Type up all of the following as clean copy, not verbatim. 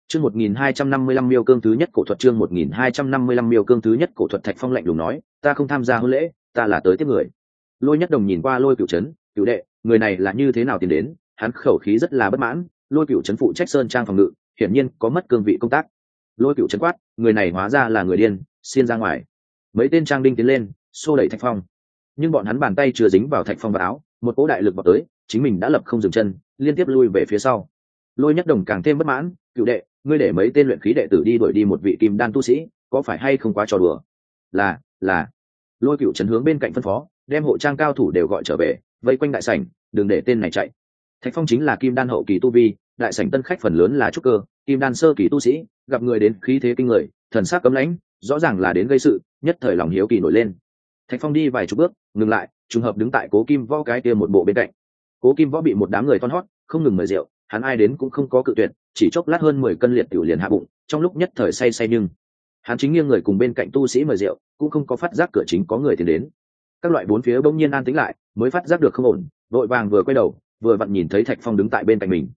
Chương 1255 miêu cương thứ nhất cổ thuật, chương 1255 miêu cương thứ nhất cổ thuật. Thạch Phong lạnh lùng nói, ta không tham gia hôn lễ, ta là tới tiếp người. Lôi Nhất Đồng nhìn qua Lôi Cửu Trấn, cửu đệ, người này là như thế nào tiến đến? Hắn khẩu khí rất là bất mãn. Lôi Cửu Trấn phụ trách sơn trang phòng ngự, hiển nhiên có mất cương vị công tác. Lôi Cửu Trấn quát, người này hóa ra là người điên, xiên ra ngoài. Mấy tên trang đinh tiến lên, xô đẩy Thạch Phong, nhưng bọn hắn bàn tay chưa dính vào Thạch Phong vào áo, một cỗ đại lực vào tới, chính mình đã lập không dừng chân, liên tiếp lui về phía sau. Lôi Nhất Đồng càng thêm bất mãn, cửu đệ, ngươi để mấy tên luyện khí đệ tử đi đuổi đi một vị kim đan tu sĩ, có phải hay không quá trò đùa? Là. Lôi Cửu Trấn hướng bên cạnh phân phó, đem hộ trang cao thủ đều gọi trở về, vây quanh đại sảnh, đừng để tên này chạy. Thạch Phong chính là kim đan hậu kỳ tu vi, đại sảnh tân khách phần lớn là trúc cơ, kim đan sơ kỳ tu sĩ, gặp người đến khí thế kinh người, thần sắc cấm lãnh, rõ ràng là đến gây sự, nhất thời lòng hiếu kỳ nổi lên. Thạch Phong đi vài chục bước, ngừng lại, trùng hợp đứng tại Cố Kim Võ cái kia một bộ bên cạnh. Cố Kim Võ bị một đám người toan hót, không ngừng mời rượu, hắn ai đến cũng không có cự tuyệt, chỉ chốc lát hơn 10 cân liệt tiểu liền hạ bụng, trong lúc nhất thời say nhưng hắn chính nghiêng người cùng bên cạnh tu sĩ mời rượu, cũng không có phát giác cửa chính có người tiến đến. Các loại bốn phía bỗng nhiên an tĩnh lại, mới phát giác được không ổn, vội vàng vừa quay đầu, vừa vặn nhìn thấy Thạch Phong đứng tại bên cạnh mình.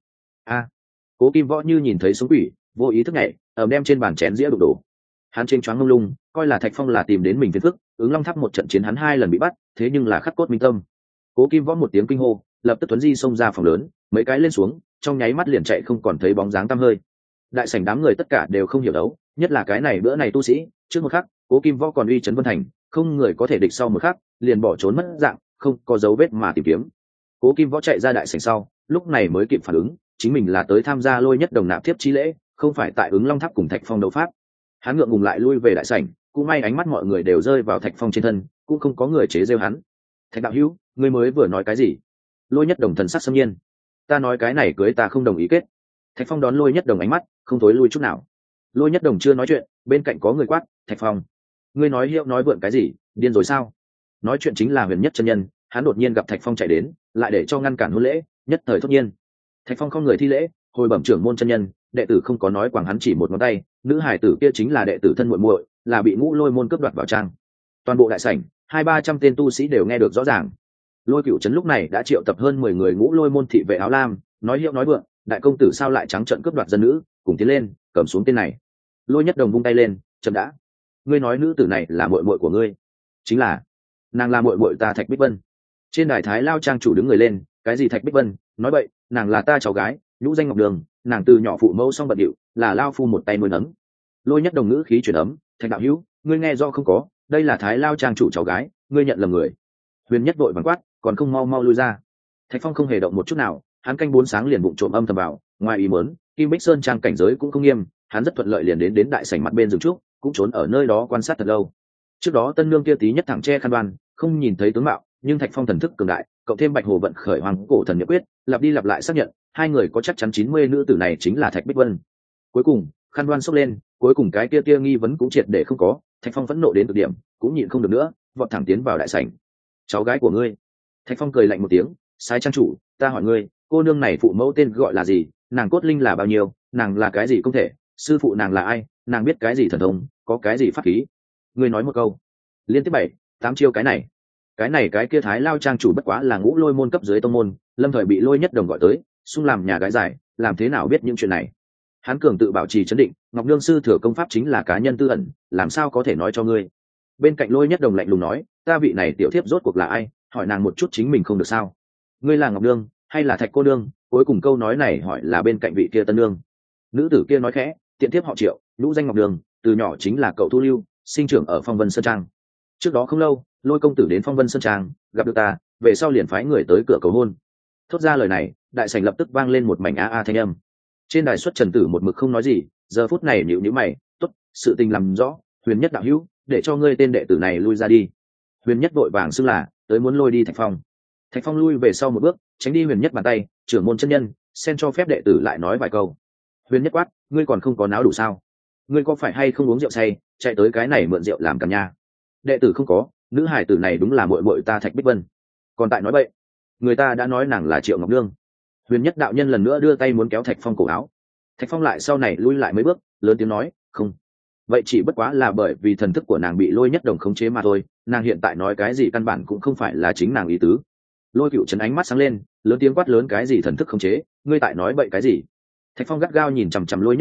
Cố Kim Võ như nhìn thấy sống quỷ, vô ý thức nhảy, đem trên bàn chén dĩa đụng đổ. Hắn chênh choáng ngông lung, coi là Thạch Phong là tìm đến mình phiền phức, ứng Long Tháp một trận chiến hắn 2 lần bị bắt, thế nhưng là khắc cốt minh tâm. Cố Kim Võ một tiếng kinh hô, lập tức tuấn di xông ra phòng lớn, mấy cái lên xuống, trong nháy mắt liền chạy không còn thấy bóng dáng tăm hơi. Đại sảnh đám người tất cả đều không hiểu đấu, nhất là cái này bữa này tu sĩ, trước một khắc, Cố Kim Võ còn uy chấn Vân Thành, không người có thể địch, sau một khắc, liền bỏ trốn mất dạng, không có dấu vết mà tìm kiếm. Cố Kim Võ chạy ra đại sảnh sau, lúc này mới kịp phản ứng, chính mình là tới tham gia Lôi Nhất Đồng nạp thiếp chi lễ, không phải tại ứng Long Tháp cùng Thạch Phong đấu pháp. Hắn ngượng ngùng lại lui về đại sảnh, cũng may ánh mắt mọi người đều rơi vào Thạch Phong trên thân, cũng không có người chế giễu hắn. Thạch đạo hữu, ngươi mới vừa nói cái gì? Lôi Nhất Đồng thần sắc xâm nhiên. Ta nói cái này cưới ta không đồng ý kết. Thạch Phong đón Lôi Nhất Đồng ánh mắt, không thối lui chút nào. Lôi Nhất Đồng chưa nói chuyện, bên cạnh có người quát, Thạch Phong, ngươi nói hiệu nói vượn cái gì, điên rồi sao? Nói chuyện chính là Huyền Nhất chân nhân, hắn đột nhiên gặp Thạch Phong chạy đến, lại để cho ngăn cản hôn lễ, nhất thời thốt nhiên. Thạch Phong không người thi lễ, hồi bẩm trưởng môn chân nhân, đệ tử không có nói, quảng hắn chỉ một ngón tay, nữ hải tử kia chính là đệ tử thân muội muội, là bị Ngũ Lôi môn cướp đoạt vào trang. Toàn bộ đại sảnh, 200-300 tên tu sĩ đều nghe được rõ ràng. Lôi Cửu Trấn lúc này đã triệu tập hơn 10 người Ngũ Lôi môn thị vệ áo lam, nói hiệu nói vượng, đại công tử sao lại trắng trợn cướp đoạt dân nữ, cùng tiến lên, cầm xuống tên này. Lôi Nhất Đồng vung tay lên, chậm đã. Ngươi nói nữ tử này là muội muội của ngươi? Chính là, nàng là muội muội ta Thạch Bích Vân. Trên đài Thái Lao trang chủ đứng người lên, cái gì Thạch Bích Vân, nói bậy, nàng là ta cháu gái, nhũ danh Ngọc Đường, nàng từ nhỏ phụ mẫu song bận điệu, là lao phu một tay nuôi nấng. Lôi Nhất Đồng ngữ khí chuyển ấm, Thạch đạo hữu, ngươi nghe do không có, đây là Thái Lao trang chủ cháu gái, ngươi nhận lầm người. Huyền Nhất vội vàng quát, còn không mau mau lui ra. Thạch Phong không hề động một chút nào, hắn canh 4 sáng liền bụng trộm âm thầm vào, ngoài ý muốn, Kim Bích Sơn trang cảnh giới cũng không nghiêm, hắn rất thuận lợi liền đến đại sảnh mặt bên rừng trúc, cũng trốn ở nơi đó quan sát thật lâu. Trước đó tân nương kia tí nhất thẳng che khăn đoan, không nhìn thấy tướng mạo, nhưng Thạch Phong thần thức cường đại, cộng thêm Bạch Hồ vận khởi hoàng cổ thần nhập quyết, lặp đi lặp lại xác nhận, hai người có chắc chắn 90 nữ tử này chính là Thạch Bích Vân. Cuối cùng, khăn đoan xốc lên, cuối cùng cái kia nghi vấn cũng triệt để không có, Thạch Phong phẫn nộ đến cực điểm, cũng nhịn không được nữa, vọt thẳng tiến vào đại sảnh. Cháu gái của ngươi? Thạch Phong cười lạnh một tiếng, sai trang chủ, ta hỏi ngươi, cô nương này phụ mẫu tên gọi là gì, nàng cốt linh là bao nhiêu, nàng là cái gì công thể, sư phụ nàng là ai, nàng biết cái gì thần thông, có cái gì pháp khí? Ngươi nói một câu. Liên tiếp 7-8 chiêu cái này cái kia Thái Lao trang chủ bất quá là Ngũ Lôi môn cấp dưới tông môn, lâm thời bị Lôi Nhất Đồng gọi tới, xung làm nhà gái giải, làm thế nào biết những chuyện này? Hắn cường tự bảo trì trấn định, Ngọc Nương sư thừa công pháp chính là cá nhân tư ẩn, làm sao có thể nói cho ngươi? Bên cạnh Lôi Nhất Đồng lạnh lùng nói, ta vị này tiểu thiếp rốt cuộc là ai, hỏi nàng một chút chính mình không được sao? Ngươi là Ngọc Nương hay là Thạch cô nương? Cuối cùng câu nói này hỏi là bên cạnh vị kia tân nương. Nữ tử kia nói khẽ, tiện thiếp họ Triệu, nhũ danh Ngọc Nương, từ nhỏ chính là cậu thu lưu, sinh trưởng ở Phong Vân Sơn Trang. Trước đó không lâu, Lôi công tử đến Phong Vân Sơn Trang, gặp được ta, về sau liền phái người tới cửa cầu hôn. Thốt ra lời này, đại sảnh lập tức vang lên một mảnh a thanh âm. Trên đài xuất Trần Tử một mực không nói gì, giờ phút này nhíu nhíu mày, tốt, sự tình làm rõ, Huyền Nhất đạo hữu, để cho ngươi tên đệ tử này lui ra đi. Huyền Nhất vội vàng xưng là, tới muốn lôi đi Thạch Phong. Thạch Phong lui về sau một bước, tránh đi Huyền Nhất bàn tay, trưởng môn chân nhân, xin cho phép đệ tử lại nói vài câu. Huyền Nhất quát, ngươi còn không có náo đủ sao? Ngươi có phải hay không uống rượu say, chạy tới cái này mượn rượu làm càn nha? Đệ tử không có, nữ hải tử này đúng là muội muội ta Thạch Bích Vân. Còn tại nói bậy, người ta đã nói nàng là Triệu Ngọc Nương. Huyền Nhất đạo nhân lần nữa đưa tay muốn kéo Thạch Phong cổ áo. Thạch Phong lại sau này lui lại mấy bước, lớn tiếng nói, không. Vậy chỉ bất quá là bởi vì thần thức của nàng bị Lôi Nhất Đồng khống chế mà thôi, nàng hiện tại nói cái gì căn bản cũng không phải là chính nàng ý tứ. Lôi Cửu Trấn ánh mắt sáng lên, lớn tiếng quát lớn, cái gì thần thức khống chế, ngươi tại nói bậy cái gì? Thạch Phong gắt gao nhìn chằm chằm Lôi Nhất Đồng,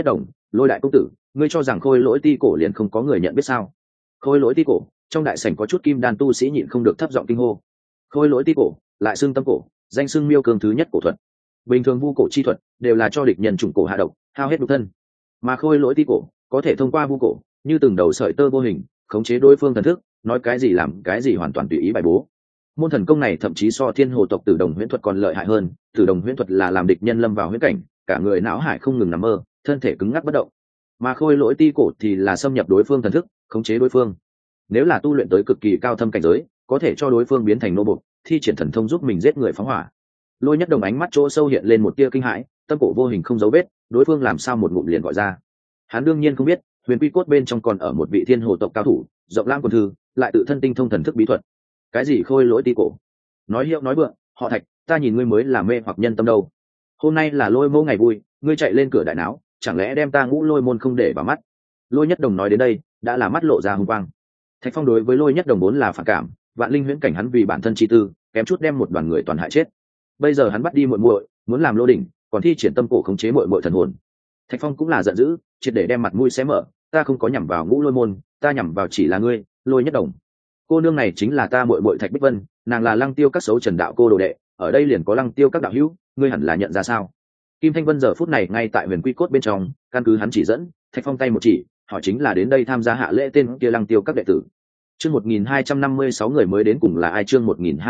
Lôi đại công tử, ngươi cho rằng khôi lỗi ti cổ liền không có người nhận biết sao? Khôi lỗi ti cổ, trong đại sảnh có chút kim đan tu sĩ nhịn không được thấp giọng kinh hô. Khôi lỗi ti cổ, lại xưng tâm cổ, danh xưng miêu cương thứ nhất cổ thuật. Bình thường vu cổ chi thuật đều là cho địch nhân trùng cổ hạ độc, hao hết nhục thân. Mà khôi lỗi ti cổ có thể thông qua vu cổ, như từng đầu sợi tơ vô hình, khống chế đối phương thần thức, nói cái gì làm cái gì hoàn toàn tùy ý bài bố. Môn thần công này thậm chí so thiên hồ tộc Tử Đồng huyễn thuật còn lợi hại hơn. Tử Đồng huyễn thuật là làm địch nhân lâm vào huyễn cảnh, cả người não hải không ngừng nằm mơ, thân thể cứng ngắc bất động. Mà khôi lỗi ti cổ thì là xâm nhập đối phương thần thức, khống chế đối phương. Nếu là tu luyện tới cực kỳ cao thâm cảnh giới, có thể cho đối phương biến thành nô bộc, thi triển thần thông giúp mình giết người phóng hỏa. Lôi Nhất Đồng ánh mắt chỗ sâu hiện lên một tia kinh hãi, tâm cổ vô hình không dấu vết, đối phương làm sao một ngụm liền gọi ra. Hắn đương nhiên không biết, huyền quy cốt bên trong còn ở một vị thiên hồ tộc cao thủ, rộng lãng quân thư, lại tự thân tinh thông thần thức bí thuật. Cái gì khôi lỗi ti cổ? Nói hiệu nói vượng, họ Thạch, ta nhìn ngươi mới là mê hoặc nhân tâm đâu. Hôm nay là Lôi Mẫu ngày vui, ngươi chạy lên cửa đại náo, chẳng lẽ đem ta Ngũ Lôi môn không để vào mắt? Lôi Nhất Đồng nói đến đây, đã là mắt lộ ra hung quang. Thạch Phong đối với Lôi Nhất Đồng vốn là phản cảm, vạn linh huyễn cảnh hắn vì bản thân chi tư, kém chút đem một đoàn người toàn hại chết. Bây giờ hắn bắt đi muội muội, muốn làm lô đỉnh, còn thi triển tâm cổ khống chế muội muội thần hồn. Thạch Phong cũng là giận dữ, triệt để đem mặt mũi xé mở, ta không có nhằm vào Ngũ Lôi môn, ta nhằm vào chỉ là ngươi, Lôi Nhất Đồng. Cô nương này chính là ta muội muội Thạch Bích Vân, nàng là Lăng Tiêu các xấu Trần đạo cô đồ đệ, ở đây liền có Lăng Tiêu các đạo hữu, ngươi hẳn là nhận ra sao? Kim Thanh Vân giờ phút này ngay tại huyền quy cốt bên trong, căn cứ hắn chỉ dẫn, Thạch Phong tay một chỉ, họ chính là đến đây tham gia hạ lễ tên kia Lăng Tiêu các đệ tử. Chương 1256 người mới đến cùng là ai? Chương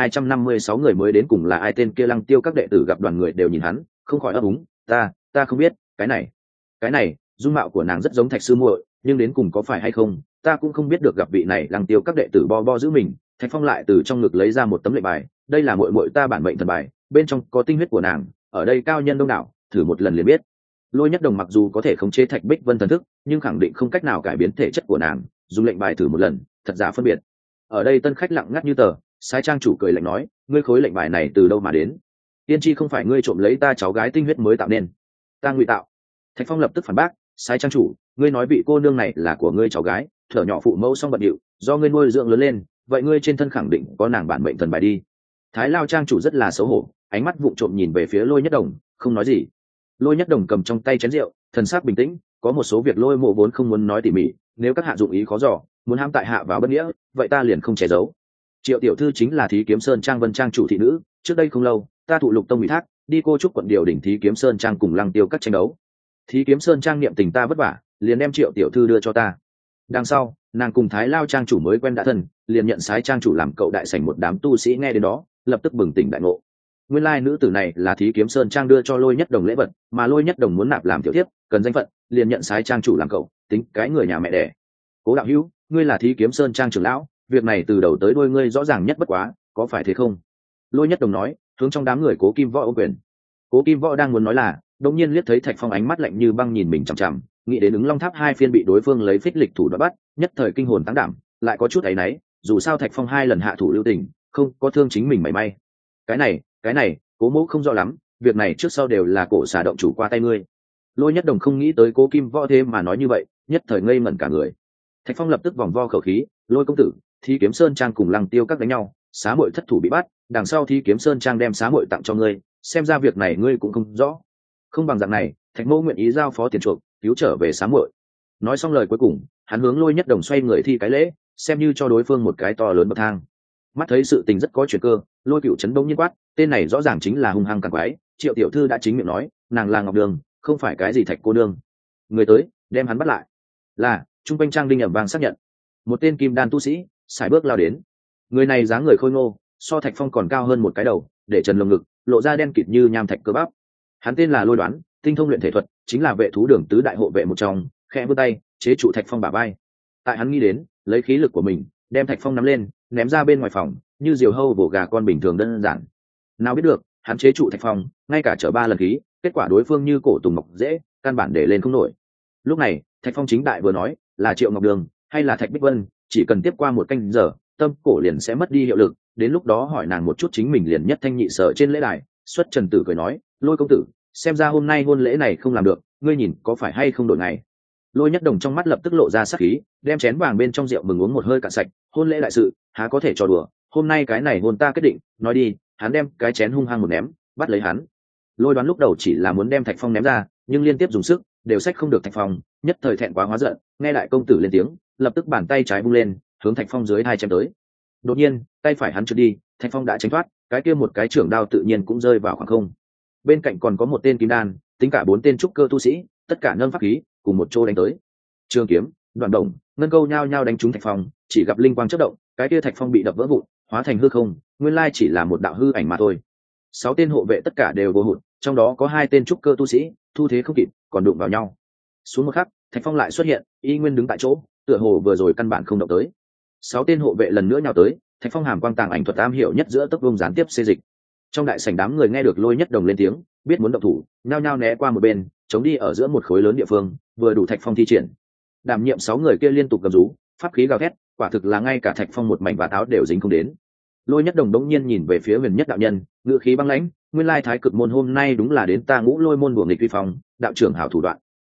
1256 người mới đến cùng là ai? Tên kia Lăng Tiêu các đệ tử gặp đoàn người đều nhìn hắn, không khỏi ấp úng, ta không biết, cái này, dung mạo của nàng rất giống Thạch sư muội, nhưng đến cùng có phải hay không, ta cũng không biết được. Gặp vị này Lăng Tiêu các đệ tử bo bo giữ mình, Thạch Phong lại từ trong ngực lấy ra một tấm lệnh bài, đây là muội muội ta bản mệnh thần bài, bên trong có tinh huyết của nàng, ở đây cao nhân đông đảo, thử một lần liền biết. Lôi Nhất Đồng mặc dù có thể khống chế Thạch Bích Vân thần thức, nhưng khẳng định không cách nào cải biến thể chất của nàng, dùng lệnh bài thử một lần, thật giả phân biệt. Ở đây tân khách lặng ngắt như tờ, Sái trang chủ cười lạnh nói, ngươi khối lệnh bài này từ đâu mà đến? Tiên tri không phải ngươi trộm lấy ta cháu gái tinh huyết mới tạo nên, ta ngụy tạo. Thạch Phong lập tức phản bác, Sái trang chủ, ngươi nói vị cô nương này là của ngươi cháu gái, thở nhỏ phụ mẫu xong bận điệu, do ngươi nuôi dưỡng lớn lên, vậy ngươi trên thân khẳng định có nàng bản mệnh thần bài đi. Thái Lao trang chủ rất là xấu hổ, ánh mắt vụng trộm nhìn về phía Lôi Nhất Đồng, không nói gì. Lôi Nhất Đồng cầm trong tay chén rượu, thần sắc bình tĩnh, có một số việc Lôi Mộ vốn không muốn nói tỉ mỉ, nếu các hạ dụng ý khó dò, muốn hãm tại hạ vào bất nghĩa, vậy ta liền không che giấu. Triệu tiểu thư chính là Thí Kiếm Sơn Trang Vân Trang chủ thị nữ, trước đây không lâu, ta thụ Lục Tông ủy thác, đi Cô Trúc quận điều đỉnh Thí Kiếm Sơn Trang cùng Lăng Tiêu các tranh đấu. Thí Kiếm Sơn Trang niệm tình ta vất vả, liền đem Triệu tiểu thư đưa cho ta. Đằng sau, nàng cùng Thái Lao trang chủ mới quen đã thân, liền nhận Sái trang chủ làm cậu đại sảnh. Một đám tu sĩ nghe đến đó, lập tức bừng tỉnh đại ngộ. Nguyên lai nữ tử này là Thí Kiếm Sơn Trang đưa cho Lôi Nhất Đồng lễ vật, mà Lôi Nhất Đồng muốn nạp làm tiểu thiếp, cần danh phận, liền nhận Sái trang chủ làm cậu, tính cái người nhà mẹ đẻ. Cố đạo hữu, ngươi là Thí Kiếm Sơn Trang trưởng lão, việc này từ đầu tới đuôi ngươi rõ ràng nhất bất quá, có phải thế không? Lôi Nhất Đồng nói, hướng trong đám người Cố Kim Võ ô quyền. Cố Kim Võ đang muốn nói là, đột nhiên liếc thấy Thạch Phong ánh mắt lạnh như băng nhìn mình chằm chằm, nghĩ đến ứng Long Tháp hai phiên bị đối phương lấy phích lịch thủ đoạn bắt, nhất thời kinh hồn tăng đảm, lại có chút áy náy, dù sao Thạch Phong hai lần hạ thủ lưu tình, không có thương chính mình mảy may. Cái này, Cố mẫu không rõ lắm, việc này trước sau đều là cổ xà động chủ qua tay ngươi. Lôi Nhất Đồng không nghĩ tới Cố Kim Võ thế mà nói như vậy, nhất thời ngây ngẩn cả người. Thạch Phong lập tức vòng vo khẩu khí, Lôi công tử, Thí Kiếm Sơn Trang cùng Lăng Tiêu các đánh nhau, xá muội thất thủ bị bắt, đằng sau Thí Kiếm Sơn Trang đem xá muội tặng cho ngươi, xem ra việc này ngươi cũng không rõ. Không bằng dạng này, Thạch mẫu nguyện ý giao phó tiền chuộc, cứu trở về xá muội. Nói xong lời cuối cùng, hắn hướng Lôi Nhất Đồng xoay người thi cái lễ, xem như cho đối phương một cái to lớn bậc thang. Mắt thấy sự tình rất có chuyển cơ, Lôi Cựu chấn đông nhiên quát, tên này rõ ràng chính là hung hăng càng quái, Triệu tiểu thư đã chính miệng nói, nàng là Ngọc Đường, không phải cái gì Thạch cô nương. Người tới, đem hắn bắt lại. Là, trung quanh trang đinh ẩm vàng xác nhận. Một tên kim đan tu sĩ sải bước lao đến. Người này dáng người khôi ngô, so Thạch Phong còn cao hơn một cái đầu, để trần lồng ngực lộ ra đen kịt như nham thạch cơ bắp. Hắn tên là Lôi Đoán, tinh thông luyện thể thuật, chính là vệ thú đường tứ đại hộ vệ một trong, khẽ vươn tay chế trụ Thạch Phong bả vai. Tại hắn nghĩ đến, lấy khí lực của mình đem Thạch Phong nắm lên, ném ra bên ngoài phòng, như diều hâu vồ gà con bình thường đơn giản. Nào biết được, hắn chế trụ Thạch Phong, ngay cả chở 3 lần khí, kết quả đối phương như cổ tùng mọc dễ, căn bản để lên không nổi. Lúc này, Thạch Phong chính đại vừa nói, là Triệu Ngọc Đường hay là Thạch Bích Vân, chỉ cần tiếp qua 1 canh giờ, tâm cổ liền sẽ mất đi hiệu lực, đến lúc đó hỏi nàng một chút chính mình liền nhất thanh nhị sở trên lễ đài. Xuất Trần Tử cười nói, Lôi công tử, xem ra hôm nay hôn lễ này không làm được, ngươi nhìn có phải hay không đổi ngày. Lôi Nhất Đồng trong mắt lập tức lộ ra sắc khí, đem chén vàng bên trong rượu mừng uống một hơi cạn sạch, hôn lễ đại sự há có thể trò đùa, hôm nay cái này hôn ta quyết định, nói đi. Hắn đem cái chén hung hăng một ném, bắt lấy hắn. Lôi Đoán lúc đầu chỉ là muốn đem Thạch Phong ném ra, nhưng liên tiếp dùng sức, đều xách không được Thạch Phong, nhất thời thẹn quá hóa giận, nghe đại công tử lên tiếng, lập tức bàn tay trái vung lên, hướng Thạch Phong dưới hai chém tới. Đột nhiên, tay phải hắn trượt đi, Thạch Phong đã tránh thoát, cái kia một cái trưởng đao tự nhiên cũng rơi vào khoảng không. Bên cạnh còn có một tên kim đan, tính cả 4 tên trúc cơ tu sĩ, tất cả nâng pháp khí, cùng một chỗ đánh tới. Trường kiếm, đoạn đồng, ngân câu nhao nhao đánh trúng Thạch Phong, chỉ gặp linh quang chớp động, cái kia Thạch Phong bị đập vỡ vụn, hóa thành hư không, nguyên lai chỉ là một đạo hư ảnh mà thôi. 6 tên hộ vệ tất cả đều vô hụt, trong đó có 2 tên trúc cơ tu sĩ, thu thế không kịp, còn đụng vào nhau. Xuống một khắc, Thạch Phong lại xuất hiện, y nguyên đứng tại chỗ, tựa hồ vừa rồi căn bản không động tới. 6 tên hộ vệ lần nữa nhào tới, Thạch Phong hàm quang tàng ảnh thuật am hiểu nhất giữa tốc vông gián tiếp xê dịch. Trong đại sảnh đám người nghe được Lôi Nhất Đồng lên tiếng, biết muốn động thủ, nhao nhao né qua một bên, chống đi ở giữa một khối lớn địa phương, vừa đủ Thạch Phong thi triển. Đảm nhiệm 6 người kia liên tục gầm rú, pháp khí gào thét, quả thực là ngay cả Thạch Phong một mảnh vạt áo đều dính không đến. Lôi Nhất Đồng đống nhiên nhìn về phía Huyền Nhất đạo nhân, ngữ khí băng lãnh, nguyên lai Thái Cực môn hôm nay đúng là đến ta Ngũ Lôi môn đuổi nghịch vi phong, đạo trưởng hảo thủ đoạn.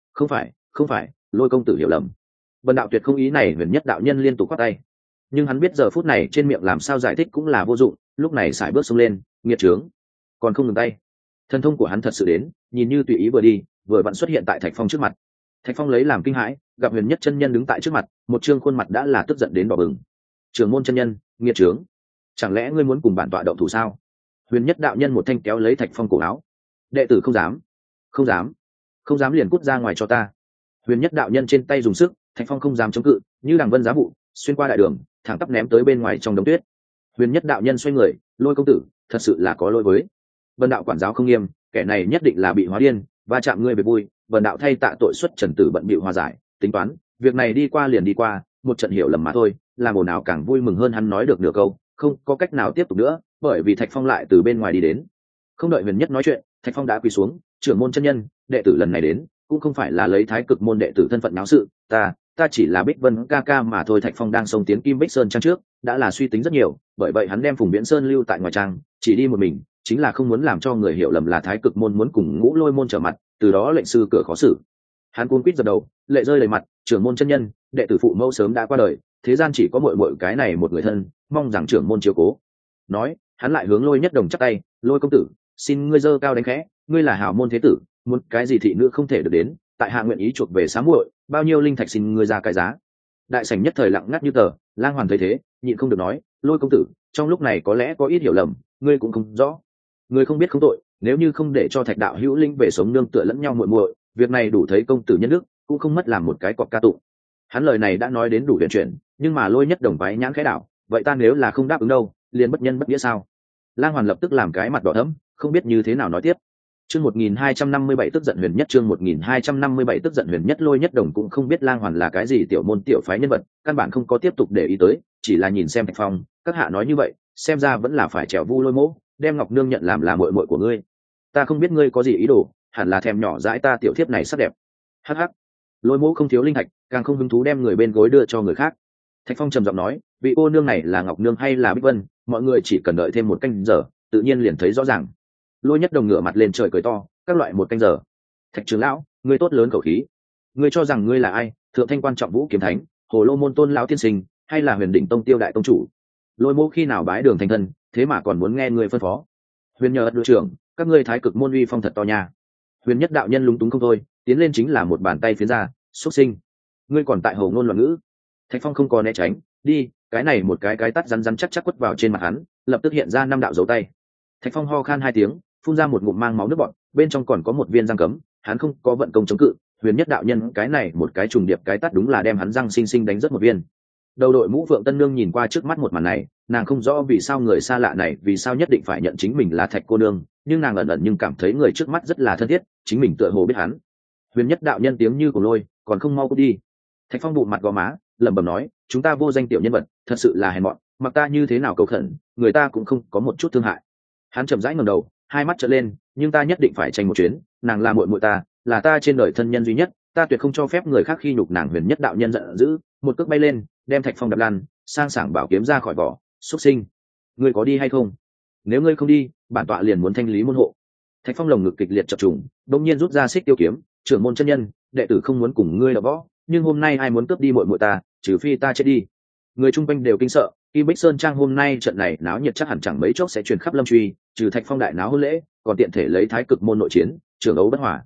Không phải, Lôi công tử hiểu lầm. Vân đạo tuyệt không ý này, Huyền Nhất đạo nhân liên tục quát tay. Nhưng hắn biết giờ phút này trên miệng làm sao giải thích cũng là vô dụng, lúc này sải bước xông lên, nghiệt trướng, còn không ngừng tay. Thần thông của hắn thật sự đến, nhìn như tùy ý vừa đi, vừa vặn xuất hiện tại Thạch Phong trước mặt. Thạch Phong lấy làm kinh hãi, gặp Huyền Nhất chân nhân đứng tại trước mặt, một trương khuôn mặt đã là tức giận đến đỏ bừng. Trưởng môn chân nhân, nghiệt trướng, chẳng lẽ ngươi muốn cùng bản tọa động thủ sao? Huyền Nhất đạo nhân một thanh kéo lấy Thạch Phong cổ áo. Đệ tử không dám liền cút ra ngoài cho ta. Huyền Nhất đạo nhân trên tay dùng sức, Thạch Phong không dám chống cự, như đằng vân giá vụ, xuyên qua đại đường, thẳng tắp ném tới bên ngoài trong đống tuyết. Huyền Nhất đạo nhân xoay người, Lôi công tử, thật sự là có lỗi với Vân đạo quản giáo không nghiêm, kẻ này nhất định là bị hóa điên, va chạm ngươi về vui, Vân đạo thay tạ tội xuất trần tử bận bịu hòa giải, tính toán, việc này đi qua liền đi qua, một trận hiểu lầm mà thôi, làm ồn ào càng vui mừng hơn. Hắn nói được nửa câu, không có cách nào tiếp tục nữa, bởi vì Thạch Phong lại từ bên ngoài đi đến. Không đợi Huyền Nhất nói chuyện, Thạch Phong đã quỳ xuống, trưởng môn chân nhân, đệ tử lần này đến, cũng không phải là lấy Thái Cực môn đệ tử thân phận náo sự, ta chỉ là Bích Vân ca ca mà thôi. Thạch Phong đang xông tiến Kim Bích Sơn trang trước, đã là suy tính rất nhiều, bởi vậy hắn đem Phùng Viễn Sơn lưu tại ngoài trang, chỉ đi một mình, chính là không muốn làm cho người hiểu lầm là Thái Cực môn muốn cùng Ngũ Lôi môn trở mặt, từ đó lệnh sư cửa khó xử. Hắn cuống quýt dập đầu, lệ rơi đầy mặt, trưởng môn chân nhân, đệ tử phụ mẫu sớm đã qua đời, thế gian chỉ có muội cái này một người thân, mong rằng trưởng môn chiếu cố. Nói, hắn lại hướng Lôi Nhất Đồng chắp tay, Lôi công tử, xin ngươi dơ cao đánh khẽ, ngươi là hảo môn thế tử, muốn cái gì thị nữ không thể được đến, tại hạ nguyện ý chuộc về xá muội, bao nhiêu linh thạch xin ngươi ra cái giá. Đại sảnh nhất thời lặng ngắt như tờ. Lang Hoàn thấy thế, nhịn không được nói, Lôi công tử, trong lúc này có lẽ có ít hiểu lầm, ngươi cũng không rõ. Ngươi không biết không tội, nếu như không để cho Thạch đạo hữu linh về sống nương tựa lẫn nhau muội, việc này đủ thấy công tử nhân đức, cũng không mất làm một cái cọc ca tụng. Hắn lời này đã nói đến đủ huyền chuyển, nhưng mà Lôi Nhất Đồng váy nhãn khẽ đảo, vậy ta nếu là không đáp ứng đâu, liền bất nhân bất nghĩa sao? Lang Hoàn lập tức làm cái mặt đỏ thẫm, không biết như thế nào nói tiếp. Chương 1257 tức giận huyền nhất, chương 1257 tức giận huyền nhất. Lôi Nhất Đồng cũng không biết Lang Hoàn là cái gì tiểu môn tiểu phái nhân vật, căn bản không có tiếp tục để ý tới, chỉ là nhìn xem Thạch Phong, các hạ nói như vậy, xem ra vẫn là phải trèo vu Lôi mỗ, đem Ngọc Nương nhận làm là muội muội của ngươi. Ta không biết ngươi có gì ý đồ, hẳn là thèm nhỏ dãi ta tiểu thiếp này sắc đẹp. Hắc hắc. Lôi mỗ không thiếu linh thạch, càng không hứng thú đem người bên gối đưa cho người khác. Thạch Phong trầm giọng nói, vị cô nương này là Ngọc Nương hay là Bích Vân, mọi người chỉ cần đợi thêm một canh giờ, tự nhiên liền thấy rõ ràng. Lôi Nhất Đồng ngửa mặt lên trời cười to, các loại một canh giờ. Thạch trưởng lão, ngươi tốt lớn khẩu khí, ngươi cho rằng ngươi là ai? Thượng Thanh quan trọng vũ kiếm thánh, Hồ Lô môn tôn lão tiên sinh, hay là Huyền Đỉnh tông Tiêu đại tông chủ? Lôi mô khi nào bái đường thành thân, thế mà còn muốn nghe ngươi phân phó? Huyền nhờ đội trưởng, các ngươi Thái Cực môn uy phong thật to nha. Huyền Nhất đạo nhân lúng túng không thôi, tiến lên chính là một bàn tay phiến ra, xuất sinh, ngươi còn tại hồ ngôn loạn ngữ. Thạch Phong không có né tránh, đi, cái này một cái tát rắn rắn chắc chắc quất vào trên mặt hắn, lập tức hiện ra 5 đạo dấu tay. Thạch Phong ho khan 2 tiếng, phun ra một ngụm mang máu nước bọt, bên trong còn có một viên răng cấm, hắn không có vận công chống cự. Huyền Nhất đạo nhân cái này một cái trùng điệp tát đúng là đem hắn răng xinh xinh đánh rất một viên. Đầu đội mũ Phượng Tân Nương nhìn qua trước mắt một màn này, nàng không rõ vì sao người xa lạ này vì sao nhất định phải nhận chính mình là Thạch cô nương, nhưng nàng ẩn ẩn nhưng cảm thấy người trước mắt rất là thân thiết, chính mình tựa hồ biết hắn. Huyền Nhất đạo nhân tiếng như của lôi, còn không mau cút đi. Thạch Phong bụng mặt gò má, lẩm bẩm nói, chúng ta vô danh tiểu nhân vật, thật sự là hèn mọn, mặc ta như thế nào cầu khẩn, người ta cũng không có một chút thương hại. Hắn chậm rãi ngẩng đầu, hai mắt trợn lên, nhưng ta nhất định phải tranh một chuyến, nàng là muội muội ta, là ta trên đời thân nhân duy nhất, ta tuyệt không cho phép người khác khi nhục nàng. Huyền Nhất đạo nhân giận dữ, một cước bay lên, đem Thạch Phong đập lăn, sang sảng bảo kiếm ra khỏi vỏ, xuất sinh, ngươi có đi hay không? Nếu ngươi không đi, bản tọa liền muốn thanh lý môn hộ. Thạch Phong lồng ngực kịch liệt chập trùng, đột nhiên rút ra xích tiêu kiếm, trưởng môn chân nhân, đệ tử không muốn cùng ngươi đọ võ, nhưng hôm nay ai muốn cướp đi muội muội ta, trừ phi ta chết đi. Người chung quanh đều kinh sợ, Kim Bích Sơn trang hôm nay trận này náo nhiệt chắc hẳn chẳng mấy chốc sẽ truyền khắp Lâm Truy, trừ Thạch Phong đại náo hôn lễ, còn tiện thể lấy Thái Cực môn nội chiến, trường ấu bất hòa.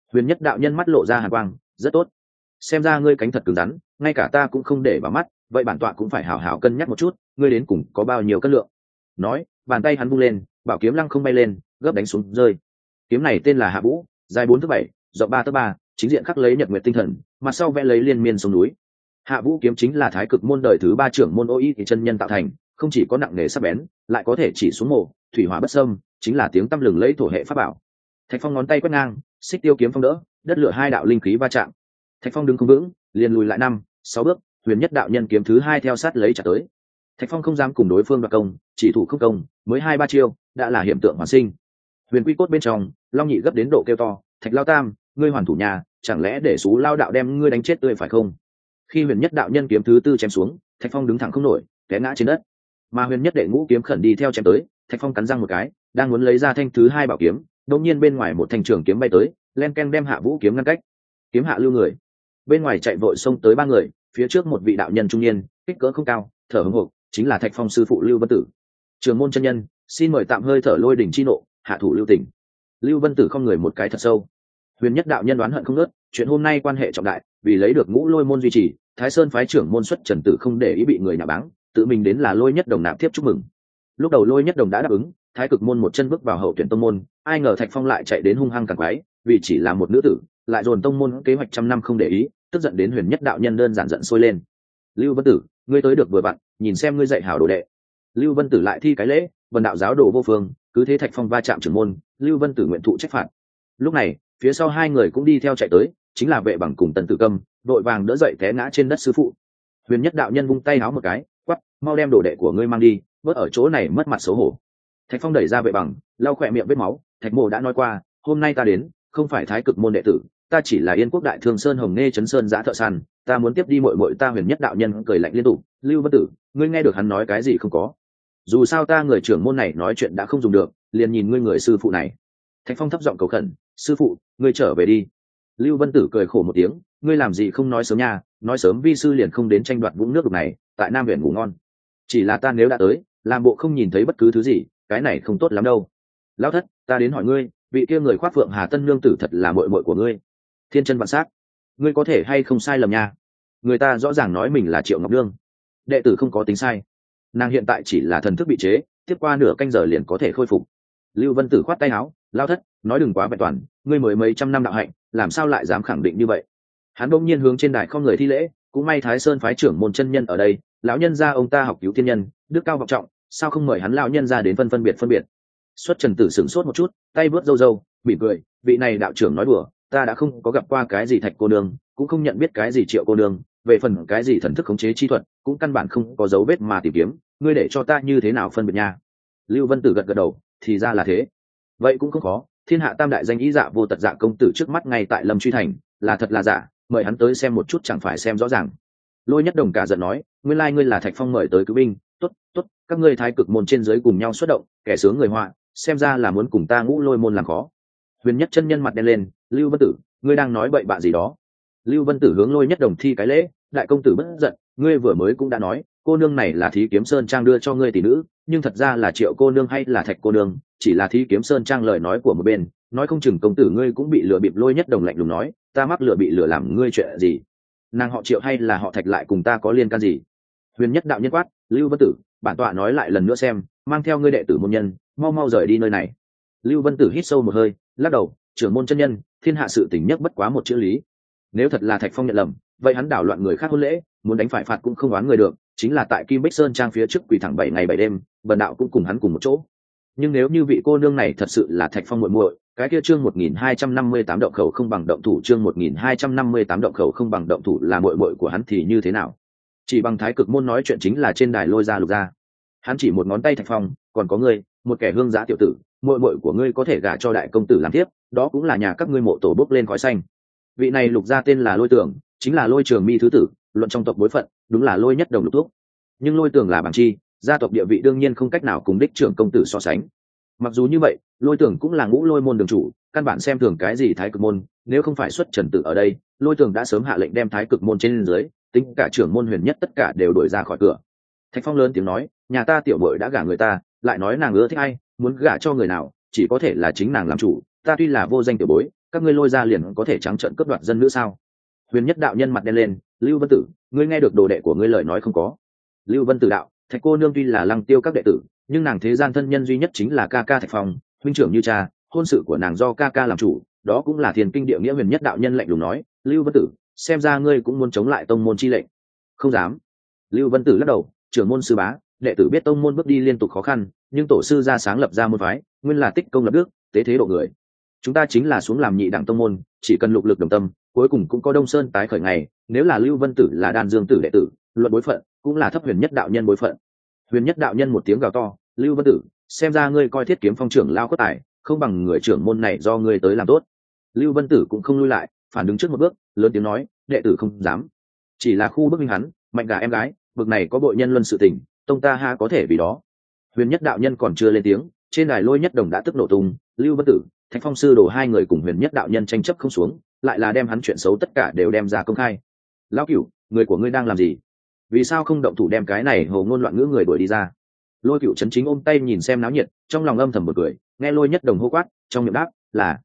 Huyền Nhất đạo nhân mắt lộ ra hàn quang, rất tốt, xem ra ngươi cánh thật cứng rắn, ngay cả ta cũng không để vào mắt, vậy bản tọa cũng phải hảo hảo cân nhắc một chút, ngươi đến cùng có bao nhiêu cân lượng. Nói, bàn tay hắn vung lên, bảo kiếm lăng không bay lên, gấp đánh xuống rơi. Kiếm này tên là Hạ Vũ, dài 4 thước 7, rộng 3 tấc 3, chính diện khắc lấy nhật nguyệt tinh thần, mặt sau vẽ lấy liên miên sông núi. Hạ Vũ kiếm chính là Thái Cực môn đời thứ 3 trưởng môn Ô Y thì chân nhân tạo thành, không chỉ có nặng nề sắc bén, lại có thể chỉ xuống mổ, thủy hỏa bất xâm, chính là tiếng tăm lừng lẫy thổ hệ pháp bảo. Thạch Phong ngón tay quét ngang, xích tiêu kiếm phong đỡ, đất lửa hai đạo linh khí va chạm. Thạch Phong đứng không vững, liền lùi lại 5, 6 bước, Huyền Nhất đạo nhân kiếm thứ 2 theo sát lấy trả tới. Thạch Phong không dám cùng đối phương đoạt công, chỉ thủ không công, mới 2-3 chiêu, đã là hiện tượng hoàn sinh. Huyền Quy cốt bên trong, Long Nhị gấp đến độ kêu to, "Thạch Lao Tam, ngươi hoàn thủ nhà, chẳng lẽ để Sú Lao đạo đem ngươi đánh chết tươi phải không?" Khi Huyền Nhất đạo nhân kiếm thứ 4 chém xuống, Thạch Phong đứng thẳng không nổi, té ngã trên đất. Mà Huyền Nhất đệ ngũ kiếm khẩn đi theo chém tới, Thạch Phong cắn răng một cái, đang muốn lấy ra thanh thứ 2 bảo kiếm, đột nhiên bên ngoài một thanh trường kiếm bay tới, len ken đem Hạ Vũ kiếm ngăn cách. Kiếm hạ lưu người. Bên ngoài chạy vội xông tới 3 người, phía trước một vị đạo nhân trung niên, kích cỡ không cao, thở hổn hộc, chính là Thạch Phong sư phụ Lưu Vân Tử. Trường môn chân nhân, xin mời tạm hơi thở lôi đỉnh chi nộ, hạ thủ lưu tình. Lưu Vân Tử không người một cái thật sâu. Huyền Nhất đạo nhân đoán hận không ngớt, chuyện hôm nay quan hệ trọng đại, vì lấy được Ngũ Lôi môn duy trì, Thái Sơn phái trưởng môn xuất Trần Tử không để ý bị người nhạ báng, tự mình đến là Lôi Nhất Đồng nạp tiếp chúc mừng. Lúc đầu Lôi Nhất Đồng đã đáp ứng, Thái Cực môn một chân bước vào hậu tuyển tông môn, ai ngờ Thạch Phong lại chạy đến hung hăng càng quái, vì chỉ là một nữ tử, lại dồn tông môn kế hoạch trăm năm không để ý, tức giận đến Huyền Nhất đạo nhân đơn giản giận sôi lên. Lưu Vân Tử, ngươi tới được vừa vặn, nhìn xem ngươi dạy hảo đồ đệ. Lưu Vân Tử lại thi cái lễ, vần đạo giáo đồ vô phương, cứ thế Thạch Phong va chạm trưởng môn, Lưu Vân Tử nguyện thụ trách phạt. Lúc này, phía sau 2 người cũng đi theo chạy tới, chính là Vệ Bằng cùng Tần Tử Câm, đội vàng đỡ dậy té ngã trên đất sư phụ. Huyền Nhất đạo nhân vung tay háo một cái, quắc, mau đem đồ đệ của ngươi mang đi, bớt ở chỗ này mất mặt xấu hổ. Thạch Phong đẩy ra Vệ Bằng, lau khỏe miệng vết máu, Thạch Mộ đã nói qua, hôm nay ta đến, không phải Thái Cực môn đệ tử, ta chỉ là Yên Quốc Đại Thương Sơn Hồng Nghe Chấn Sơn Giá thợ săn, ta muốn tiếp đi muội muội ta. Huyền Nhất đạo nhân cười lạnh liên tục, Lưu Vân Tử, ngươi nghe được hắn nói cái gì không có? Dù sao ta người trưởng môn này nói chuyện đã không dùng được, liền nhìn ngươi người sư phụ này. Thạch Phong thấp giọng cầu khẩn, sư phụ, ngươi trở về đi. Lưu Vân Tử cười khổ một tiếng, ngươi làm gì không nói sớm nha, nói sớm vi sư liền không đến tranh đoạt vũng nước đục này, tại Nam Viện ngủ ngon. Chỉ là ta nếu đã tới, làm bộ không nhìn thấy bất cứ thứ gì, cái này không tốt lắm đâu. Lão thất, ta đến hỏi ngươi, vị kia người khoác phượng Hà Tân nương tử thật là muội muội của ngươi? Thiên chân vạn sắc, ngươi có thể hay không sai lầm nha? Người ta rõ ràng nói mình là Triệu Ngọc Nương, đệ tử không có tính sai. Nàng hiện tại chỉ là thần thức bị chế, tiếp qua nửa canh giờ liền có thể khôi phục. Lưu Vân Tử khoát tay áo, Lao thất, nói đừng quá vẹn toàn, ngươi mới mấy trăm năm đạo hạnh, làm sao lại dám khẳng định như vậy? Hắn bỗng nhiên hướng trên đài không người thi lễ, cũng may Thái Sơn phái trưởng môn chân nhân ở đây, lão nhân gia ông ta học cứu thiên nhân, đức cao vọng trọng, sao không mời hắn lão nhân gia đến phân biệt. Xuất Trần Tử sửng sốt một chút, tay vớt râu, mỉm cười, vị này đạo trưởng nói đùa, ta đã không có gặp qua cái gì Thạch cô nương, cũng không nhận biết cái gì Triệu cô nương, về phần cái gì thần thức khống chế chi thuật, cũng căn bản không có dấu vết mà tìm kiếm, ngươi để cho ta như thế nào phân biệt nha? Lưu Vân Tử gật gật đầu, thì ra là thế. Vậy cũng không khó, thiên hạ tam đại danh ý dạ vô tật dạ công tử trước mắt ngay tại Lâm Truy thành, là thật là giả, mời hắn tới xem một chút chẳng phải xem rõ ràng. Lôi Nhất Đồng cả giận nói, nguyên lai ngươi là Thạch Phong mời tới cứu binh, tốt, các ngươi Thái Cực môn trên dưới cùng nhau xuất động, kẻ sướng người họa, xem ra là muốn cùng ta Ngũ Lôi môn làm khó. Huyền Nhất chân nhân mặt đen lên, Lưu Vân Tử, ngươi đang nói bậy bạ gì đó? Lưu Vân Tử hướng Lôi Nhất Đồng thi cái lễ, đại công tử bất giận, ngươi vừa mới cũng đã nói, cô nương này là Thí Kiếm Sơn Trang đưa cho ngươi tỷ nữ, nhưng thật ra là Triệu cô nương hay là Thạch cô nương, chỉ là Thí Kiếm Sơn Trang lời nói của một bên, nói không chừng công tử ngươi cũng bị lừa bịp. Lôi Nhất Đồng lạnh lùng nói, ta mắc lừa bị lừa làm ngươi chuyện gì? Nàng họ Triệu hay là họ Thạch lại cùng ta có liên can gì? Huyền Nhất đạo nhân quát, Lưu Vân Tử, bản tọa nói lại lần nữa xem, mang theo ngươi đệ tử môn nhân, mau rời đi nơi này. Lưu Vân Tử hít sâu một hơi, lắc đầu, trưởng môn chân nhân, thiên hạ sự tình nhất bất quá một chữ lý. Nếu thật là Thạch Phong nhận lầm, vậy hắn đảo loạn người khác hôn lễ, muốn đánh phải phạt cũng không oán người được, chính là tại Kim Bích Sơn Trang phía trước quỳ thẳng 7 ngày 7 đêm, bần đạo cũng cùng hắn cùng một chỗ. Nhưng nếu như vị cô nương này thật sự là Thạch Phong muội muội, cái kia chương 1258 động khẩu không bằng động thủ, chương 1258 động khẩu không bằng động thủ là muội muội của hắn thì như thế nào? Chỉ bằng Thái Cực môn nói chuyện chính là trên đài lôi ra lục ra. Hắn chỉ một ngón tay Thạch Phong, còn có ngươi, một kẻ hương giá tiểu tử, muội muội của ngươi có thể gả cho đại công tử làm tiếp, đó cũng là nhà các ngươi mộ tổ bốc lên khói xanh. Vị này lục gia tên là Lôi Tưởng, chính là Lôi Trường Mi thứ tử, luận trong tộc bối phận, đúng là Lôi Nhất Đồng lục thuốc. Nhưng Lôi Tưởng là bằng chi, gia tộc địa vị đương nhiên không cách nào cùng đích trưởng công tử so sánh. Mặc dù như vậy, Lôi Tưởng cũng là Ngũ Lôi môn đường chủ, căn bản xem thường cái gì Thái Cực môn, nếu không phải xuất Trần Tử ở đây, Lôi Tưởng đã sớm hạ lệnh đem Thái Cực môn trên dưới, tính cả trưởng môn Huyền Nhất tất cả đều đuổi ra khỏi cửa. Thạch Phong lớn tiếng nói, nhà ta tiểu muội đã gả người ta, lại nói nàng ưa thích ai, muốn gả cho người nào, chỉ có thể là chính nàng làm chủ, ta tuy là vô danh tiểu bối, các ngươi lôi ra liền có thể trắng trợn cướp đoạt dân nữ sao? Huyền Nhất đạo nhân mặt đen lên, Lưu Vân Tử, ngươi nghe được đồ đệ của ngươi lời nói không có? Lưu Vân Tử đạo, Thạch cô nương tuy là Lăng Tiêu các đệ tử, nhưng nàng thế gian thân nhân duy nhất chính là ca ca Thạch Phong, huynh trưởng như cha, hôn sự của nàng do ca ca làm chủ, đó cũng là thiên kinh địa nghĩa. Huyền Nhất đạo nhân lạnh lùng nói, Lưu Vân Tử, xem ra ngươi cũng muốn chống lại tông môn chi lệnh. Không dám. Lưu Vân Tử lắc đầu, trưởng môn sư bá, đệ tử biết tông môn bước đi liên tục khó khăn, nhưng tổ sư ra sáng lập ra môn phái, nguyên là tích công lập đức, tế thế độ người. Chúng ta chính là xuống làm nhị đẳng tông môn, chỉ cần lục lực đồng tâm, cuối cùng cũng có Đông Sơn tái khởi ngày. Nếu là Lưu Vân Tử là Đan Dương Tử đệ tử, luận bối phận cũng là thấp Huyền Nhất đạo nhân bối phận. Huyền Nhất đạo nhân một tiếng gào to, Lưu Vân Tử, xem ra ngươi coi Thiết Kiếm Phong trưởng lao có tài, không bằng người trưởng môn này do ngươi tới làm tốt. Lưu Vân Tử cũng không lui lại, phản đứng trước một bước, lớn tiếng nói, đệ tử không dám, chỉ là khu bức minh hắn, mạnh gà em gái, bực này có bội nhân luân sự tình, tông ta ha có thể vì đó. Huyền Nhất đạo nhân còn chưa lên tiếng, trên đài Lôi Nhất Đồng đã tức nổ tung. Lưu Vân Tử, Thạch Phong sư đồ hai người cùng Huyền Nhất đạo nhân tranh chấp không xuống, lại là đem hắn chuyện xấu tất cả đều đem ra công khai. Lão Cửu, người của ngươi đang làm gì? Vì sao không động thủ đem cái này hồ ngôn loạn ngữ người đuổi đi ra? Lôi Cửu chấn chính ôm tay nhìn xem náo nhiệt, trong lòng âm thầm một cười, nghe Lôi Nhất Đồng hô quát, trong miệng đáp,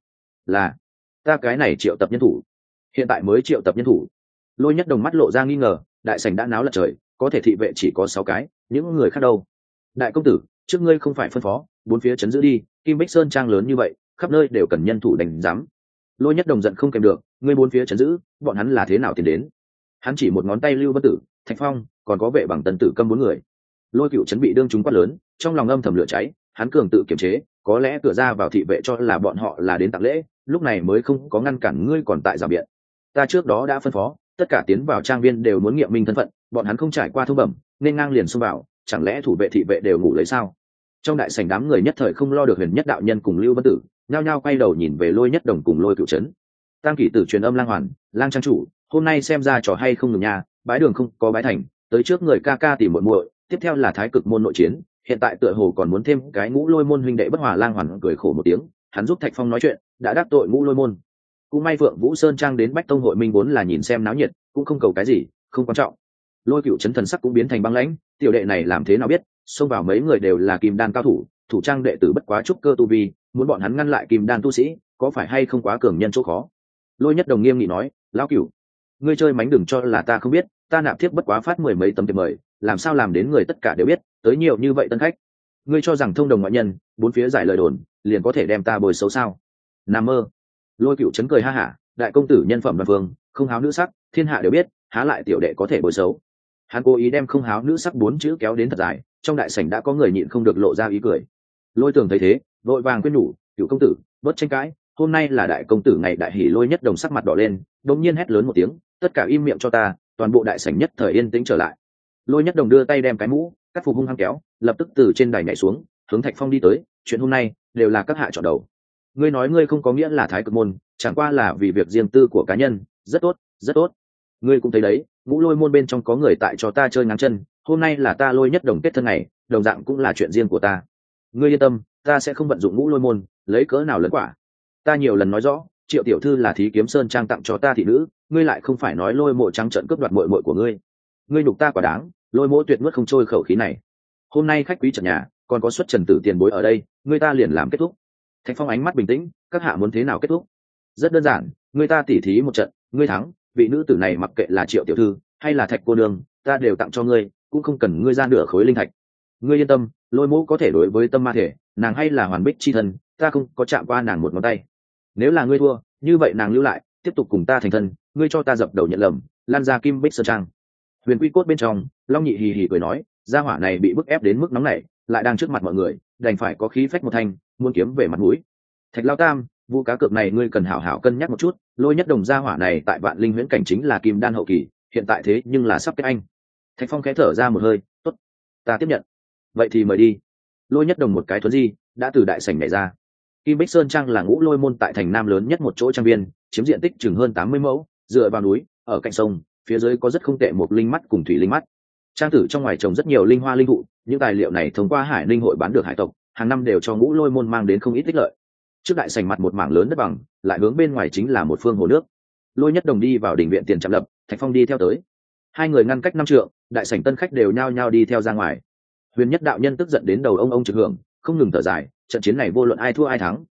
là ta cái này triệu tập nhân thủ, hiện tại mới triệu tập nhân thủ. Lôi Nhất Đồng mắt lộ ra nghi ngờ, đại sảnh đã náo lật trời, có thể thị vệ chỉ có 6 cái, những người khác đâu? Đại công tử, trước ngươi không phải phân phó bốn phía chấn giữ đi, Kim Bích Sơn trang lớn như vậy, khắp nơi đều cần nhân thủ đánh giám. Lôi Nhất Đồng giận không kèm được, ngươi bốn phía chấn giữ, bọn hắn là thế nào tiến đến? Hắn chỉ một ngón tay Lưu Vân Tử, Thạch Phong, còn có vệ bằng Tần Tử Câm 4 người. Lôi Cửu chấn bị đương chúng quát lớn, trong lòng âm thầm lửa cháy, hắn cường tự kiềm chế, có lẽ cửa ra vào thị vệ cho là bọn họ là đến tặng lễ, lúc này mới không có ngăn cản ngươi còn tại rào biện. Ta trước đó đã phân phó, tất cả tiến vào trang viên đều muốn nghiệm minh thân phận, bọn hắn không trải qua thông bẩm, nên ngang liền xông vào, chẳng lẽ thủ vệ thị vệ đều ngủ lấy sao? Trong đại sảnh đám người nhất thời không lo được Huyền Nhất đạo nhân cùng Lưu Vân Tử, nhao nhao quay đầu nhìn về Lôi Nhất Đồng cùng Lôi Cửu trấn. Tam kỷ tử truyền âm Lang Hoàn, Lang trang chủ, hôm nay xem ra trò hay không ngừng nha, bái đường không có bái thành, tới trước người ca ca tìm muội muội, tiếp theo là Thái Cực môn nội chiến, hiện tại tựa hồ còn muốn thêm cái Ngũ Lôi môn huynh đệ bất hòa. Lang Hoàn cười khổ một tiếng, hắn giúp Thạch Phong nói chuyện, đã đắc tội Ngũ Lôi môn. Cũng may Phượng Vũ Sơn trang đến Bách Tông hội minh vốn là nhìn xem náo nhiệt, cũng không cầu cái gì, không quan trọng. Lôi Cửu trấn thần sắc cũng biến thành băng lãnh, tiểu đệ này làm thế nào biết, xông vào mấy người đều là kim đan cao thủ, thủ trang đệ tử bất quá trúc cơ tu vi, muốn bọn hắn ngăn lại kim đan tu sĩ, có phải hay không quá cường nhân chỗ khó? Lôi Nhất Đồng nghiêm nghị nói, lão Cửu, ngươi chơi mánh đừng cho là ta không biết, ta nạp thiếp bất quá phát 10 mấy tấm thiệp mời, làm sao làm đến người tất cả đều biết, tới nhiều như vậy tân khách. Ngươi cho rằng thông đồng ngoại nhân, bốn phía giải lời đồn, liền có thể đem ta bồi xấu sao? Nằm mơ. Lôi Cửu chấn cười ha hả, đại công tử nhân phẩm đoan vương, không háo nữ sắc, thiên hạ đều biết, há lại tiểu đệ có thể bồi xấu. Hắn cố ý đem không háo nữ sắc 4 chữ kéo đến thật dài, trong đại sảnh đã có người nhịn không được lộ ra ý cười. Lôi Tường thấy thế, vội vàng khuyên nhủ, Cửu công tử, bớt tranh cãi, hôm nay là đại công tử ngày đại hỷ. Lôi Nhất Đồng sắc mặt đỏ lên, đột nhiên hét lớn một tiếng, tất cả im miệng cho ta. Toàn bộ đại sảnh nhất thời yên tĩnh trở lại. Lôi Nhất Đồng đưa tay đem cái mũ cắt phục hung hăng kéo, lập tức từ trên đài nhảy xuống, hướng Thạch Phong đi tới, chuyện hôm nay đều là các hạ chọn đầu. Ngươi nói ngươi không có nghĩa là Thái Cực môn, chẳng qua là vì việc riêng tư của cá nhân, rất tốt, rất tốt. Ngươi cũng thấy đấy, Ngũ Lôi môn bên trong có người tại cho ta chơi ngáng chân, hôm nay là ta Lôi Nhất Đồng kết thân ngày, đồng dạng cũng là chuyện riêng của ta. Ngươi yên tâm, ta sẽ không vận dụng Ngũ Lôi môn, lấy cỡ nào lấn quả. Ta nhiều lần nói rõ, Triệu tiểu thư là Thí Kiếm Sơn trang tặng cho ta thị nữ, ngươi lại không phải nói Lôi Mộ trắng trợn cướp đoạt muội muội của ngươi. Ngươi nhục ta quả đáng, Lôi Mộ tuyệt nuốt không trôi khẩu khí này. Hôm nay khách quý trận nhà, còn có xuất trần tử tiền bối ở đây, ngươi ta liền làm kết thúc. Thạch Phong ánh mắt bình tĩnh, các hạ muốn thế nào kết thúc? Rất đơn giản, ngươi ta tỉ thí một trận, ngươi thắng, vị nữ tử này mặc kệ là Triệu tiểu thư hay là Thạch cô nương, ta đều tặng cho ngươi, cũng không cần ngươi ra nửa khối linh thạch. Ngươi yên tâm, Lôi Mộ có thể đối với tâm ma thể, nàng hay là hoàn bích chi thân, ta không có chạm qua nàng một ngón tay. Nếu là ngươi thua, như vậy nàng lưu lại, tiếp tục cùng ta thành thân, ngươi cho ta dập đầu nhận lầm, lan ra Kim Bích Sơn trang. Huyền Quy Cốt bên trong, Long Nhị hì hì cười nói, gia hỏa này bị bức ép đến mức nóng nảy, lại đang trước mặt mọi người, đành phải có khí phách một thanh, muốn kiếm về mặt mũi. Thạch Lao Tam, vụ cá cược này ngươi cần hảo hảo cân nhắc một chút, Lôi Nhất Đồng gia hỏa này tại Vạn Linh Huyễn cảnh chính là kim đan hậu kỳ, hiện tại thế nhưng là sắp kết anh. Thạch Phong khẽ thở ra một hơi, tốt, ta tiếp nhận. Vậy thì mời đi. Lôi Nhất Đồng một cái thuấn di, đã từ đại sảnh nhảy ra. Kim Bích Sơn trang là Ngũ Lôi môn tại thành Nam lớn nhất một chỗ trang viên, chiếm diện tích chừng hơn 80 mẫu, dựa vào núi, ở cạnh sông, phía dưới có rất không tệ một linh mắt cùng thủy linh mắt. Trang tử trong ngoài trồng rất nhiều linh hoa linh thụ, những tài liệu này thông qua Hải Linh hội bán được hải tộc, hàng năm đều cho Ngũ Lôi môn mang đến không ít ích lợi. Trước đại sảnh mặt một mảng lớn đất bằng, lại hướng bên ngoài chính là một phương hồ nước. Lôi Nhất Đồng đi vào đình viện tiền chạm lập, Thạch Phong đi theo tới. Hai người ngăn cách 5 trượng, đại sảnh tân khách đều nhao nhao đi theo ra ngoài. Huyền Nhất đạo nhân tức giận đến đầu ông trực hưởng, không ngừng thở dài, trận chiến này vô luận ai thua ai thắng,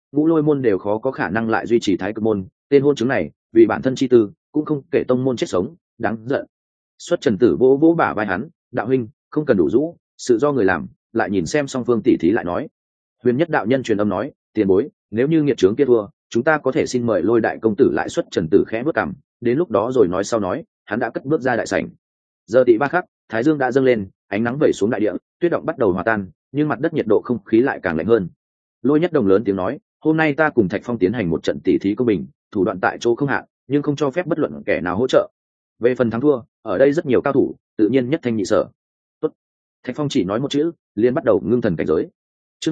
ngũ lôi môn đều khó có khả năng lại duy trì thái cực môn, tên hôn chứng này vì bản thân chi tư cũng không kể tông môn chết sống, đáng giận. Xuất Trần Tử vỗ vỗ bả vai hắn, đạo huynh không cần đủ rũ, sự do người làm, lại nhìn xem song phương tỉ thí lại nói. Huyền Nhất đạo nhân truyền âm nói, tiền bối, nếu như nghiệt trướng kia thua, chúng ta có thể xin mời Lôi đại công tử lại. Xuất Trần Tử khẽ bước cằm, đến lúc đó rồi nói sau nói, hắn đã cất bước ra đại sảnh. Giờ tị ba khắc, thái dương đã dâng lên, ánh nắng vẩy xuống đại địa, tuyết động bắt đầu hòa tan, nhưng mặt đất nhiệt độ không khí lại càng lạnh hơn. Lôi Nhất Đồng lớn tiếng nói, hôm nay ta cùng Thạch Phong tiến hành một trận tỉ thí công bình, thủ đoạn tại chỗ không hạn, nhưng không cho phép bất luận kẻ nào hỗ trợ. Về phần thắng thua, ở đây rất nhiều cao thủ, tự nhiên nhất thanh nhị sở. Tốt. Thạch Phong chỉ nói một chữ, liền bắt đầu ngưng thần cảnh giới. Chương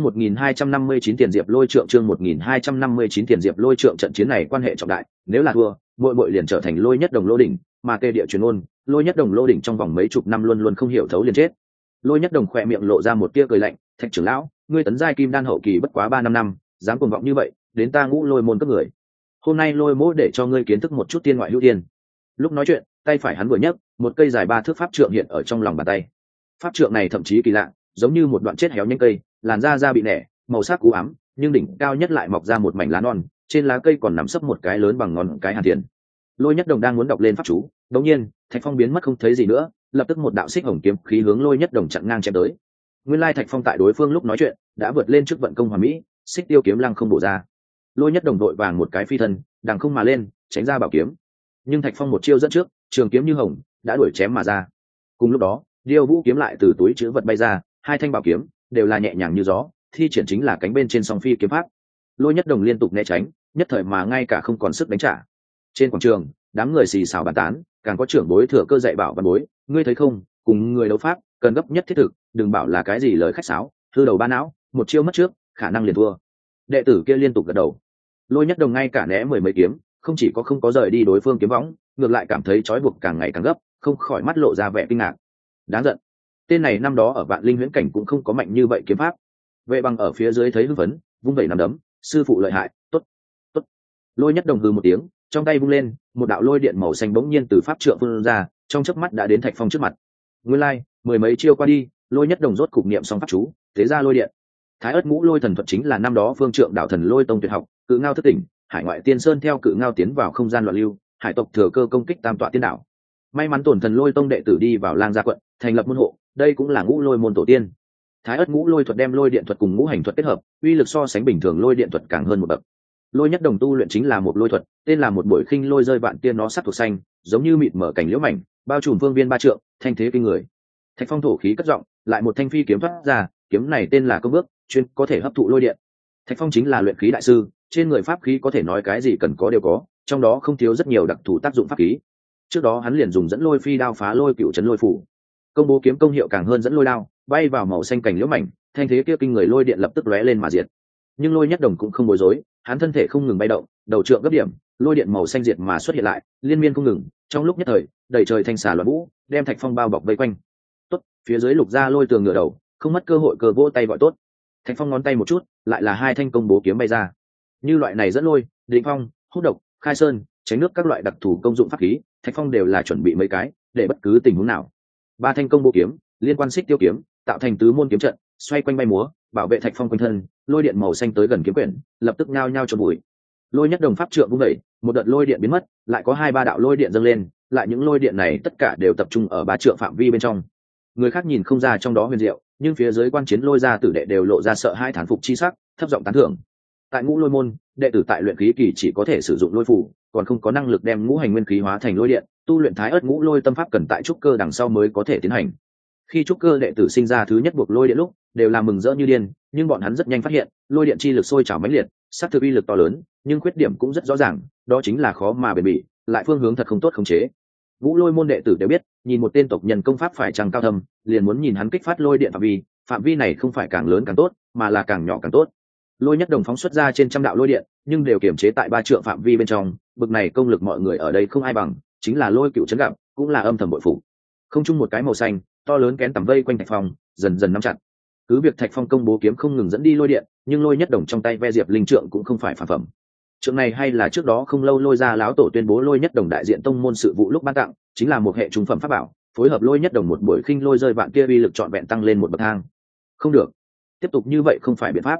1259 tiền diệp lôi trượng, chương 1259 tiền diệp lôi trượng. Trận chiến này quan hệ trọng đại, nếu là thua, muội liền trở thành Lôi Nhất Đồng lô đỉnh, mà kê địa truyền ôn, Lôi Nhất Đồng lô đỉnh trong vòng mấy chục năm luôn luôn không hiểu thấu liền chết. Lôi Nhất Đồng khỏe miệng lộ ra một tia cười lạnh, Thạch trưởng lão, ngươi tấn giai kim đan hậu kỳ bất quá 3-5 năm, dám cuồng vọng như vậy, đến ta Ngũ Lôi môn cấp người. Hôm nay Lôi mỗ để cho ngươi kiến thức một chút tiên ngoại hữu tiên. Lúc nói chuyện, tay phải hắn vừa nhấc, một cây dài 3 thước pháp trượng hiện ở trong lòng bàn tay. Pháp trượng này thậm chí kỳ lạ, giống như một đoạn chết héo nhánh cây, làn da bị nẻ, màu sắc u ám, nhưng đỉnh cao nhất lại mọc ra một mảnh lá non, trên lá cây còn nằm sấp một cái lớn bằng ngón cái hàn thiền. Lôi Nhất Đồng đang muốn đọc lên pháp chú, đột nhiên, Thạch Phong biến mất không thấy gì nữa, lập tức một đạo xích hồng kiếm khí hướng Lôi Nhất Đồng chặn ngang chém tới. Nguyên lai Thạch Phong tại đối phương lúc nói chuyện, đã vượt lên trước vận công hoàn mỹ, xích tiêu kiếm lăng không bổ ra. Lôi Nhất Đồng đội vàng một cái phi thân, đằng không mà lên, tránh ra bảo kiếm. Nhưng Thạch Phong một chiêu dẫn trước, trường kiếm như hồng, đã đuổi chém mà ra. Cùng lúc đó, Điêu Vũ kiếm lại từ túi trữ vật bay ra, hai thanh bảo kiếm đều là nhẹ nhàng như gió, thi triển chính là cánh bên trên song phi kiếm pháp. Lôi Nhất Đồng liên tục né tránh, nhất thời mà ngay cả không còn sức đánh trả. Trên quảng trường, đám người xì xào bàn tán, càng có trưởng bối thừa cơ dạy bảo văn bối, ngươi thấy không, cùng người đấu pháp cần gấp nhất thiết thực, đừng bảo là cái gì lời khách sáo, hư đầu ba não, một chiêu mất trước, khả năng liền thua. Đệ tử kia liên tục gật đầu. Lôi Nhất Đồng ngay cả né mười mấy kiếm, không chỉ có không có rời đi đối phương kiếm võng, ngược lại cảm thấy trói buộc càng ngày càng gấp, không khỏi mắt lộ ra vẻ kinh ngạc. Đáng giận, tên này năm đó ở Vạn Linh Huyễn Cảnh cũng không có mạnh như vậy kiếm pháp. Vệ Bằng ở phía dưới thấy hưng phấn, vung vẩy nắm đấm, sư phụ lợi hại, tốt, tốt. Lôi Nhất Đồng hừ một tiếng, trong tay vung lên, một đạo lôi điện màu xanh bỗng nhiên từ pháp trượng vươn ra, trong chớp mắt đã đến Thạch Phong trước mặt. Nguyên lai, mười mấy chiêu qua đi, Lôi Nhất Đồng rốt cục niệm xong pháp chú, thế ra lôi điện. Thái Ức Ngũ Lôi thần thuật chính là năm đó phương trượng đạo thần Lôi tông tuyệt học, Cự Ngao thức tỉnh, Hải ngoại tiên sơn theo Cự Ngao tiến vào không gian loạn lưu, hải tộc thừa cơ công kích Tam tọa tiên đảo. May mắn tổn thần Lôi tông đệ tử đi vào Lang Gia quận, thành lập môn hộ, đây cũng là Ngũ Lôi môn tổ tiên. Thái Ức Ngũ Lôi thuật đem lôi điện thuật cùng ngũ hành thuật kết hợp, uy lực so sánh bình thường lôi điện thuật càng hơn một bậc. Lôi Nhất Đồng tu luyện chính là một lôi thuật, tên là một buổi khinh lôi rơi vạn tiên, nó sắc thuộc xanh, giống như mịt mở cảnh liễu mảnh, bao trùm phương viên 3 trượng, thanh thế kinh người. Thạch Phong thổ khí cất giọng, lại một thanh phi kiếm thoát ra, kiếm này tên là Công Bước, chuyên có thể hấp thụ lôi điện. Thạch Phong chính là luyện khí đại sư, trên người pháp khí có thể nói cái gì cần có đều có, trong đó không thiếu rất nhiều đặc thù tác dụng pháp khí. Trước đó hắn liền dùng dẫn lôi phi đao phá lôi cựu trấn lôi phủ. Công bố kiếm công hiệu càng hơn dẫn lôi đao, bay vào màu xanh cảnh liễu mảnh, thanh thế kia kinh người lôi điện lập tức lóe lên mà diệt. Nhưng Lôi Nhất Đồng cũng không bối rối, hắn thân thể không ngừng bay động, đầu trượng gấp điểm, lôi điện màu xanh diệt mà xuất hiện lại, liên miên không ngừng, trong lúc nhất thời, đầy trời thanh xà loạn vũ, đem Thạch Phong bao bọc vây quanh. Tốt, phía dưới Lục Gia Lôi tường ngửa đầu, không mất cơ hội cơ vỗ tay gọi tốt. Thạch Phong ngón tay một chút, lại là hai thanh công bố kiếm bay ra. Như loại này dẫn lôi, định phong, hút độc, khai sơn, tránh nước các loại đặc thù công dụng pháp khí, Thạch Phong đều là chuẩn bị mấy cái, để bất cứ tình huống nào. Ba thanh công bố kiếm, liên quan xích tiêu kiếm, tạo thành tứ môn kiếm trận, xoay quanh bay múa, bảo vệ Thạch Phong quanh thân, lôi điện màu xanh tới gần kiếm quyển, lập tức nhao nhao cho bụi. Lôi Nhất Đồng pháp trượng vung đẩy, một đợt lôi điện biến mất, lại có 2-3 đạo lôi điện dâng lên, lại những lôi điện này tất cả đều tập trung ở 3 trượng phạm vi bên trong. Người khác nhìn không ra trong đó huyền diệu, nhưng phía dưới quan chiến lôi gia tử đệ đều lộ ra sợ hãi thán phục chi sắc, thấp giọng tán thưởng. Tại Ngũ Lôi môn, đệ tử tại luyện khí kỳ chỉ có thể sử dụng lôi phù, còn không có năng lực đem ngũ hành nguyên khí hóa thành lôi điện, tu luyện Thái Ức Ngũ Lôi tâm pháp cần tại trúc cơ đằng sau mới có thể tiến hành. Khi trúc cơ đệ tử sinh ra thứ nhất buộc lôi điện lúc, đều là mừng rỡ như điên, nhưng bọn hắn rất nhanh phát hiện, lôi điện chi lực sôi trào mãnh liệt, sát thực uy lực to lớn, nhưng khuyết điểm cũng rất rõ ràng, đó chính là khó mà bền bỉ, lại phương hướng thật không tốt khống chế. Ngũ Lôi môn đệ tử đều biết, nhìn một tên tộc nhân công pháp phải chăng cao thâm, liền muốn nhìn hắn kích phát lôi điện phạm vi này không phải càng lớn càng tốt, mà là càng nhỏ càng tốt. Lôi Nhất Đồng phóng xuất ra trên trăm đạo lôi điện, nhưng đều kiềm chế tại 3 trượng phạm vi bên trong, bực này công lực mọi người ở đây không ai bằng, chính là Lôi Cựu trấn gặp, cũng là âm thầm bội phục. Không chung một cái màu xanh, to lớn kén tầm vây quanh Thạch Phong, dần dần nắm chặt. Cứ việc Thạch Phong công bố kiếm không ngừng dẫn đi lôi điện, nhưng Lôi Nhất Đồng trong tay ve diệp linh trượng cũng không phải phản phẩm. Trượng này hay là trước đó không lâu Lôi gia lão tổ tuyên bố Lôi Nhất Đồng đại diện tông môn sự vụ lúc ban tặng, chính là một hệ trung phẩm pháp bảo, phối hợp Lôi Nhất Đồng một buổi khinh lôi rơi vạn kia uy lực trọn vẹn tăng lên một bậc thang. Không được, tiếp tục như vậy không phải biện pháp.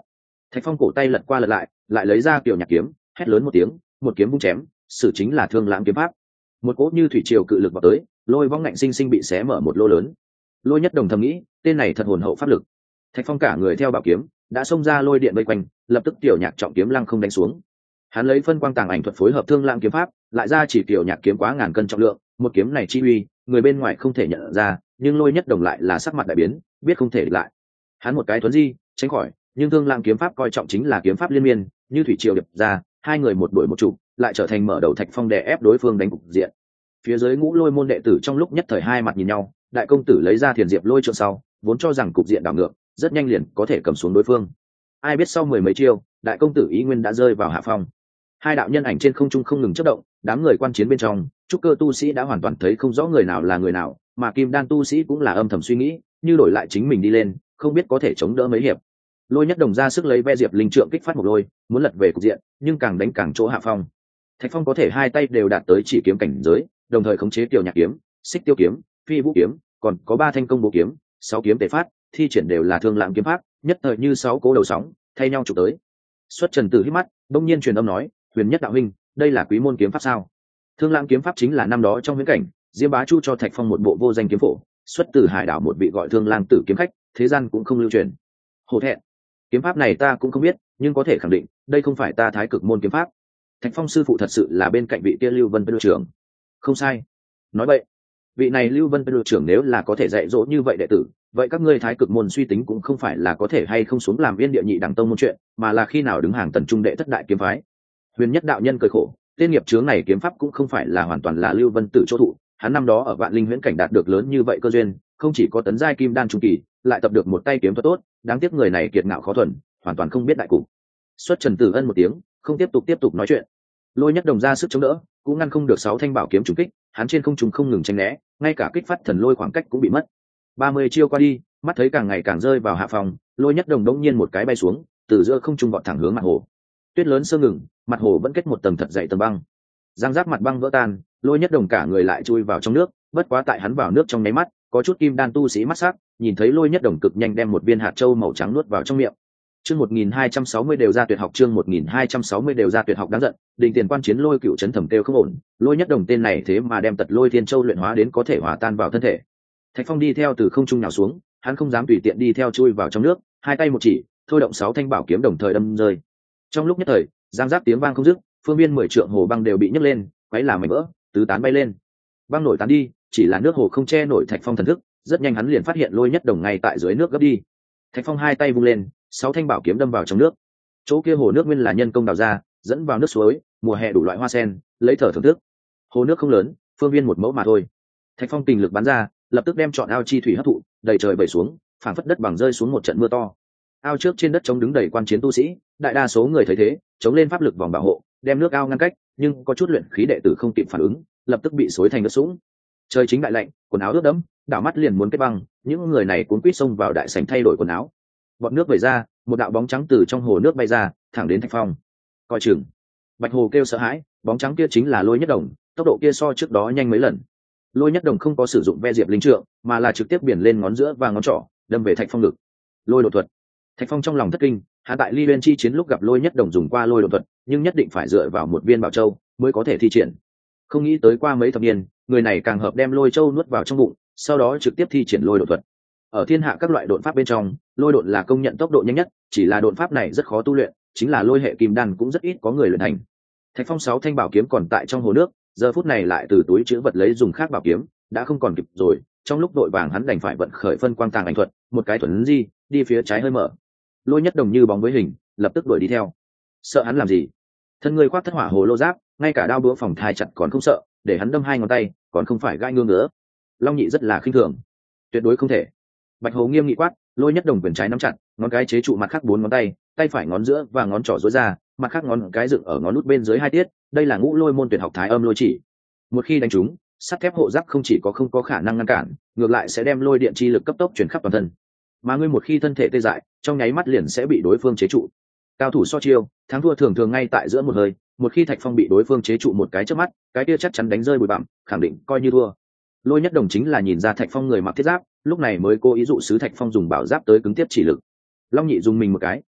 Thạch Phong cổ tay lật qua lật lại, lại lấy ra Kiều Nhạc kiếm, hét lớn một tiếng, một kiếm vung chém, sử chính là Thương Lãng kiếm pháp. Một cỗ như thủy triều cự lực vào tới, lôi vong ngạnh sinh sinh bị xé mở một lỗ lớn. Lôi Nhất Đồng thầm nghĩ, tên này thật hồn hậu pháp lực. Thạch Phong cả người theo bảo kiếm, đã xông ra lôi điện vây quanh, lập tức Kiều Nhạc trọng kiếm lăng không đánh xuống. Hắn lấy phân quang tàng ảnh thuật phối hợp Thương Lãng kiếm pháp, lại ra chỉ Kiều Nhạc kiếm quá ngàn cân trọng lượng, một kiếm này chi uy, người bên ngoài không thể nhận ra, nhưng Lôi Nhất Đồng lại là sắc mặt đại biến, biết không thể địch lại. Hắn một cái thuấn di, tránh khỏi, nhưng Thương Lãng kiếm pháp coi trọng chính là kiếm pháp liên miên, như thủy triều điệp ra, hai người một đuổi một trụ, lại trở thành mở đầu Thạch Phong đè ép đối phương đánh cục diện. Phía dưới Ngũ Lôi môn đệ tử trong lúc nhất thời hai mặt nhìn nhau, đại công tử lấy ra Thiền Diệp Lôi trượng sau, vốn cho rằng cục diện đảo ngược, rất nhanh liền có thể cầm xuống đối phương. Ai biết sau mười mấy chiêu, đại công tử ý nguyên đã rơi vào hạ phong. Hai đạo nhân ảnh trên không trung không ngừng chớp động, đám người quan chiến bên trong, trúc cơ tu sĩ đã hoàn toàn thấy không rõ người nào là người nào, mà kim đan tu sĩ cũng là âm thầm suy nghĩ, như đổi lại chính mình đi lên, không biết có thể chống đỡ mấy hiệp. Lôi Nhất Đồng ra sức lấy ve diệp linh trượng kích phát một lôi, muốn lật về cục diện, nhưng càng đánh càng chỗ hạ phong. Thạch Phong có thể hai tay đều đạt tới chỉ kiếm cảnh giới, đồng thời khống chế Kiều Nhạc kiếm, Xích Tiêu kiếm, Phi Vũ kiếm, còn có 3 thanh công bố kiếm, 6 kiếm tề phát, thi triển đều là Thương Lãng kiếm pháp, nhất thời như 6 cố đầu sóng, thay nhau chụp tới. Xuất Trần Tử hít mắt, đông nhiên truyền âm nói, "Huyền Nhất đạo huynh, đây là quý môn kiếm pháp sao?" Thương Lãng kiếm pháp chính là năm đó trong viễn cảnh, Diêm Bá Chu cho Thạch Phong một bộ vô danh kiếm phổ, xuất từ hải đảo một vị gọi Thương Lãng Tử kiếm khách, thế gian cũng không lưu truyền. Hổ thẹn, kiếm pháp này ta cũng không biết, nhưng có thể khẳng định, đây không phải ta Thái Cực môn kiếm pháp. Thạch Phong sư phụ thật sự là bên cạnh vị kia Lưu Vân Pê trưởng. Không sai. Nói vậy, vị này Lưu Vân Pê trưởng nếu là có thể dạy dỗ như vậy đệ tử, vậy các ngươi Thái Cực môn suy tính cũng không phải là có thể hay không xuống làm viên địa nhị đẳng tông môn chuyện, mà là khi nào đứng hàng tần trung đệ thất đại kiếm phái. Huyền Nhất đạo nhân cười khổ, tên nghiệp chướng này kiếm pháp cũng không phải là hoàn toàn là Lưu Vân Tử chỗ thụ, hắn năm đó ở Vạn Linh Huyễn cảnh đạt được lớn như vậy cơ duyên, không chỉ có tấn giai kim đan trung kỳ, lại tập được một tay kiếm thuật tốt, đáng tiếc người này kiệt ngạo khó thuần, hoàn toàn không biết đại cục. Xuất Trần Tử ân một tiếng, không tiếp tục nói chuyện. Lôi Nhất Đồng ra sức chống đỡ, cũng ngăn không được 6 thanh bảo kiếm trùng kích, hắn trên không trung không ngừng tránh né, ngay cả kích phát thần lôi khoảng cách cũng bị mất. 30 chiêu qua đi, mắt thấy càng ngày càng rơi vào hạ phòng, Lôi Nhất Đồng đống nhiên một cái bay xuống, từ giữa không trung vọt thẳng hướng mặt hồ. Tuyết lớn sơ ngừng, mặt hồ vẫn kết một tầng thật dày tầng băng. Giang giáp mặt băng vỡ tan, Lôi Nhất Đồng cả người lại chui vào trong nước, bất quá tại hắn vào nước trong nháy mắt, có chút kim đan tu sĩ mắt sắc, nhìn thấy Lôi Nhất Đồng cực nhanh đem một viên hạt châu màu trắng nuốt vào trong miệng. Chương 1260 đều ra tuyệt học, chương 1260 đều ra tuyệt học. Đáng giận, Đình Tiền quan chiến Lôi Cựu chấn thầm kêu không ổn, Lôi Nhất Đồng tên này thế mà đem Tật Lôi Thiên Châu luyện hóa đến có thể hòa tan vào thân thể. Thạch Phong đi theo từ không trung nhào xuống, hắn không dám tùy tiện đi theo chui vào trong nước, hai tay một chỉ, thôi động 6 thanh bảo kiếm đồng thời đâm rơi. Trong lúc nhất thời, giang giáp tiếng vang không dứt, phương viên 10 trượng hồ băng đều bị nhấc lên, quấy làm mảnh vỡ, tứ tán bay lên. Băng nổi tán đi, chỉ là nước hồ không che nổi Thạch Phong thần thức, rất nhanh hắn liền phát hiện Lôi Nhất Đồng ngay tại dưới nước gấp đi. Thạch Phong hai tay vung lên, 6 thanh bảo kiếm đâm vào trong nước. Chỗ kia hồ nước nguyên là nhân công đào ra, dẫn vào nước suối, mùa hè đủ loại hoa sen, lấy thở thưởng thức. Hồ nước không lớn, phương viên 1 mẫu mà thôi. Thạch Phong tình lực bắn ra, lập tức đem trọn ao chi thủy hấp thụ, đầy trời bẩy xuống, phảng phất đất bằng rơi xuống một trận mưa to. Ao trước trên đất trống đứng đầy quan chiến tu sĩ, đại đa số người thấy thế, chống lên pháp lực vòng bảo hộ, đem nước ao ngăn cách, nhưng có chút luyện khí đệ tử không kịp phản ứng, lập tức bị xối thành nước sũng. Trời chính đại lạnh, quần áo ướt đẫm, đảo mắt liền muốn kết băng, những người này cuốn quýt xông vào đại sảnh thay đổi quần áo. Bọt nước vẩy ra, một đạo bóng trắng từ trong hồ nước bay ra, thẳng đến Thạch Phong. Coi chừng! Bạch Hồ kêu sợ hãi, bóng trắng kia chính là Lôi Nhất Đồng, tốc độ kia so trước đó nhanh mấy lần. Lôi Nhất Đồng không có sử dụng ve diệp linh trượng, mà là trực tiếp biển lên ngón giữa và ngón trỏ, đâm về Thạch Phong ngực. Lôi độ thuật. Thạch Phong trong lòng thất kinh, hắn tại Ly Uyên chi chiến lúc gặp Lôi Nhất Đồng dùng qua lôi độ thuật, nhưng nhất định phải dựa vào một viên bảo châu mới có thể thi triển. Không nghĩ tới qua mấy thập niên, người này càng hợp đem lôi châu nuốt vào trong bụng, sau đó trực tiếp thi triển lôi độ thuật. Ở thiên hạ các loại độn pháp bên trong, lôi độn là công nhận tốc độ nhanh nhất, chỉ là độn pháp này rất khó tu luyện, chính là lôi hệ kim đan cũng rất ít có người luyện thành. Thạch Phong 6 thanh bảo kiếm còn tại trong hồ nước, giờ phút này lại từ túi trữ vật lấy dùng khác bảo kiếm, đã không còn kịp rồi, trong lúc đội vàng hắn đành phải vận khởi phân quang tàng ảnh thuật, một cái thuần di, đi phía trái hơi mở. Lôi Nhất Đồng như bóng với hình, lập tức đuổi đi theo. Sợ hắn làm gì? Thân người khoác thất hỏa hồ lô giáp, ngay cả đao búa phòng thai chặt còn không sợ, để hắn đâm 2 ngón tay, còn không phải gai ngương nữa. Long Nhị rất là khinh thường, tuyệt đối không thể. Bạch Hồ nghiêm nghị quát, Lôi Nhất Đồng quyền trái nắm chặt, ngón cái chế trụ mặt khác 4 ngón tay, tay phải ngón giữa và ngón trỏ duỗi ra, mặt khác ngón cái dựng ở ngón út bên dưới 2 tiết, đây là Ngũ Lôi môn tuyệt học Thái Âm Lôi chỉ. Một khi đánh trúng, sắt thép hộ giáp không chỉ có không có khả năng ngăn cản, ngược lại sẽ đem lôi điện chi lực cấp tốc truyền khắp toàn thân. Mà ngươi một khi thân thể tê dại, trong nháy mắt liền sẽ bị đối phương chế trụ. Cao thủ so chiêu, thắng thua thường thường ngay tại giữa một hơi, một khi Thạch Phong bị đối phương chế trụ một cái chớp mắt, cái kia chắc chắn đánh rơi bụi bặm, khẳng định coi như thua. Lôi Nhất Đồng chính là nhìn ra Thạch Phong người mặc thiết giáp, lúc này mới cố ý dụ sứ Thạch Phong dùng bảo giáp tới cứng tiếp chỉ lực. Long Nhị dùng mình một cái,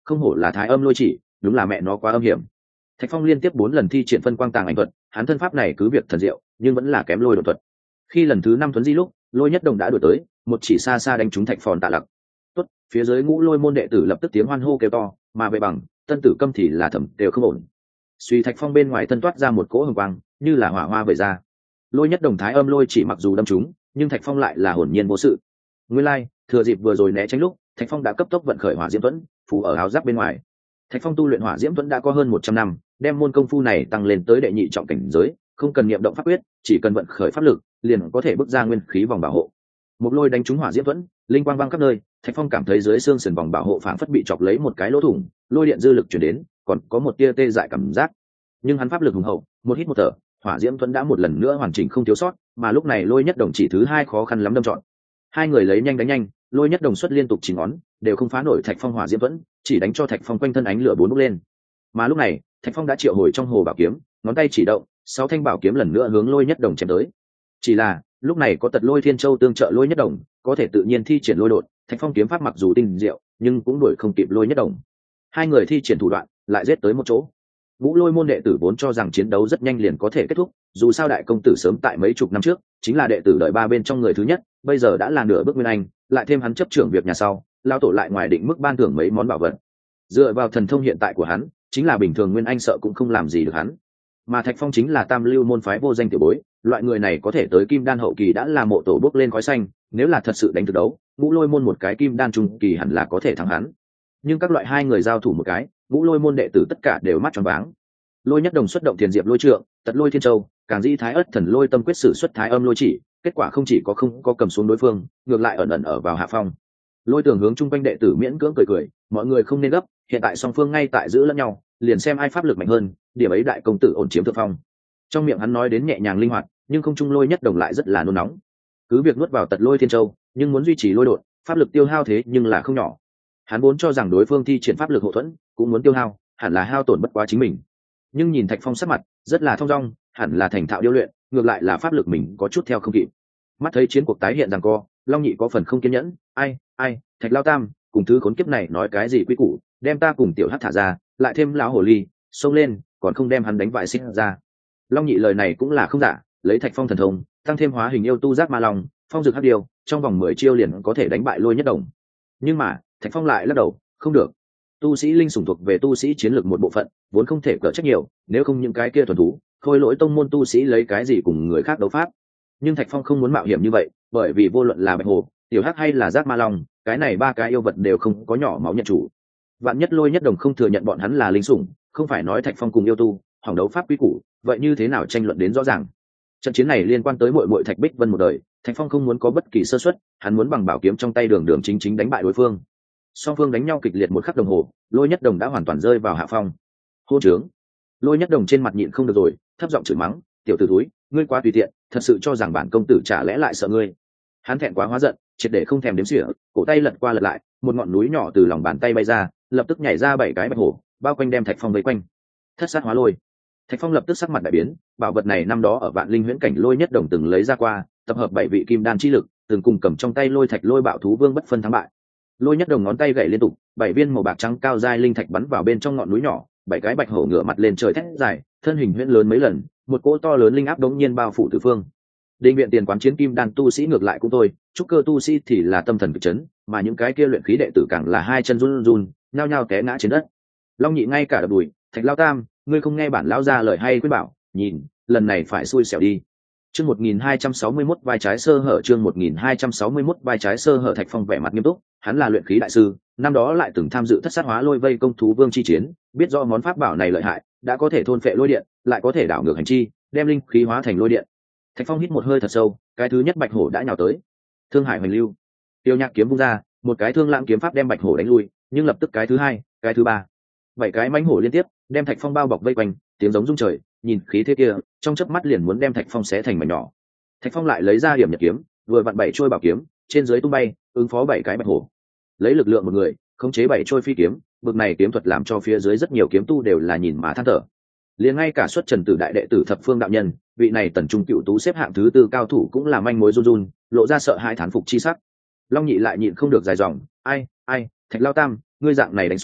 không hổ là thái âm lôi chỉ, đúng là mẹ nó quá âm hiểm. Thạch Phong liên tiếp 4 lần thi triển phân quang tàng ảnh thuật, hắn thân pháp này cứ việc thần diệu, nhưng vẫn là kém lôi đột thuật. Khi lần thứ 5 tuấn di lúc, lôi nhất đồng đã đuổi tới, một chỉ xa xa đánh trúng Thạch Phòn tạ lặc. Tốt, phía dưới ngũ lôi môn đệ tử lập tức tiếng hoan hô kêu to, mà về bằng tân tử câm thì là thẩm đều không ổn. Suy Thạch Phong bên ngoài thân toát ra một cỗ hồng quang, như là hỏa hoa vẩy ra. Lôi nhất đồng thái âm lôi chỉ mặc dù đâm trúng, nhưng Thạch Phong lại là hồn nhiên vô sự. Nguyên lai, thừa dịp vừa rồi né tránh lúc, Thạch Phong đã cấp tốc vận khởi hỏa diễm tuẫn, phủ ở áo giáp bên ngoài. Thạch Phong tu luyện hỏa diễm tuẫn đã có hơn 100 năm, đem môn công phu này tăng lên tới đệ nhị trọng cảnh giới, không cần niệm động pháp quyết, chỉ cần vận khởi pháp lực, liền có thể bước ra nguyên khí vòng bảo hộ. Một lôi đánh trúng hỏa diễm tuẫn, linh quang vang khắp nơi, Thạch Phong cảm thấy dưới xương sườn vòng bảo hộ phảng phất bị chọc lấy một cái lỗ thủng, lôi điện dư lực truyền đến, còn có một tia tê dại cảm giác. Nhưng hắn pháp lực hùng hậu, một hít một thở, hỏa diễm tuẫn đã một lần nữa hoàn chỉnh không thiếu sót, mà lúc này lôi nhất đồng chỉ thứ 2 khó khăn lắm đâm trọn. Hai người lấy nhanh đánh nhanh, lôi nhất đồng xuất liên tục 9 ngón, đều không phá nổi Thạch Phong hỏa diễm tuẫn, chỉ đánh cho Thạch Phong quanh thân ánh lửa bốn bốc lên. Mà lúc này, Thạch Phong đã triệu hồi trong hồ bảo kiếm, ngón tay chỉ động, 6 thanh bảo kiếm lần nữa hướng lôi nhất đồng chém tới. Chỉ là lúc này có tật lôi thiên châu tương trợ lôi nhất đồng, có thể tự nhiên thi triển lôi đột. Thạch Phong kiếm pháp mặc dù tinh diệu, nhưng cũng đuổi không kịp lôi nhất đồng. Hai người thi triển thủ đoạn, lại giết tới một chỗ. Ngũ lôi môn đệ tử vốn cho rằng chiến đấu rất nhanh liền có thể kết thúc, dù sao đại công tử sớm tại mấy chục năm trước chính là đệ tử đợi 3 bên trong người thứ nhất, bây giờ đã là nửa bước nguyên anh, lại thêm hắn chấp trưởng việc nhà sau, lao tổ lại ngoài định mức ban thưởng mấy món bảo vật. Dựa vào thần thông hiện tại của hắn, chính là bình thường nguyên anh sợ cũng không làm gì được hắn. Mà Thạch Phong chính là tam lưu môn phái vô danh tiểu bối, loại người này có thể tới kim đan hậu kỳ đã là mộ tổ bước lên khói xanh, nếu là thật sự đánh thực đấu, ngũ lôi môn một cái kim đan trung kỳ hẳn là có thể thắng hắn. Nhưng các loại hai người giao thủ một cái, ngũ lôi môn đệ tử tất cả đều mắt tròn váng. Lôi nhất đồng xuất động tiền diệp lôi trượng, tật lôi thiên châu, càng dĩ thái ất thần lôi tâm quyết sử xuất thái âm lôi chỉ, kết quả không chỉ có không có cầm xuống đối phương, ngược lại ẩn ẩn ở vào hạ phong. Lôi Tường hướng chung quanh đệ tử miễn cưỡng cười cười, mọi người không nên gấp, hiện tại song phương ngay tại giữ lẫn nhau, liền xem ai pháp lực mạnh hơn, điểm ấy đại công tử ổn chiếm thượng phong. Trong miệng hắn nói đến nhẹ nhàng linh hoạt, nhưng không trung lôi nhất đồng lại rất là nôn nóng. Cứ việc nuốt vào tật lôi thiên châu, nhưng muốn duy trì lôi đột, pháp lực tiêu hao thế nhưng là không nhỏ. Hắn vốn cho rằng đối phương thi triển pháp lực hộ thuẫn, cũng muốn tiêu hao, hẳn là hao tổn bất quá chính mình. Nhưng nhìn Thạch Phong sắc mặt, rất là thong dong, hẳn là thành thạo điêu luyện, ngược lại là pháp lực mình có chút theo không kịp. Mắt thấy chiến cuộc tái hiện rằng co, Long Nhị có phần không kiên nhẫn, ai, Thạch Lao Tam, cùng thứ khốn kiếp này nói cái gì quý củ, đem ta cùng tiểu hắc thả ra, lại thêm lão hồ ly, xông lên, còn không đem hắn đánh bại xích ra. Long Nhị lời này cũng là không giả, lấy Thạch Phong thần thông, tăng thêm hóa hình yêu tu giác ma long, phong dược hắc điều, trong vòng 10 chiêu liền có thể đánh bại lôi nhất đồng. Nhưng mà, Thạch Phong lại lắc đầu, không được. Tu sĩ linh sủng thuộc về tu sĩ chiến lược một bộ phận, vốn không thể cỡ trách nhiều, nếu không những cái kia thuần thú, khôi lỗi tông môn tu sĩ lấy cái gì cùng người khác đấu pháp. Nhưng Thạch Phong không muốn mạo hiểm như vậy, bởi vì vô luận là bạch hồ, tiểu hắc hay là giác ma long, cái này 3 cái yêu vật đều không có nhỏ máu nhận chủ. Vạn nhất lôi nhất đồng không thừa nhận bọn hắn là linh sủng, không phải nói Thạch Phong cùng yêu tu hỏng đấu pháp quý củ, vậy như thế nào tranh luận đến rõ ràng. Trận chiến này liên quan tới muội Thạch Bích Vân một đời, Thạch Phong không muốn có bất kỳ sơ suất, hắn muốn bằng bảo kiếm trong tay đường đường chính chính đánh bại đối phương. Song phương đánh nhau kịch liệt một khắc đồng hồ, lôi nhất đồng đã hoàn toàn rơi vào hạ phong. Hô trướng! Lôi nhất đồng trên mặt nhịn không được rồi, thấp giọng chửi mắng, tiểu tử túi, ngươi quá tùy tiện, thật sự cho rằng bản công tử chả lẽ lại sợ ngươi. Hắn thẹn quá hóa giận, triệt để không thèm đếm xỉa, cổ tay lật qua lật lại, một ngọn núi nhỏ từ lòng bàn tay bay ra, lập tức nhảy ra 7 cái bạch hổ, bao quanh đem Thạch Phong vây quanh. Thất sát hóa lôi. Thạch Phong lập tức sắc mặt đại biến, bảo vật này năm đó ở Vạn Linh Huyễn cảnh lôi nhất đồng từng lấy ra qua, tập hợp 7 vị kim đan chi lực, từng cùng cầm trong tay lôi thạch lôi bạo thú vương bất phân thắng bại. Lôi nhất đồng ngón tay gảy liên tục, 7 viên màu bạc trắng cao giai linh thạch bắn vào bên trong ngọn núi nhỏ, 7 cái bạch hổ ngửa mặt lên trời thét dài, thân hình huyễn lớn mấy lần, một cỗ to lớn linh áp đống nhiên bao phủ tứ phương. Định viện tiền quán chiến kim đan tu sĩ ngược lại cũng thôi, trúc cơ tu sĩ thì là tâm thần cực chấn, mà những cái kia luyện khí đệ tử càng là hai chân run run, nhao nhao té ngã trên đất. Long Nhị ngay cả đập đùi, Thạch Lao Tam, ngươi không nghe bản lão gia lời hay khuyên bảo, nhìn, lần này phải xui xẻo đi. Chương 1261 vai trái sơ hở, chương 1261 vai trái sơ hở. Thạch Phong vẻ mặt nghiêm túc, hắn là luyện khí đại sư, năm đó lại từng tham dự thất sát hóa lôi vây công thú vương chi chiến, biết rõ món pháp bảo này lợi hại, đã có thể thôn phệ lôi điện, lại có thể đảo ngược hành chi, đem linh khí hóa thành lôi điện. Thạch Phong hít một hơi thật sâu, cái thứ nhất bạch hổ đã nhào tới. Thương Hải Hoành Lưu, Tiêu Nhạc kiếm vung ra, một cái thương lãng kiếm pháp đem bạch hổ đánh lui, nhưng lập tức cái thứ hai, cái thứ ba, 7 cái mãnh hổ liên tiếp, đem Thạch Phong bao bọc vây quanh, tiếng giống rung trời, nhìn khí thế kia, trong chớp mắt liền muốn đem Thạch Phong xé thành mảnh nhỏ. Thạch Phong lại lấy ra Hiểm Nhật kiếm, vừa vặn 7 trôi bảo kiếm, trên dưới tung bay, ứng phó 7 cái bạch hổ. Lấy lực lượng một người, khống chế 7 trôi phi kiếm, bực này kiếm thuật làm cho phía dưới rất nhiều kiếm tu đều là nhìn mà than thở. Liền ngay cả xuất Trần Tử đại đệ tử Thập Phương đạo nhân, vị này tần trung cựu tú xếp hạng thứ 4 cao thủ cũng là manh mối run run, lộ ra sợ hãi thán phục chi sắc. Long Nhị lại nhịn không được dài dòng, ai, Thạch Lao Tam, ngươi dạng này đánh xuống,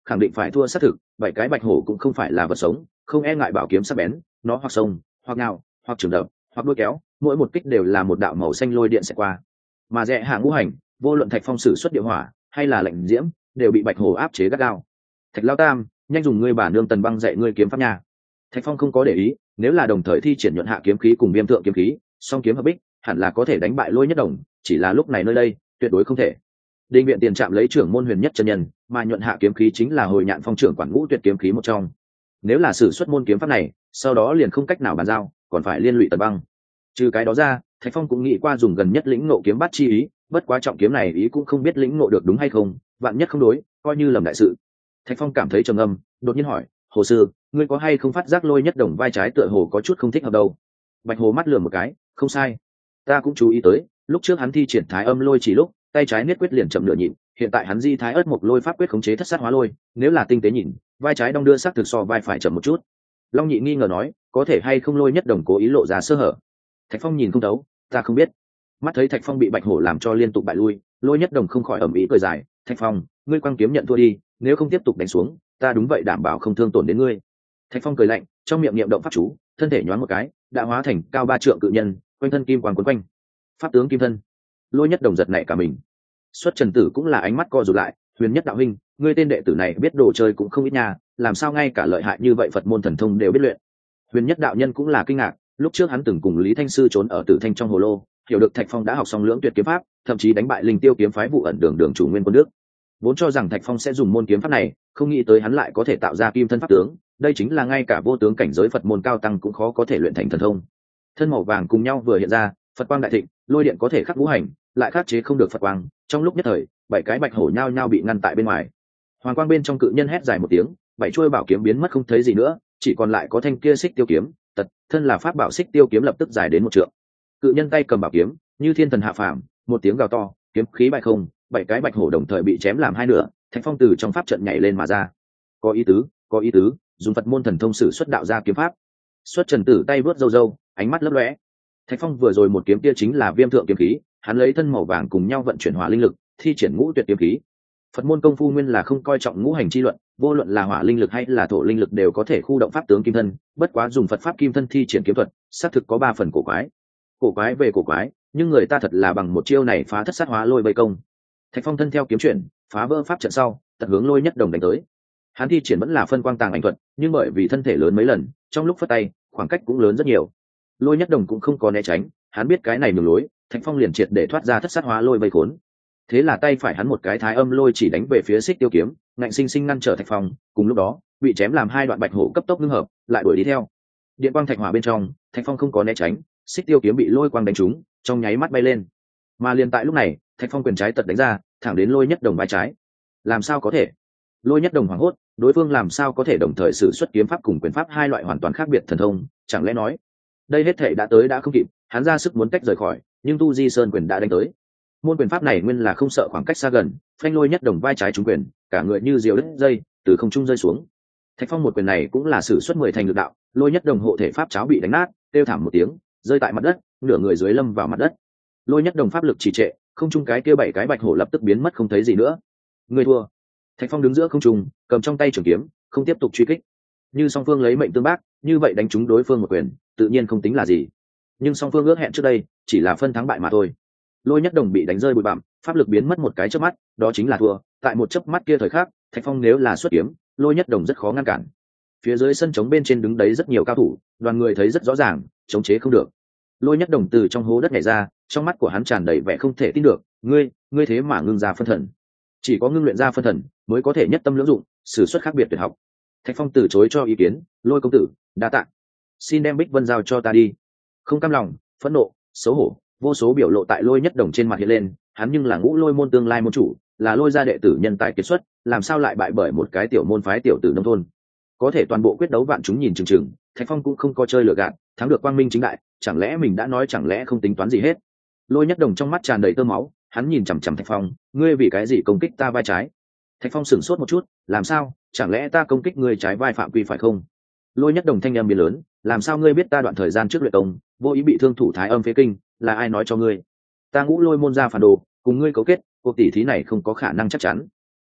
khẳng định phải thua xác thực. 7 cái bạch hổ cũng không phải là vật sống, không e ngại bảo kiếm sắc bén, nó hoặc sông hoặc ngào hoặc trường đập hoặc đuôi kéo, mỗi một kích đều là một đạo màu xanh lôi điện sẽ qua. Mà rẽ hạ ngũ hành, vô luận Thạch Phong sử xuất địa hỏa hay là lệnh diễm, đều bị bạch hổ áp chế gắt gao. Thạch Lao Tam, nhanh dùng ngươi bản nương Tần Băng dạy ngươi kiếm pháp nha. Thạch Phong không có để ý, nếu là đồng thời thi triển nhuận hạ kiếm khí cùng viêm thượng kiếm khí, song kiếm hợp bích, hẳn là có thể đánh bại Lôi Nhất Đồng, chỉ là lúc này nơi đây tuyệt đối không thể. Đinh viện tiền trạm lấy trưởng môn huyền nhất chân nhân, mà nhuận hạ kiếm khí chính là hồi nhạn phong trưởng quản ngũ tuyệt kiếm khí một trong. Nếu là sử xuất môn kiếm pháp này, sau đó liền không cách nào bàn giao, còn phải liên lụy Tần Băng. Trừ cái đó ra, Thạch Phong cũng nghĩ qua dùng gần nhất lĩnh ngộ kiếm bắt chi ý, bất quá trọng kiếm này ý cũng không biết lĩnh ngộ được đúng hay không, vạn nhất không đối, coi như lầm đại sự. Thạch Phong cảm thấy trầm ngâm, đột nhiên hỏi, Hồ sư, ngươi có hay không phát giác Lôi Nhất Đồng vai trái tựa hồ có chút không thích hợp đâu? Bạch Hồ mắt lườm một cái, không sai, ta cũng chú ý tới, lúc trước hắn thi triển Thái Âm Lôi chỉ lúc, tay trái niết quyết liền chậm nửa nhịp, hiện tại hắn di Thái Ất Mộc Lôi pháp quyết khống chế thất sát hóa lôi, nếu là tinh tế nhìn, vai trái đong đưa sắc thực so vai phải chậm một chút. Long Nhị nghi ngờ nói, có thể hay không Lôi Nhất Đồng cố ý lộ ra sơ hở? Thạch Phong nhìn không thấu, ta không biết. Mắt thấy Thạch Phong bị Bạch Hổ làm cho liên tục bại lui, Lôi Nhất Đồng không khỏi ầm ĩ cười dài, Thạch Phong, ngươi quang kiếm nhận thua đi, nếu không tiếp tục đánh xuống, ta đúng vậy đảm bảo không thương tổn đến ngươi. Thạch Phong cười lạnh, trong miệng niệm động pháp chú, thân thể nhoáng một cái, đã hóa thành cao 3 trượng cự nhân, quanh thân kim quang quấn quanh. Pháp tướng kim thân. Lôi Nhất Đồng giật nảy cả mình. Xuất Trần Tử cũng là ánh mắt co rụt lại, Huyền Nhất đạo huynh, ngươi tên đệ tử này biết đồ chơi cũng không ít nha, làm sao ngay cả lợi hại như vậy Phật môn thần thông đều biết luyện. Huyền Nhất đạo nhân cũng là kinh ngạc, lúc trước hắn từng cùng Lý Thanh sư trốn ở Tử Thanh trong hồ lô, hiểu được Thạch Phong đã học xong lưỡng tuyệt kiếm pháp, thậm chí đánh bại Linh Tiêu kiếm phái vụ ẩn đường chủ nguyên quân nước. Vốn cho rằng Thạch Phong sẽ dùng môn kiếm pháp này, không nghĩ tới hắn lại có thể tạo ra kim thân pháp tướng, đây chính là ngay cả vô tướng cảnh giới Phật môn cao tăng cũng khó có thể luyện thành thần thông. Thân màu vàng cùng nhau vừa hiện ra, Phật quang đại thịnh, lôi điện có thể khắc ngũ hành, lại khắc chế không được Phật quang, trong lúc nhất thời, 7 cái bạch hổ nhao nhao bị ngăn tại bên ngoài. Hoàng quang bên trong cự nhân hét dài một tiếng, 7 chuôi bảo kiếm biến mất không thấy gì nữa, chỉ còn lại có thanh kia xích tiêu kiếm, tật thân là pháp bảo xích tiêu kiếm lập tức dài đến 1 trượng. Cự nhân tay cầm bảo kiếm, như thiên thần hạ phàm, một tiếng gào to, kiếm khí bại không, 7 cái bạch hổ đồng thời bị chém làm hai nửa. Thạch Phong từ trong pháp trận nhảy lên mà ra. Có ý tứ, dùng Phật môn thần thông sử xuất đạo ra kiếm pháp. Xuất Trần Tử tay vớt râu, ánh mắt lấp lóe. Thạch Phong vừa rồi một kiếm kia chính là viêm thượng kiếm khí, hắn lấy thân màu vàng cùng nhau vận chuyển hỏa linh lực, thi triển ngũ tuyệt kiếm khí. Phật môn công phu nguyên là không coi trọng ngũ hành chi luận, vô luận là hỏa linh lực hay là thổ linh lực đều có thể khu động pháp tướng kim thân, bất quá dùng Phật pháp kim thân thi triển kiếm thuật, xác thực có 3 phần cổ quái. Cổ quái về cổ quái, nhưng người ta thật là bằng một chiêu này phá thất sát hóa lôi vây công. Thạch Phong thân theo kiếm chuyển, phá vỡ pháp trận sau, tật hướng Lôi Nhất Đồng đánh tới. Hắn thi triển vẫn là phân quang tàng ảnh thuật, nhưng bởi vì thân thể lớn mấy lần, trong lúc phất tay, khoảng cách cũng lớn rất nhiều. Lôi Nhất Đồng cũng không có né tránh, hắn biết cái này đường lối, Thạch Phong liền triệt để thoát ra thất sát hóa lôi vây khốn. Thế là tay phải hắn một cái Thái Âm Lôi chỉ đánh về phía xích tiêu kiếm, ngạnh sinh sinh ngăn trở Thạch Phong, cùng lúc đó, bị chém làm 2 đoạn bạch hổ cấp tốc ngưng hợp, lại đuổi đi theo. Điện quang thạch hỏa bên trong, Thạch Phong không có né tránh, xích tiêu kiếm bị lôi quang đánh trúng, trong nháy mắt bay lên. Mà liền tại lúc này, Thạch Phong quyền trái tật đánh ra, thẳng đến Lôi Nhất Đồng vai trái. Làm sao có thể? Lôi Nhất Đồng hoảng hốt, đối phương làm sao có thể đồng thời sử xuất kiếm pháp cùng quyền pháp 2 loại hoàn toàn khác biệt thần thông, chẳng lẽ nói, đây hết thể đã tới đã không kịp, hắn ra sức muốn tách rời khỏi, nhưng Tu Di Sơn quyền đã đánh tới. Môn quyền pháp này nguyên là không sợ khoảng cách xa gần, phanh Lôi Nhất Đồng vai trái trúng quyền, cả người như diều đứt dây, từ không trung rơi xuống. Thạch Phong một quyền này cũng là sử xuất 10 thành lực đạo, Lôi Nhất Đồng hộ thể pháp cháo bị đánh nát, kêu thảm một tiếng, rơi tại mặt đất, nửa người dưới lâm vào mặt đất. Lôi Nhất Đồng pháp lực trì trệ, không trung cái kia 7 cái bạch hổ lập tức biến mất không thấy gì nữa. Người thua. Thạch Phong đứng giữa không trung, cầm trong tay trường kiếm, không tiếp tục truy kích. Như song phương lấy mệnh tương bác, như vậy đánh trúng đối phương một quyền, tự nhiên không tính là gì. Nhưng song phương ước hẹn trước đây, chỉ là phân thắng bại mà thôi. Lôi Nhất Đồng bị đánh rơi bụi bặm, pháp lực biến mất một cái chớp mắt, đó chính là thua. Tại một chớp mắt kia thời khắc, Thạch Phong nếu là xuất kiếm, Lôi Nhất Đồng rất khó ngăn cản. Phía dưới sân trống bên trên đứng đấy rất nhiều cao thủ, đoàn người thấy rất rõ ràng, chống chế không được. Lôi Nhất Đồng từ trong hố đất nhảy ra, trong mắt của hắn tràn đầy vẻ không thể tin được, ngươi thế mà ngưng ra phân thần. Chỉ có ngưng luyện ra phân thần mới có thể nhất tâm lưỡng dụng, sử xuất khác biệt tuyệt học. Thạch Phong từ chối cho ý kiến, Lôi công tử, đa tạ, xin đem Bích Vân giao cho ta đi. Không cam lòng, phẫn nộ, xấu hổ, vô số biểu lộ tại Lôi Nhất Đồng trên mặt hiện lên, hắn nhưng là Ngũ Lôi môn tương lai môn chủ, là Lôi gia đệ tử nhân tài kiệt xuất, làm sao lại bại bởi một cái tiểu môn phái tiểu tử nông thôn. Có thể toàn bộ quyết đấu vạn chúng nhìn chừng chừng, Thạch Phong cũng không có chơi lừa gạt, thắng được quang minh chính đại, chẳng lẽ mình đã nói chẳng lẽ không tính toán gì hết. Lôi Nhất Đồng trong mắt tràn đầy tơ máu, hắn nhìn chằm chằm Thạch Phong, ngươi vì cái gì công kích ta vai trái? Thạch Phong sửng sốt một chút, làm sao, chẳng lẽ ta công kích ngươi trái vai phạm quy phải không? Lôi Nhất Đồng thanh âm biến lớn, làm sao ngươi biết ta đoạn thời gian trước luyện công vô ý bị thương thủ Thái Âm phế kinh, là ai nói cho ngươi? Ta Ngũ Lôi môn ra phản đồ, cùng ngươi cấu kết, cuộc tỷ thí này không có khả năng chắc chắn.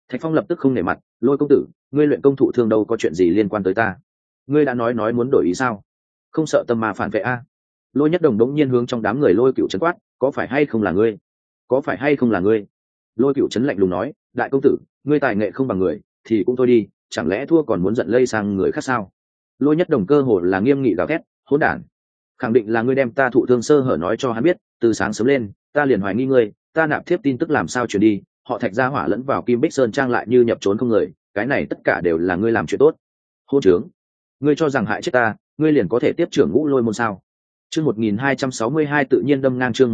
Thạch Phong lập tức không nể mặt, Lôi công tử, ngươi luyện công thụ thương đâu có chuyện gì liên quan tới ta? Ngươi đã nói muốn đổi ý sao? Không sợ tâm ma phản vệ a? Lôi Nhất Đồng đống nhiên hướng trong đám người Lôi Cựu trấn quát, có phải hay không là ngươi? Có phải hay không là ngươi? Lôi Cựu trấn lạnh lùng nói, đại công tử, ngươi tài nghệ không bằng người thì cũng thôi đi, chẳng lẽ thua còn muốn giận lây sang người khác sao? Lôi Nhất Đồng cơ hồ là nghiêm nghị gào thét, hỗn đản, khẳng định là ngươi đem ta thụ thương sơ hở nói cho hắn biết, từ sáng sớm lên ta liền hoài nghi ngươi, ta nạp thiếp tin tức làm sao truyền đi, họ Thạch gia hỏa lẫn vào Kim Bích Sơn trang lại như nhập trốn không người, cái này tất cả đều là ngươi làm chuyện tốt. Hôn trướng, ngươi cho rằng hại chết ta, ngươi liền có thể tiếp trưởng Ngũ Lôi môn sao? Chương 1262 tự nhiên đâm ngang, chương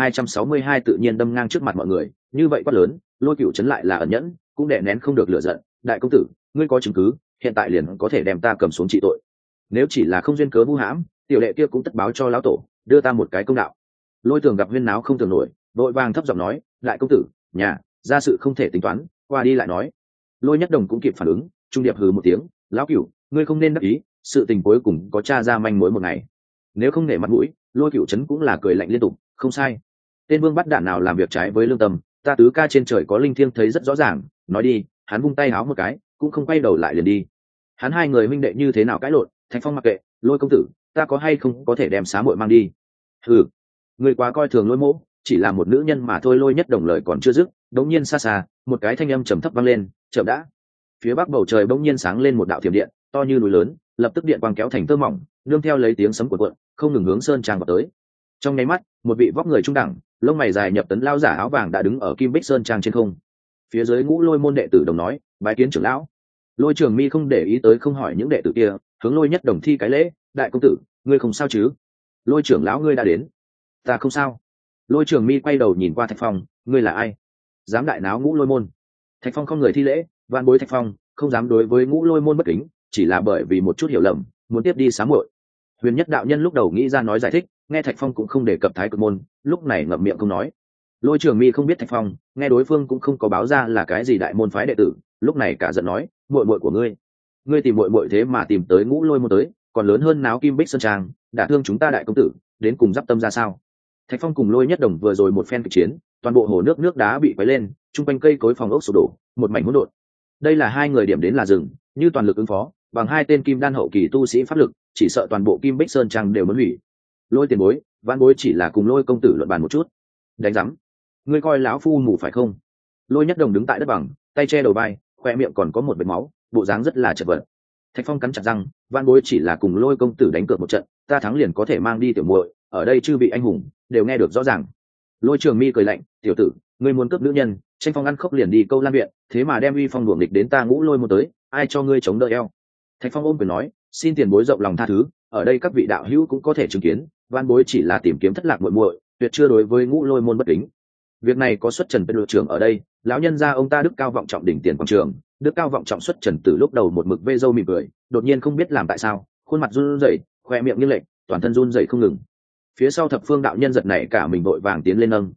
1262 tự nhiên đâm ngang trước mặt mọi người, như vậy quá lớn, Lôi Cựu trấn lại là ẩn nhẫn, cũng đè nén không được lửa giận, đại công tử, ngươi có chứng cứ, hiện tại liền có thể đem ta cầm xuống trị tội. Nếu chỉ là không duyên cớ vu hãm, tiểu đệ kia cũng tất báo cho lão tổ, đưa ta một cái công đạo. Lôi Tường gặp huyên náo không tưởng nổi, đội vàng thấp giọng nói, đại công tử, nhà ra sự không thể tính toán, qua đi lại nói. Lôi Nhất Đồng cũng kịp phản ứng, trung điệp hừ một tiếng, lão Cửu, ngươi không nên đắc ý, sự tình cuối cùng có tra ra manh mối một ngày. Nếu không nể mặt mũi, Lôi Cửu trấn cũng là cười lạnh liên tục, không sai, tên vương bắt đạn nào làm việc trái với lương tâm, ta tứ ca trên trời có linh thiêng thấy rất rõ ràng, nói đi. Hắn vung tay háo một cái, cũng không quay đầu lại liền đi. Hắn hai người huynh đệ như thế nào cãi lộn, Thạch Phong mặc kệ, Lôi công tử, ta có hay không có thể đem xá muội mang đi? Ừ, người quá coi thường Lôi mỗ, chỉ là một nữ nhân mà thôi. Lôi Nhất Đồng lời còn chưa dứt, đống nhiên xa xa một cái thanh âm trầm thấp vang lên, chậm đã. Phía bắc bầu trời bỗng nhiên sáng lên một đạo thiểm điện to như núi lớn, lập tức điện quang kéo thành tơ mỏng, nương theo lấy tiếng sấm của cuộn, không ngừng hướng sơn trang vào tới. Trong nháy mắt, một vị vóc người trung đẳng, lông mày dài nhập tấn lao giả áo vàng đã đứng ở Kim Bích Sơn trang trên không. Phía dưới Ngũ Lôi môn đệ tử đồng nói, bái kiến trưởng lão. Lôi Trường Mi không để ý tới không hỏi những đệ tử kia, hướng Lôi Nhất Đồng thi cái lễ, đại công tử, ngươi không sao chứ? Lôi trưởng lão ngươi đã đến. Ta không sao. Lôi Trường Mi quay đầu nhìn qua Thạch Phong, ngươi là ai? Dám đại náo Ngũ Lôi môn? Thạch Phong không người thi lễ, vạn bối Thạch Phong, không dám đối với Ngũ Lôi môn bất kính, chỉ là bởi vì một chút hiểu lầm, muốn tiếp đi xá muội. Huyền Nhất đạo nhân lúc đầu nghĩ ra nói giải thích, nghe Thạch Phong cũng không đề cập Thái Cực môn, lúc này ngậm miệng không nói. Lôi Trường Mi không biết Thạch Phong, nghe đối phương cũng không có báo ra là cái gì đại môn phái đệ tử, lúc này cả giận nói, muội muội của ngươi tìm muội muội thế mà tìm tới Ngũ Lôi môn tới, còn lớn hơn náo Kim Bích Sơn trang, đả thương chúng ta đại công tử, đến cùng giáp tâm ra sao? Thạch Phong cùng Lôi Nhất Đồng vừa rồi một phen kịch chiến, toàn bộ hồ nước đá bị quấy lên, trung quanh cây cối phòng ốc sụp đổ, một mảnh hỗn độn. Đây là hai người điểm đến là rừng, như toàn lực ứng phó, bằng hai tên kim đan hậu kỳ tu sĩ pháp lực, chỉ sợ toàn bộ Kim Bích Sơn trang đều muốn hủy. Lôi tiền bối, vãn bối chỉ là cùng Lôi công tử luận bàn một chút. Đánh rắm, ngươi coi lão phu mù phải không? Lôi Nhất Đồng đứng tại đất bằng, tay che đầu vai, khoe miệng còn có một vệt máu, bộ dáng rất là chật vật. Thạch Phong cắn chặt răng, vãn bối chỉ là cùng Lôi công tử đánh cược một trận, ta thắng liền có thể mang đi tiểu muội, ở đây chư vị anh hùng đều nghe được rõ ràng. Lôi Trường Mi cười lạnh, tiểu tử, ngươi muốn cướp nữ nhân, tranh phong ăn khốc liền đi câu lan viện, thế mà đem uy phong đuổi địch đến ta Ngũ Lôi môn tới, ai cho ngươi chống đỡ eo? Thạch Phong ôm quyền nói, xin tiền bối rộng lòng tha thứ, ở đây các vị đạo hữu cũng có thể chứng kiến, van bối chỉ là tìm kiếm thất lạc muội muội, tuyệt chưa đối với Ngũ Lôi môn bất kính. Việc này có xuất Trần Pedro trưởng ở đây, lão nhân gia ông ta đức cao vọng trọng đỉnh tiền quảng trường, đức cao vọng trọng xuất Trần từ lúc đầu một mực vê râu mỉm cười, đột nhiên không biết làm tại sao, khuôn mặt run rẩy, khoe miệng nghiêng lệch, toàn thân run rẩy không ngừng. Phía sau Thập Phương đạo nhân giật này cả mình vội vàng tiến lên nâng,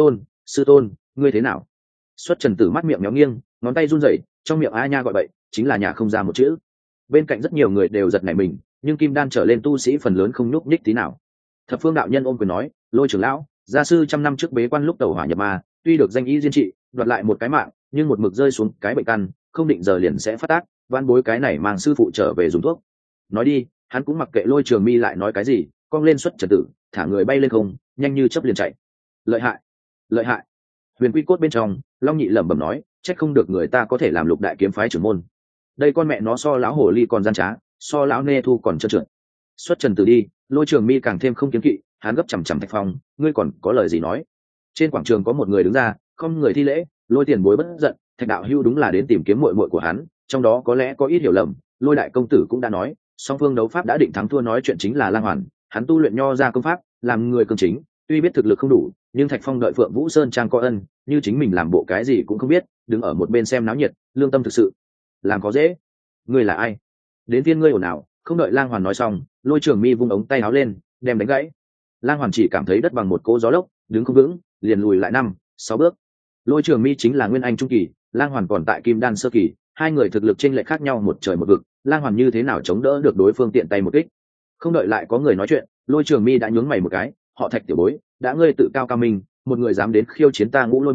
sư tôn, ngươi thế nào? Xuất Trần Tử mắt miệng méo nghiêng, ngón tay run rẩy, trong miệng a nha gọi bậy, chính là nhà không ra một chữ. Bên cạnh rất nhiều người đều giật nảy mình, nhưng kim đan trở lên tu sĩ phần lớn không nhúc nhích tí nào. Thập Phương đạo nhân ôm quyền nói, Lôi trưởng lão, gia sư trăm năm trước bế quan lúc tẩu hỏa nhập ma, tuy được danh y diên trị, đoạt lại một cái mạng, nhưng một mực rơi xuống cái bệnh căn, không định giờ liền sẽ phát tác, van bối cái này mang sư phụ trở về dùng thuốc. Nói đi, hắn cũng mặc kệ Lôi Trường Mi lại nói cái gì, cong lên Xuất Trần Tử, thả người bay lên không, nhanh như chớp liền chạy. Lợi hại, lợi hại. Huyền Quy Cốt bên trong, Long Nhị lẩm bẩm nói, trách không được người ta có thể làm Lục đại kiếm phái trưởng môn. Đây con mẹ nó so lão hồ ly còn gian trá, so lão nê thu còn trơn trượt. Xuất Trần Tử đi, Lôi Trường Mi càng thêm không kiếm kỵ, hắn gấp chằm chằm Thạch Phong, ngươi còn có lời gì nói? Trên quảng trường có một người đứng ra, không người thi lễ, Lôi tiền bối bất giận, Thạch đạo hưu đúng là đến tìm kiếm muội muội của hắn, trong đó có lẽ có ít hiểu lầm, Lôi đại công tử cũng đã nói, song phương đấu pháp đã định thắng thua, nói chuyện chính là Lang Hoàn, hắn tu luyện nho ra công pháp, làm người cương chính, tuy biết thực lực không đủ, nhưng Thạch Phong đợi Phượng Vũ Sơn trang có ân, như chính mình làm bộ cái gì cũng không biết, đứng ở một bên xem náo nhiệt, lương tâm thực sự làm có dễ. Ngươi là ai? Đến tiên ngươi ồn ào. Không đợi Lang Hoàn nói xong, Lôi Trường Mi vung ống tay áo lên, đem đánh gãy. Lang Hoàn chỉ cảm thấy đất bằng một cỗ gió lốc, đứng không vững, liền lùi lại 5-6 bước. Lôi Trường Mi chính là nguyên anh trung kỳ, Lang Hoàn còn tại kim đan sơ kỳ, hai người thực lực chênh lệch khác nhau một trời một vực, Lang Hoàn như thế nào chống đỡ được đối phương tiện tay một kích? Không đợi lại có người nói chuyện, Lôi Trường Mi đã nhướng mày một cái, họ Thạch tiểu bối, đã ngươi tự cao cao minh, một người dám đến khiêu chiến ta Ngũ Lôi môn,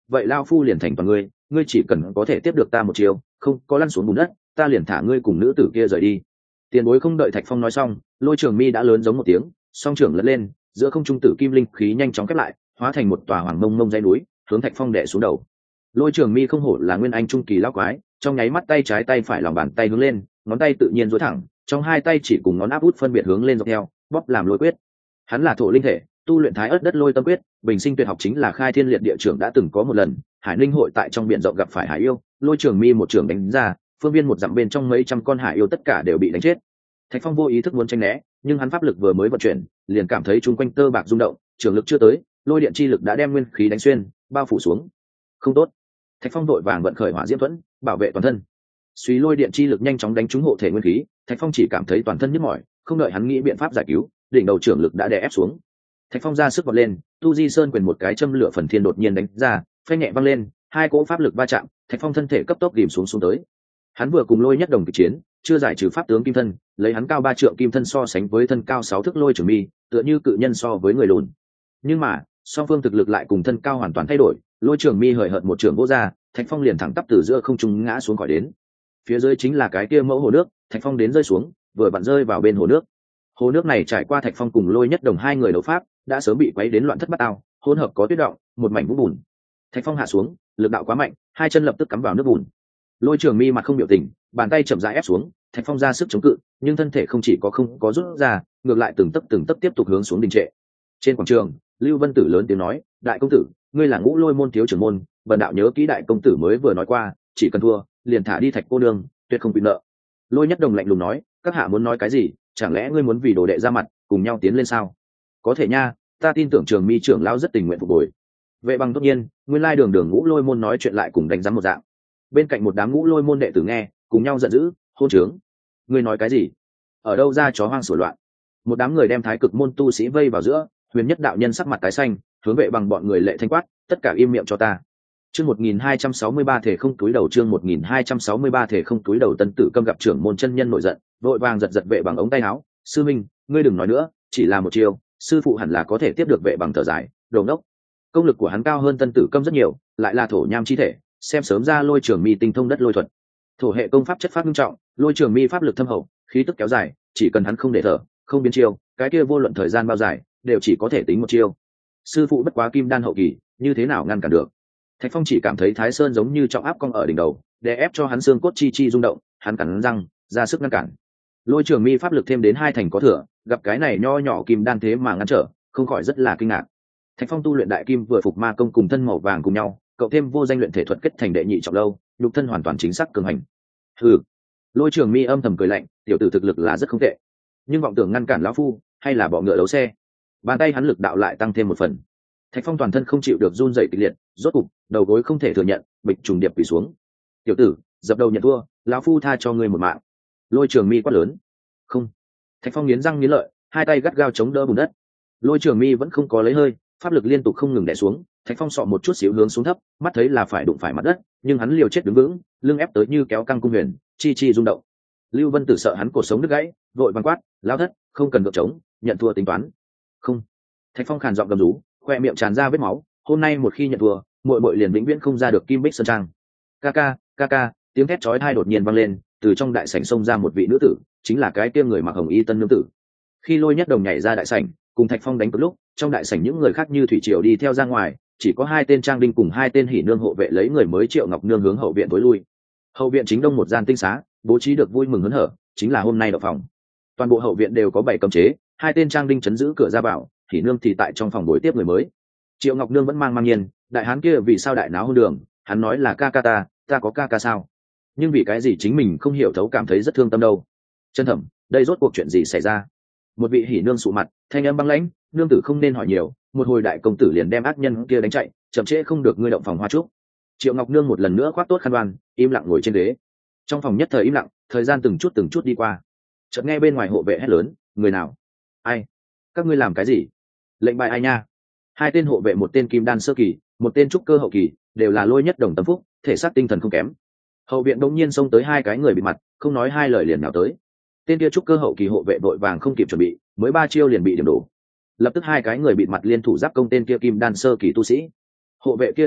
vậy lao phu liền thành toàn ngươi, ngươi chỉ cần có thể tiếp được ta một chiều, không có lăn xuống bùn đất, ta liền thả ngươi cùng nữ tử kia rời đi. Tiền bối không đợi Thạch Phong nói xong, Lôi Trường Mi đã lớn giống một tiếng, song trưởng lật lên, giữa không trung tử kim linh khí nhanh chóng khép lại, hóa thành một tòa hoàng mông mông dãy núi, hướng Thạch Phong đè xuống đầu. Lôi Trường Mi không hổ là nguyên anh trung kỳ lão quái, trong nháy mắt tay trái tay phải lòng bàn tay hướng lên, ngón tay tự nhiên duỗi thẳng, trong hai tay chỉ cùng ngón áp út phân biệt hướng lên dọc theo, bóp làm lôi quyết. Hắn là thổ linh thể, tu luyện Thái Ức Đất Lôi Tâm Quyết, bình sinh tuyệt học chính là khai thiên liệt địa trưởng đã từng có một lần, Hải Linh hội tại trong biển rộng gặp phải hải yêu, Lôi Trường Mi một trưởng đánh ra, phương viên một dặm bên trong mấy trăm con hải yêu tất cả đều bị đánh chết. Thạch Phong vô ý thức muốn tránh né, nhưng hắn pháp lực vừa mới vận chuyển, liền cảm thấy chúng quanh tơ bạc rung động, trường lực chưa tới, lôi điện chi lực đã đem nguyên khí đánh xuyên, bao phủ xuống. Không tốt. Thạch Phong đội vàng vận khởi hỏa diễm thuẫn, bảo vệ toàn thân. Suy lôi điện chi lực nhanh chóng đánh trúng hộ thể nguyên khí, Thạch Phong chỉ cảm thấy toàn thân nhức mỏi, không đợi hắn nghĩ biện pháp giải cứu, đỉnh đầu trưởng lực đã đè ép xuống. Thạch Phong ra sức vọt lên, Tu Di Sơn quyền một cái châm lửa phần thiên đột nhiên đánh ra, phanh nhẹ văng lên, hai cỗ pháp lực va chạm, Thạch Phong thân thể cấp tốc ghìm xuống tới. Hắn vừa cùng Lôi Nhất Đồng kịch chiến, chưa giải trừ pháp tướng kim thân, lấy hắn cao 3 trượng kim thân so sánh với thân cao 6 thước Lôi Trường Mi, tựa như cự nhân so với người lùn. Nhưng mà, song phương thực lực lại cùng thân cao hoàn toàn thay đổi, Lôi Trường Mi hời hợt một trường vỗ ra, Thạch Phong liền thẳng tắp từ giữa không trung ngã xuống khỏi đến. Phía dưới chính là cái kia mẫu hồ nước, Thạch Phong đến rơi xuống, vừa vặn rơi vào bên hồ nước. Hồ nước này trải qua Thạch Phong cùng Lôi Nhất Đồng hai người đấu pháp, đã sớm bị quấy đến loạn thất bát ao, hỗn hợp có tuyết động, một mảnh vũng bùn. Thạch Phong hạ xuống, lực đạo quá mạnh, hai chân lập tức cắm vào nước bùn. Lôi Trường Mi mặt không biểu tình, bàn tay chậm rãi ép xuống, Thạch Phong ra sức chống cự, nhưng thân thể không chỉ không có rút ra, ngược lại từng tấc tiếp tục hướng xuống đình trệ. Trên quảng trường, Lưu Vân Tử lớn tiếng nói, đại công tử, ngươi là Ngũ Lôi môn thiếu trưởng môn, bần đạo nhớ kỹ đại công tử mới vừa nói qua, chỉ cần thua, liền thả đi Thạch cô nương, tuyệt không bị nợ. Lôi Nhất Đồng lạnh lùng nói, các hạ muốn nói cái gì, chẳng lẽ ngươi muốn vì đồ đệ ra mặt, cùng nhau tiến lên sao? Có thể nha, ta tin tưởng Trường Mi trưởng lão rất tình nguyện phục hồi. Vệ Bằng tốt nhiên, nguyên lai đường đường Ngũ Lôi môn nói chuyện lại cùng đánh giám một dạng. Bên cạnh một đám Ngũ Lôi môn đệ tử nghe, cùng nhau giận dữ, hôn trướng. Ngươi nói cái gì? Ở đâu ra chó hoang sủa loạn? Một đám người đem Thái Cực môn tu sĩ vây vào giữa, Huyền Nhất đạo nhân sắc mặt tái xanh, hướng Vệ Bằng bọn người lệ thanh quát, tất cả im miệng cho ta. Chương 1263 thể không túi đầu, chương 1263 thể không túi đầu. Tân Tử Câm gặp trưởng môn chân nhân nổi giận, vội vàng giật Vệ Bằng ống tay áo, sư minh, ngươi đừng nói nữa, chỉ là một chiêu, sư phụ hẳn là có thể tiếp được. Vệ Bằng thở dài, đồ ngốc. Công lực của hắn cao hơn Tân Tử Câm rất nhiều, lại là thổ nham chi thể, xem sớm ra Lôi Trường Mi tinh thông đất lôi thuật. Thổ hệ công pháp chất phát nghiêm trọng, Lôi Trường Mi pháp lực thâm hậu, khí tức kéo dài, chỉ cần hắn không để thở, không biến chiêu, cái kia vô luận thời gian bao dài, đều chỉ có thể tính một chiêu. Sư phụ bất quá kim đan hậu kỳ, như thế nào ngăn cản được? Thạch Phong chỉ cảm thấy Thái Sơn giống như trọng áp cong ở đỉnh đầu, đè ép cho hắn xương cốt chi rung động, hắn cắn răng, ra sức ngăn cản. Lôi Trường Mi pháp lực thêm đến 2 thành có thừa, gặp cái này nho nhỏ kim đan thế mà ngăn trở, không khỏi rất là kinh ngạc. Thạch Phong tu luyện đại kim vừa phục ma công cùng thân màu vàng cùng nhau, cậu thêm vô danh luyện thể thuật kết thành đệ nhị trọng lâu, nhục thân hoàn toàn chính xác cường hành. Hừ. Lôi Trường Mi âm thầm cười lạnh, tiểu tử thực lực là rất không tệ, nhưng vọng tưởng ngăn cản lão phu, hay là bỏ ngựa đấu xe. Bàn tay hắn lực đạo lại tăng thêm một phần. Thạch Phong toàn thân không chịu được run rẩy kịch liệt, rốt cục, đầu gối không thể thừa nhận, bịch trùng điệp quỳ xuống. "Tiểu tử, dập đầu nhận thua, lão phu tha cho ngươi một mạng." Lôi Trường Mi quát lớn. "Không." Thạch Phong nghiến răng nghiến lợi, hai tay gắt gao chống đỡ bùn đất. Lôi Trường Mi vẫn không có lấy hơi, pháp lực liên tục không ngừng đè xuống, Thạch Phong sọ một chút xíu hướng xuống thấp, mắt thấy là phải đụng phải mặt đất, nhưng hắn liều chết đứng vững, lưng ép tới như kéo căng cung huyền, chi rung động. Lưu Vân Tử sợ hắn cột sống đứt gãy, vội vàng quát, "Lão thất, không cần gượng chống, nhận thua tính toán." "Không." Thạch Phong khàn giọng gầm rú, khoe miệng tràn ra vết máu, "Hôm nay một khi nhận thua, muội muội liền vĩnh viễn không ra được Kim Bích Sơn Trang." Ca ca, tiếng thét chói tai đột nhiên vang lên, từ trong đại sảnh xông ra một vị nữ tử, chính là cái kia người mặc hồng y tân nương tử. Khi Lôi Nhất Đồng nhảy ra đại sảnh, cùng Thạch Phong đánh cược lúc, trong đại sảnh những người khác như thủy triều đi theo ra ngoài, chỉ có 2 tên trang đinh cùng 2 tên hỉ nương hộ vệ lấy người mới Triệu Ngọc Nương hướng hậu viện tối lui. Hậu viện chính đông một gian tinh xá, bố trí được vui mừng hớn hở, chính là hôm nay đậu phòng. Toàn bộ hậu viện đều có 7 cấm chế, 2 tên trang đinh chấn giữ cửa ra vào, hỉ nương thì tại trong phòng đối tiếp người mới. Triệu Ngọc Nương vẫn mang nhiên, đại hán kia vì sao đại náo hôn đường, hắn nói là ca ca ta có ca ca sao? Nhưng vì cái gì chính mình không hiểu thấu cảm thấy rất thương tâm đâu. Chân Thẩm, đây rốt cuộc chuyện gì xảy ra? Một vị hỉ nương sụ mặt, thanh âm băng lãnh, nương tử không nên hỏi nhiều, một hồi đại công tử liền đem ác nhân kia đánh chạy, chậm trễ không được ngươi động phòng hoa trúc. Triệu Ngọc Nương một lần nữa khoác tốt khăn đoan, im lặng ngồi trên ghế. Trong phòng nhất thời im lặng, thời gian từng chút đi qua. Chợt nghe bên ngoài hộ vệ hét lớn, người nào? Ai? Các ngươi làm cái gì? Lệnh bài ai nha? 2 tên hộ vệ, một tên kim đan sơ kỳ, một tên trúc cơ hậu kỳ, đều là Lôi Nhất Đồng tâm phúc, thể xác tinh thần không kém. Hậu viện đột nhiên xông tới 2 cái người bị mặt, không nói 2 lời liền nào tới. Tên kia trúc cơ hậu kỳ hộ vệ vội vàng không kịp chuẩn bị, mới 3 chiêu liền bị điểm đổ. Lập tức 2 cái người bị mặt liên thủ giáp công tên kia kim đan sơ kỳ tu sĩ. Hộ vệ kia thất kinh,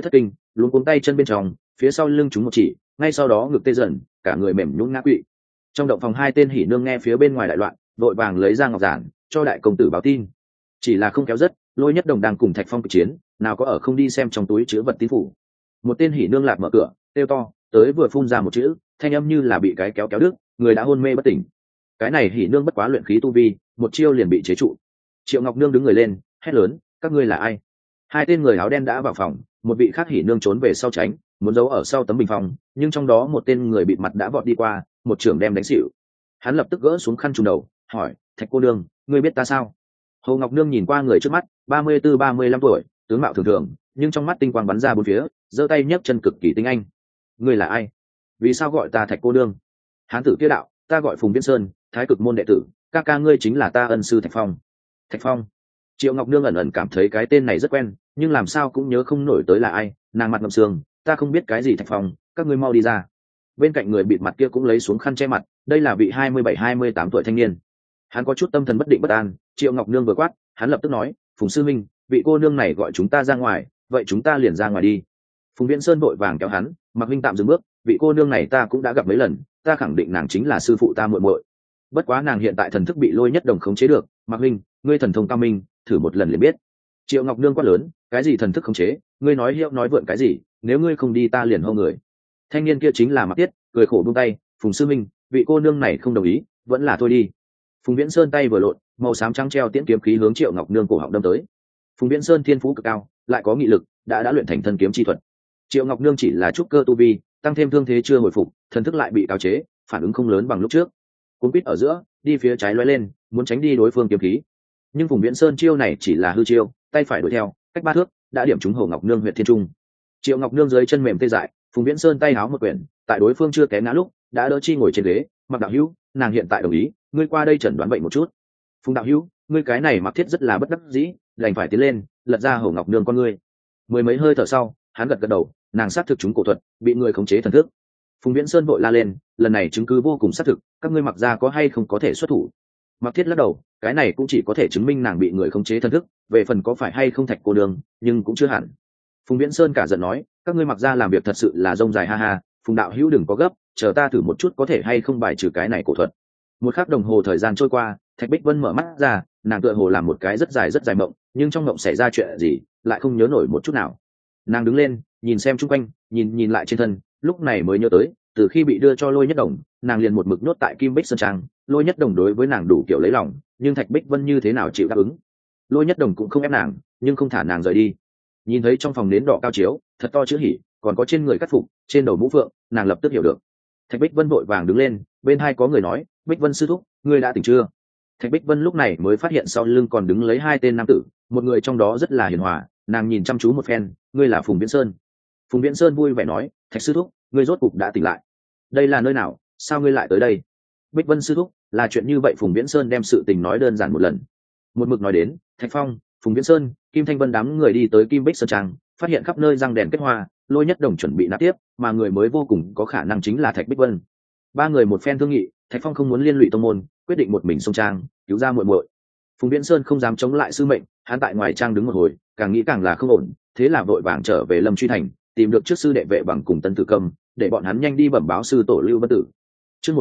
luôn cuống tay chân bên trong, phía sau lưng chúng một chỉ, ngay sau đó ngực tê dần, cả người mềm nhũn ngã quỵ. Trong động phòng hai tên hỉ nương nghe phía bên ngoài đại loạn, vội vàng lấy ra ngọc giản cho đại công tử báo tin. Chỉ là không kéo rất, Lôi Nhất Đồng đang cùng Thạch Phong kịch chiến, nào có ở không đi xem trong túi chứa vật tín phủ. Một tên hỉ nương lạc mở cửa, kêu to, tới vừa phun ra một chữ, thanh âm như là bị cái kéo kéo đứt, người đã hôn mê bất tỉnh. Cái này hỉ nương bất quá luyện khí tu vi, một chiêu liền bị chế trụ. Triệu Ngọc Nương đứng người lên, hét lớn, các ngươi là ai? Hai tên người áo đen đã vào phòng, một vị khác hỉ nương trốn về sau tránh, muốn giấu ở sau tấm bình phong, nhưng trong đó một tên người bịt mặt đã vọt đi qua, một trưởng đem đánh xỉu. Hắn lập tức gỡ xuống khăn trùm đầu, hỏi, Thạch cô nương, ngươi biết ta sao? Hồ Ngọc Nương nhìn qua người trước mắt, 34-35 tuổi, tướng mạo thường thường, nhưng trong mắt tinh quang bắn ra bốn phía, giơ tay nhấc chân cực kỳ tinh anh. Ngươi là ai? Vì sao gọi ta Thạch cô nương? Hán tử kia đạo, ta gọi Phùng Viễn Sơn, Thái Cực môn đệ tử, ca ca ngươi chính là ta ân sư Thạch Phong. Thạch Phong. Triệu Ngọc Nương ẩn ẩn cảm thấy cái tên này rất quen, nhưng làm sao cũng nhớ không nổi tới là ai, nàng mặt ngậm sương, ta không biết cái gì Thạch Phong, các ngươi mau đi ra. Bên cạnh người bịt mặt kia cũng lấy xuống khăn che mặt, đây là vị 27-28 tuổi thanh niên. Hắn có chút tâm thần bất định bất an, Triệu Ngọc Nương vừa quát, hắn lập tức nói, Phùng sư minh, vị cô nương này gọi chúng ta ra ngoài, vậy chúng ta liền ra ngoài đi. Phùng Viễn Sơn vội vàng kéo hắn, Mạc huynh tạm dừng bước, vị cô nương này ta cũng đã gặp mấy lần, ta khẳng định nàng chính là sư phụ ta muội muội. Bất quá nàng hiện tại thần thức bị Lôi Nhất Đồng khống chế được, Mạc huynh, ngươi thần thông cao minh, thử một lần liền biết. Triệu Ngọc Nương quát lớn, cái gì thần thức khống chế, ngươi nói hiệu nói vượn cái gì, nếu ngươi không đi ta liền hô người. Thanh niên kia chính là Mạc Tiết, cười khổ buông tay, Phùng sư minh, vị cô nương này không đồng ý, vẫn là thôi đi. Phùng Viễn Sơn tay vừa lộn, màu xám trắng treo tiễn kiếm khí hướng Triệu Ngọc Nương cổ họng đâm tới. Phùng Viễn Sơn thiên phú cực cao, lại có nghị lực, đã luyện thành thân kiếm chi thuật. Triệu Ngọc Nương chỉ là trúc cơ tu vi, tăng thêm thương thế chưa hồi phục, thần thức lại bị cáo chế, phản ứng không lớn bằng lúc trước. Cuốn quýt ở giữa, đi phía trái lóe lên, muốn tránh đi đối phương kiếm khí. Nhưng Phùng Viễn Sơn chiêu này chỉ là hư chiêu, tay phải đuổi theo, cách 3 thước, đã điểm trúng Hồ Ngọc Nương huyệt thiên trung. Triệu Ngọc Nương dưới chân mềm tê dại, Phùng Viễn Sơn tay háo một quyển, tại đối phương chưa té ngã lúc, đã đỡ chi ngồi trên ghế, Mặc đạo hữu, nàng hiện tại đồng ý, ngươi qua đây chẩn đoán bệnh một chút. Phùng đạo hữu, ngươi cái này Mặc Thiết rất là bất đắc dĩ, đành phải tiến lên, lật ra Hồ Ngọc Nương con ngươi. Mười mấy hơi thở sau, hắn gật gật đầu, nàng xác thực chúng cổ thuật, bị người khống chế thần thức. Phùng Viễn Sơn vội la lên, lần này chứng cứ vô cùng xác thực, các ngươi Mặc gia có hay không có thể xuất thủ? Mặc Thiết lắc đầu, cái này cũng chỉ có thể chứng minh nàng bị người khống chế thần thức, về phần có phải hay không Thạch cô nương, nhưng cũng chưa hẳn. Phùng Viễn Sơn cả giận nói, các ngươi Mặc gia làm việc thật sự là rông dài ha ha, Phùng đạo hữu đừng có gấp, chờ ta thử một chút có thể hay không bài trừ cái này cổ thuật. Một khắc đồng hồ thời gian trôi qua, Thạch Bích Vân mở mắt ra, nàng tựa hồ làm một cái rất dài mộng, nhưng trong mộng xảy ra chuyện gì, lại không nhớ nổi một chút nào. Nàng đứng lên, nhìn xem chung quanh, nhìn lại trên thân, lúc này mới nhớ tới, từ khi bị đưa cho Lôi Nhất Đồng, nàng liền một mực nhốt tại Kim Bích Sơn Trang. Lôi Nhất Đồng đối với nàng đủ kiểu lấy lòng, nhưng Thạch Bích Vân như thế nào chịu đáp ứng? Lôi Nhất Đồng cũng không ép nàng, nhưng không thả nàng rời đi. Nhìn thấy trong phòng nến đỏ cao chiếu, thật to chữ hỉ, còn có trên người cắt phục, trên đầu mũ phượng, nàng lập tức hiểu được. Thạch Bích Vân vội vàng đứng lên, bên hai có người nói, Bích Vân sư thúc, ngươi đã tỉnh chưa? Thạch Bích Vân lúc này mới phát hiện sau lưng còn đứng lấy hai tên nam tử, một người trong đó rất là hiền hòa, nàng nhìn chăm chú một phen, ngươi là Phùng Viễn Sơn. Phùng Viễn Sơn vui vẻ nói, Thạch sư thúc, ngươi rốt cục đã tỉnh lại. Đây là nơi nào, sao ngươi lại tới đây? Bích Vân sư thúc, là chuyện như vậy. Phùng Viễn Sơn đem sự tình nói đơn giản một lần. Một mực nói đến, Thạch Phong, Phùng Viễn Sơn, Kim Thanh Vân đám người đi tới Kim Bích Sơn Trang, phát hiện khắp nơi răng đèn kết hoa, Lôi Nhất Đồng chuẩn bị nạp tiếp, mà người mới vô cùng có khả năng chính là Thạch Bích Vân. Ba người một phen thương nghị, Thạch Phong không muốn liên lụy tông môn, quyết định một mình xông trang, cứu ra muội muội. Phùng Viễn Sơn không dám chống lại sư mệnh, hắn tại ngoài trang đứng một hồi, càng nghĩ càng là không ổn, thế là vội vàng trở về Lâm Truy Thành, tìm được trước sư đệ Vệ Bằng cùng Tân Tử Cầm, để bọn hắn nhanh đi bẩm báo sư tổ Lưu Vân Tử. Chương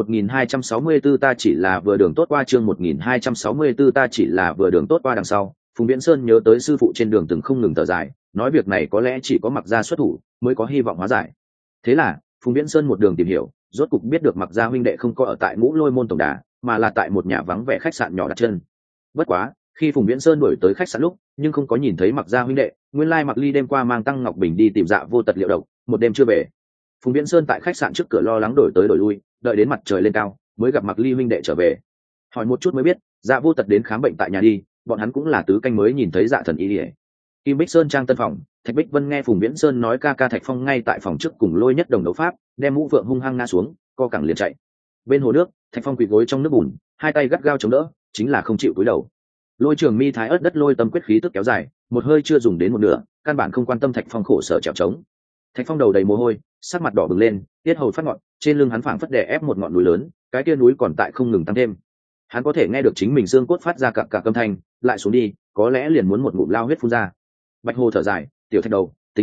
1264 ta chỉ là vừa đường tốt qua, chương 1264 ta chỉ là vừa đường tốt qua. Đằng sau, Phùng Viễn Sơn nhớ tới sư phụ trên đường từng không ngừng thở dài, nói việc này có lẽ chỉ có Mặc gia xuất thủ mới có hy vọng hóa giải. Thế là, Phùng Viễn Sơn một đường tìm hiểu, rốt cục biết được Mặc gia huynh đệ không có ở tại Ngũ Lôi môn tổng đà, mà là tại một nhà vắng vẻ khách sạn nhỏ đặt chân. Bất quá, khi Phùng Viễn Sơn đuổi tới khách sạn lúc, nhưng không có nhìn thấy Mặc gia huynh đệ, nguyên lai Mặc Ly đêm qua mang Tăng Ngọc Bình đi tìm Dạ Vô Tật liệu độc, một đêm chưa về. Phùng Viễn Sơn tại khách sạn trước cửa lo lắng đổi tới đổi lui, đợi đến mặt trời lên cao mới gặp Mặc Ly huynh đệ trở về. Hỏi một chút mới biết, Dạ Vô Tật đến khám bệnh tại nhà đi, bọn hắn cũng là tứ canh mới nhìn thấy Dạ thần y ỉa. Kim Bích Sơn Trang tân phòng, Thạch Bích Vân nghe Phùng Viễn Sơn nói ca ca Thạch Phong ngay tại phòng trước cùng Lôi Nhất Đồng đấu pháp, đem mũ vượng hung hăng ngã xuống, co cẳng liền chạy. Bên hồ nước, Thạch Phong quỳ gối trong nước bùn, hai tay gắt gao chống đỡ, chính là không chịu cúi đầu. Lôi Trường Mi thái ớt đất lôi tâm quyết khí tức kéo dài, một hơi chưa dùng đến một nửa, căn bản không quan tâm Thạch Phong khổ sở trèo trống. Thạch Phong đầu đầy mồ hôi, sắc mặt đỏ bừng lên, tiết hầu phát ngọn, trên lưng hắn phảng phất đè ép một ngọn núi lớn, cái kia núi còn tại không ngừng tăng thêm. Hắn có thể nghe được chính mình xương cốt phát ra cạc cạc âm thanh, lại xuống đi, có lẽ liền muốn một ngụm lao huyết phun ra. Bạch Hồ thở dài, tiểu Thạch đầu, tính toán,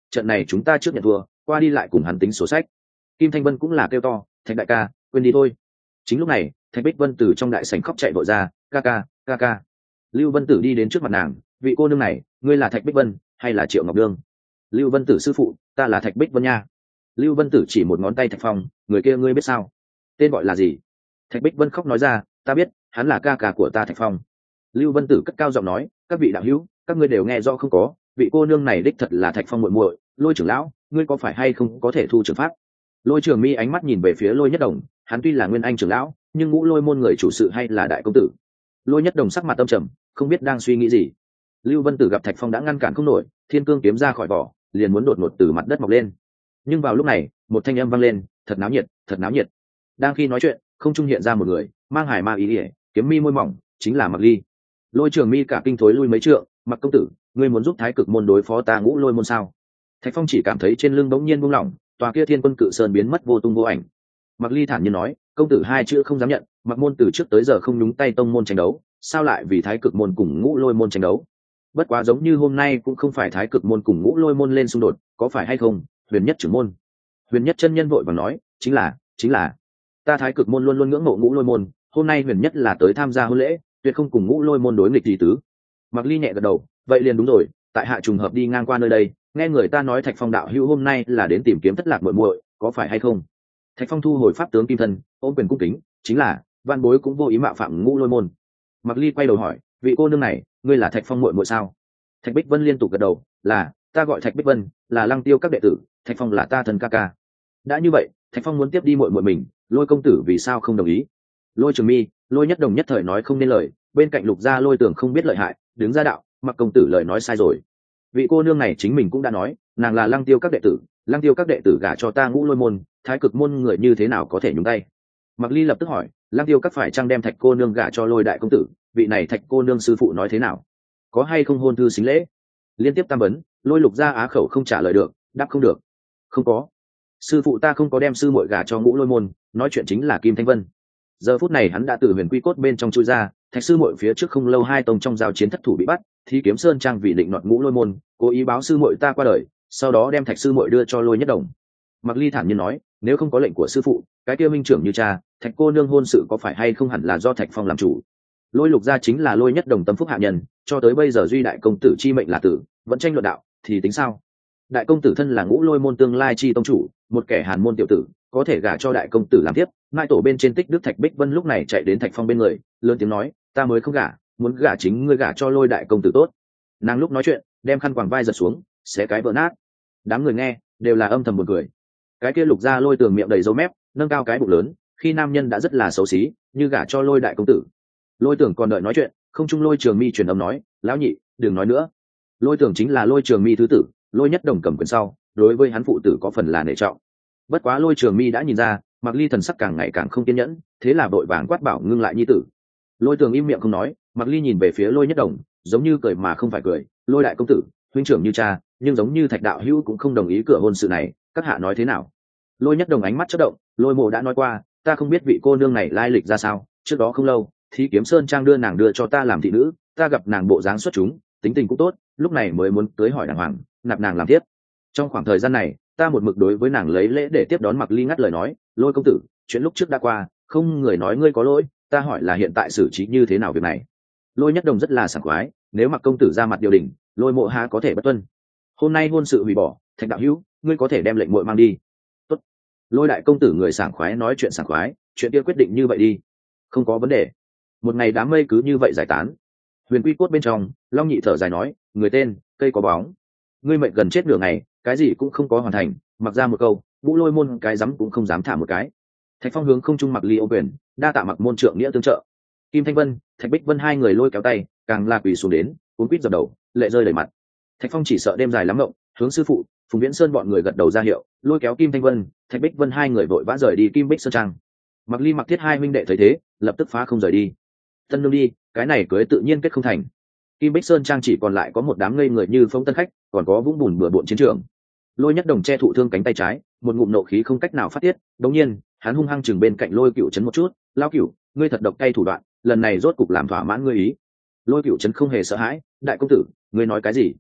trận này chúng ta trước nhận thua, qua đi lại cùng hắn tính sổ sách. Kim Thanh Vân cũng là kêu to, Thạch đại ca, quên đi thôi. Chính lúc này, Thạch Bích Vân từ trong đại sảnh khóc chạy vội ra, ca ca, ca ca. Lưu Vân Tử đi đến trước mặt nàng, vị cô nương này, ngươi là Thạch Bích Vân hay là Triệu Ngọc Đương? Lưu Vân Tử sư phụ, ta là Thạch Bích Vân nha. Lưu Vân Tử chỉ một ngón tay Thạch Phong, người kia ngươi biết sao? Tên gọi là gì? Thạch Bích Vân khóc nói ra, ta biết, hắn là ca ca của ta Thạch Phong. Lưu Vân Tử cất cao giọng nói, các vị đạo hữu, các ngươi đều nghe rõ không có, vị cô nương này đích thật là Thạch Phong muội muội, Lôi trưởng lão, ngươi có phải hay không có thể thu trưởng pháp? Lôi Trường Mi ánh mắt nhìn về phía Lôi Nhất Đồng, hắn tuy là nguyên anh trưởng lão, nhưng Ngũ Lôi môn người chủ sự hay là đại công tử. Lôi Nhất Đồng sắc mặt âm trầm, không biết đang suy nghĩ gì. Lưu Vân Tử gặp Thạch Phong đã ngăn cản không nổi, thiên cương kiếm ra khỏi vỏ, liền muốn đột ngột từ mặt đất mọc lên. Nhưng vào lúc này, một thanh âm vang lên, thật náo nhiệt, thật náo nhiệt. Đang khi nói chuyện, không trung hiện ra một người, mang hải ma ý ỉa, kiếm mi môi mỏng, chính là Mặc Ly. Lôi Trường Mi cả kinh thối lui mấy trượng, Mặc công tử, ngươi muốn giúp Thái Cực môn đối phó ta Ngũ Lôi môn sao? Thạch Phong chỉ cảm thấy trên lưng bỗng nhiên buông lỏng, tòa kia thiên quân cự sơn biến mất vô tung vô ảnh. Mặc Ly thản nhiên nói, công tử hai chữ không dám nhận, Mặc môn từ trước tới giờ không nhúng tay tông môn tranh đấu, sao lại vì Thái Cực môn cùng Ngũ Lôi môn tranh đấu? Bất quá giống như hôm nay cũng không phải Thái Cực môn cùng Ngũ Lôi môn lên xung đột, có phải hay không? Huyền Nhất trưởng môn, Huyền Nhất chân nhân vội vàng nói, chính là, ta Thái Cực môn luôn luôn ngưỡng mộ Ngũ Lôi môn, hôm nay Huyền Nhất là tới tham gia hôn lễ, tuyệt không cùng Ngũ Lôi môn đối nghịch gì tứ. Mặc Ly nhẹ gật đầu, vậy liền đúng rồi, tại hạ trùng hợp đi ngang qua nơi đây, nghe người ta nói Thạch Phong đạo hữu hôm nay là đến tìm kiếm thất lạc muội muội, có phải hay không? Thạch Phong thu hồi pháp tướng kim thân, ôm quyền cung kính, chính là, văn bối cũng vô ý mạo phạm Ngũ Lôi môn. Mặc Ly quay đầu hỏi, vị cô nương này, ngươi là Thạch Phong muội muội sao? Thạch Bích Vân liên tục gật đầu, là, ta gọi Thạch Bích Vân, là Lăng Tiêu các đệ tử, Thạch Phong là ta thân ca ca. Đã như vậy, Thạch Phong muốn tiếp đi muội muội mình, Lôi công tử vì sao không đồng ý? Lôi Trường Mi, Lôi Nhất Đồng nhất thời nói không nên lời, bên cạnh Lục Gia Lôi Tưởng không biết lợi hại, đứng ra đạo, Mặc công tử lời nói sai rồi. Vị cô nương này chính mình cũng đã nói, nàng là Lăng Tiêu các đệ tử, Lăng Tiêu các đệ tử gả cho ta Ngũ Lôi môn, Thái Cực môn người như thế nào có thể nhúng tay? Mặc Ly lập tức hỏi, Lăng Tiêu các phải chăng đem Thạch cô nương gả cho Lôi đại công tử, vị này Thạch cô nương sư phụ nói thế nào? Có hay không hôn thư xính lễ? Liên tiếp tam vấn, Lôi Lục Gia á khẩu không trả lời được, đáp không được. Không có, sư phụ ta không có đem sư muội gả cho Ngũ Lôi môn, nói chuyện chính là Kim Thanh Vân. Giờ phút này hắn đã từ Huyền Quy cốt bên trong chui ra, Thạch sư muội phía trước không lâu hai tông trong giao chiến thất thủ bị bắt, thì kiếm sơn trang vì định nọt Ngũ Lôi môn, cố ý báo sư muội ta qua đời, sau đó đem Thạch sư muội đưa cho Lôi Nhất Đồng. Mặc Ly thản nhiên nói, nếu không có lệnh của sư phụ, cái kia minh trưởng như cha, Thạch cô nương hôn sự có phải hay không hẳn là do Thạch Phong làm chủ. Lôi Lục Gia chính là Lôi Nhất Đồng tâm phúc hạ nhân, cho tới bây giờ duy đại công tử chi mệnh là tử, vẫn tranh luận đạo, thì tính sao? Đại công tử thân là Ngũ Lôi môn tương lai chi tông chủ, một kẻ Hàn môn tiểu tử, có thể gả cho đại công tử làm tiếp. Mai tổ bên trên tích đức Thạch Bích Vân lúc này chạy đến Thạch Phong bên người, lớn tiếng nói, ta mới không gả, muốn gả chính ngươi gả cho Lôi đại công tử tốt. Nàng lúc nói chuyện, đem khăn quàng vai giật xuống, xé cái vỡ nát. Đám người nghe đều là âm thầm buồn cười. Cái kia Lục Gia Lôi Tường miệng đầy râu mép, nâng cao cái bụng lớn, khi nam nhân đã rất là xấu xí, như gả cho Lôi đại công tử. Lôi Tưởng còn đợi nói chuyện, không trung Lôi Trường Mi truyền âm nói, lão nhị, đừng nói nữa. Lôi Tưởng chính là Lôi Trường Mi thứ tử, Lôi Nhất Đồng cầm quyền sau, đối với hắn phụ tử có phần là nể trọng. Bất quá Lôi Trường Mi đã nhìn ra, Mặc Ly thần sắc càng ngày càng không kiên nhẫn, thế là vội vàng quát bảo ngưng lại nhi tử. Lôi Tường im miệng không nói, Mặc Ly nhìn về phía Lôi Nhất Đồng, giống như cười mà không phải cười, Lôi đại công tử, huynh trưởng như cha, nhưng giống như Thạch đạo hữu cũng không đồng ý cửa hôn sự này, các hạ nói thế nào? Lôi Nhất Đồng ánh mắt chớp động, Lôi Mộ đã nói qua, ta không biết vị cô nương này lai lịch ra sao, trước đó không lâu, thì Kiếm Sơn trang đưa nàng đưa cho ta làm thị nữ, ta gặp nàng bộ dáng xuất chúng, tính tình cũng tốt, lúc này mới muốn tới hỏi đàng hoàng, nạp nàng làm tiếp. Trong khoảng thời gian này, ta một mực đối với nàng lấy lễ để tiếp đón. Mặc Ly ngắt lời nói, Lôi công tử, chuyện lúc trước đã qua, không người nói ngươi có lỗi, ta hỏi là hiện tại xử trí như thế nào việc này. Lôi Nhất Đồng rất là sảng khoái, nếu Mặc công tử ra mặt điều đình, Lôi Mộ há có thể bất tuân. Hôm nay hôn sự hủy bỏ, Thạch đạo hữu, ngươi có thể đem lệnh muội mang đi. Tốt. Lôi đại công tử người sảng khoái nói chuyện sảng khoái, chuyện kia quyết định như vậy đi, không có vấn đề. Một ngày đám mây cứ như vậy giải tán. Huyền Quy cốt bên trong, Long Nhị thở dài nói, người tên, cây có bóng. Ngươi mệnh gần chết nửa ngày, cái gì cũng không có hoàn thành, mặc ra một câu, Ngũ Lôi môn cái dám cũng không dám thả một cái. Thạch Phong hướng không trung Mặc Ly ô quyền, đa tạ Mặc môn trượng nghĩa tương trợ. Kim Thanh Vân, Thạch Bích Vân hai người lôi kéo tay, càng là quỳ xuống đến, cuốn quýt dập đầu, lệ rơi đầy mặt. Thạch Phong chỉ sợ đêm dài lắm ngộng, hướng sư phụ Phùng Viễn Sơn bọn người gật đầu ra hiệu, lôi kéo Kim Thanh Vân, Thạch Bích Vân hai người vội vã rời đi Kim Bích Sơn trang. Mặc Ly Mặc Thiết hai huynh đệ thấy thế, lập tức phá không rời đi. Tân nương đi, cái này cưới tự nhiên kết không thành. Kim Bích Sơn trang chỉ còn lại có một đám ngây người như phong tân khách, còn có vũng bùn bừa bộn chiến trường. Lôi Nhất Đồng che thụ thương cánh tay trái, một ngụm nộ khí không cách nào phát tiết. Đống nhiên, hắn hung hăng chừng bên cạnh Lôi Cửu Trấn một chút, lao Cửu, ngươi thật độc cay thủ đoạn, lần này rốt cục làm thỏa mãn ngươi ý. Lôi Cửu Trấn không hề sợ hãi, đại công tử, ngươi nói cái gì?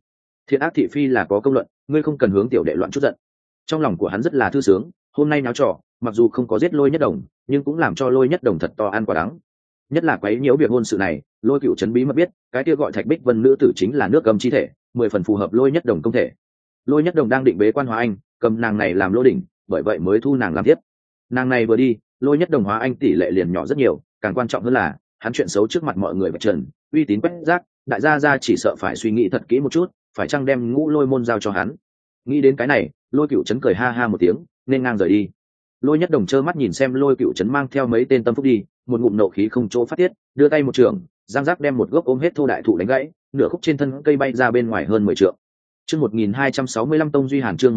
Thiện ác thị phi là có công luận, ngươi không cần hướng tiểu đệ loạn chút giận. Trong lòng của hắn rất là thư sướng, hôm nay náo trò, mặc dù không có giết Lôi Nhất Đồng, nhưng cũng làm cho Lôi Nhất Đồng thật to ăn quả đắng. Nhất là quấy nhiễu việc hôn sự này, Lôi Cựu Trấn bí mật biết, cái kia gọi Thạch Bích Vân nữ tử chính là nước cầm chi thể, 10 phần phù hợp Lôi Nhất Đồng công thể. Lôi Nhất Đồng đang định bế quan hóa anh, cầm nàng này làm lô đỉnh, bởi vậy mới thu nàng làm tiếp. Nàng này vừa đi, Lôi Nhất Đồng hóa anh tỷ lệ liền nhỏ rất nhiều, càng quan trọng hơn là, hắn chuyện xấu trước mặt mọi người vạch trần, uy tín quét rác, đại gia chỉ sợ phải suy nghĩ thật kỹ một chút, phải chăng đem Ngũ Lôi môn giao cho hắn. Nghĩ đến cái này, Lôi Cựu Trấn cười ha ha một tiếng, nên ngang rời đi. Lôi Nhất Đồng trơ mắt nhìn xem Lôi Cựu Trấn mang theo mấy tên tâm phúc đi, một ngụm nộ khí không chỗ phát tiết, đưa tay một trường, giang giác đem một gốc ôm hết thô đại thụ đánh gãy, nửa khúc trên thân cây bay ra bên ngoài hơn 10 trượng. Chương 1265 Tông Duy Hàn, chương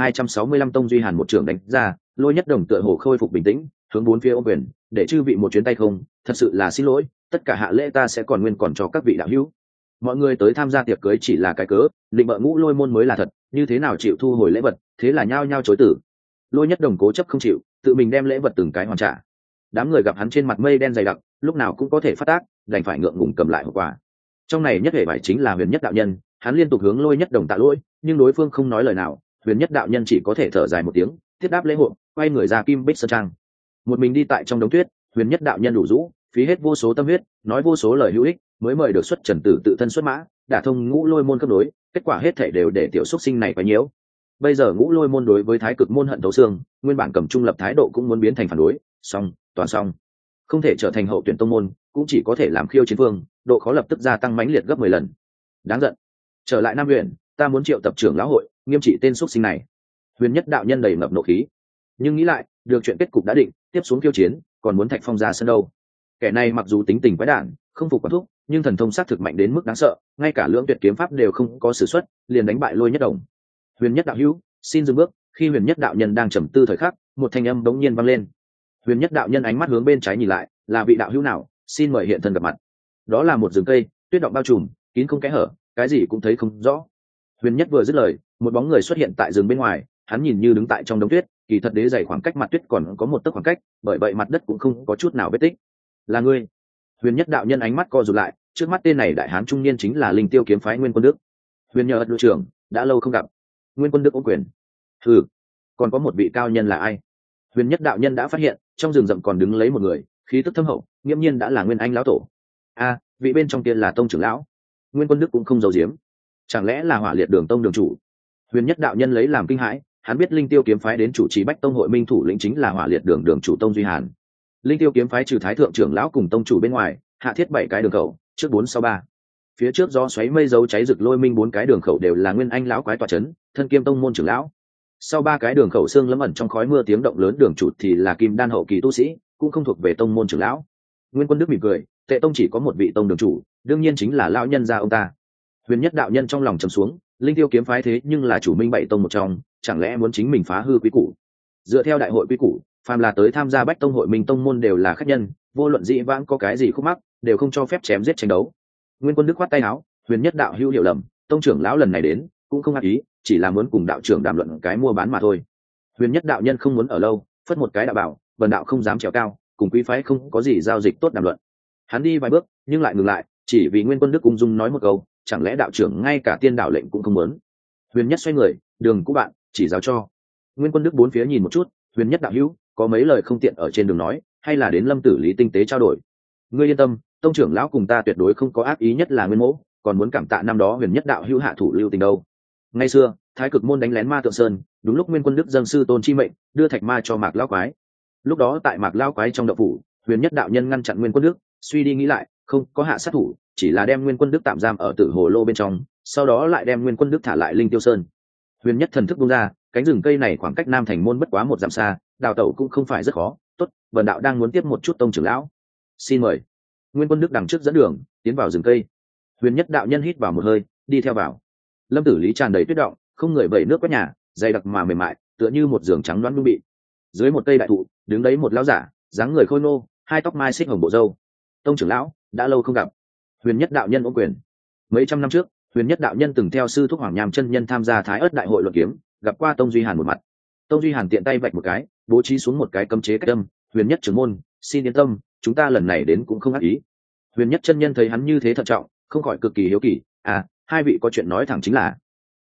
1265 Tông Duy Hàn một trường đánh ra, Lôi Nhất Đồng tựa hồ khôi phục bình tĩnh, hướng bốn phía ôm quyền, để chư vị một chuyến tay không, thật sự là xin lỗi, tất cả hạ lễ ta sẽ còn nguyên còn cho các vị đạo hữu. Mọi người tới tham gia tiệc cưới chỉ là cái cớ, định bợ Ngũ Lôi môn mới là thật, như thế nào chịu thu hồi lễ vật, thế là nhao nhao chối từ. Lôi Nhất Đồng cố chấp không chịu, tự mình đem lễ vật từng cái hoàn trả. Đám người gặp hắn trên mặt mây đen dày đặc, lúc nào cũng có thể phát tác, đành phải ngượng ngùng cầm lại hậu quả. Trong này nhất hệ phải chính là Huyền Nhất đạo nhân, hắn liên tục hướng Lôi Nhất Đồng tạ lỗi, nhưng đối phương không nói lời nào, Huyền Nhất đạo nhân chỉ có thể thở dài một tiếng, tiếp đáp lễ hội, quay người ra Kim Bích Sơn Trang. Một mình đi tại trong đống tuyết, Huyền Nhất đạo nhân đủ rũ, phí hết vô số tâm huyết, nói vô số lời hữu ích, mới mời được xuất Trần Tử tự thân xuất mã, đả thông Ngũ Lôi môn cấp đối, kết quả hết thảy đều để tiểu xuất sinh này quá nhiễu. Bây giờ Ngũ Lôi môn đối với Thái Cực môn hận thấu xương, nguyên bản cầm trung lập thái độ cũng muốn biến thành phản đối, toàn xong, không thể trở thành hậu tuyển tông môn, cũng chỉ có thể làm khiêu chiến vương, độ khó lập tức gia tăng mãnh liệt gấp 10 lần. Đáng giận. Trở lại Nam huyện, ta muốn triệu tập trưởng lão hội, nghiêm trị tên xuất sinh này. Huyền Nhất đạo nhân đầy ngập nộ khí, nhưng nghĩ lại, được chuyện kết cục đã định, tiếp xuống khiêu chiến, còn muốn Thạch Phong ra sân đâu. Kẻ này mặc dù tính tình quái đản, không phục quản thúc, nhưng thần thông xác thực mạnh đến mức đáng sợ, ngay cả lưỡng tuyệt kiếm pháp đều không có sử xuất, liền đánh bại Lôi Nhất Đồng. Huyền Nhất đạo hữu, xin dừng bước. Khi Huyền Nhất đạo nhân đang trầm tư thời khắc, một thanh âm bỗng nhiên vang lên. Huyền Nhất đạo nhân ánh mắt hướng bên trái nhìn lại, là vị đạo hữu nào, xin mời hiện thân gặp mặt. Đó là một rừng cây, tuyết động bao trùm, kín không kẽ hở, cái gì cũng thấy không rõ. Huyền Nhất vừa dứt lời, một bóng người xuất hiện tại rừng bên ngoài, hắn nhìn như đứng tại trong đống tuyết, kỳ thật đế dày khoảng cách mặt tuyết còn có một tấc khoảng cách, bởi vậy mặt đất cũng không có chút nào vết tích. Là ngươi? Huyền Nhất đạo nhân ánh mắt co rụt lại, trước mắt tên này đại hán trung niên chính là Linh Tiêu kiếm phái Nguyên Quân Đức. Huyền nhờ đội trưởng, đã lâu không gặp. Nguyên Quân Đức ôm quyền. Hừ, còn có một vị cao nhân là ai? Huyền Nhất đạo nhân đã phát hiện, trong rừng rậm còn đứng lấy một người, khí tức thâm hậu, nghiễm nhiên đã là Nguyên Anh lão tổ. A, vị bên trong kia là tông trưởng lão. Nguyên Quân Đức cũng không giấu giếm, chẳng lẽ là Hỏa Liệt Đường tông đường chủ? Huyền Nhất đạo nhân lấy làm kinh hãi, hắn biết Linh Tiêu kiếm phái đến chủ trì Bách tông hội minh thủ lĩnh chính là Hỏa Liệt Đường đường chủ Tông Duy Hàn. Linh Tiêu kiếm phái trừ thái thượng trưởng lão cùng tông chủ bên ngoài, hạ thiết 7 cái đường khẩu, trước 4 sau 3. Phía trước do xoáy mây dấu cháy rực lôi minh 4 cái đường khẩu đều là Nguyên Anh lão quái tọa chấn, thân kiêm tông môn trưởng lão. Sau 3 cái đường khẩu xương lẫm ẩn trong khói mưa tiếng động lớn đường chủ thì là Kim Đan hậu kỳ tu sĩ, cũng không thuộc về tông môn trưởng lão. Nguyên Quân Đức mỉm cười, Tệ tông chỉ có một vị tông đường chủ, đương nhiên chính là lão nhân gia ông ta. Huyền Nhất đạo nhân trong lòng trầm xuống, Linh Tiêu kiếm phái thế nhưng là chủ minh 7 tông một trong, chẳng lẽ muốn chính mình phá hư quý củ? Dựa theo đại hội quý củ, phàm là tới tham gia Bách tông hội minh tông môn đều là khách nhân, vô luận dĩ vãng có cái gì khúc mắc, đều không cho phép chém giết tranh đấu. Nguyên Quân Đức khoát tay áo, Huyền Nhất đạo hữu hiểu lầm, tông trưởng lão lần này đến, cũng không ác ý, chỉ là muốn cùng đạo trưởng đàm luận cái mua bán mà thôi. Huyền Nhất đạo nhân không muốn ở lâu, phất một cái đạo bảo, bần đạo không dám trèo cao, cùng quý phái không có gì giao dịch tốt đàm luận. Hắn đi vài bước, nhưng lại ngừng lại, chỉ vì Nguyên Quân Đức ung dung nói một câu, chẳng lẽ đạo trưởng ngay cả tiên đạo lệnh cũng không muốn? Huyền Nhất xoay người, đường cũ bạn, chỉ giáo cho. Nguyên Quân Đức bốn phía nhìn một chút, Huyền Nhất đạo hữu, có mấy lời không tiện ở trên đường nói, hay là đến Lâm Tử Lý tinh tế trao đổi. Ngươi yên tâm, tông trưởng lão cùng ta tuyệt đối không có ác ý, nhất là Nguyên Mỗ, còn muốn cảm tạ năm đó Huyền Nhất đạo hữu hạ thủ lưu tình đâu. Ngày xưa, Thái Cực môn đánh lén Ma Tượng Sơn, đúng lúc Nguyên Quân Đức dâng sư tôn chi mệnh, đưa thạch ma cho Mạc lão quái. Lúc đó tại Mạc lão quái trong động phủ, Huyền Nhất đạo nhân ngăn chặn Nguyên Quân Đức, suy đi nghĩ lại, không có hạ sát thủ, chỉ là đem Nguyên Quân Đức tạm giam ở Tử Hồ Lô bên trong, sau đó lại đem Nguyên Quân Đức thả lại Linh Tiêu Sơn. Huyền Nhất thần thức buông ra, cánh rừng cây này khoảng cách Nam Thành môn bất quá 1 dặm xa, đào tẩu cũng không phải rất khó. Tốt, bần đạo đang muốn tiếp một chút tông trưởng lão, xin mời. Nguyên Quân Đức đằng trước dẫn đường, tiến vào rừng cây. Huyền Nhất đạo nhân hít vào một hơi, đi theo vào. Lâm Tử Lý tràn đầy tuyết động, không người vẩy nước quét nhà, dày đặc mà mềm mại, tựa như một giường trắng loãng nhung bị. Dưới một cây đại thụ, đứng đấy một lão giả, dáng người khôi ngô, hai tóc mai xích hồng bộ râu. Tông trưởng lão, đã lâu không gặp. Huyền Nhất đạo nhân ôm quyền. Mấy trăm năm trước, Huyền Nhất đạo nhân từng theo sư thúc Hoàng Nham chân nhân tham gia Thái Ức đại hội luận kiếm, gặp qua Tông Duy Hàn một mặt. Tông Duy Hàn tiện tay vạch một cái, bố trí xuống một cái cấm chế cách âm. Huyền Nhất trưởng môn, xin yên tâm, chúng ta lần này đến cũng không ác ý. Huyền Nhất chân nhân thấy hắn như thế thận trọng, không khỏi cực kỳ hiếu kỳ. À, hai vị có chuyện nói thẳng chính là.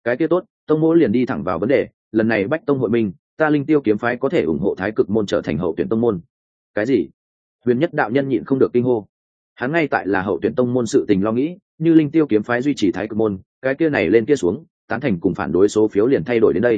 Cái kia tốt, tông mỗ liền đi thẳng vào vấn đề. Lần này bách tông hội minh, ta linh tiêu kiếm phái có thể ủng hộ thái cực môn trở thành hậu tuyển tông môn. Cái gì? Huyền Nhất đạo nhân nhịn không được kinh hô. Hắn ngay tại là hậu tuyển tông môn sự tình lo nghĩ, như linh tiêu kiếm phái duy trì thái cực môn, cái kia này lên kia xuống, tán thành cùng phản đối số phiếu liền thay đổi đến đây.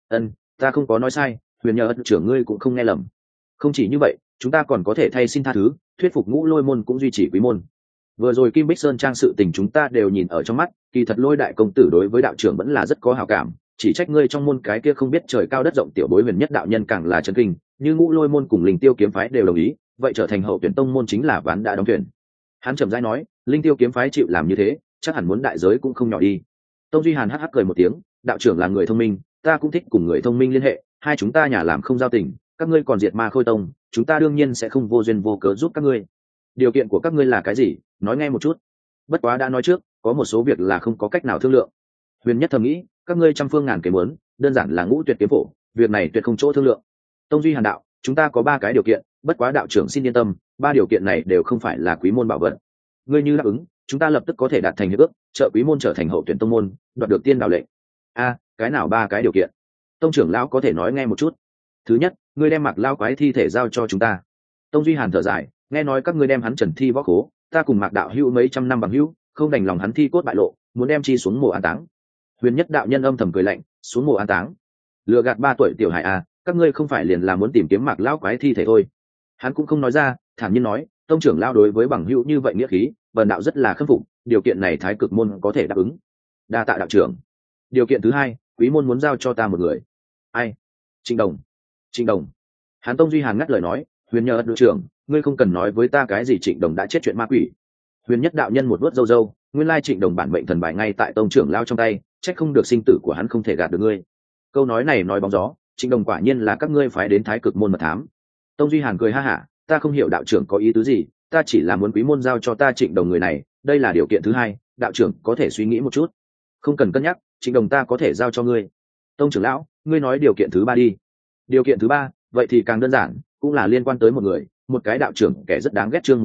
Ta không có nói sai, Huyền Nhờ trưởng ngươi cũng không nghe lầm. Không chỉ như vậy, chúng ta còn có thể thay xin tha thứ, thuyết phục ngũ lôi môn cũng duy trì quý môn. Vừa rồi Kim Bích Sơn trang sự tình chúng ta đều nhìn ở trong mắt, kỳ thật Lôi đại công tử đối với đạo trưởng vẫn là rất có hảo cảm, chỉ trách ngươi trong môn cái kia không biết trời cao đất rộng tiểu bối Huyền Nhất đạo nhân càng là chấn kinh, như ngũ lôi môn cùng linh tiêu kiếm phái đều đồng ý, vậy trở thành hậu tuyển tông môn chính là ván đã đóng thuyền. Hắn chậm rãi nói, linh tiêu kiếm phái chịu làm như thế, chắc hẳn muốn đại giới cũng không nhỏ đi. Tông Duy Hàn hắc hắc cười một tiếng, đạo trưởng là người thông minh, ta cũng thích cùng người thông minh liên hệ, hai chúng ta nhà làm không giao tình, các ngươi còn diệt ma khôi tông, chúng ta đương nhiên sẽ không vô duyên vô cớ giúp các ngươi. Điều kiện của các ngươi là cái gì, nói nghe một chút. Bất quá đã nói trước, có một số việc là không có cách nào thương lượng. Huyền Nhất thầm nghĩ, các ngươi trăm phương ngàn kế muốn, đơn giản là ngũ tuyệt kiếm phổ, việc này tuyệt không chỗ thương lượng. Tông Duy Hàn đạo, chúng ta có 3 cái điều kiện, bất quá đạo trưởng xin yên tâm, 3 điều kiện này đều không phải là quý môn bảo vật. Ngươi như đáp ứng, chúng ta lập tức có thể đạt thành hiệp ước, trợ quý môn trở thành hậu tuyển tông môn, đoạt được tiên đạo lệnh. Cái nào 3 cái điều kiện? Tông trưởng lão có thể nói nghe một chút. Thứ nhất, ngươi đem Mạc Lao quái thi thể giao cho chúng ta. Tông Duy Hàn thở dài, nghe nói các ngươi đem hắn trần thi võ khố, ta cùng Mạc đạo hữu mấy trăm năm bằng hữu, không đành lòng hắn thi cốt bại lộ, muốn đem chi xuống mộ an táng. Huyền Nhất đạo nhân âm thầm cười lạnh, xuống mộ an táng? Lừa gạt 3 tuổi tiểu hải các ngươi không phải liền là muốn tìm kiếm Mạc Lao quái thi thể thôi? Hắn cũng không nói ra, thản nhiên nói, tông trưởng lão đối với bằng hữu như vậy nghĩa khí, bần đạo rất là khâm phục, điều kiện này thái cực môn có thể đáp ứng. Đa tạ đạo trưởng. Điều kiện thứ 2, quý môn muốn giao cho ta một người. Ai? Trịnh Đồng. Trịnh Đồng? Hắn Tông Duy Hàn ngắt lời nói, Huyền Nhờ đội trưởng, ngươi không cần nói với ta cái gì Trịnh Đồng đã chết chuyện ma quỷ. Huyền Nhất đạo nhân một vuốt râu, nguyên lai Trịnh Đồng bản mệnh thần bài ngay tại tông trưởng lao trong tay, trách không được sinh tử của hắn không thể gạt được ngươi. Câu nói này nói bóng gió, Trịnh Đồng quả nhiên là các ngươi phái đến thái cực môn mật thám. Tông Duy Hàn cười ha hả, ta không hiểu đạo trưởng có ý tứ gì, ta chỉ là muốn quý môn giao cho ta Trịnh Đồng người này, đây là điều kiện thứ 2, đạo trưởng có thể suy nghĩ một chút. Không cần cân nhắc, Trịnh Đồng ta có thể giao cho ngươi. Tông trưởng lão, ngươi nói điều kiện thứ 3 đi. Điều kiện thứ 3, vậy thì càng đơn giản, cũng là liên quan tới một người, một cái đạo trưởng kẻ rất đáng ghét. Chương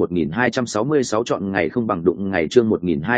1266 chọn ngày không bằng đụng ngày. Chương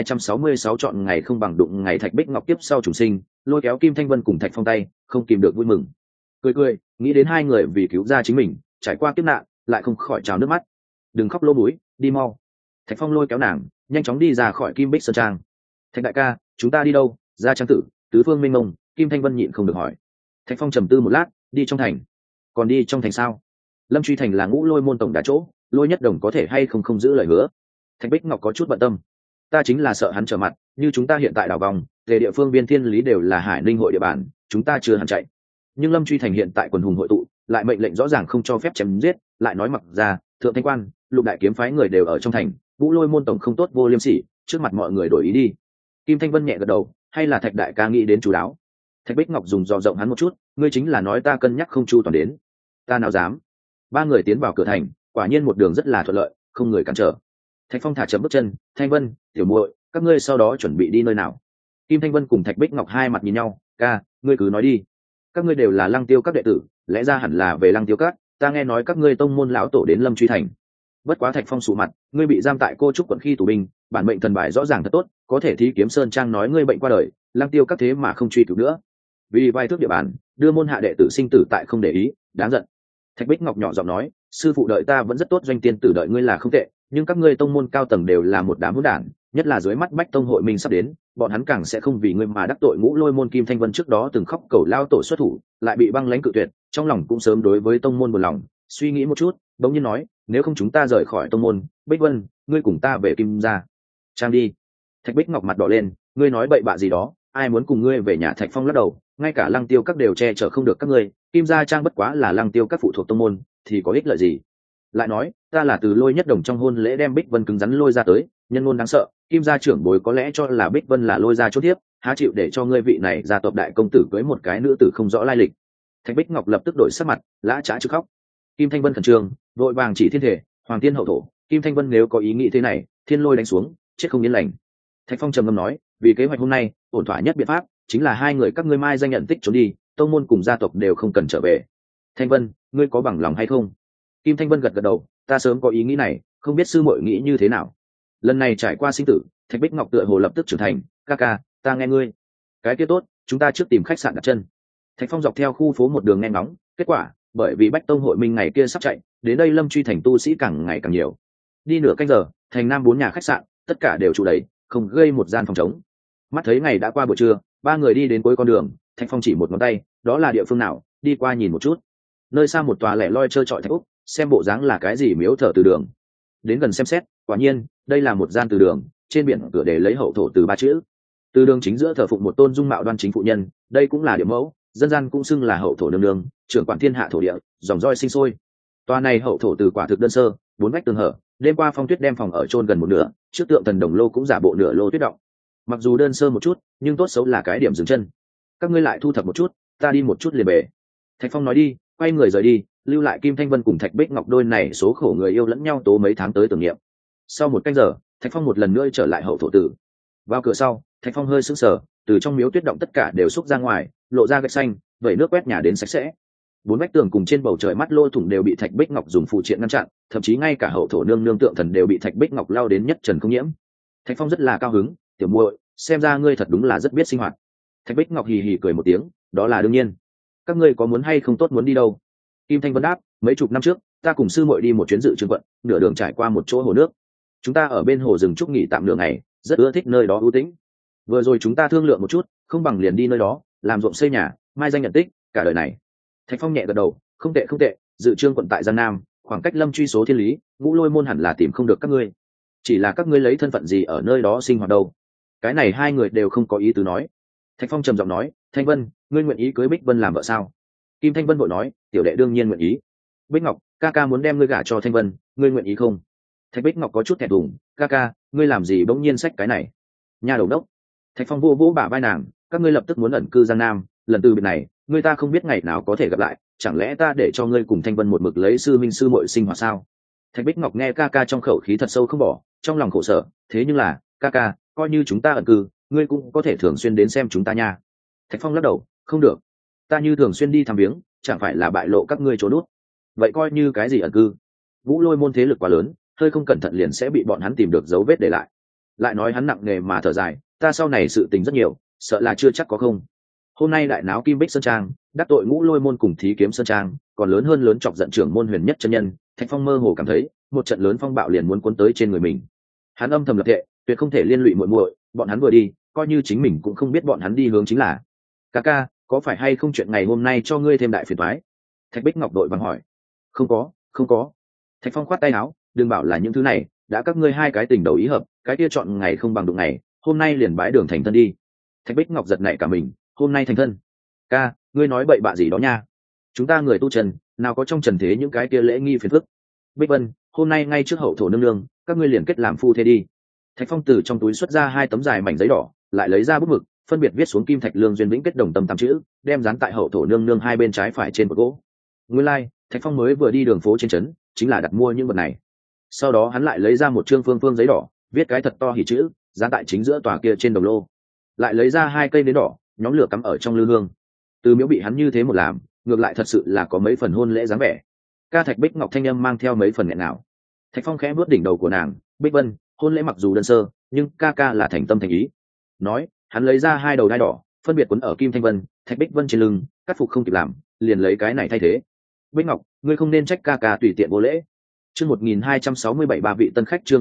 1266 chọn ngày không bằng đụng ngày. Thạch Bích Ngọc tiếp sau trùng sinh, lôi kéo Kim Thanh Vân cùng Thạch Phong tay, không kìm được vui mừng. Cười, nghĩ đến 2 người vì cứu ra chính mình, trải qua kiếp nạn, lại không khỏi trào nước mắt. Đừng khóc lô mũi, đi mau. Thạch Phong lôi kéo nàng, nhanh chóng đi ra khỏi Kim Bích Sơn Trang. Thạch đại ca, chúng ta đi đâu? Ra trang tử, tứ phương minh mông. Kim Thanh Vân nhịn không được hỏi. Thạch Phong trầm tư một lát, đi trong thành. Còn đi trong thành sao? Lâm Truy Thành là ngũ lôi môn tổng đà chỗ, Lôi Nhất Đồng có thể hay không giữ lời hứa. Thạch Bích Ngọc có chút bận tâm. Ta chính là sợ hắn trở mặt, như chúng ta hiện tại đảo vòng, về địa phương biên thiên lý đều là Hải Ninh hội địa bàn, chúng ta chưa hẳn chạy. Nhưng Lâm Truy Thành hiện tại quần hùng hội tụ, lại mệnh lệnh rõ ràng không cho phép chém giết, lại nói mặc ra, thượng thanh quan, lục đại kiếm phái người đều ở trong thành, ngũ lôi môn tổng không tốt vô liêm sỉ, trước mặt mọi người đổi ý đi. Kim Thanh Vân nhẹ gật đầu, hay là Thạch đại ca nghĩ đến chú đáo. Thạch Bích Ngọc dùng dò rộng hắn một chút, ngươi chính là nói ta cân nhắc không chu toàn đến. Ta nào dám. 3 người tiến vào cửa thành, quả nhiên một đường rất là thuận lợi, không người cản trở. Thạch Phong thả chậm bước chân, Thanh Vân, tiểu muội, các ngươi sau đó chuẩn bị đi nơi nào? Kim Thanh Vân cùng Thạch Bích Ngọc hai mặt nhìn nhau, ca, ngươi cứ nói đi. Các ngươi đều là Lăng Tiêu các đệ tử, lẽ ra hẳn là về Lăng Tiêu các, ta nghe nói các ngươi tông môn lão tổ đến Lâm Truy Thành. Bất quá Thạch Phong sụ mặt, ngươi bị giam tại Cô Trúc quận khi tù binh, bản mệnh thần bài rõ ràng thật tốt, có thể thí kiếm sơn trang nói ngươi bệnh qua đời, Lăng Tiêu các thế mà không truy cứu nữa. Vì vài thước địa bàn, đưa môn hạ đệ tử sinh tử tại không để ý, đáng giận. Thạch Bích Ngọc nhỏ giọng nói, sư phụ đợi ta vẫn rất tốt, doanh tiên tử đợi ngươi là không tệ, nhưng các ngươi tông môn cao tầng đều là một đám hỗn đản, nhất là dưới mắt Bách tông hội mình sắp đến, bọn hắn càng sẽ không vì ngươi mà đắc tội ngũ lôi môn. Kim Thanh Vân trước đó từng khóc cầu lao tổ xuất thủ, lại bị băng lãnh cự tuyệt, trong lòng cũng sớm đối với tông môn buồn lòng, suy nghĩ một chút, bỗng nhiên nói, nếu không chúng ta rời khỏi tông môn, Bích Vân, ngươi cùng ta về Kim gia trang đi. Thạch Bích Ngọc mặt đỏ lên, ngươi nói bậy bạ gì đó, ai muốn cùng ngươi về nhà? Thạch Phong lắc đầu, ngay cả Lăng Tiêu các đều che chở không được các ngươi, Kim gia trang bất quá là Lăng Tiêu các phụ thuộc tông môn, thì có ích lợi gì? Lại nói, ta là từ Lôi Nhất Đồng trong hôn lễ đem Bích Vân cứng rắn lôi ra tới, nhân ngôn đáng sợ, Kim gia trưởng bối có lẽ cho là Bích Vân là lôi ra chốt tiếp, há chịu để cho ngươi vị này gia tộc đại công tử cưới một cái nữ tử không rõ lai lịch. Thạch Bích Ngọc lập tức đổi sắc mặt, lã chã chứ khóc. Kim Thanh Vân khẩn trương, vội vàng chỉ thiên thể, hoàng tiên hậu thổ, Kim Thanh Vân nếu có ý nghĩ thế này, thiên lôi đánh xuống, chết không yên lành. Thạch Phong trầm ngâm nói, vì kế hoạch hôm nay, ổn thỏa nhất biện pháp chính là 2 người các ngươi mai danh nhận tích trốn đi, tông môn cùng gia tộc đều không cần trở về. Thanh Vân, ngươi có bằng lòng hay không? Kim Thanh Vân gật gật đầu, ta sớm có ý nghĩ này, không biết sư muội nghĩ như thế nào. Lần này trải qua sinh tử, Thạch Bích Ngọc tựa hồ lập tức trưởng thành, ca ca, ta nghe ngươi. Cái kia tốt, chúng ta trước tìm khách sạn đặt chân. Thạch Phong dọc theo khu phố một đường nghe ngóng, kết quả bởi vì Bách Tông hội minh ngày kia sắp chạy, đến đây Lâm Truy thành tu sĩ càng ngày càng nhiều. Đi nửa canh giờ, thành nam 4 nhà khách sạn, tất cả đều trụ đầy, không gây một gian phòng trống. Mắt thấy ngày đã qua buổi trưa, ba người đi đến cuối con đường, Thạch Phong chỉ một ngón tay, đó là địa phương nào, đi qua nhìn một chút. Nơi xa một tòa lẻ loi trơ trọi thạch úc, xem bộ dáng là cái gì miếu thờ từ đường. Đến gần xem xét, quả nhiên, đây là một gian từ đường, trên biển cửa để lấy hậu thổ từ 3 chữ. Từ đường chính giữa thờ phụng một tôn dung mạo đoan chính phụ nhân, đây cũng là địa mẫu, dân gian cũng xưng là hậu thổ nương nương, trưởng quản thiên hạ thổ địa, dòng roi sinh sôi. Tòa này hậu thổ từ quả thực đơn sơ, 4 vách tường hở, đêm qua phong tuyết đem phòng ở chôn gần một nửa, trước tượng thần đồng lô cũng giả bộ nửa lô tuyết động. Mặc dù đơn sơ một chút, nhưng tốt xấu là cái điểm dừng chân. Các ngươi lại thu thập một chút, ta đi một chút liền về. Thạch Phong nói đi, quay người rời đi, lưu lại Kim Thanh Vân cùng Thạch Bích Ngọc đôi này số khổ người yêu lẫn nhau tố mấy tháng tới tưởng niệm. Sau một canh giờ, Thạch Phong một lần nữa trở lại hậu thổ tử. Vào cửa sau, Thạch Phong hơi sững sờ, từ trong miếu tuyết động tất cả đều xúc ra ngoài, lộ ra gạch xanh, vẩy nước quét nhà đến sạch sẽ. 4 vách tường cùng trên bầu trời mắt lô thủng đều bị Thạch Bích Ngọc dùng phụ triện ngăn chặn, thậm chí ngay cả hậu thổ nương nương tượng thần đều bị Thạch Bích Ngọc lao đến nhất trần không nhiễm. Thạch Phong rất là cao hứng, tiểu muội, xem ra ngươi thật đúng là rất biết sinh hoạt. Thạch Bích Ngọc hì hì cười một tiếng, đó là đương nhiên. Các ngươi có muốn hay không tốt muốn đi đâu? Kim Thanh Vân đáp, mấy chục năm trước, ta cùng sư muội đi một chuyến dự trường quận, nửa đường trải qua một chỗ hồ nước. Chúng ta ở bên hồ rừng trúc nghỉ tạm nửa ngày, rất ưa thích nơi đó ưu tĩnh. Vừa rồi chúng ta thương lượng một chút, không bằng liền đi nơi đó, làm ruộng xây nhà, mai danh nhận tích, cả đời này. Thạch Phong nhẹ gật đầu, không tệ không tệ, dự trương quận tại Giang Nam, khoảng cách Lâm Truy số thiên lý, Ngũ Lôi môn hẳn là tìm không được các ngươi. Chỉ là các ngươi lấy thân phận gì ở nơi đó sinh hoạt đâu? Cái này hai người đều không có ý tứ nói. Thạch Phong trầm giọng nói, Thanh Vân, ngươi nguyện ý cưới Bích Vân làm vợ sao? Kim Thanh Vân vội nói, tiểu đệ đương nhiên nguyện ý. Bích Ngọc, ca ca muốn đem ngươi gả cho Thanh Vân, ngươi nguyện ý không? Thạch Bích Ngọc có chút thẹn thùng, ca ca, ngươi làm gì bỗng nhiên xách cái này? Nhà đầu đốc. Thạch Phong vô vỗ bả vai nàng, các ngươi lập tức muốn ẩn cư Giang Nam, lần từ biệt này, ngươi ta không biết ngày nào có thể gặp lại, chẳng lẽ ta để cho ngươi cùng Thanh Vân một mực lấy sư minh sư muội sinh hoạt sao? Thạch Bích Ngọc nghe ca ca trong khẩu khí thật sâu không bỏ, trong lòng khổ sở, thế nhưng là, ca ca, coi như chúng ta ẩn cư, ngươi cũng có thể thường xuyên đến xem chúng ta nha. Thạch Phong lắc đầu, không được, ta như thường xuyên đi thăm viếng, chẳng phải là bại lộ các ngươi trốn nút. Vậy coi như cái gì ẩn cư? Vũ Lôi môn thế lực quá lớn, hơi không cẩn thận liền sẽ bị bọn hắn tìm được dấu vết để lại. Lại nói hắn nặng nề mà thở dài, ta sau này sự tình rất nhiều, sợ là chưa chắc có không. Hôm nay đại náo Kim Bích Sơn Trang, đắc tội Ngũ Lôi môn cùng Thí Kiếm Sơn Trang, còn lớn hơn chọc giận trưởng môn Huyền Nhất chân nhân. Thạch Phong mơ hồ cảm thấy, một trận lớn phong bạo liền muốn cuốn tới trên người mình. Hắn âm thầm lập thệ, tuyệt không thể liên lụy muội muội, bọn hắn vừa đi, coi như chính mình cũng không biết bọn hắn đi hướng chính là. Ca ca, có phải hay không chuyện ngày hôm nay cho ngươi thêm đại phiền toái? Thạch Bích Ngọc đội bằng hỏi. Không có, không có. Thạch Phong khoát tay áo, đừng bảo là những thứ này, đã các ngươi hai cái tình đầu ý hợp, cái kia chọn ngày không bằng đụng ngày, hôm nay liền bái đường thành thân đi. Thạch Bích Ngọc giật nảy cả mình, hôm nay thành thân? Ca, ngươi nói bậy bạ gì đó nha. Chúng ta người tu trần, nào có trong trần thế những cái kia lễ nghi phiền phức. Bích Vân, hôm nay ngay trước hậu thổ nương nương, các ngươi liền kết làm phu thê đi. Thạch Phong từ trong túi xuất ra 2 tấm dài mảnh giấy đỏ, lại lấy ra bút mực, phân biệt viết xuống Kim Thạch Lương duyên vĩnh kết đồng tâm 8 chữ, đem dán tại hậu thổ nương nương hai bên trái phải trên bột gỗ. Nguyên lai, Thạch Phong mới vừa đi đường phố trên trấn, chính là đặt mua những vật này. Sau đó hắn lại lấy ra một trương phương phương giấy đỏ, viết cái thật to hỉ chữ, dán tại chính giữa tòa kia trên đồng lô. Lại lấy ra 2 cây nến đỏ, nhóm lửa cắm ở trong lư hương. Từ miếu bị hắn như thế một làm, ngược lại thật sự là có mấy phần hôn lễ dáng vẻ. Ca Thạch Bích Ngọc thanh âm mang theo mấy phần nghẹn nào. Thạch Phong khẽ vuốt đỉnh đầu của nàng, Bích Vân, hôn lễ mặc dù đơn sơ, nhưng ca ca là thành tâm thành ý. Nói, hắn lấy ra 2 đầu đai đỏ, phân biệt quấn ở Kim Thanh Vân, Thạch Bích Vân trên lưng, cắt phục không kịp làm, liền lấy cái này thay thế. Bích Ngọc, ngươi không nên trách ca ca tùy tiện vô lễ. Chương 1267 ba vị tân khách, chương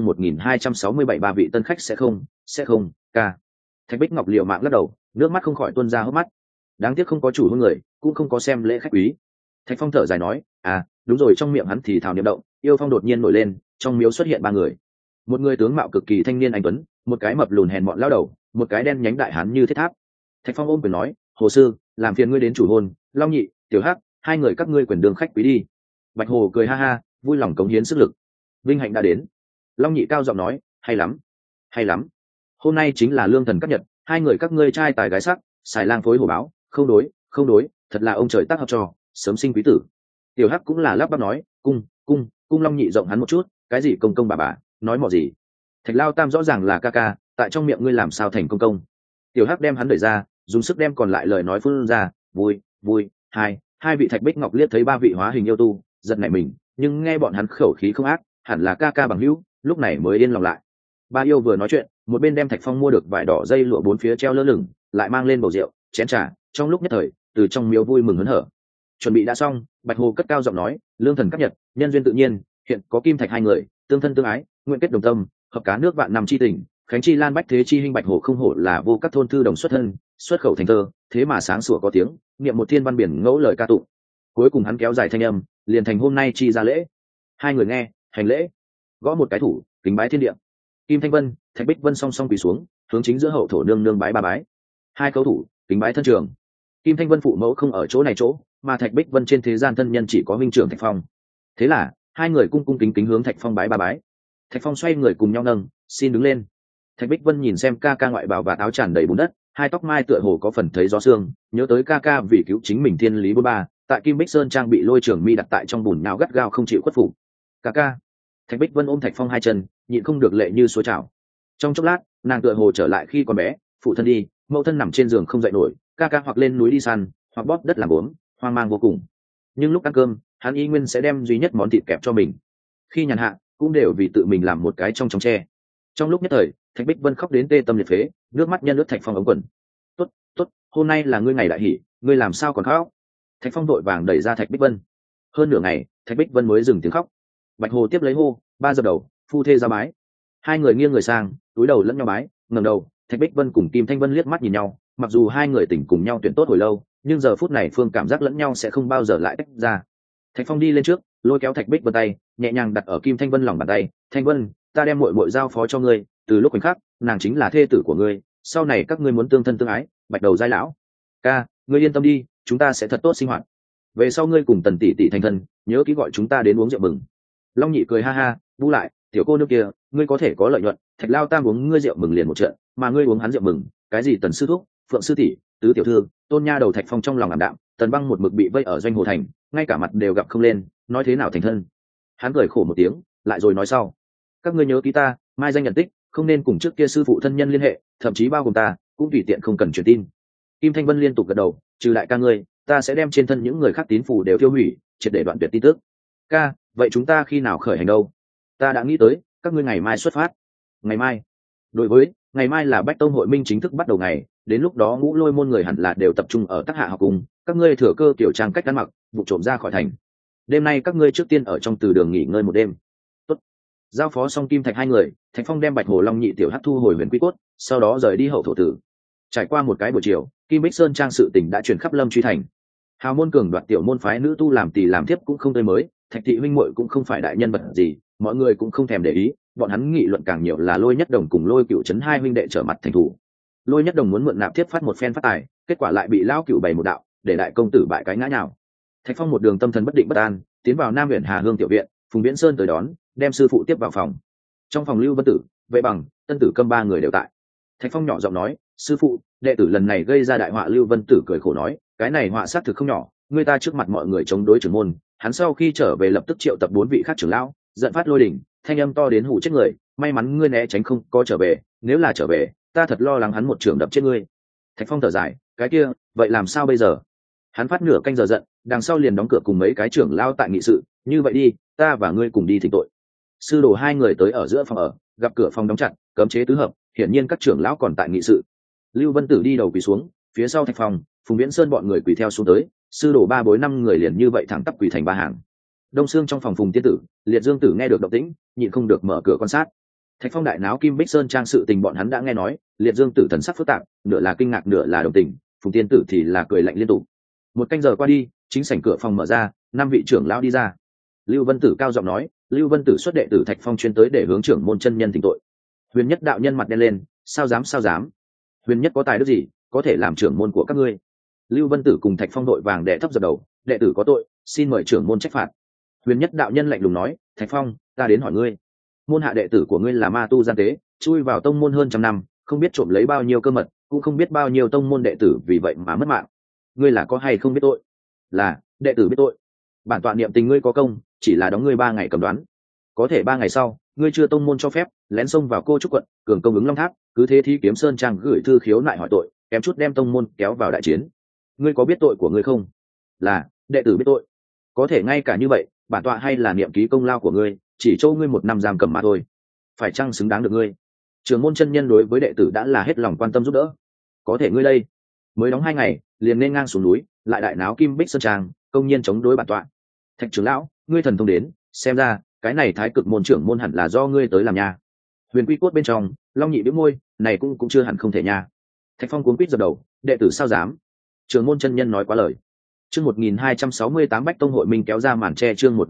1267 ba vị tân khách sẽ không, ca. Thạch Bích Ngọc liều mạng lắc đầu, nước mắt không khỏi tuôn ra hốc mắt. Đáng tiếc không có chủ hôn người, cũng không có xem lễ khách quý. Thạch Phong thở dài nói, đúng rồi, trong miệng hắn thì thào niệm động, yêu phong đột nhiên nổi lên, trong miếu xuất hiện 3 người. Một người tướng mạo cực kỳ thanh niên anh tuấn, một cái mập lùn hèn mọn lao đầu, một cái đen nhánh đại hán như thiết tháp. Thạch Phong ôm quyền nói, hồ sư, làm phiền ngươi đến chủ hôn, Long Nhị, Tiểu Hắc, 2 người các ngươi quyền đường khách quý đi. Bạch Hồ cười ha ha, vui lòng cống hiến sức lực. Vinh hạnh đã đến. Long Nhị cao giọng nói, hay lắm, hay lắm. Hôm nay chính là lương thần cấp nhật, 2 người các ngươi trai tài gái sắc, xài lang phối hổ báo, không đối, thật là ông trời tác hợp cho, sớm sinh quý tử. Tiểu Hắc cũng là lắp bắp nói, cung Long Nhị rộng hắn một chút, cái gì công công bà, nói mò gì. Thạch Lao Tam rõ ràng là ca ca, tại trong miệng ngươi làm sao thành công công. Tiểu Hắc đem hắn đẩy ra, dùng sức đem còn lại lời nói phun ra, vui. Hai vị Thạch Bích Ngọc liếc thấy 3 vị hóa hình yêu tu, giật nảy mình, nhưng nghe bọn hắn khẩu khí không ác, hẳn là ca ca bằng hữu, lúc này mới yên lòng lại. Ba yêu vừa nói chuyện, một bên đem Thạch Phong mua được vải đỏ dây lụa 4 phía treo lơ lửng, lại mang lên bầu rượu, chén trà, trong lúc nhất thời từ trong miếu vui mừng hớn hở. Chuẩn bị đã xong, Bạch Hồ cất cao giọng nói, lương thần cấp nhật, nhân duyên tự nhiên, hiện có kim thạch hai người, tương thân tương ái, nguyện kết đồng tâm, hợp cá nước vạn năm chi tình, khánh chi lan bách thế chi hình. Bạch Hồ không hổ là vô các thôn thư đồng xuất thân, xuất khẩu thành thơ, thế mà sáng sủa có tiếng, niệm một thiên văn biển ngẫu lời ca tụng. Cuối cùng hắn kéo dài thanh âm, liền thành hôm nay chi ra lễ. Hai người nghe, hành lễ, gõ một cái thủ, kính bái thiên địa. Kim Thanh Vân, Thạch Bích Vân song song quỳ xuống, hướng chính giữa hậu thổ nương nương bái ba bái. Hai câu thủ, kính bái thân trường. Kim Thanh Vân phụ mẫu không ở chỗ này chỗ, mà Thạch Bích Vân trên thế gian thân nhân chỉ có huynh trưởng Thạch Phong. Thế là hai người cung cung kính kính hướng Thạch Phong bái ba bái. Thạch Phong xoay người cùng nhau nâng, xin đứng lên. Thạch Bích Vân nhìn xem ca ca ngoại bào và áo tràn đầy bùn đất, hai tóc mai tựa hồ có phần thấy gió sương, nhớ tới ca ca vì cứu chính mình thiên lý bôn ba, tại Kim Bích Sơn trang bị lôi trưởng mi đặt tại trong bùn nhão gắt gao không chịu khuất phục. Ca ca. Thạch Bích Vân ôm Thạch Phong hai chân, nhịn không được lệ như suối trào. Trong chốc lát, nàng tựa hồ trở lại khi còn bé, phụ thân đi, mẫu thân nằm trên giường không dậy nổi, ca ca hoặc lên núi đi săn, hoặc bóp đất làm bướm, hoang mang vô cùng. Nhưng lúc ăn cơm, hắn y nguyên sẽ đem duy nhất món thịt kẹp cho mình. Khi nhàn hạ, cũng đều vì tự mình làm một cái trong chóng tre. Trong lúc nhất thời, Thạch Bích Vân khóc đến tê tâm liệt phế, nước mắt nhân ướt Thạch Phong ống quần. Tốt, tốt, hôm nay là ngươi ngày đại hỷ, ngươi làm sao còn khóc? Thạch Phong vội vàng đẩy ra Thạch Bích Vân. Hơn nửa ngày, Thạch Bích Vân mới dừng tiếng khóc. Bạch Hồ tiếp lấy hô, ba dập đầu, phu thê ra bái. Hai người nghiêng người sang, túi đầu lẫn nhau bái, ngẩng đầu, Thạch Bích Vân cùng Kim Thanh Vân liếc mắt nhìn nhau, mặc dù hai người tỉnh cùng nhau tuyển tốt hồi lâu, nhưng giờ phút này phương cảm giác lẫn nhau sẽ không bao giờ lại tách ra. Thạch Phong đi lên trước, lôi kéo Thạch Bích Vân tay, nhẹ nhàng đặt ở Kim Thanh Vân lòng bàn tay. Thanh Vân, ta đem muội muội giao phó cho ngươi, từ lúc khoảnh khắc, nàng chính là thê tử của ngươi, sau này các ngươi muốn tương thân tương ái, bạch đầu giai lão. Ca, ngươi yên tâm đi, chúng ta sẽ thật tốt sinh hoạt. Về sau ngươi cùng Tần tỷ tỷ thành thân, nhớ ký gọi chúng ta đến uống rượu mừng. Long Nhị cười ha ha, bu lại, tiểu cô nương kia, ngươi có thể có lợi nhuận, Thạch Lao Tam uống ngươi rượu mừng liền một trận, mà ngươi uống hắn rượu mừng, cái gì Tần sư thúc, Phượng sư tỷ, tứ tiểu thư, Tôn nha đầu. Thạch Phong trong lòng ảm đạm, Tần Băng một mực bị vây ở doanh hồ thành, ngay cả mặt đều gặp không lên, nói thế nào thành thân. Hắn cười khổ một tiếng, lại rồi nói sau, các ngươi nhớ ký ta, mai danh nhận tích, không nên cùng trước kia sư phụ thân nhân liên hệ, thậm chí bao gồm ta, cũng tùy tiện không cần truyền tin. Kim Thanh Vân liên tục gật đầu, trừ đại ca ngươi, ta sẽ đem trên thân những người khác tín phù đều tiêu hủy, triệt để đoạn tuyệt tin tức. Ca, vậy chúng ta khi nào khởi hành đâu? Ta đã nghĩ tới, các ngươi ngày mai xuất phát. Ngày mai? Đối với, ngày mai là Bách Tông hội minh chính thức bắt đầu ngày, đến lúc đó Ngũ Lôi môn người hẳn là đều tập trung ở Tắc Hạ học cùng, các ngươi thừa cơ kiểu trang cách ăn mặc, vụ trộm ra khỏi thành. Đêm nay các ngươi trước tiên ở trong từ đường nghỉ ngơi một đêm. Tốt. Giao phó xong Kim Thạch hai người, Thạch Phong đem Bạch Hồ Long Nhị tiểu hắc thu hồi Huyền Quy Cốt, sau đó rời đi hậu thổ tử. Trải qua một cái buổi chiều, Kim Bích Sơn trang sự tình đã truyền khắp Lâm Truy thành. Hào môn cường đoạt tiểu môn phái nữ tu làm tỳ làm thiếp cũng không tươi mới, Thạch thị huynh muội cũng không phải đại nhân vật gì, mọi người cũng không thèm để ý, bọn hắn nghị luận càng nhiều là Lôi Nhất Đồng cùng Lôi Cựu Trấn hai huynh đệ trở mặt thành thủ. Lôi Nhất Đồng muốn mượn nạp thiếp phát một phen phát tài, kết quả lại bị lão cựu bày một đạo, để đại công tử bại cái ngã nhào. Thạch Phong một đường tâm thần bất định bất an, tiến vào Nam huyện Hà Hương tiểu viện, Phùng Viễn Sơn tới đón, đem sư phụ tiếp vào phòng. Trong phòng Lưu Vân Tử, Vệ Bằng, Tân Tử Câm ba người đều tại. Thạch Phong nhỏ giọng nói, sư phụ, đệ tử lần này gây ra đại họa. Lưu Vân Tử cười khổ nói, cái này họa xác thực không nhỏ, người ta trước mặt mọi người chống đối trưởng môn, hắn sau khi trở về lập tức triệu tập 4 vị khác trưởng lão, giận phát lôi đỉnh, thanh âm to đến hù chết người, may mắn ngươi né tránh không có trở về, nếu là trở về, ta thật lo lắng hắn một trưởng đập chết ngươi. Thạch Phong thở dài, cái kia, vậy làm sao bây giờ? Hắn phát nửa canh giờ giận, đằng sau liền đóng cửa cùng mấy cái trưởng lão tại nghị sự, như vậy đi, ta và ngươi cùng đi thỉnh tội. Sư đồ hai người tới ở giữa phòng ở, gặp cửa phòng đóng chặt, cấm chế tứ hợp, hiển nhiên các trưởng lão còn tại nghị sự. Lưu Vân Tử đi đầu quỳ xuống, phía sau Thạch Phong, Phùng Viễn Sơn bọn người quỳ theo xuống tới, sư đồ 3 bối 5 người liền như vậy thẳng tắp quỳ thành 3 hàng. Đông Sương trong phòng Phùng Tiên Tử, Liệt Dương Tử nghe được động tĩnh, nhịn không được mở cửa quan sát. Thạch Phong đại náo Kim Bích Sơn trang sự tình bọn hắn đã nghe nói, Liệt Dương Tử thần sắc phức tạp, nửa là kinh ngạc nửa là đồng tình, Phùng Tiên Tử thì là cười lạnh liên tục. Một canh giờ qua đi, chính sảnh cửa phòng mở ra, 5 vị trưởng lão đi ra. Lưu Vân Tử cao giọng nói, Lưu Vân Tử xuất đệ tử Thạch Phong chuyên tới để hướng trưởng môn chân nhân thỉnh tội. Huyền Nhất đạo nhân mặt đen lên, sao dám? Huyền Nhất có tài đức gì, có thể làm trưởng môn của các ngươi? Lưu Vân Tử cùng Thạch Phong đội vàng đệ thấp dập đầu, đệ tử có tội, xin mời trưởng môn trách phạt. Huyền Nhất đạo nhân lạnh lùng nói, Thạch Phong, ta đến hỏi ngươi, môn hạ đệ tử của ngươi là ma tu gian tế, chui vào tông môn hơn trăm năm, không biết trộm lấy bao nhiêu cơ mật, cũng không biết bao nhiêu tông môn đệ tử vì vậy mà mất mạng. Ngươi là có hay không biết tội? Là, đệ tử biết tội. Bản tọa niệm tình ngươi có công, chỉ là đóng ngươi 3 ngày cầm đoán. Có thể 3 ngày sau, ngươi chưa tông môn cho phép, lén xông vào Cô Trúc quận, cường công ứng Long Tháp, cứ thế Thi Kiếm Sơn trang gửi thư khiếu nại hỏi tội, kém chút đem tông môn kéo vào đại chiến. Ngươi có biết tội của ngươi không? Là, đệ tử biết tội. Có thể ngay cả như vậy, bản tọa hay là niệm ký công lao của ngươi, chỉ cho ngươi 1 năm giam cầm mà thôi. Phải chăng xứng đáng được ngươi? Trưởng môn chân nhân đối với đệ tử đã là hết lòng quan tâm giúp đỡ. Có thể ngươi đây, mới đóng 2 ngày liền nên ngang xuống núi, lại đại náo Kim Bích Sơn Trang, công nhiên chống đối bản tọa. Thạch trưởng lão, ngươi thần thông đến, xem ra cái này Thái Cực môn trưởng môn hẳn là do ngươi tới làm nha. Huyền Quy cốt bên trong, Long Nhị bĩu môi, này cũng chưa hẳn không thể nha. Thạch Phong cuống quýt dập đầu, đệ tử sao dám? Trưởng môn chân nhân nói quá lời. Chương 1268 Bách Tông hội minh kéo ra màn che, chương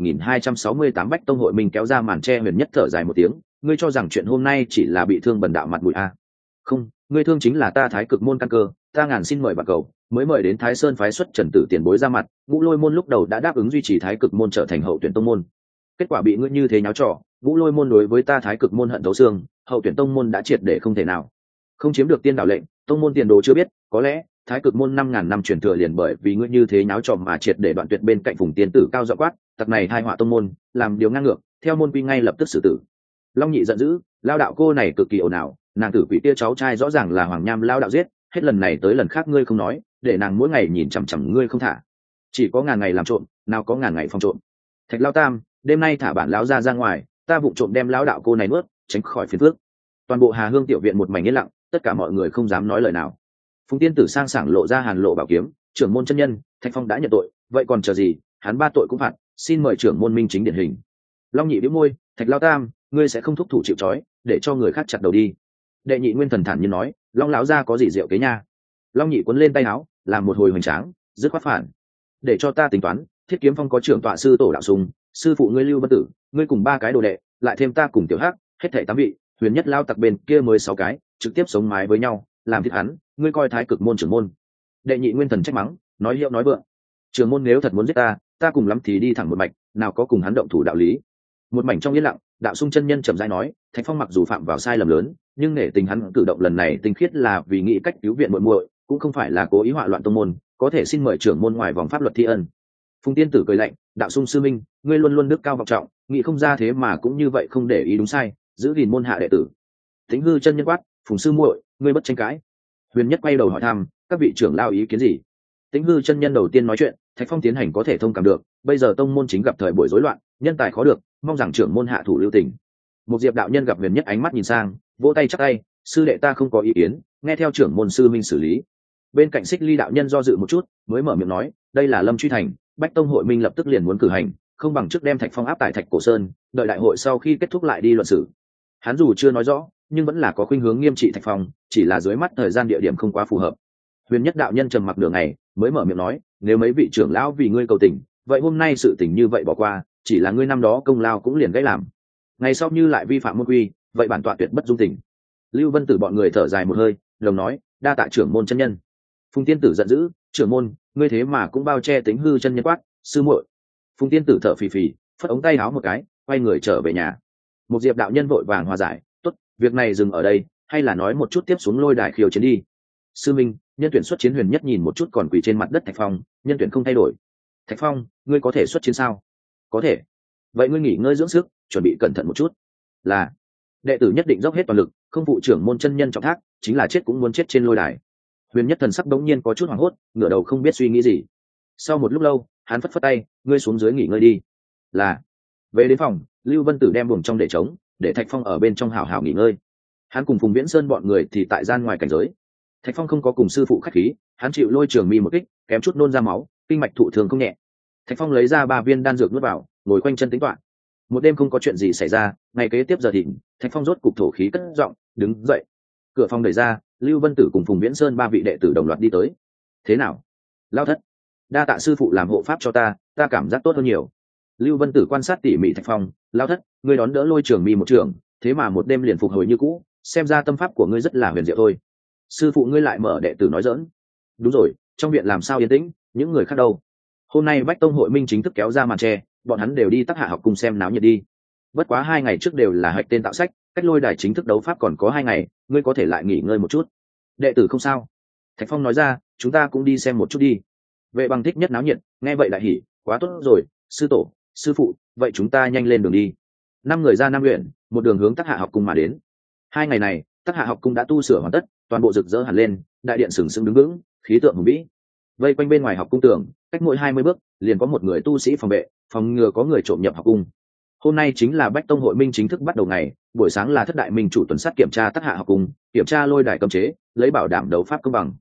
1268 Bách Tông hội minh kéo ra màn che. Huyền Nhất thở dài một tiếng, ngươi cho rằng chuyện hôm nay chỉ là bị thương bần đạo mặt mũi a? Không, ngươi thương chính là ta Thái Cực môn căn cơ, ta ngàn xin mời bà cầu, mới mời đến Thái Sơn phái xuất Trần Tử tiền bối ra mặt, Ngũ Lôi môn lúc đầu đã đáp ứng duy trì Thái Cực môn trở thành hậu tuyển tông môn. Kết quả bị ngươi như thế nháo trò, Ngũ Lôi môn đối với ta Thái Cực môn hận thấu xương, hậu tuyển tông môn đã triệt để không thể nào. Không chiếm được tiên đạo lệnh, tông môn tiền đồ chưa biết, có lẽ Thái Cực môn 5000 năm truyền thừa liền bởi vì ngươi như thế nháo trò mà triệt để đoạn tuyệt. Bên cạnh Phùng Tiên tử cao giọng quát, tặc này tai họa tông môn, làm điều ngang ngược, theo môn quy ngay lập tức xử tử. Long Nhị giận dữ, lao đạo cô này cực kỳ ồn ào, nàng tử quỷ tia cháu trai rõ ràng là Hoàng Nham lao đạo giết, hết lần này tới lần khác ngươi không nói, để nàng mỗi ngày nhìn chằm chằm ngươi không thả. Chỉ có ngàn ngày làm trộm, nào có ngàn ngày phòng trộm. Thạch lao tam, đêm nay thả bản lão ra ngoài, ta vụng trộm đem lão đạo cô này nuốt, tránh khỏi phiền phức. Toàn bộ Hà Hương tiểu viện một mảnh yên lặng, tất cả mọi người không dám nói lời nào. Phùng Tiên tử sang sảng lộ ra hàn lộ bảo kiếm, trưởng môn chân nhân, Thạch Phong đã nhận tội, vậy còn chờ gì, hắn 3 tội cũng phạt, xin mời trưởng môn minh chính điển hình. Long Nhị bĩu môi, Thạch lao tam, ngươi sẽ không thúc thủ chịu trói, để cho người khác chặt đầu đi. Đệ Nhị Nguyên thần thản nhiên nói, Long lão gia có gì rượu kế nha. Long Nhị cuốn lên tay áo, làm một hồi hoành tráng, dứt khoát phản. Để cho ta tính toán, Thiết Kiếm Phong có trưởng tọa sư Tổ Đạo Sùng, sư phụ ngươi Lưu Vân Tử, ngươi cùng 3 cái đồ đệ, lại thêm ta cùng Tiểu Hắc, hết thảy 8 vị, Huyền Nhất lao tặc bên kia mới 6 cái, trực tiếp sống mái với nhau, làm thịt hắn, ngươi coi Thái Cực môn trưởng môn. Đệ Nhị Nguyên thần trách mắng, nói hiệu nói vượng. Trưởng môn nếu thật muốn giết ta cùng lắm thì đi thẳng một mạch, nào có cùng hắn động thủ đạo lý. Một mảnh trong yên lặng, Đạo Sung chân nhân chậm rãi nói, Thạch Phong mặc dù phạm vào sai lầm lớn, nhưng nể tình hắn cử động lần này tinh khiết là vì nghĩ cách cứu viện muội muội, cũng không phải là cố ý họa loạn tông môn, có thể xin mời trưởng môn ngoài vòng pháp luật thi ân. Phùng Tiên tử cười lạnh, Đạo Sung sư minh, ngươi luôn luôn đức cao vọng trọng, nghĩ không ra thế mà cũng như vậy không để ý đúng sai, giữ gìn môn hạ đệ tử. Tĩnh Hư chân nhân quát, Phùng sư muội, ngươi bất tranh cãi. Huyền Nhất quay đầu hỏi thăm, các vị trưởng lao ý kiến gì? Tĩnh Hư chân nhân đầu tiên nói chuyện, Thạch Phong tiến hành có thể thông cảm được, bây giờ tông môn chính gặp thời buổi rối loạn, nhân tài khó được, mong rằng trưởng môn hạ thủ lưu tình. Một Diệp đạo nhân gặp Huyền Nhất ánh mắt nhìn sang, vỗ tay chắp tay, sư đệ ta không có ý kiến, nghe theo trưởng môn sư minh xử lý. Bên cạnh Xích Ly đạo nhân do dự một chút, mới mở miệng nói, đây là Lâm Truy Thành, Bách Tông hội minh lập tức liền muốn cử hành, không bằng trước đem Thạch Phong áp tại Thạch Cổ Sơn, đợi đại hội sau khi kết thúc lại đi luận xử. Hắn dù chưa nói rõ, nhưng vẫn là có khuynh hướng nghiêm trị Thạch Phong, chỉ là dưới mắt thời gian địa điểm không quá phù hợp. Huyền Nhất đạo nhân trầm mặc nửa ngày, mới mở miệng nói, nếu mấy vị trưởng lão vì ngươi cầu tình, vậy hôm nay sự tình như vậy bỏ qua, chỉ là ngươi năm đó công lao cũng liền gãy làm. Ngày sau như lại vi phạm môn quy, vậy bản tọa tuyệt bất dung tình. Lưu Vân Tử bọn người thở dài một hơi, đồng nói, đa tạ trưởng môn chân nhân. Phùng Tiên tử giận dữ, trưởng môn, ngươi thế mà cũng bao che Tĩnh Hư chân nhân quát, sư muội. Phùng Tiên tử thở phì phì, phất ống tay áo một cái, quay người trở về nhà. Một Diệp đạo nhân vội vàng hòa giải, tốt, việc này dừng ở đây, hay là nói một chút tiếp xuống lôi đài khiêu chiến đi. Sư minh, nhân tuyển xuất chiến. Huyền Nhất nhìn một chút còn quỳ trên mặt đất Thạch Phong, nhân tuyển không thay đổi. Thạch Phong, ngươi có thể xuất chiến sao? Có thể. Vậy ngươi nghỉ ngơi dưỡng sức, chuẩn bị cẩn thận một chút. Là. Đệ tử nhất định dốc hết toàn lực, không phụ trưởng môn chân nhân trọng thác, chính là chết cũng muốn chết trên lôi đài. Huyền Nhất thần sắc đống nhiên có chút hoảng hốt, ngửa đầu không biết suy nghĩ gì. Sau một lúc lâu, hắn phất phất tay, ngươi xuống dưới nghỉ ngơi đi. Là. Về đến phòng, Lưu Vân Tử đem buồng trong để trống, để Thạch Phong ở bên trong hảo hảo nghỉ ngơi. Hắn cùng Phùng Viễn Sơn bọn người thì tại gian ngoài cảnh giới. Thạch Phong không có cùng sư phụ khách khí, hắn chịu Lôi Trường Mi một kích, kém chút nôn ra máu, kinh mạch thụ thường không nhẹ. Thạch Phong lấy ra 3 viên đan dược nuốt vào, ngồi quanh chân tính toán. Một đêm không có chuyện gì xảy ra, ngày kế tiếp giờ thịnh, Thạch Phong rốt cục thổ khí cất giọng, đứng dậy. Cửa phòng đẩy ra, Lưu Vân Tử cùng Phùng Viễn Sơn 3 vị đệ tử đồng loạt đi tới. Thế nào? Lao thất, đa tạ sư phụ làm hộ pháp cho ta cảm giác tốt hơn nhiều. Lưu Vân Tử quan sát tỉ mỉ Thạch Phong, lao thất, ngươi đón đỡ Lôi Trường Mi một trường, thế mà một đêm liền phục hồi như cũ, xem ra tâm pháp của ngươi rất là huyền diệu thôi. Sư phụ ngươi lại mở đệ tử nói giỡn. Đúng rồi, trong viện làm sao yên tĩnh, những người khác đâu? Hôm nay Bách Tông hội minh chính thức kéo ra màn che, bọn hắn đều đi Tắc Hạ học cùng xem náo nhiệt đi. Bất quá 2 ngày trước đều là hạch tên tạo sách, cách lôi đài chính thức đấu pháp còn có 2 ngày, ngươi có thể lại nghỉ ngơi một chút. Đệ tử không sao. Thạch Phong nói ra, chúng ta cũng đi xem một chút đi. Vệ Bằng thích nhất náo nhiệt, nghe vậy lại hỉ, quá tốt rồi, sư tổ, sư phụ, vậy chúng ta nhanh lên đường đi. 5 người ra Nam huyện, một đường hướng Tắc Hạ học cung mà đến. 2 ngày này, Tắc Hạ học cung đã tu sửa hoàn tất, toàn bộ rực rỡ hẳn lên, đại điện sừng sững đứng vững, khí tượng hùng vĩ. Vây quanh bên ngoài học cung tường, cách mỗi 20 bước liền có một người tu sĩ phòng vệ, phòng ngừa có người trộm nhập học cung. Hôm nay chính là Bách Tông hội minh chính thức bắt đầu ngày, buổi sáng là thất đại minh chủ tuần sát kiểm tra Tắc Hạ học cung, kiểm tra lôi đài cấm chế, lấy bảo đảm đấu pháp công bằng.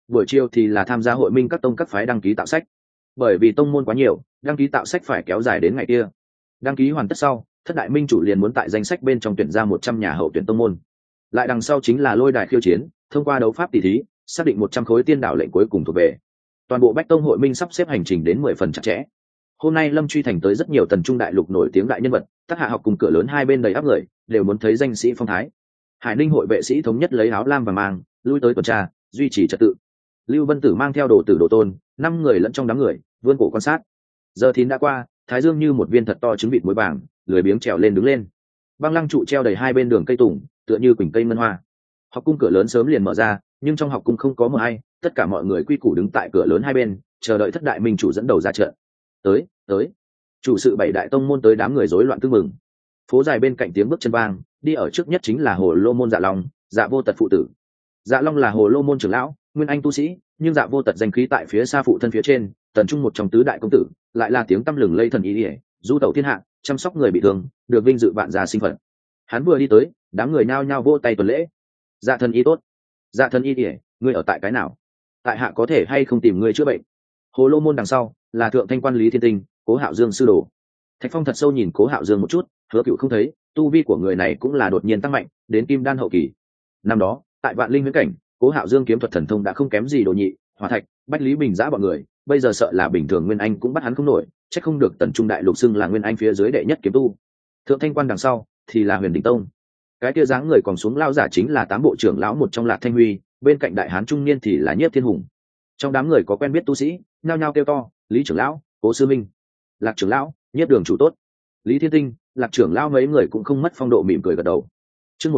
Buổi chiều thì là tham gia hội minh các tông các phái đăng ký tạo sách. Bởi vì tông môn quá nhiều, đăng ký tạo sách phải kéo dài đến ngày kia. Đăng ký hoàn tất sau, thất đại minh chủ liền muốn tại danh sách bên trong tuyển ra 100 nhà hậu tuyển tông môn. Lại đằng sau chính là lôi đài khiêu chiến, thông qua đấu pháp tỷ thí, xác định 100 khối tiên đạo lệnh cuối cùng thuộc về. Toàn bộ bách tông hội minh sắp xếp hành trình đến 10 phần chặt chẽ. Hôm nay Lâm Truy thành tới rất nhiều tần trung đại lục nổi tiếng đại nhân vật, Tắc Hạ học cùng cửa lớn hai bên đầy áp người, đều muốn thấy danh sĩ phong thái. Hải Ninh hội vệ sĩ thống nhất lấy áo lam và mang, lui tới tuần tra, duy trì trật tự. Lưu Vân Tử mang theo đồ tử đồ tôn, 5 người lẫn trong đám người, vươn cổ quan sát. Giờ thìn đã qua, thái dương như một viên thật to trứng vịt muối vàng, lười biếng trèo lên đứng lên. Băng lăng trụ treo đầy hai bên đường cây tùng, tựa như quỳnh cây ngân hoa. Học cung cửa lớn sớm liền mở ra, nhưng trong học cung không có một ai, tất cả mọi người quy củ đứng tại cửa lớn hai bên, chờ đợi thất đại minh chủ dẫn đầu ra trận. Tới, tới. Chủ sự 7 đại tông môn tới, đám người rối loạn tương mừng. Phố dài bên cạnh tiếng bước chân vang, đi ở trước nhất chính là Hồ Lô môn Dạ Long, Dạ Vô Tật phụ tử. Dạ Long là Hồ Lô môn trưởng lão, nguyên anh tu sĩ, nhưng Dạ Vô Tật danh khí tại phía xa phụ thân phía trên, tần trung một trong tứ đại công tử, lại là tiếng tăm lừng lây thần ý ỉa, du tẩu thiên hạ, chăm sóc người bị thương, được vinh dự vạn gia sinh phận. Hắn vừa đi tới, đám người nhao nhao vỗ tay tuần lễ. Dạ thần y tốt. Dạ thần y ỉa, ngươi ở tại cái nào? Tại hạ có thể hay không tìm ngươi chữa bệnh? Hồ Lô môn đằng sau là thượng thanh quan Lý Thiên Tinh, Cố Hạo Dương sư đồ. Thạch Phong thật sâu nhìn Cố Hạo Dương một chút, Hứa Cựu không thấy, tu vi của người này cũng là đột nhiên tăng mạnh, đến kim đan hậu kỳ. Năm đó, tại Vạn Linh huyễn cảnh, Cố Hạo Dương kiếm thuật thần thông đã không kém gì Đồ Nhị, Hỏa Thạch, Bách Lý Bình Giã bọn người, bây giờ sợ là bình thường Nguyên Anh cũng bắt hắn không nổi, chắc không được tần trung đại lục xưng là Nguyên Anh phía dưới đệ nhất kiếm tu. Thượng thanh quan đằng sau thì là Huyền Đình Tông. Cái kia dáng người còn xuống lao giả chính là Tám bộ trưởng lão một trong Lạc Thanh Huy, bên cạnh đại hán trung niên thì là Nhiếp Thiên Hùng. Trong đám người có quen biết tu sĩ, nhao nhao kêu to, Lý trưởng lão, Cố sư minh, Lạc trưởng lão, Nhiếp đường chủ tốt. Lý Thiên Tinh, Lạc trưởng lão mấy người cũng không mất phong độ, mỉm cười gật đầu. Chương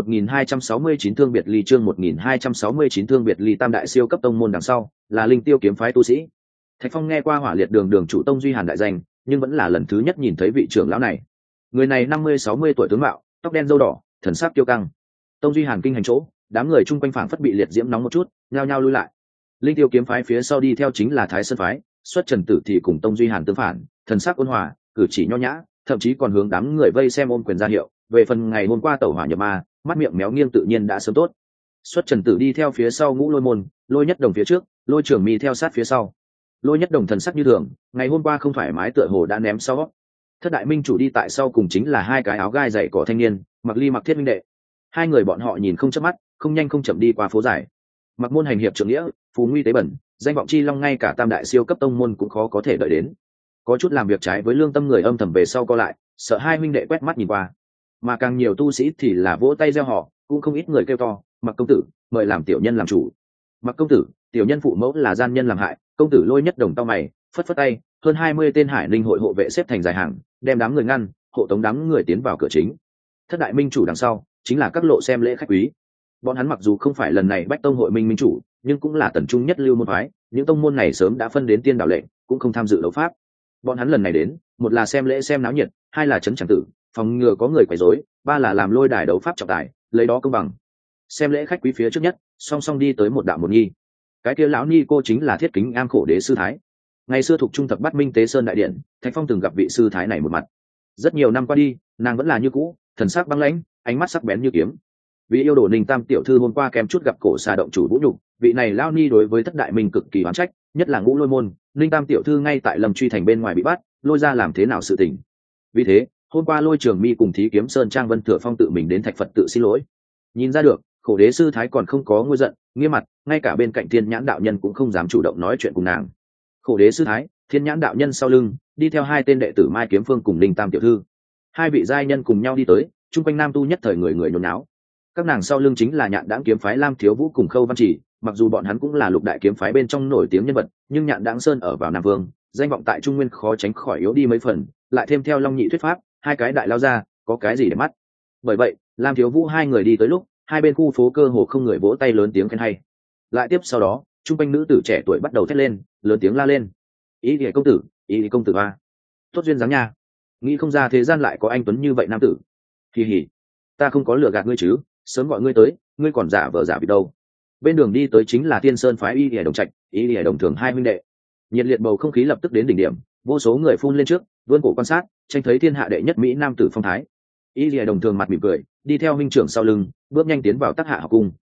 1269 thương biệt ly, chương 1269 thương biệt ly. Tam đại siêu cấp tông môn đằng sau là Linh Tiêu kiếm phái tu sĩ. Thạch Phong nghe qua Hỏa Liệt đường đường chủ Tông Duy Hàn đại danh, nhưng vẫn là lần thứ nhất nhìn thấy vị trưởng lão này. Người này 50-60 tuổi tướng mạo, tóc đen râu đỏ, thần sắc kiêu căng. Tông Duy Hàn kinh hành chỗ, đám người chung quanh phảng phất bị liệt diễm nóng một chút, nhao nhao lui lại. Linh Tiêu kiếm phái phía sau đi theo chính là Thái Sơn phái, Xuất Trần Tử thì cùng Tông Duy Hàn tương phản, thần sắc ôn hòa, cử chỉ nho nhã, thậm chí còn hướng đám người vây xem ôm quyền ra hiệu. Về phần ngày hôm qua tẩu hỏa nhập ma, mắt miệng méo nghiêng tự nhiên đã sớm tốt. Xuất Trần Tử đi theo phía sau Ngũ Lôi môn, Lôi Nhất Đồng phía trước, Lôi Trường Mi theo sát phía sau. Lôi Nhất Đồng thần sắc như thường, ngày hôm qua không thoải mái tựa hồ đã ném sau. Thất đại minh chủ đi tại sau cùng chính là hai cái áo gai dày cỏ thanh niên, Mặc Ly Mặc Thiết minh đệ. Hai người bọn họ nhìn không chớp mắt, không nhanh không chậm đi qua phố dài. Mặc môn hành hiệp trưởng nghĩa, phú nguy tế bẩn, danh vọng chi long, ngay cả tam đại siêu cấp tông môn cũng khó có thể đợi đến. Có chút làm việc trái với lương tâm người âm thầm về sau co lại, sợ hai huynh đệ quét mắt nhìn qua. Mà càng nhiều tu sĩ thì là vỗ tay reo hò, cũng không ít người kêu to, Mặc công tử, mời làm tiểu nhân làm chủ. Mặc công tử, tiểu nhân phụ mẫu là gian nhân làm hại. Công tử Lôi Nhất Đồng tao mày, phất phất tay, hơn 20 tên Hải Ninh hội hộ vệ xếp thành dài hàng, đem đám người ngăn, hộ tống đám người tiến vào cửa chính. Thất đại minh chủ đằng sau chính là các lộ xem lễ khách quý. Bọn hắn mặc dù không phải lần này bách tông hội minh minh chủ, nhưng cũng là tần trung nhất lưu môn phái, những tông môn này sớm đã phân đến tiên đạo lệnh, cũng không tham dự đấu pháp. Bọn hắn lần này đến, một là xem lễ xem náo nhiệt, hai là trấn tràng tử, phòng ngừa có người quấy rối, ba là làm lôi đài đấu pháp trọng tài, lấy đó công bằng. Xem lễ khách quý phía trước nhất, song song đi tới một đạo một nghi. Cái kia lão ni cô chính là Thiết Kính Am Khổ Đế sư thái. Ngày xưa thuộc trung thập bát minh tế sơn đại điện, Thạch Phong từng gặp vị sư thái này một mặt. Rất nhiều năm qua đi, nàng vẫn là như cũ, thần sắc băng lãnh, ánh mắt sắc bén như kiếm. Vì yêu đồ Ninh Tam tiểu thư hôm qua kèm chút gặp cổ xà động chủ vũ nhục, vị này lao ni đối với thất đại minh cực kỳ oán trách, nhất là Ngũ Lôi môn, Ninh Tam tiểu thư ngay tại Lâm Truy thành bên ngoài bị bắt, lôi ra làm thế nào sự tình. Vì thế, hôm qua Lôi Trường Mi cùng Thí Kiếm Sơn Trang Vân Thừa Phong tự mình đến Thạch Phật tự xin lỗi. Nhìn ra được, Khổ Đế sư thái còn không có ngôi giận, nghiêm mặt, ngay cả bên cạnh Thiên Nhãn đạo nhân cũng không dám chủ động nói chuyện cùng nàng. Khổ Đế sư thái, Thiên Nhãn đạo nhân sau lưng đi theo hai tên đệ tử Mai Kiếm Phương cùng Ninh Tam tiểu thư. Hai vị giai nhân cùng nhau đi tới, chung quanh nam tu nhất thời người người nhốn náo. Các nàng sau lưng chính là Nhạn Đãng kiếm phái Lam Thiếu Vũ cùng Khâu Văn Chỉ, mặc dù bọn hắn cũng là lục đại kiếm phái bên trong nổi tiếng nhân vật, nhưng Nhạn Đãng sơn ở vào Nam Vương, danh vọng tại Trung Nguyên khó tránh khỏi yếu đi mấy phần, lại thêm theo Long Nhị thuyết pháp, hai cái đại lao ra, có cái gì để mắt. Bởi vậy, Lam Thiếu Vũ hai người đi tới lúc, hai bên khu phố cơ hồ không người vỗ tay lớn tiếng khen hay. Lại tiếp sau đó, chung quanh nữ tử trẻ tuổi bắt đầu thét lên, lớn tiếng la lên. Ý Liễu công tử, Ý công tử a. Tốt duyên dáng nha. Nghĩ không ra thế gian lại có anh tuấn như vậy nam tử. Kỳ hỉ, ta không có lừa gạt ngươi chứ, sớm gọi ngươi tới, ngươi còn giả vờ giả vịt đâu. Bên đường đi tới chính là Tiên Sơn phái Y Liễu Đồng Trạch, Y Liễu Đồng Thường hai huynh đệ. Nhiệt liệt bầu không khí lập tức đến đỉnh điểm, vô số người phun lên trước, vươn cổ quan sát, tranh thấy thiên hạ đệ nhất mỹ nam tử phong thái. Y Liễu Đồng Thường mặt mỉm cười, đi theo huynh trưởng sau lưng, bước nhanh tiến vào Tắc Hạ học cung.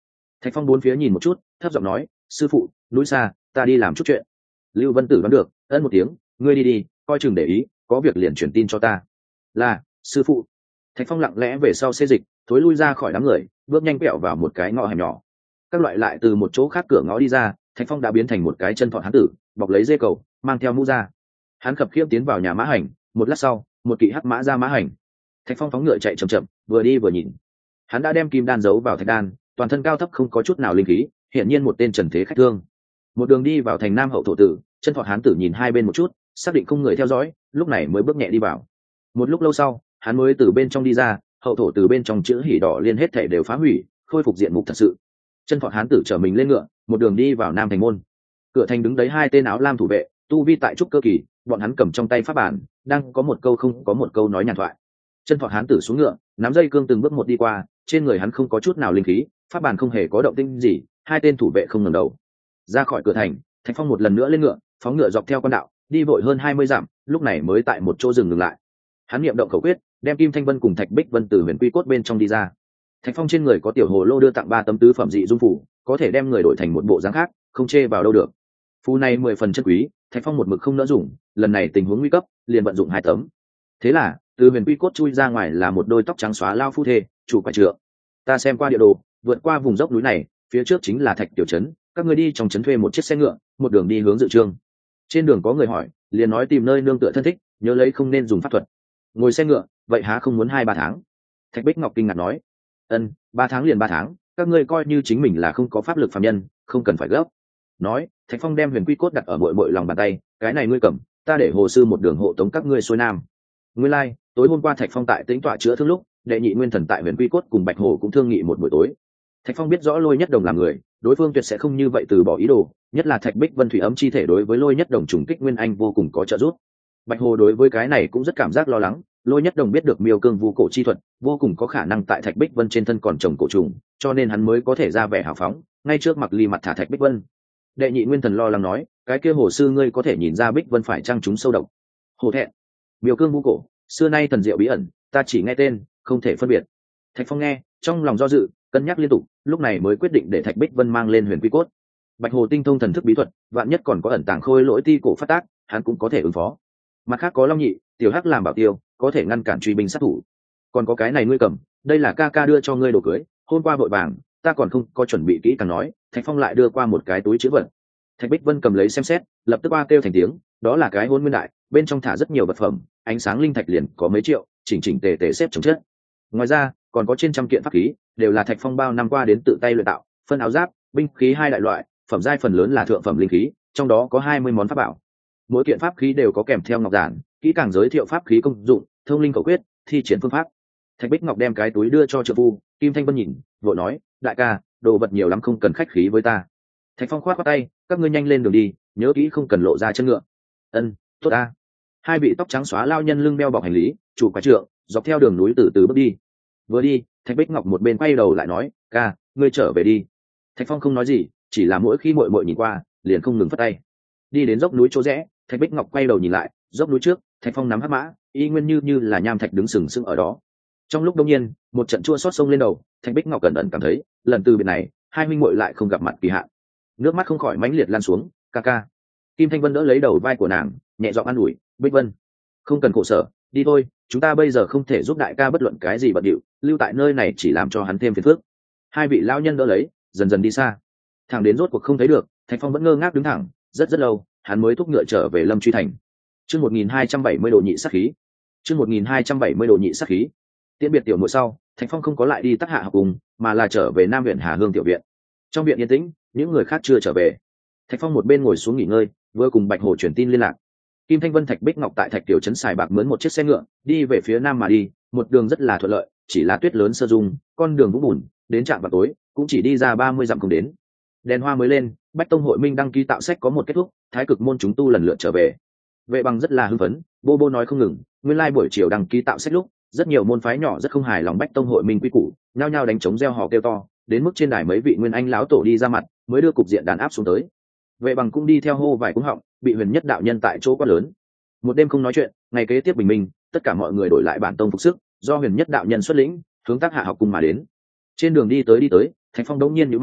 Thạch Phong bốn phía nhìn một chút, thấp giọng nói, sư phụ, núi xa, ta đi làm chút chuyện. Lưu Vân Tử đoán được, ân một tiếng, ngươi đi đi, coi chừng để ý, có việc liền truyền tin cho ta. Là, sư phụ. Thạch Phong lặng lẽ về sau xê dịch, thối lui ra khỏi đám người, bước nhanh quẹo vào một cái ngõ hẻm nhỏ. Các loại lại từ một chỗ khác cửa ngõ đi ra, Thạch Phong đã biến thành một cái chân thọn hán tử, bọc lấy dê cầu, mang theo mũ ra. Hắn khập khiễng tiến vào nhà mã hành, một lát sau, một kỵ hắc mã ra mã hành. Thạch Phong phóng ngựa chạy chậm chậm, vừa đi vừa nhìn. Hắn đã đem kim đan giấu vào thạch đan, toàn thân cao thấp không có chút nào linh khí, hiển nhiên một tên trần thế khách thương. Một đường đi vào thành Nam Hậu thổ tử, chân thọ hán tử nhìn hai bên một chút, xác định không người theo dõi, lúc này mới bước nhẹ đi vào. Một lúc lâu sau, hắn mới từ bên trong đi ra, hậu thổ từ bên trong chữ hỉ đỏ liên hết thảy đều phá hủy, khôi phục diện mục thật sự. Chân thọ hán tử chở mình lên ngựa, một đường đi vào Nam thành môn. Cửa thành đứng đấy hai tên áo lam thủ vệ, tu vi tại trúc cơ kỳ, bọn hắn cầm trong tay pháp bản, đang có một câu không có một câu nói nhàn thoại. Chân thọ hán tử xuống ngựa, nắm dây cương từng bước một đi qua, trên người hắn không có chút nào linh khí, pháp bản không hề có động tĩnh gì, hai tên thủ vệ không ngẩng đầu. Ra khỏi cửa thành, Thạch Phong một lần nữa lên ngựa, phóng ngựa dọc theo con đạo, đi vội hơn 20 dặm, lúc này mới tại một chỗ dừng lại. Hắn niệm động khẩu quyết, đem Kim Thanh Vân cùng Thạch Bích Vân từ huyền quy cốt bên trong đi ra. Thạch Phong trên người có tiểu hồ lô đưa tặng 3 tấm tứ phẩm dị dung phủ, có thể đem người đổi thành một bộ dáng khác, không chê vào đâu được. Phù này 10 phần chân quý, Thạch Phong một mực không nỡ dùng, lần này tình huống nguy cấp, liền vận dụng 2 tấm. Thế là, từ huyền quy cốt chui ra ngoài là một đôi tóc trắng xóa lao phu thê, chủ quải trượng. Ta xem qua địa đồ, vượt qua vùng dốc núi này, phía trước chính là Thạch tiểu trấn, các người đi trong trấn thuê một chiếc xe ngựa, một đường đi hướng Dự Trương. Trên đường có người hỏi, liền nói tìm nơi nương tựa thân thích, nhớ lấy không nên dùng pháp thuật. Ngồi xe ngựa, vậy há không muốn 2-3 tháng? Thạch Bích Ngọc kinh ngạc nói, 3 tháng liền 3 tháng, các ngươi coi như chính mình là không có pháp lực phàm nhân, không cần phải gấp. Nói, Thạch Phong đem huyền quy cốt đặt ở bội bội lòng bàn tay, cái này ngươi cầm, ta để hồ sư một đường hộ tống các ngươi xuôi nam. Nguyên lai, tối hôm qua Thạch Phong tại tĩnh tọa chữa thương lúc, đệ nhị nguyên thần tại huyền quy cốt cùng Bạch Hồ cũng thương nghị một buổi tối. Thạch Phong biết rõ Lôi Nhất Đồng là người, đối phương tuyệt sẽ không như vậy từ bỏ ý đồ, nhất là Thạch Bích Vân thủy ấm chi thể đối với Lôi Nhất Đồng trùng kích nguyên anh vô cùng có trợ giúp. Bạch Hồ đối với cái này cũng rất cảm giác lo lắng, Lôi Nhất Đồng biết được Miêu Cương vu cổ chi thuật, vô cùng có khả năng tại Thạch Bích Vân trên thân còn trồng cổ trùng, cho nên hắn mới có thể ra vẻ hào phóng, ngay trước mặt ly mặt thả Thạch Bích Vân. Đệ nhị nguyên thần lo lắng nói, cái kia hồ sư ngươi có thể nhìn ra Bích Vân phải trang chúng sâu độc. Hồ thẹn, Miêu Cương vu cổ, xưa nay thần diệu bí ẩn, ta chỉ nghe tên, không thể phân biệt. Thạch Phong nghe, trong lòng do dự, cân nhắc liên tục, lúc này mới quyết định để Thạch Bích Vân mang lên huyền quy cốt. Bạch Hồ tinh thông thần thức bí thuật, vạn nhất còn có ẩn tàng khôi lỗi ti cổ phát tác, hắn cũng có thể ứng phó. Mặt khác có Long Nhị, Tiểu Hắc làm bảo tiêu, có thể ngăn cản truy binh sát thủ. Còn có cái này ngươi cầm, đây là ca ca đưa cho ngươi đồ cưới, hôm qua vội vàng, ta còn không có chuẩn bị kỹ càng nói. Thạch Phong lại đưa qua một cái túi chữ vật. Thạch Bích Vân cầm lấy xem xét, lập tức kêu thành tiếng, đó là cái hôn nguyên đại, bên trong thả rất nhiều vật phẩm, ánh sáng linh thạch liền có mấy triệu, chỉnh chỉnh tề tề xếp chồng chất. Ngoài ra, còn có trên trăm kiện pháp khí, đều là Thạch Phong bao năm qua đến tự tay luyện tạo, phân áo giáp, binh khí 2 đại loại, phẩm giai phần lớn là thượng phẩm linh khí, trong đó có 20 món pháp bảo. Mỗi kiện pháp khí đều có kèm theo ngọc giản, kỹ càng giới thiệu pháp khí công dụng, thông linh khẩu quyết, thi triển phương pháp. Thạch Bích Ngọc đem cái túi đưa cho trợ phu, Kim Thanh Vân nhìn, vội nói, đại ca, đồ vật nhiều lắm không cần khách khí với ta. Thạch Phong khoát khoát tay, các ngươi nhanh lên đường đi, nhớ kỹ không cần lộ ra chân ngựa. Tốt ta. Hai vị tóc trắng xóa lao nhân lưng đeo bọc hành lý, chủ quái trượng, dọc theo đường núi từ từ bước đi. Vừa đi, Thạch Bích Ngọc một bên quay đầu lại nói, ca, ngươi trở về đi. Thạch Phong không nói gì, chỉ là mỗi khi muội muội nhìn qua, liền không ngừng phất tay. Đi đến dốc núi chỗ rẽ, Thạch Bích Ngọc quay đầu nhìn lại, dốc núi trước, Thạch Phong nắm hắc mã, y nguyên như là nham thạch đứng sừng sững ở đó. Trong lúc đông nhiên, một trận chua xót sông lên đầu, Thạch Bích Ngọc cẩn ẩn cảm thấy, lần từ biệt này, hai huynh muội lại không gặp mặt kỳ hạn. Nước mắt không khỏi mãnh liệt lan xuống, ca ca. Kim Thanh Vân đỡ lấy đầu vai của nàng, nhẹ giọng an ủi, Bích Vân, không cần khổ sở, đi thôi, chúng ta bây giờ không thể giúp đại ca bất luận cái gì bận điệu, lưu tại nơi này chỉ làm cho hắn thêm phiền phức. Hai vị lão nhân đỡ lấy, dần dần đi xa. Thẳng đến rốt cuộc không thấy được, Thạch Phong vẫn ngơ ngác đứng thẳng, rất lâu, hắn mới thúc ngựa trở về Lâm Truy Thành. Chương 1270 độ nhị sát khí. Chương 1270 độ nhị sát khí. Tiễn biệt tiểu muội sau, Thạch Phong không có lại đi Tắc Hạ học cùng, mà là trở về Nam huyện Hà Hương tiểu viện. Trong viện yên tĩnh, những người khác chưa trở về. Thạch Phong một bên ngồi xuống nghỉ ngơi, vừa cùng Bạch Hồ truyền tin liên lạc. Kim Thanh Vân Thạch Bích Ngọc tại Thạch tiểu trấn xài bạc mướn một chiếc xe ngựa, đi về phía nam mà đi, một đường rất là thuận lợi, chỉ là tuyết lớn sơ dung, con đường vũng bùn, đến trạm vào tối, cũng chỉ đi ra 30 dặm không đến. Đèn hoa mới lên, Bách Tông hội minh đăng ký tạo sách có một kết thúc, Thái Cực môn chúng tu lần lượt trở về. Vệ Bằng rất là hưng phấn, bô bô nói không ngừng, nguyên lai buổi chiều đăng ký tạo sách lúc, rất nhiều môn phái nhỏ rất không hài lòng Bách Tông hội minh quy củ, nhao nhao đánh trống reo hò kêu to, đến mức trên đài mấy vị nguyên anh lão tổ đi ra mặt, mới đưa cục diện đàn áp xuống tới. Vệ Bằng cũng đi theo hô vài cúng họng, bị Huyền Nhất đạo nhân tại chỗ quá lớn. Một đêm không nói chuyện, ngày kế tiếp bình minh, tất cả mọi người đổi lại bản tông phục sức, do Huyền Nhất đạo nhân xuất lĩnh, hướng Tác Hạ học cung mà đến. Trên đường đi tới, Thạch Phong đống nhiên nhíu mày,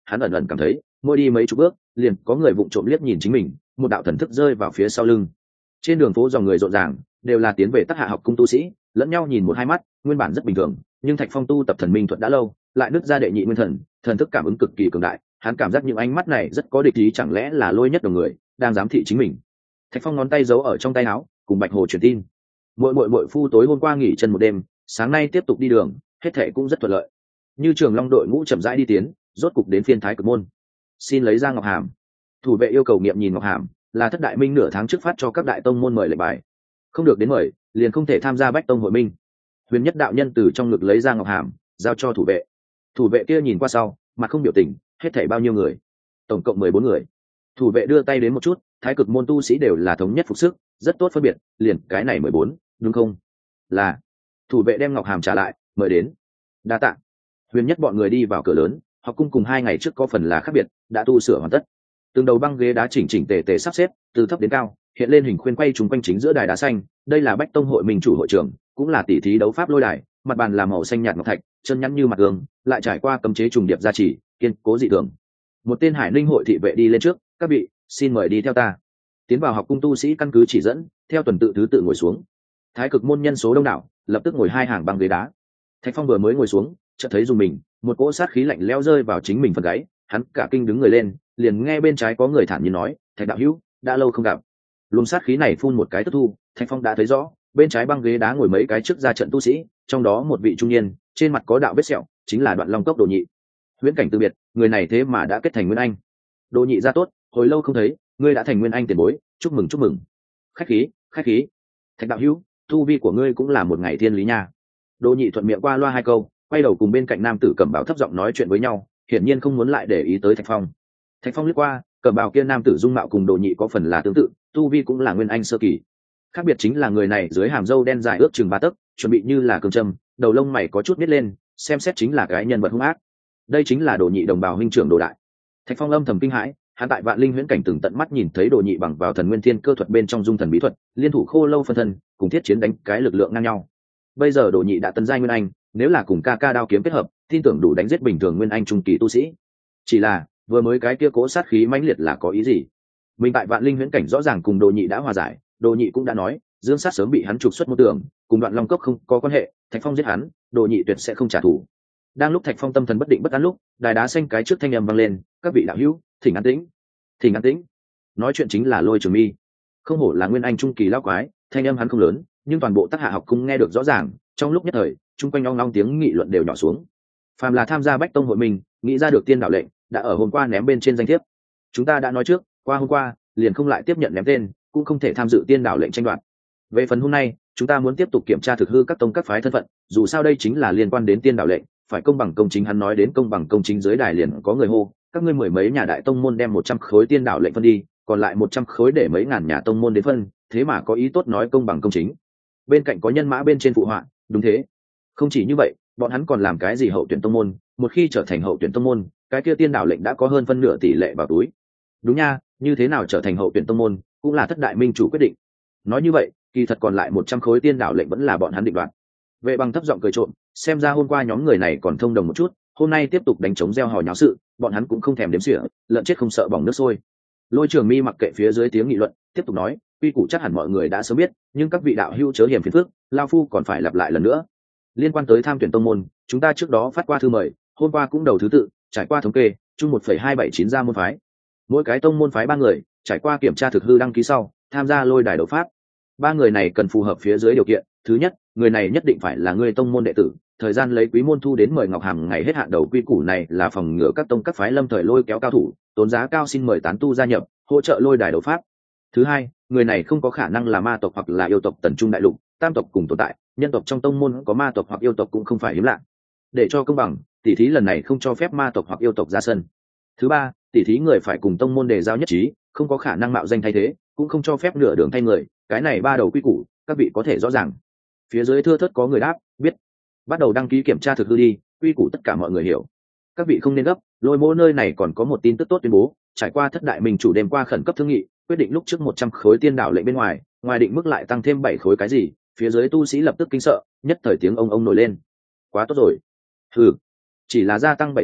hắn ẩn ẩn cảm thấy mỗi đi mấy chục bước liền có người vụng trộm liếc nhìn chính mình, một đạo thần thức rơi vào phía sau lưng. Trên đường phố dòng người rộn ràng, đều là tiến về Tắc Hạ học cung tu sĩ, lẫn nhau nhìn một hai mắt, nguyên bản rất bình thường, nhưng Thạch Phong tu tập thần minh thuật đã lâu, lại nứt ra đệ nhị nguyên thần, thần thức cảm ứng cực kỳ cường đại, hắn cảm giác những ánh mắt này rất có địch ý, chẳng lẽ là Lôi Nhất Đồng người đang giám thị chính mình. Thạch Phong ngón tay giấu ở trong tay áo, cùng Bạch Hồ truyền tin. Muội phu tối hôm qua nghỉ chân một đêm, sáng nay tiếp tục đi đường, hết thảy cũng rất thuận lợi. Như Trường Long đội ngũ chậm rãi đi tiến, rốt cục đến phiên Thái Cực môn. Xin lấy ra ngọc hàm. Thủ vệ yêu cầu nghiệm nhìn ngọc hàm, là Thất Đại Minh nửa tháng trước phát cho các đại tông môn mời lệnh bài, không được đến mời liền không thể tham gia Bách Tông hội minh. Huyền Nhất đạo nhân từ trong ngực lấy ra ngọc hàm, giao cho thủ vệ. Thủ vệ kia nhìn qua sau, mặt không biểu tình, hết thảy bao nhiêu người? Tổng cộng 14 người. Thủ vệ đưa tay đến một chút, Thái Cực môn tu sĩ đều là thống nhất phục sức, rất tốt phân biệt, liền cái này 14, đúng không? Là. Thủ vệ đem ngọc hàm trả lại, mời đến. Đa tạ. Huyền Nhất bọn người đi vào cửa lớn, học cung cùng 2 ngày trước có phần là khác biệt, đã tu sửa hoàn tất. Từng đầu băng ghế đá chỉnh chỉnh tề tề sắp xếp, từ thấp đến cao, hiện lên hình khuyên quay trùng quanh chính giữa đài đá xanh. Đây là Bách Tông hội mình chủ hội trưởng, cũng là tỷ thí đấu pháp lôi đài. Mặt bàn là màu xanh nhạt ngọc thạch, chân nhẵn như mặt gương, lại trải qua cấm chế trùng điệp gia trì, kiên cố dị thường. Một tên Hải Linh hội thị vệ đi lên trước, các vị, xin mời đi theo ta. Tiến vào học cung tu sĩ căn cứ chỉ dẫn, theo tuần tự thứ tự ngồi xuống. Thái Cực môn nhân số đông đảo, lập tức ngồi 2 hàng băng ghế đá. Thạch Phong vừa mới ngồi xuống, chợt thấy dùng mình, một cỗ sát khí lạnh lẽo rơi vào chính mình phần gáy, hắn cả kinh đứng người lên, liền nghe bên trái có người thản nhiên nói, Thạch đạo hữu, đã lâu không gặp. Luồng sát khí này phun một cái tức thu, Thạch Phong đã thấy rõ, bên trái băng ghế đá ngồi mấy cái trước ra trận tu sĩ, trong đó một vị trung niên, trên mặt có đạo vết sẹo, chính là Đoạn Long Cốc Đồ Nhị. Huyễn cảnh từ biệt, người này thế mà đã kết thành nguyên anh. Đồ Nhị ra tốt, hồi lâu không thấy, ngươi đã thành nguyên anh tiền bối, chúc mừng chúc mừng. Khách khí, khách khí. Thạch đạo hữu, tu vi của ngươi cũng là một ngày thiên lý nha. Đồ Nhị thuận miệng qua loa 2 câu, quay đầu cùng bên cạnh nam tử cẩm bào thấp giọng nói chuyện với nhau, hiển nhiên không muốn lại để ý tới Thạch Phong. Thạch Phong liếc qua, cẩm bào kia nam tử dung mạo cùng Đồ Nhị có phần là tương tự, tu vi cũng là nguyên anh sơ kỳ. Khác biệt chính là người này dưới hàm râu đen dài ước chừng 3 tấc, chuẩn bị như là cương châm, đầu lông mày có chút nít lên, xem xét chính là cái nhân vật hung ác. Đây chính là Đồ Nhị đồng bào huynh trưởng Đồ Đại. Thạch Phong âm thầm kinh hãi, hắn tại Vạn Linh huyễn cảnh từng tận mắt nhìn thấy Đồ Nhị bằng vào thần nguyên thiên cơ thuật bên trong dung thần bí thuật, liên thủ khô lâu phân thân, cùng thiết chiến đánh cái lực lượng ngang nhau. Bây giờ Đồ Nhị đã tấn giai nguyên anh, nếu là cùng ca ca đao kiếm kết hợp, tin tưởng đủ đánh giết bình thường nguyên anh trung kỳ tu sĩ. Chỉ là, vừa mới cái kia cố sát khí mãnh liệt là có ý gì? Mình tại Vạn Linh huyễn cảnh rõ ràng cùng Đồ Nhị đã hòa giải, Đồ Nhị cũng đã nói, Dương Sát sớm bị hắn trục xuất môn tưởng, cùng Đoạn Long Cốc không có quan hệ, Thạch Phong giết hắn, Đồ Nhị tuyệt sẽ không trả thù. Đang lúc Thạch Phong tâm thần bất định bất an lúc, đài đá xanh cái trước thanh âm vang lên, các vị đạo hữu, thỉnh an tĩnh. Thỉnh an tĩnh. Nói chuyện chính là Lôi Trường Mi. Không hổ là nguyên anh trung kỳ lão quái, thanh âm hắn không lớn, nhưng toàn bộ Tắc Hạ học cung nghe được rõ ràng, trong lúc nhất thời, chung quanh ong ong tiếng nghị luận đều nhỏ xuống. Phàm là tham gia Bách Tông hội mình, nghĩ ra được tiên đạo lệnh, đã ở hôm qua ném bên trên danh thiếp. Chúng ta đã nói trước, qua hôm qua, liền không lại tiếp nhận ném tên, cũng không thể tham dự tiên đạo lệnh tranh đoạt. Về phần hôm nay, chúng ta muốn tiếp tục kiểm tra thực hư các tông các phái thân phận, dù sao đây chính là liên quan đến tiên đạo lệnh, phải công bằng công chính. Hắn nói đến công bằng công chính, dưới đài liền có người hô, các ngươi mười mấy nhà đại tông môn đem 100 khối tiên đạo lệnh phân đi, còn lại 100 khối để mấy ngàn nhà tông môn đến phân, thế mà có ý tốt nói công bằng công chính. Bên cạnh có nhân mã bên trên phụ họa, đúng thế. Không chỉ như vậy, bọn hắn còn làm cái gì hậu tuyển tông môn, một khi trở thành hậu tuyển tông môn, cái kia tiên đạo lệnh đã có hơn phân nửa tỷ lệ vào túi. Đúng nha, như thế nào trở thành hậu tuyển tông môn, cũng là Thất Đại Minh chủ quyết định. Nói như vậy, kỳ thật còn lại 100 khối tiên đạo lệnh vẫn là bọn hắn định đoạt. Vệ Bằng thấp giọng cười trộm, xem ra hôm qua nhóm người này còn thông đồng một chút, hôm nay tiếp tục đánh trống gieo hò nháo sự, bọn hắn cũng không thèm đếm xỉa, lợn chết không sợ bỏng nước sôi. Lôi Trường Mi mặc kệ phía dưới tiếng nghị luận, tiếp tục nói, quy củ chắc hẳn mọi người đã sớm biết, nhưng các vị đạo hữu chớ hiểm phiền phức, lão phu còn phải lặp lại lần nữa. Liên quan tới tham tuyển tông môn, chúng ta trước đó phát qua thư mời, hôm qua cũng đầu thứ tự, trải qua thống kê, chung 1,279 ra môn phái. Mỗi cái tông môn phái 3 người, trải qua kiểm tra thực hư đăng ký sau, tham gia lôi đài đấu pháp. 3 người này cần phù hợp phía dưới điều kiện. Thứ nhất, người này nhất định phải là người tông môn đệ tử, thời gian lấy quý môn thu đến mời ngọc hàm ngày hết hạn đầu. Quy củ này là phòng ngừa các tông các phái lâm thời lôi kéo cao thủ, tốn giá cao xin mời tán tu gia nhập, hỗ trợ lôi đài đấu pháp. Thứ hai, người này không có khả năng là ma tộc hoặc là yêu tộc tần trung đại lục, tam tộc cùng tồn tại, nhân tộc trong tông môn có ma tộc hoặc yêu tộc cũng không phải hiếm lạ. Để cho công bằng, tỷ thí lần này không cho phép ma tộc hoặc yêu tộc ra sân. Thứ ba, tỷ thí người phải cùng tông môn đề giao nhất trí, không có khả năng mạo danh thay thế, cũng không cho phép nửa đường thay người. Cái này 3 đầu quy củ, các vị có thể rõ ràng. Phía dưới thưa thớt có người đáp, biết. Bắt đầu đăng ký kiểm tra thực hư đi, quy củ tất cả mọi người hiểu. Các vị không nên gấp, Lôi Mỗ nơi này còn có một tin tức tốt tuyên bố, trải qua Thất Đại Minh chủ đêm qua khẩn cấp thương nghị, quyết định lúc trước 100 khối tiên đạo lệnh bên ngoài, ngoài định mức lại tăng thêm 7 khối cái gì. Phía dưới tu sĩ lập tức kinh sợ, nhất thời tiếng ông nổi lên. Quá tốt rồi. Chỉ là gia tăng 7 khối,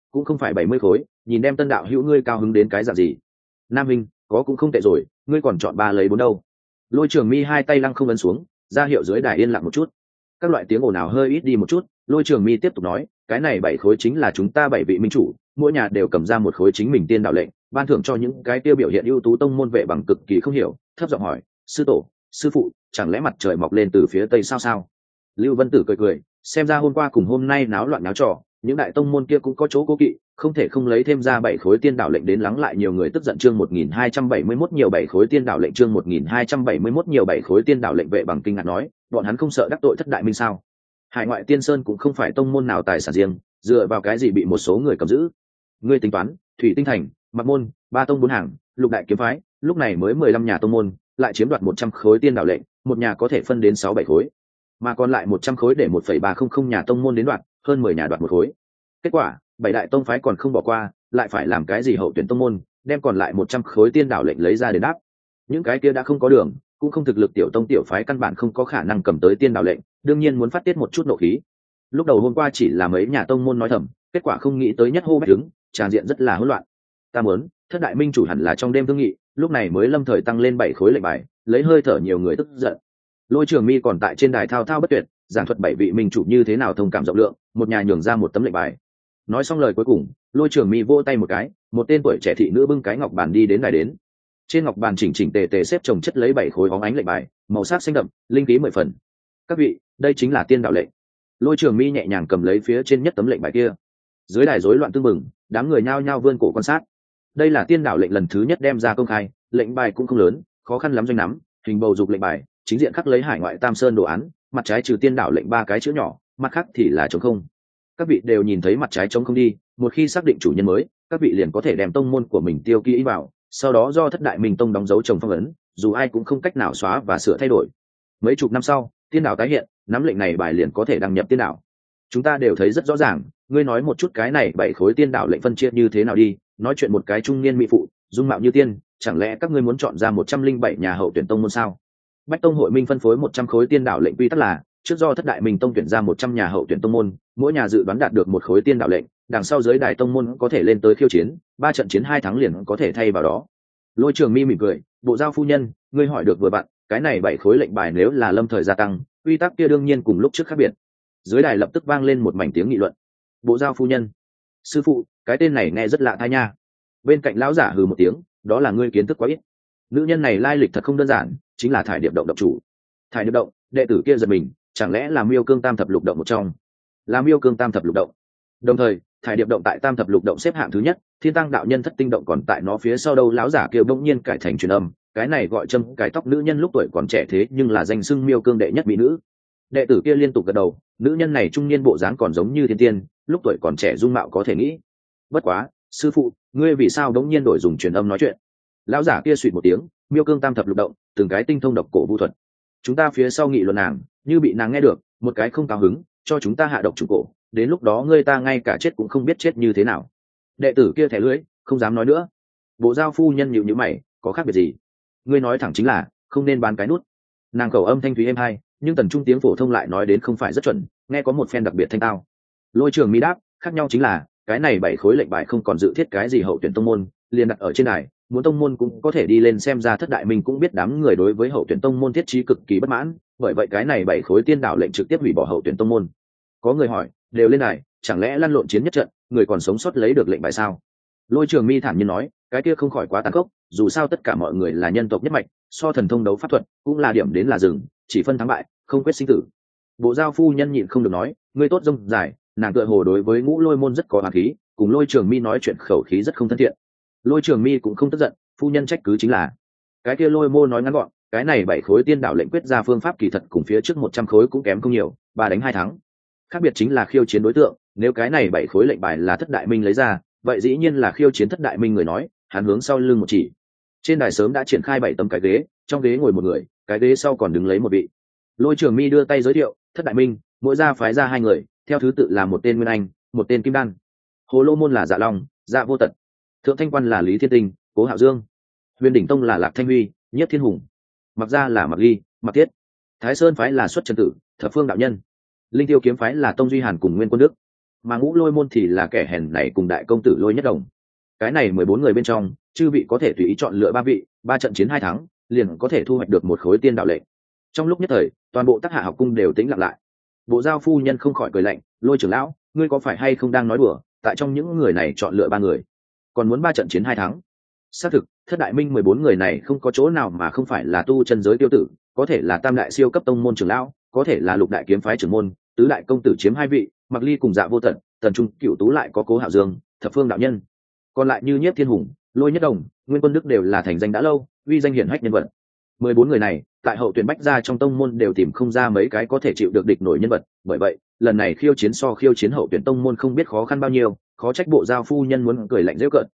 cũng không phải 70 khối, nhìn đem Tân đạo hữu ngươi cao hứng đến cái dạng gì. Nam Minh, có cũng không tệ rồi, ngươi còn chọn 3 lấy 4 đâu. Lôi Trường Mi hai tay lăng không ấn xuống, ra hiệu dưới đài yên lặng một chút. Các loại tiếng ồn ào hơi ít đi một chút, Lôi Trường Mi tiếp tục nói, cái này 7 khối chính là chúng ta 7 vị minh chủ, mỗi nhà đều cầm ra một khối chính mình tiên đạo lệnh, ban thưởng cho những cái tiêu biểu hiện ưu tú tông môn vệ bằng cực kỳ không hiểu, thấp giọng hỏi, sư tổ, sư phụ, chẳng lẽ mặt trời mọc lên từ phía tây sao? Lưu Vân Tử cười cười, xem ra hôm qua cùng hôm nay náo loạn náo trò, những đại tông môn kia cũng có chỗ cố kỵ, không thể không lấy thêm ra 7 khối tiên đạo lệnh đến lắng lại nhiều người tức giận. Chương 1271 nhiều 7 khối tiên đạo lệnh, chương 1271 nhiều 7 khối tiên đạo lệnh. Vệ bằng kinh ngạc nói, bọn hắn không sợ đắc tội thất đại minh sao? Hải ngoại tiên sơn cũng không phải tông môn nào tài sản riêng, dựa vào cái gì bị một số người cầm giữ? Ngươi tính toán, Thủy Tinh Thành, Mặc Môn, ba tông bốn hàng, Lục đại kiếm phái, lúc này mới 15 nhà tông môn, lại chiếm đoạt 100 khối tiên đạo lệnh, một nhà có thể phân đến 6-7 khối, mà còn lại 100 khối để 1,300 nhà tông môn đến đoạt, hơn 10 nhà đoạt một khối. Kết quả, 7 đại tông phái còn không bỏ qua, lại phải làm cái gì hậu tuyển tông môn, đem còn lại 100 khối tiên đạo lệnh lấy ra để đáp. Những cái kia đã không có đường, cũng không thực lực tiểu tông tiểu phái căn bản không có khả năng cầm tới tiên đạo lệnh, đương nhiên muốn phát tiết một chút nộ khí. Lúc đầu hôm qua chỉ là mấy nhà tông môn nói thầm, kết quả không nghĩ tới nhất hô bách đứng, tràn diện rất là hỗn loạn. Ta muốn, thất đại minh chủ hẳn là trong đêm thương nghị, lúc này mới lâm thời tăng lên 7 khối lệnh bài, lấy hơi thở nhiều người tức giận. Lôi Trường Mi còn tại trên đài thao thao bất tuyệt, giảng thuật 7 vị minh chủ như thế nào thông cảm rộng lượng, một nhà nhường ra một tấm lệnh bài. Nói xong lời cuối cùng, Lôi Trường Mi vỗ tay một cái, một tên tuổi trẻ thị nữ bưng cái ngọc bàn đi đến đài đến. Trên ngọc bàn chỉnh chỉnh tề tề xếp chồng chất lấy 7 khối óng ánh lệnh bài, màu sắc xanh đậm, linh khí 10 phần. Các vị, đây chính là tiên đạo lệnh. Lôi Trường Mi nhẹ nhàng cầm lấy phía trên nhất tấm lệnh bài kia. Dưới đài rối loạn tương mừng, đám người nhao nhao vươn cổ quan sát. Đây là tiên đạo lệnh lần thứ nhất đem ra công khai, lệnh bài cũng không lớn, khó khăn lắm doanh nắm, hình bầu dục lệnh bài, chính diện khắc lấy hải ngoại tam sơn đồ án, mặt trái trừ tiên đạo lệnh 3 cái chữ nhỏ, mặt khác thì là trống không. Các vị đều nhìn thấy mặt trái trống không đi, một khi xác định chủ nhân mới, các vị liền có thể đem tông môn của mình tiêu ký vào, sau đó do thất đại minh tông đóng dấu trồng phong ấn, dù ai cũng không cách nào xóa và sửa thay đổi. Mấy chục năm sau, tiên đạo tái hiện, nắm lệnh này bài liền có thể đăng nhập tiên đạo. Chúng ta đều thấy rất rõ ràng, ngươi nói một chút cái này 7 khối tiên đạo lệnh phân chia như thế nào đi. Nói chuyện một cái trung niên mỹ phụ, dung mạo như tiên, chẳng lẽ các ngươi muốn chọn ra 107 nhà hậu tuyển tông môn sao? Bách tông hội minh phân phối 100 khối tiên đạo lệnh, quy tắc là trước do thất đại minh tông tuyển ra 100 nhà hậu tuyển tông môn, mỗi nhà dự đoán đạt được 1 khối tiên đạo lệnh, đằng sau dưới đài tông môn có thể lên tới khiêu chiến, 3 trận chiến 2 thắng liền có thể thay vào đó. Lôi Trường Mi mỉm cười, bộ giao phu nhân, ngươi hỏi được vừa bạn, cái này 7 khối lệnh bài nếu là lâm thời gia tăng, quy tắc kia đương nhiên cùng lúc trước khác biệt. Dưới đài lập tức vang lên một mảnh tiếng nghị luận. Bộ giao phu nhân, sư phụ, cái tên này nghe rất lạ tai nha. Bên cạnh lão giả hừ một tiếng, đó là ngươi kiến thức quá ít. Nữ nhân này lai lịch thật không đơn giản, chính là Thải Điệp động động chủ. Thải Điệp động, đệ tử kia giật mình, chẳng lẽ là Miêu Cương Tam thập lục động một trong? Là Miêu Cương Tam thập lục động. Đồng thời, Thải Điệp động tại Tam thập lục động xếp hạng thứ nhất, Thiên Tăng đạo nhân Thất Tinh động còn tại nó phía sau đâu. Lão giả kia bỗng nhiên cải thành truyền âm, cái này gọi châm cải tóc nữ nhân lúc tuổi còn trẻ thế nhưng là danh xưng Miêu Cương đệ nhất mỹ nữ. Đệ tử kia liên tục gật đầu, nữ nhân này trung niên bộ dáng còn giống như thiên tiên, lúc tuổi còn trẻ dung mạo có thể nghĩ. Bất quá, sư phụ, ngươi vì sao đống nhiên đổi dùng truyền âm nói chuyện? Lão giả kia suýt một tiếng, Miêu Cương Tam thập lục động, từng cái tinh thông độc cổ vu thuật. Chúng ta phía sau nghị luận nàng, như bị nàng nghe được, một cái không cao hứng, cho chúng ta hạ độc chủ cổ, đến lúc đó ngươi ta ngay cả chết cũng không biết chết như thế nào. Đệ tử kia thẻ lưỡi, không dám nói nữa. Bộ giao phu nhân nhíu nhíu mày, có khác biệt gì? Ngươi nói thẳng chính là, không nên bán cái nút. Nàng cầu âm thanh thúy êm hay, nhưng tần trung tiếng phổ thông lại nói đến không phải rất chuẩn, nghe có một phen đặc biệt thanh tao. Lôi Trường Mi đáp, khác nhau chính là cái này 7 khối lệnh bài không còn dự thiết cái gì hậu tuyển tông môn, liền đặt ở trên đài, muốn tông môn cũng có thể đi lên xem ra. Thất đại minh cũng biết đám người đối với hậu tuyển tông môn thiết trí cực kỳ bất mãn, bởi vậy cái này 7 khối tiên đạo lệnh trực tiếp hủy bỏ hậu tuyển tông môn. Có người hỏi, đều lên đài, chẳng lẽ lăn lộn chiến nhất trận, người còn sống sót lấy được lệnh bài sao? Lôi Trường Mi thản nhiên nói, cái kia không khỏi quá tàn khốc, dù sao tất cả mọi người là nhân tộc nhất mạch, so thần thông đấu pháp thuật cũng là điểm đến là dừng, chỉ phân thắng bại, không quyết sinh tử. Bộ giao phu nhân nhịn không được nói, ngươi tốt rông dài. Nàng tựa hồ đối với Ngũ Lôi môn rất có hàn khí, cùng Lôi Trường Mi nói chuyện khẩu khí rất không thân thiện. Lôi Trường Mi cũng không tức giận, phu nhân trách cứ chính là cái kia Lôi môn nói ngắn gọn, cái này 7 khối tiên đạo lệnh quyết ra phương pháp kỳ thật cùng phía trước 100 khối cũng kém không nhiều, 3 đánh 2 thắng. Khác biệt chính là khiêu chiến đối tượng, nếu cái này 7 khối lệnh bài là thất đại minh lấy ra, vậy dĩ nhiên là khiêu chiến thất đại minh người nói. Hắn hướng sau lưng một chỉ, trên đài sớm đã triển khai 7 tấm cái ghế, trong ghế ngồi một người, cái ghế sau còn đứng lấy một vị. Lôi Trường Mi đưa tay giới thiệu, thất đại minh mỗi gia phái ra 2 người, theo thứ tự là một tên Nguyên Anh, một tên Kim Đan. Hồ Lô môn là Dạ Long, Dạ Vô Tật. Thượng Thanh quan là Lý Thiên Tinh, Cố Hạo Dương. Huyền Đỉnh tông là Lạc Thanh Huy, Nhiếp Thiên Hùng. Mặc gia là Mặc Ly, Mặc Thiết. Thái Sơn phái là Xuất Trần Tử, Thập Phương đạo nhân. Linh Tiêu kiếm phái là Tông Duy Hàn cùng Nguyên Quân Đức. mà ngũ lôi môn thì là kẻ hèn này cùng đại công tử Lôi Nhất Đồng. Cái này 14 người bên trong, chư vị có thể tùy ý chọn lựa 3 vị, 3 trận chiến 2 thắng, liền có thể thu hoạch được một khối tiên đạo lệnh. Trong lúc nhất thời, toàn bộ Tắc Hạ học cung đều tĩnh lặng lại. Bộ giao phu nhân không khỏi cười lạnh, Lôi trưởng lão, ngươi có phải hay không đang nói đùa? Tại trong những người này chọn lựa 3 người, còn muốn 3 trận chiến 2 thắng. Xác thực, Thất Đại Minh 14 người này không có chỗ nào mà không phải là tu chân giới tiêu tử, có thể là tam đại siêu cấp tông môn trưởng lão, có thể là lục đại kiếm phái trưởng môn, tứ đại công tử chiếm 2 vị, Mặc Ly cùng Dạ Vô Tận, Tần Trung, Cửu Tú lại có Cố Hạo Dương, Thập Phương đạo nhân. Còn lại như Nhiếp Thiên Hùng, Lôi Nhất Đồng, Nguyên Quân Đức đều là thành danh đã lâu, uy danh hiển hách nhân vật. 14 người này, tại hậu tuyển bách gia trong tông môn đều tìm không ra mấy cái có thể chịu được địch nổi nhân vật, bởi vậy, lần này khiêu chiến so khiêu chiến hậu tuyển tông môn không biết khó khăn bao nhiêu, khó trách bộ giao phu nhân muốn cười lạnh giễu cợt.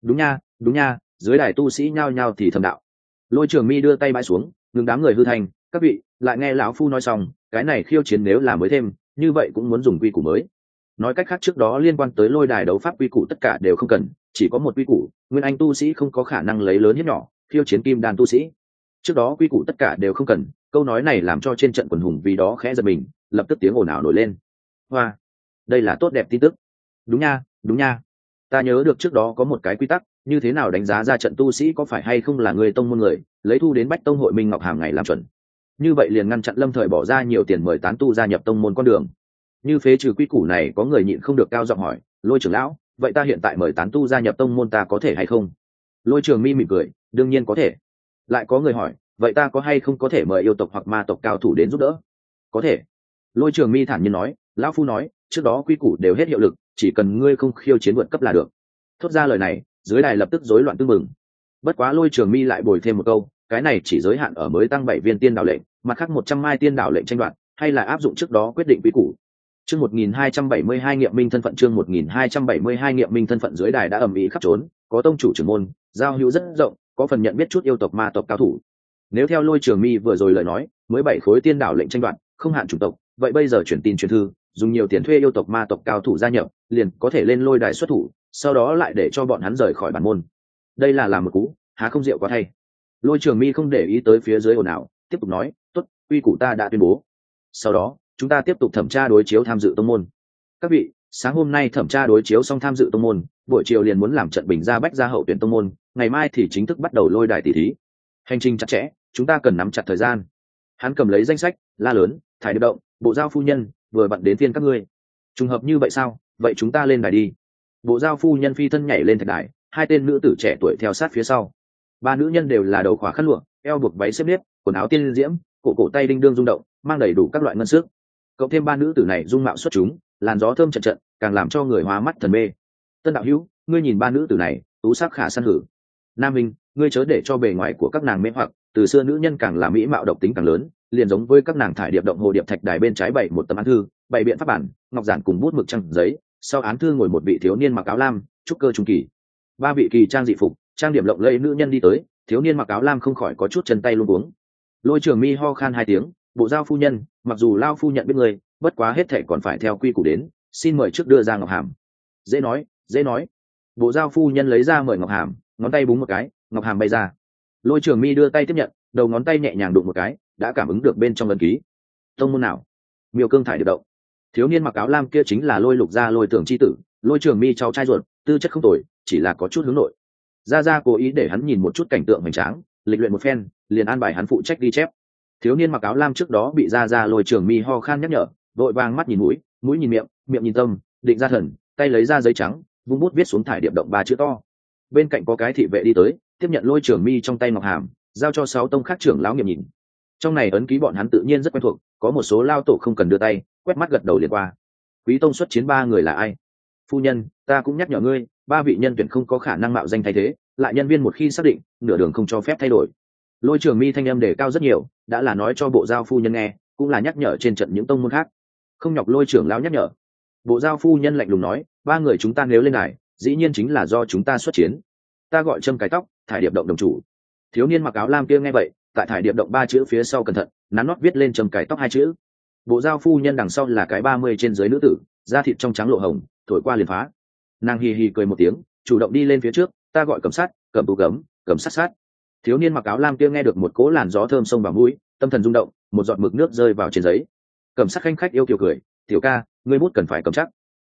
Đúng nha, dưới đài tu sĩ nhao nhao thì thầm đạo. Lôi Trường Mi đưa tay bãi xuống, ngừng đám người hư thành, các vị, lại nghe lão phu nói xong, cái này khiêu chiến nếu là mới thêm, như vậy cũng muốn dùng quy củ mới. Nói cách khác trước đó liên quan tới lôi đài đấu pháp quy củ tất cả đều không cần, chỉ có một quy củ, nguyên anh tu sĩ không có khả năng lấy lớn hiếp nhỏ, khiêu chiến kim đan tu sĩ. Trước đó quy củ tất cả đều không cần, câu nói này làm cho trên trận quần hùng vì đó khẽ giật mình, lập tức tiếng ồn ào nổi lên. Hoa, đây là tốt đẹp tin tức. Đúng nha, ta nhớ được trước đó có một cái quy tắc, như thế nào đánh giá ra trận tu sĩ có phải hay không là người tông môn người, lấy thu đến Bách Tông hội Minh Ngọc Hàm ngày làm chuẩn. Như vậy liền ngăn chặn Lâm Thời bỏ ra nhiều tiền mời tán tu gia nhập tông môn con đường. Như phế trừ quy củ này, có người nhịn không được cao giọng hỏi, Lôi trưởng lão, vậy ta hiện tại mời tán tu gia nhập tông môn ta có thể hay không? Lôi Trường Mi mỉm cười, đương nhiên có thể. Lại có người hỏi, vậy ta có hay không có thể mời yêu tộc hoặc ma tộc cao thủ đến giúp đỡ? Có thể. Lôi Trường Mi thản nhiên nói, lão phu nói, trước đó quy củ đều hết hiệu lực, chỉ cần ngươi không khiêu chiến vượt cấp là được. Thốt ra lời này, dưới đài lập tức rối loạn tưng bừng. Bất quá Lôi Trường Mi lại bồi thêm một câu, cái này chỉ giới hạn ở mới tăng 7 viên tiên đạo lệnh, mặt khác 100 mai tiên đạo lệnh tranh đoạt, hay là áp dụng trước đó quyết định quy củ. Chương 1272 nghiệm minh thân phận, chương 1272 nghiệm minh thân phận, dưới đài đã ầm ĩ khắp trốn, có tông chủ trưởng môn, giao hữu rất rộng, có phần nhận biết chút yêu tộc ma tộc cao thủ. Nếu theo Lôi Trường Mi vừa rồi lời nói, mới 7 khối tiên đạo lệnh tranh đoạt, không hạn chủng tộc, vậy bây giờ chuyển tin truyền thư, dùng nhiều tiền thuê yêu tộc ma tộc cao thủ gia nhập, liền có thể lên lôi đài xuất thủ, sau đó lại để cho bọn hắn rời khỏi bản môn. Đây là làm một cú, há không diệu quá thay. Lôi Trường Mi không để ý tới phía dưới ồn ào, tiếp tục nói, "Tốt, quy củ ta đã tuyên bố. Sau đó, chúng ta tiếp tục thẩm tra đối chiếu tham dự tông môn. Các vị, sáng hôm nay thẩm tra đối chiếu xong tham dự tông môn, buổi chiều liền muốn làm trận bình ra bách ra hậu tuyển tông môn, ngày mai thì chính thức bắt đầu lôi đài tỷ thí. Hành trình chặt chẽ, chúng ta cần nắm chặt thời gian." Hắn cầm lấy danh sách, la lớn, "Thải Điệp Động, bộ giao phu nhân, vừa vặn đến phiên các ngươi." Trùng hợp như vậy sao? Vậy chúng ta lên đài đi. Bộ giao phu nhân phi thân nhảy lên thạch đài, 2 tên nữ tử trẻ tuổi theo sát phía sau. 3 nữ nhân đều là đầu khóa khăn lụa, eo buộc váy xếp nếp, quần áo tiên diễm, cổ tay đinh đương rung động, mang đầy đủ các loại ngân sức. Cộng thêm 3 nữ tử này dung mạo xuất chúng, làn gió thơm trận trận, càng làm cho người hóa mắt thần mê. Tân đạo hữu, ngươi nhìn 3 nữ tử này, tú sắc khả săn hử. Nam Minh, ngươi chớ để cho bề ngoài của các nàng mê hoặc, từ xưa nữ nhân càng là mỹ mạo độc tính càng lớn, liền giống với các nàng Thải Điệp Động hồ điệp thạch đài bên trái bày một tấm án thư, bày biện pháp bản, ngọc giản cùng bút mực trắng giấy, sau án thư ngồi một vị thiếu niên mặc áo lam, trúc cơ trung kỳ. 3 vị kỳ trang dị phục, trang điểm lộng lẫy nữ nhân đi tới, thiếu niên mặc áo lam không khỏi có chút chân tay luống cuống. Lôi Trường Mi ho khan 2 tiếng, "Bộ giao phu nhân, mặc dù lao phu nhận biết người, bất quá hết thảy còn phải theo quy củ đến, xin mời trước đưa ra ngọc hàm." Dễ nói. Bộ giao phu nhân lấy ra mời ngọc hàm, ngón tay búng một cái, ngọc hàm bay ra. Lôi Trường Mi đưa tay tiếp nhận, đầu ngón tay nhẹ nhàng đụng một cái, đã cảm ứng được bên trong ấn ký. Tông môn nào? Miêu Cương Thải Điệp Động. Thiếu niên mặc áo lam kia chính là Lôi Lục gia Lôi Tưởng chi tử, Lôi Trường Mi cháu trai ruột, tư chất không tồi, chỉ là có chút hướng nội. Gia cố ý để hắn nhìn một chút cảnh tượng hoành tráng, lịch luyện một phen, liền an bài hắn phụ trách ghi chép. Thiếu niên mặc áo lam trước đó bị Gia Lôi Trường Mi ho khan nhắc nhở, vội vàng mắt nhìn mũi, mũi nhìn miệng, miệng nhìn tâm, định ra thần, tay lấy ra giấy trắng, vung bút viết xuống Thải Điệp Động 3 chữ to. Bên cạnh có cái thị vệ đi tới, tiếp nhận Lôi Trường Mi trong tay ngọc hàm, giao cho 6 tông khác trưởng lão nghiệm nhìn. Trong này ấn ký bọn hắn tự nhiên rất quen thuộc, có một số lao tổ không cần đưa tay, quét mắt gật đầu liền qua. Quý tông xuất chiến 3 người là ai? Phu nhân, ta cũng nhắc nhở ngươi, 3 vị nhân tuyển không có khả năng mạo danh thay thế, lại nhân viên một khi xác định, nửa đường không cho phép thay đổi. Lôi Trường Mi thanh âm đề cao rất nhiều, đã là nói cho bộ giao phu nhân nghe, cũng là nhắc nhở trên trận những tông môn khác. Không nhọc Lôi trưởng lão nhắc nhở. Bộ giao phu nhân lạnh lùng nói, 3 người chúng ta nếu lên đài, dĩ nhiên chính là do chúng ta xuất chiến. Ta gọi Trâm Cái Tóc, Thải Điệp Động đồng chủ. Thiếu niên mặc áo lam kia nghe vậy, tại Thải Điệp Động 3 chữ phía sau cẩn thận, nắn nót viết lên Trâm Cái Tóc 2 chữ. Bộ giao phu nhân đằng sau là cái 30 trên dưới nữ tử, da thịt trong trắng lộ hồng, thổi qua liền phá. Nàng hì hì cười một tiếng, chủ động đi lên phía trước, ta gọi Cẩm Sát, Cẩm Tú Cấm, Cẩm Sát Sát. Thiếu niên mặc áo lam kia nghe được một cỗ làn gió thơm xông vào mũi, tâm thần rung động, một giọt mực nước rơi vào trên giấy. Cẩm Sát khanh khách yêu kiều cười, tiểu ca, ngươi bút cần phải cầm chắc.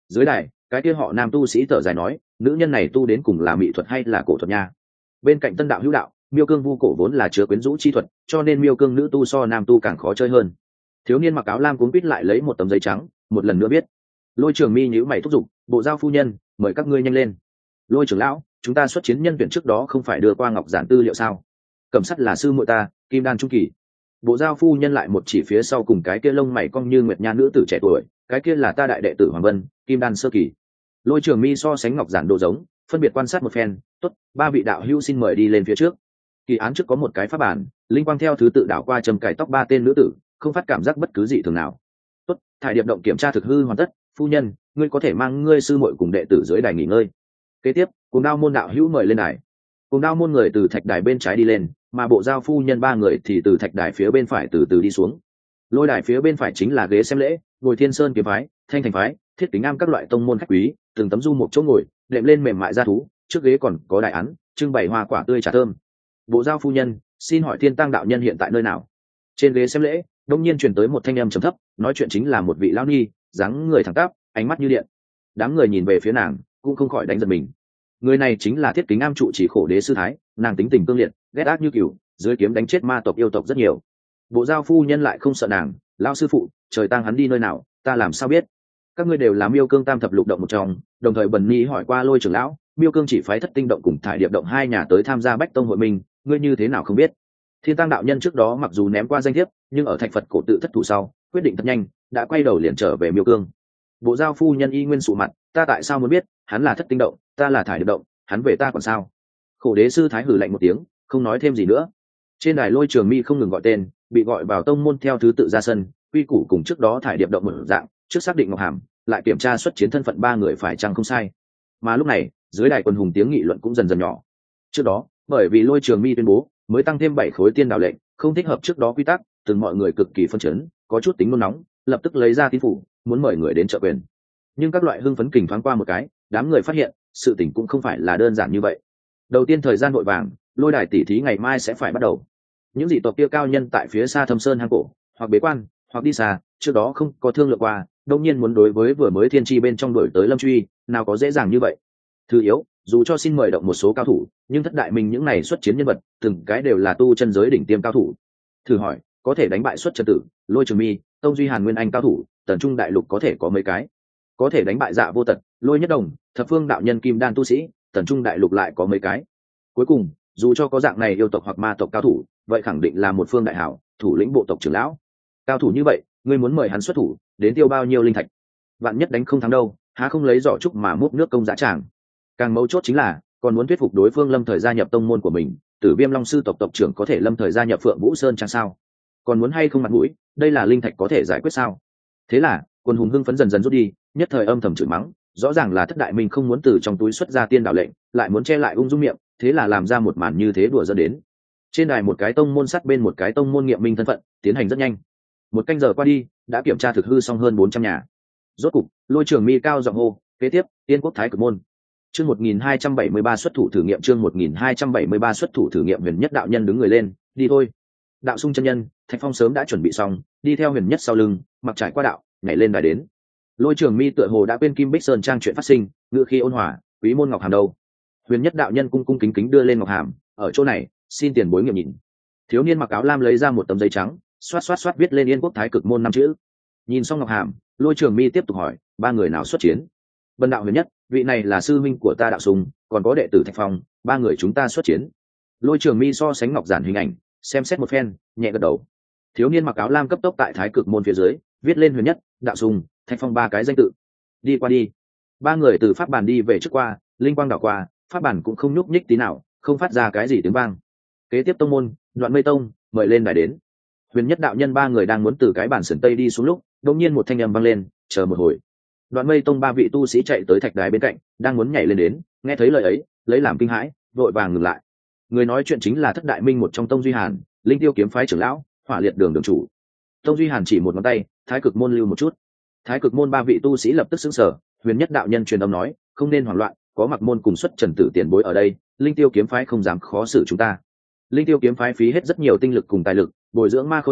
Dưới đài cái kia họ nam tu sĩ thở dài nói, nữ nhân này tu đến cùng là mỹ thuật hay là cổ thuật nha. Bên cạnh tân đạo hữu đạo, miêu cương vu cổ vốn là chứa quyến rũ chi thuật, cho nên miêu cương nữ tu so nam tu càng khó chơi hơn. Thiếu niên mặc áo lam cuống quýt lại lấy một tấm giấy trắng, một lần nữa viết. Lôi Trường Mi nhíu mày thúc giục, bộ giao phu nhân, mời các ngươi nhanh lên. Lôi trưởng lão, chúng ta xuất chiến nhân tuyển trước đó không phải đưa qua ngọc giản tư liệu sao? Cẩm sắt là sư muội ta, kim đan trung kỳ. Bộ giao phu nhân lại một chỉ phía sau cùng cái kia lông mày cong như nguyệt nha nữ tử trẻ tuổi, cái kia là ta đại đệ tử Hoàng Vân, kim đan sơ kỳ. Lôi Trường Mi so sánh ngọc giản độ giống, phân biệt quan sát một phen. Tốt, ba vị đạo hữu xin mời đi lên phía trước. Kỳ án trước có một cái pháp bản, linh quang theo thứ tự đảo qua trầm cài tóc ba tên nữ tử, không phát cảm giác bất cứ gì thường nào. Tốt, thải điệp động kiểm tra thực hư hoàn tất, phu nhân, ngươi có thể mang ngươi sư muội cùng đệ tử dưới đài nghỉ ngơi. Kế tiếp, cùng đao môn đạo hữu mời lên đài. Cùng đao môn người từ thạch đài bên trái đi lên, mà bộ giao phu nhân ba người thì từ thạch đài phía bên phải từ từ đi xuống. Lôi đài phía bên phải chính là ghế xem lễ, ngồi Thiên Sơn kiếm phái, Thanh Thành phái, Thiết Kính Am các loại tông môn khách quý, từng tấm du một chỗ ngồi, đệm lên mềm mại da thú, trước ghế còn có đại án, trưng bày hoa quả tươi trà thơm. Bộ giao phu nhân, xin hỏi Thiên Tăng đạo nhân hiện tại nơi nào? Trên ghế xem lễ, đông nhiên truyền tới một thanh âm trầm thấp, nói chuyện chính là một vị lão ni, dáng người thẳng tắp, ánh mắt như điện. Đám người nhìn về phía nàng, cũng không khỏi đánh giật mình. Người này chính là Thiết Kính Am trụ chỉ khổ đế sư thái, nàng tính tình cương liệt, ghét ác như cừu, dưới kiếm đánh chết ma tộc yêu tộc rất nhiều. Bộ giao phu nhân lại không sợ nàng, lão sư phụ, trời tang hắn đi nơi nào, ta làm sao biết? Các ngươi đều là miêu cương tam thập lục động một trong, đồng thời bần ni hỏi qua Lôi trưởng lão, miêu cương chỉ phái Thất Tinh động cùng Thải Điệp động hai nhà tới tham gia Bách Tông hội mình, ngươi như thế nào không biết? Thiên Tăng đạo nhân trước đó mặc dù ném qua danh thiếp, nhưng ở thạch Phật cổ tự thất thủ sau, quyết định thật nhanh, đã quay đầu liền trở về miêu cương. Bộ giao phu nhân y nguyên sụ mặt, ta tại sao muốn biết? Hắn là Thất Tinh động, ta là Thải Điệp động, hắn về ta còn sao? Khổ đế sư thái hử lạnh một tiếng, không nói thêm gì nữa. Trên đài Lôi Trường Mi không ngừng gọi tên, bị gọi vào tông môn theo thứ tự ra sân, quy củ cùng trước đó Thải Điệp động một dạng, trước xác định ngọc hàm, lại kiểm tra xuất chiến thân phận ba người phải chăng không sai. Mà lúc này, dưới đài quần hùng tiếng nghị luận cũng dần dần nhỏ. Trước đó, bởi vì Lôi Trường Mi tuyên bố mới tăng thêm 7 khối tiên đạo lệnh, không thích hợp trước đó quy tắc, từng mọi người cực kỳ phân chấn, có chút tính nôn nóng, lập tức lấy ra tín phủ, muốn mời người đến trợ quyền. Nhưng các loại hưng phấn kình thoáng qua một cái, đám người phát hiện, sự tình cũng không phải là đơn giản như vậy. Đầu tiên thời gian vội vàng, lôi đài tỷ thí ngày mai sẽ phải bắt đầu. Những dị tộc kia cao nhân tại phía xa Thâm Sơn hang cổ, hoặc bế quan, hoặc đi xa, trước đó không có thương lượng qua, đương nhiên muốn đối với vừa mới thiên tri bên trong đổi tới Lâm Truy, nào có dễ dàng như vậy. Thứ yếu, dù cho xin mời động một số cao thủ, nhưng thất đại minh những này xuất chiến nhân vật, từng cái đều là tu chân giới đỉnh tiêm cao thủ. Thử hỏi, có thể đánh bại xuất trần tử, Lôi Trường Mi, Tông Duy Hàn Nguyên Anh cao thủ, Tần Trung đại lục có thể có mấy cái? Có thể đánh bại Dạ Vô Tật, Lôi Nhất Đồng, Thập Phương đạo nhân kim đan tu sĩ, Tần Trung đại lục lại có mấy cái? Cuối cùng, dù cho có dạng này yêu tộc hoặc ma tộc cao thủ, vậy khẳng định là một phương đại hảo, thủ lĩnh bộ tộc trưởng lão. Cao thủ như vậy, ngươi muốn mời hắn xuất thủ, đến tiêu bao nhiêu linh thạch? Vạn nhất đánh không thắng đâu, há không lấy giỏ trúc mà múc nước công giá tràng. Càng mấu chốt chính là, còn muốn thuyết phục đối phương lâm thời gia nhập tông môn của mình, Tử Viêm Long sư tộc tộc trưởng có thể lâm thời gia nhập Phượng Vũ Sơn chăng sao? Còn muốn hay không mặt mũi, đây là linh thạch có thể giải quyết sao? Thế là, quân hùng hưng phấn dần dần rút đi, nhất thời âm thầm chửi mắng, rõ ràng là thất đại minh không muốn từ trong túi xuất ra tiên đạo lệnh, lại muốn che lại ung dung miệng, thế là làm ra một màn như thế đùa dẫn đến. Trên đài một cái tông môn sát bên một cái tông môn nghiệm minh thân phận, tiến hành rất nhanh. Một canh giờ qua đi, đã kiểm tra thực hư xong hơn 400 nhà. Rốt cục, Lôi Trường Mi cao giọng hô, kế tiếp, Tiên Quốc Thái Cực môn. Chương 1273 xuất thủ thử nghiệm, chương 1273 xuất thủ thử nghiệm. Huyền Nhất đạo nhân đứng người lên, đi thôi. Đạo Sung chân nhân, Thạch Phong sớm đã chuẩn bị xong, đi theo Huyền Nhất sau lưng, mặc trải qua đạo, nhảy lên đài đến. Lôi Trường Mi tựa hồ đã quên Kim Bích Sơn trang chuyện phát sinh, ngựa khi ôn hòa, quý môn ngọc hàm đâu. Huyền Nhất đạo nhân cung cung kính kính đưa lên ngọc hàm, ở chỗ này, xin tiền bối nghiệm nhìn. Thiếu niên mặc áo lam lấy ra một tấm giấy trắng, xoát xoát xoát viết lên Yên Quốc Thái Cực môn 5 chữ. Nhìn xong ngọc hàm, Lôi Trường Mi tiếp tục hỏi, ba người nào xuất chiến? Vân đạo Huyền Nhất, vị này là sư minh của ta Đạo Sùng, còn có đệ tử Thạch Phong, ba người chúng ta xuất chiến. Lôi Trường Mi so sánh ngọc giản hình ảnh, xem xét một phen, nhẹ gật đầu. Thiếu niên mặc áo lam cấp tốc tại Thái Cực môn phía dưới, viết lên Huyền Nhất, Đạo Sùng, Thạch Phong ba cái danh tự. Đi qua đi. Ba người từ pháp bàn đi về trước qua, linh quang đảo qua, pháp bàn cũng không nhúc nhích tí nào, không phát ra cái gì tiếng vang. Kế tiếp tông môn, Đoạn Mây Tông, mời lên đài đến. Huyền Nhất đạo nhân ba người đang muốn từ cái bàn sườn tây đi xuống lúc, đột nhiên một thanh âm vang lên, chờ một hồi. Đoạn Mây Tông ba vị tu sĩ chạy tới thạch đài bên cạnh, đang muốn nhảy lên đến, nghe thấy lời ấy, lấy làm kinh hãi, vội vàng ngừng lại. Người nói chuyện chính là Thất Đại Minh một trong Tông Duy Hàn, Linh Tiêu kiếm phái trưởng lão, Hỏa Liệt đường đường chủ. Tông Duy Hàn chỉ một ngón tay, Thái Cực môn lưu một chút. Thái Cực môn ba vị tu sĩ lập tức sững sờ, Huyền Nhất đạo nhân truyền âm nói, không nên hoảng loạn, có Mặc môn cùng xuất Trần tử tiền bối ở đây, Linh Tiêu kiếm phái không dám khó xử chúng ta. Linh Tiêu kiếm phái phí hết rất nhiều tinh lực cùng tài lực, bồi dưỡng Ma Khôi Tông,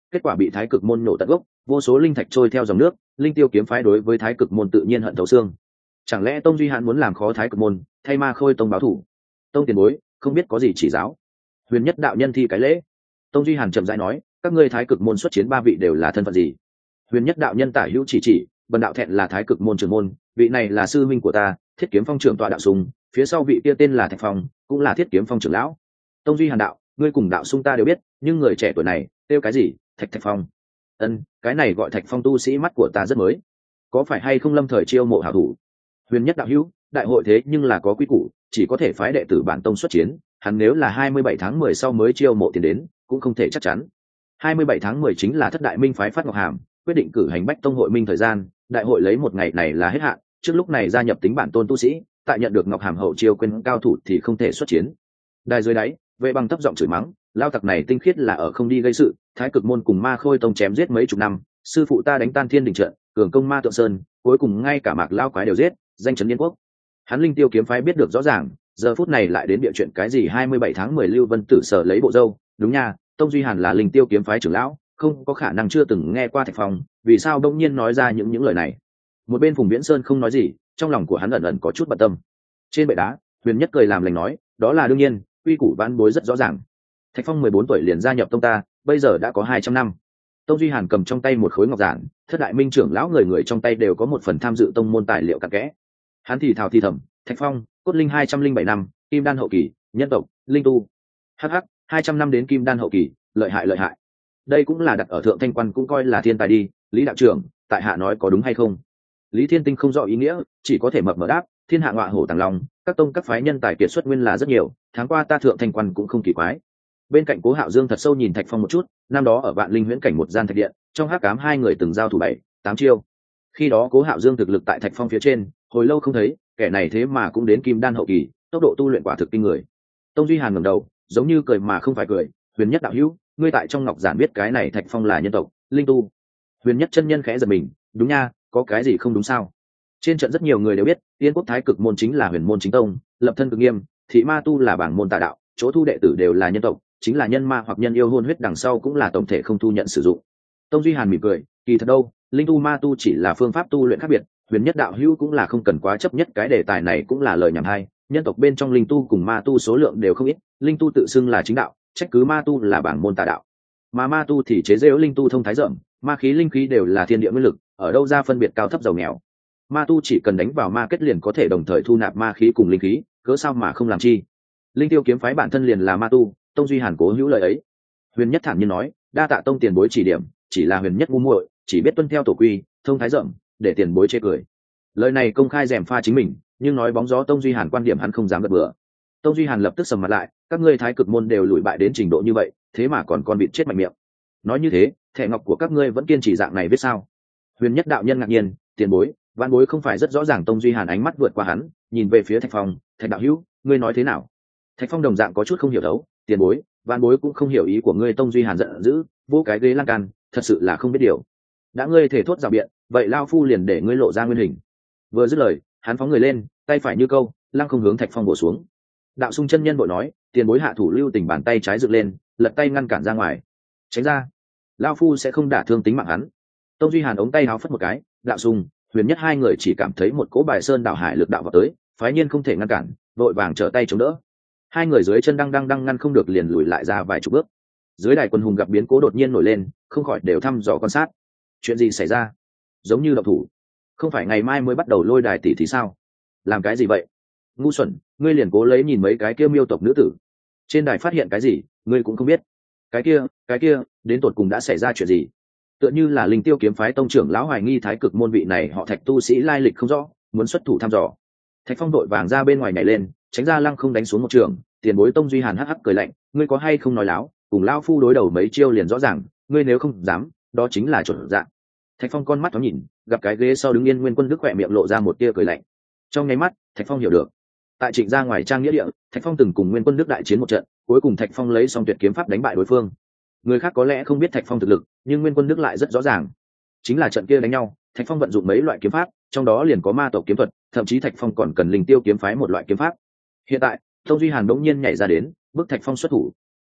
kết quả bị thái cực môn nổ tận gốc, vô số linh thạch trôi theo dòng nước. Linh tiêu kiếm phái đối với thái cực môn tự nhiên hận thấu xương. Chẳng lẽ Tông Duy Hàn muốn làm khó thái cực môn, thay Ma Khôi tông báo thủ? Tông tiền bối, không biết có gì chỉ giáo. Huyền Nhất đạo nhân thi cái lễ. Tông Duy Hàn chậm rãi nói, các ngươi thái cực môn xuất chiến 3 vị đều là thân phận gì? Huyền Nhất đạo nhân tả hữu chỉ, bần đạo thẹn là thái cực môn trưởng môn, vị này là sư huynh của ta, Thiết Kiếm Phong trưởng tọa đạo sùng, phía sau vị kia tên là Thạch Phong, cũng là Thiết Kiếm Phong trưởng lão. Tông Duy Hàn đạo, ngươi cùng đạo sung ta đều biết, nhưng người trẻ tuổi này kêu cái gì? Thạch Phong. Ân, cái này gọi Thạch Phong tu sĩ mắt của ta rất mới, có phải hay không lâm thời chiêu mộ hảo thủ? Huyền Nhất đạo hữu, đại hội thế nhưng là có quy củ, chỉ có thể phái đệ tử bản tông xuất chiến, hắn nếu là 27 tháng 10 sau mới chiêu mộ tiền đến, cũng không thể chắc chắn. 27 tháng 10 chính là thất đại minh phái phát ngọc hàm, quyết định cử hành bách tông hội minh thời gian, đại hội lấy một ngày này là hết hạn, trước lúc này gia nhập tính bản tôn tu sĩ, tại nhận được ngọc hàm hậu chiêu quên cao thủ thì không thể xuất chiến. Đài dưới đáy, vệ bằng thấp giọng chửi mắng, lao tặc này tinh khiết là ở không đi gây sự, thái cực môn cùng Ma Khôi tông chém giết mấy chục năm, sư phụ ta đánh tan thiên đình trận, cường công ma tượng sơn, cuối cùng ngay cả mạc lao quái đều giết, danh chấn liên quốc. Hắn linh tiêu kiếm phái biết được rõ ràng, giờ phút này lại đến địa chuyện cái gì 27 tháng 10 Lưu Vân Tử sở lấy bộ dâu, đúng nha, Tông Duy Hàn là linh tiêu kiếm phái trưởng lão, không có khả năng chưa từng nghe qua Thạch Phong, vì sao đông nhiên nói ra những lời này? Một bên Phùng Viễn Sơn không nói gì, trong lòng của hắn ẩn ẩn có chút bận tâm. Trên bệ đá, Huyền Nhất cười làm lành nói, đó là đương nhiên, quy củ vãn bối rất rõ ràng. Thạch Phong 14 tuổi liền gia nhập tông ta, bây giờ đã có 200 năm. Tông Duy Hàn cầm trong tay một khối ngọc giản, thất đại minh trưởng lão người trong tay đều có một phần tham dự tông môn tài liệu cặn kẽ. Hắn thì thào thì thầm, Thạch Phong, cốt linh 207 năm, kim đan hậu kỳ, nhân tộc, linh tu. Hắc 200 năm đến kim đan hậu kỳ, lợi hại. Đây cũng là đặt ở thượng thanh quan cũng coi là thiên tài đi, Lý đạo trưởng, tại hạ nói có đúng hay không? Lý Thiên Tinh không rõ ý nghĩa, chỉ có thể mập mờ đáp, thiên hạ ngọa hổ tàng long, các tông các phái nhân tài kiệt xuất nguyên là rất nhiều, tháng qua ta thượng thanh quan cũng không kỳ quái. Bên cạnh Cố Hạo Dương thật sâu nhìn Thạch Phong một chút, năm đó ở Vạn Linh Huyễn cảnh một gian thạch điện, trong hắc ám hai người từng giao thủ 7-8 chiêu. Khi đó Cố Hạo Dương thực lực tại Thạch Phong phía trên, hồi lâu không thấy, kẻ này thế mà cũng đến kim đan hậu kỳ, tốc độ tu luyện quả thực kinh người. Tông Duy Hàn ngẩng đầu, giống như cười mà không phải cười, Huyền Nhất đạo hữu, ngươi tại trong ngọc giản biết cái này Thạch Phong là nhân tộc, linh tu. Huyền Nhất chân nhân khẽ giật mình, đúng nha, có cái gì không đúng sao? Trên trận rất nhiều người đều biết, Tiên Quốc Thái Cực môn chính là huyền môn chính tông, lập thân cực nghiêm, thị ma tu là bảng môn tà đạo, chỗ thu đệ tử đều là nhân tộc, chính là nhân ma hoặc nhân yêu hôn huyết đằng sau cũng là tổng thể không thu nhận sử dụng. Tông Duy Hàn mỉm cười, kỳ thật đâu, linh tu ma tu chỉ là phương pháp tu luyện khác biệt, Huyền Nhất đạo hữu cũng là không cần quá chấp nhất, cái đề tài này cũng là lời nhảm hay, nhân tộc bên trong linh tu cùng ma tu số lượng đều không ít, linh tu tự xưng là chính đạo, trách cứ ma tu là bảng môn tà đạo, mà ma tu thì chế giễu linh tu thông thái rộng, ma khí linh khí đều là thiên địa nguyên lực, ở đâu ra phân biệt cao thấp giàu nghèo. Ma tu chỉ cần đánh vào ma kết liền có thể đồng thời thu nạp ma khí cùng linh khí, cớ sao mà không làm chi? Linh tiêu kiếm phái bản thân liền là ma tu. Tông Duy Hàn cố hữu lời ấy. Huyền Nhất thản nhiên nói, đa tạ tông tiền bối chỉ điểm, chỉ là Huyền Nhất ngu muội, chỉ biết tuân theo tổ quy, thông thái rộng, để tiền bối chê cười. Lời này công khai rèm pha chính mình, nhưng nói bóng gió Tông Duy Hàn quan điểm hắn không dám gật bừa. Tông Duy Hàn lập tức sầm mặt lại, các ngươi thái cực môn đều lùi bại đến trình độ như vậy, thế mà còn con vịt chết mạnh miệng. Nói như thế, thẻ ngọc của các ngươi vẫn kiên trì dạng này biết sao? Huyền Nhất đạo nhân ngạc nhiên, tiền bối, văn bối không phải rất rõ ràng. Tông Duy Hàn ánh mắt vượt qua hắn, nhìn về phía Thạch Phong, Thạch đạo hữu, ngươi nói thế nào? Thạch Phong đồng dạng có chút không hiểu đấu, tiền bối, văn bối cũng không hiểu ý của ngươi. Tông Duy Hàn giận dữ, vô cái ghế lan can, thật sự là không biết điều. Đã ngươi thể thốt rào biện, vậy lao phu liền để ngươi lộ ra nguyên hình. Vừa dứt lời, hắn phóng người lên, tay phải như câu, lăng không hướng Thạch Phong bổ xuống. Đạo Sung chân nhân bội nói, tiền bối hạ thủ lưu tình, bàn tay trái dựng lên, lật tay ngăn cản ra ngoài. Tránh ra, lao phu sẽ không đả thương tính mạng hắn. Tông Duy Hàn ống tay háo phất một cái, Đạo Sung, Huyền Nhất hai người chỉ cảm thấy một cỗ bài sơn đảo hải lực đạo vào tới, phái nhiên không thể ngăn cản, vội vàng trở tay chống đỡ. Hai người dưới chân đang ngăn không được, liền lùi lại ra vài chục bước. Dưới đài quân hùng gặp biến cố đột nhiên nổi lên, không khỏi đều thăm dò quan sát. Chuyện gì xảy ra? Giống như động thủ. Không phải ngày mai mới bắt đầu lôi đài tỷ thì sao? Làm cái gì vậy? Ngu xuẩn, ngươi liền cố lấy nhìn mấy cái kia miêu tộc nữ tử. Trên đài phát hiện cái gì, ngươi cũng không biết. Cái kia, đến tột cùng đã xảy ra chuyện gì? Tựa như là Linh Tiêu kiếm phái tông trưởng lão hoài nghi thái cực môn vị này họ Thạch tu sĩ lai lịch không rõ, muốn xuất thủ thăm dò. Thạch Phong đội vàng ra bên ngoài nhảy lên, tránh ra lăng không đánh xuống một trường. Tiền bối Tông Duy Hàn hắc hắc cười lạnh, ngươi có hay không nói láo, cùng lão phu đối đầu mấy chiêu liền rõ ràng, ngươi nếu không dám, đó chính là chuẩn dạng. Thạch Phong con mắt thoáng nhìn, gặp cái ghế sau đứng yên Nguyên Quân Đức khỏe miệng lộ ra một tia cười lạnh. Trong nháy mắt, Thạch Phong hiểu được, tại Trịnh gia ngoài trang nghĩa địa, Thạch Phong từng cùng Nguyên Quân Đức đại chiến một trận, cuối cùng Thạch Phong lấy xong tuyệt kiếm pháp đánh bại đối phương. Người khác có lẽ không biết Thạch Phong thực lực, nhưng Nguyên Quân Đức lại rất rõ ràng. Chính là trận kia đánh nhau, Thạch Phong vận dụng mấy loại kiếm pháp, trong đó liền có ma tộc kiếm thuật, thậm chí Thạch Phong còn cần Linh Tiêu kiếm phái một loại kiếm pháp. Hiện tại, Tông Duy Hàn đống nhiên nhảy ra đến, bức Thạch Phong xuất thủ.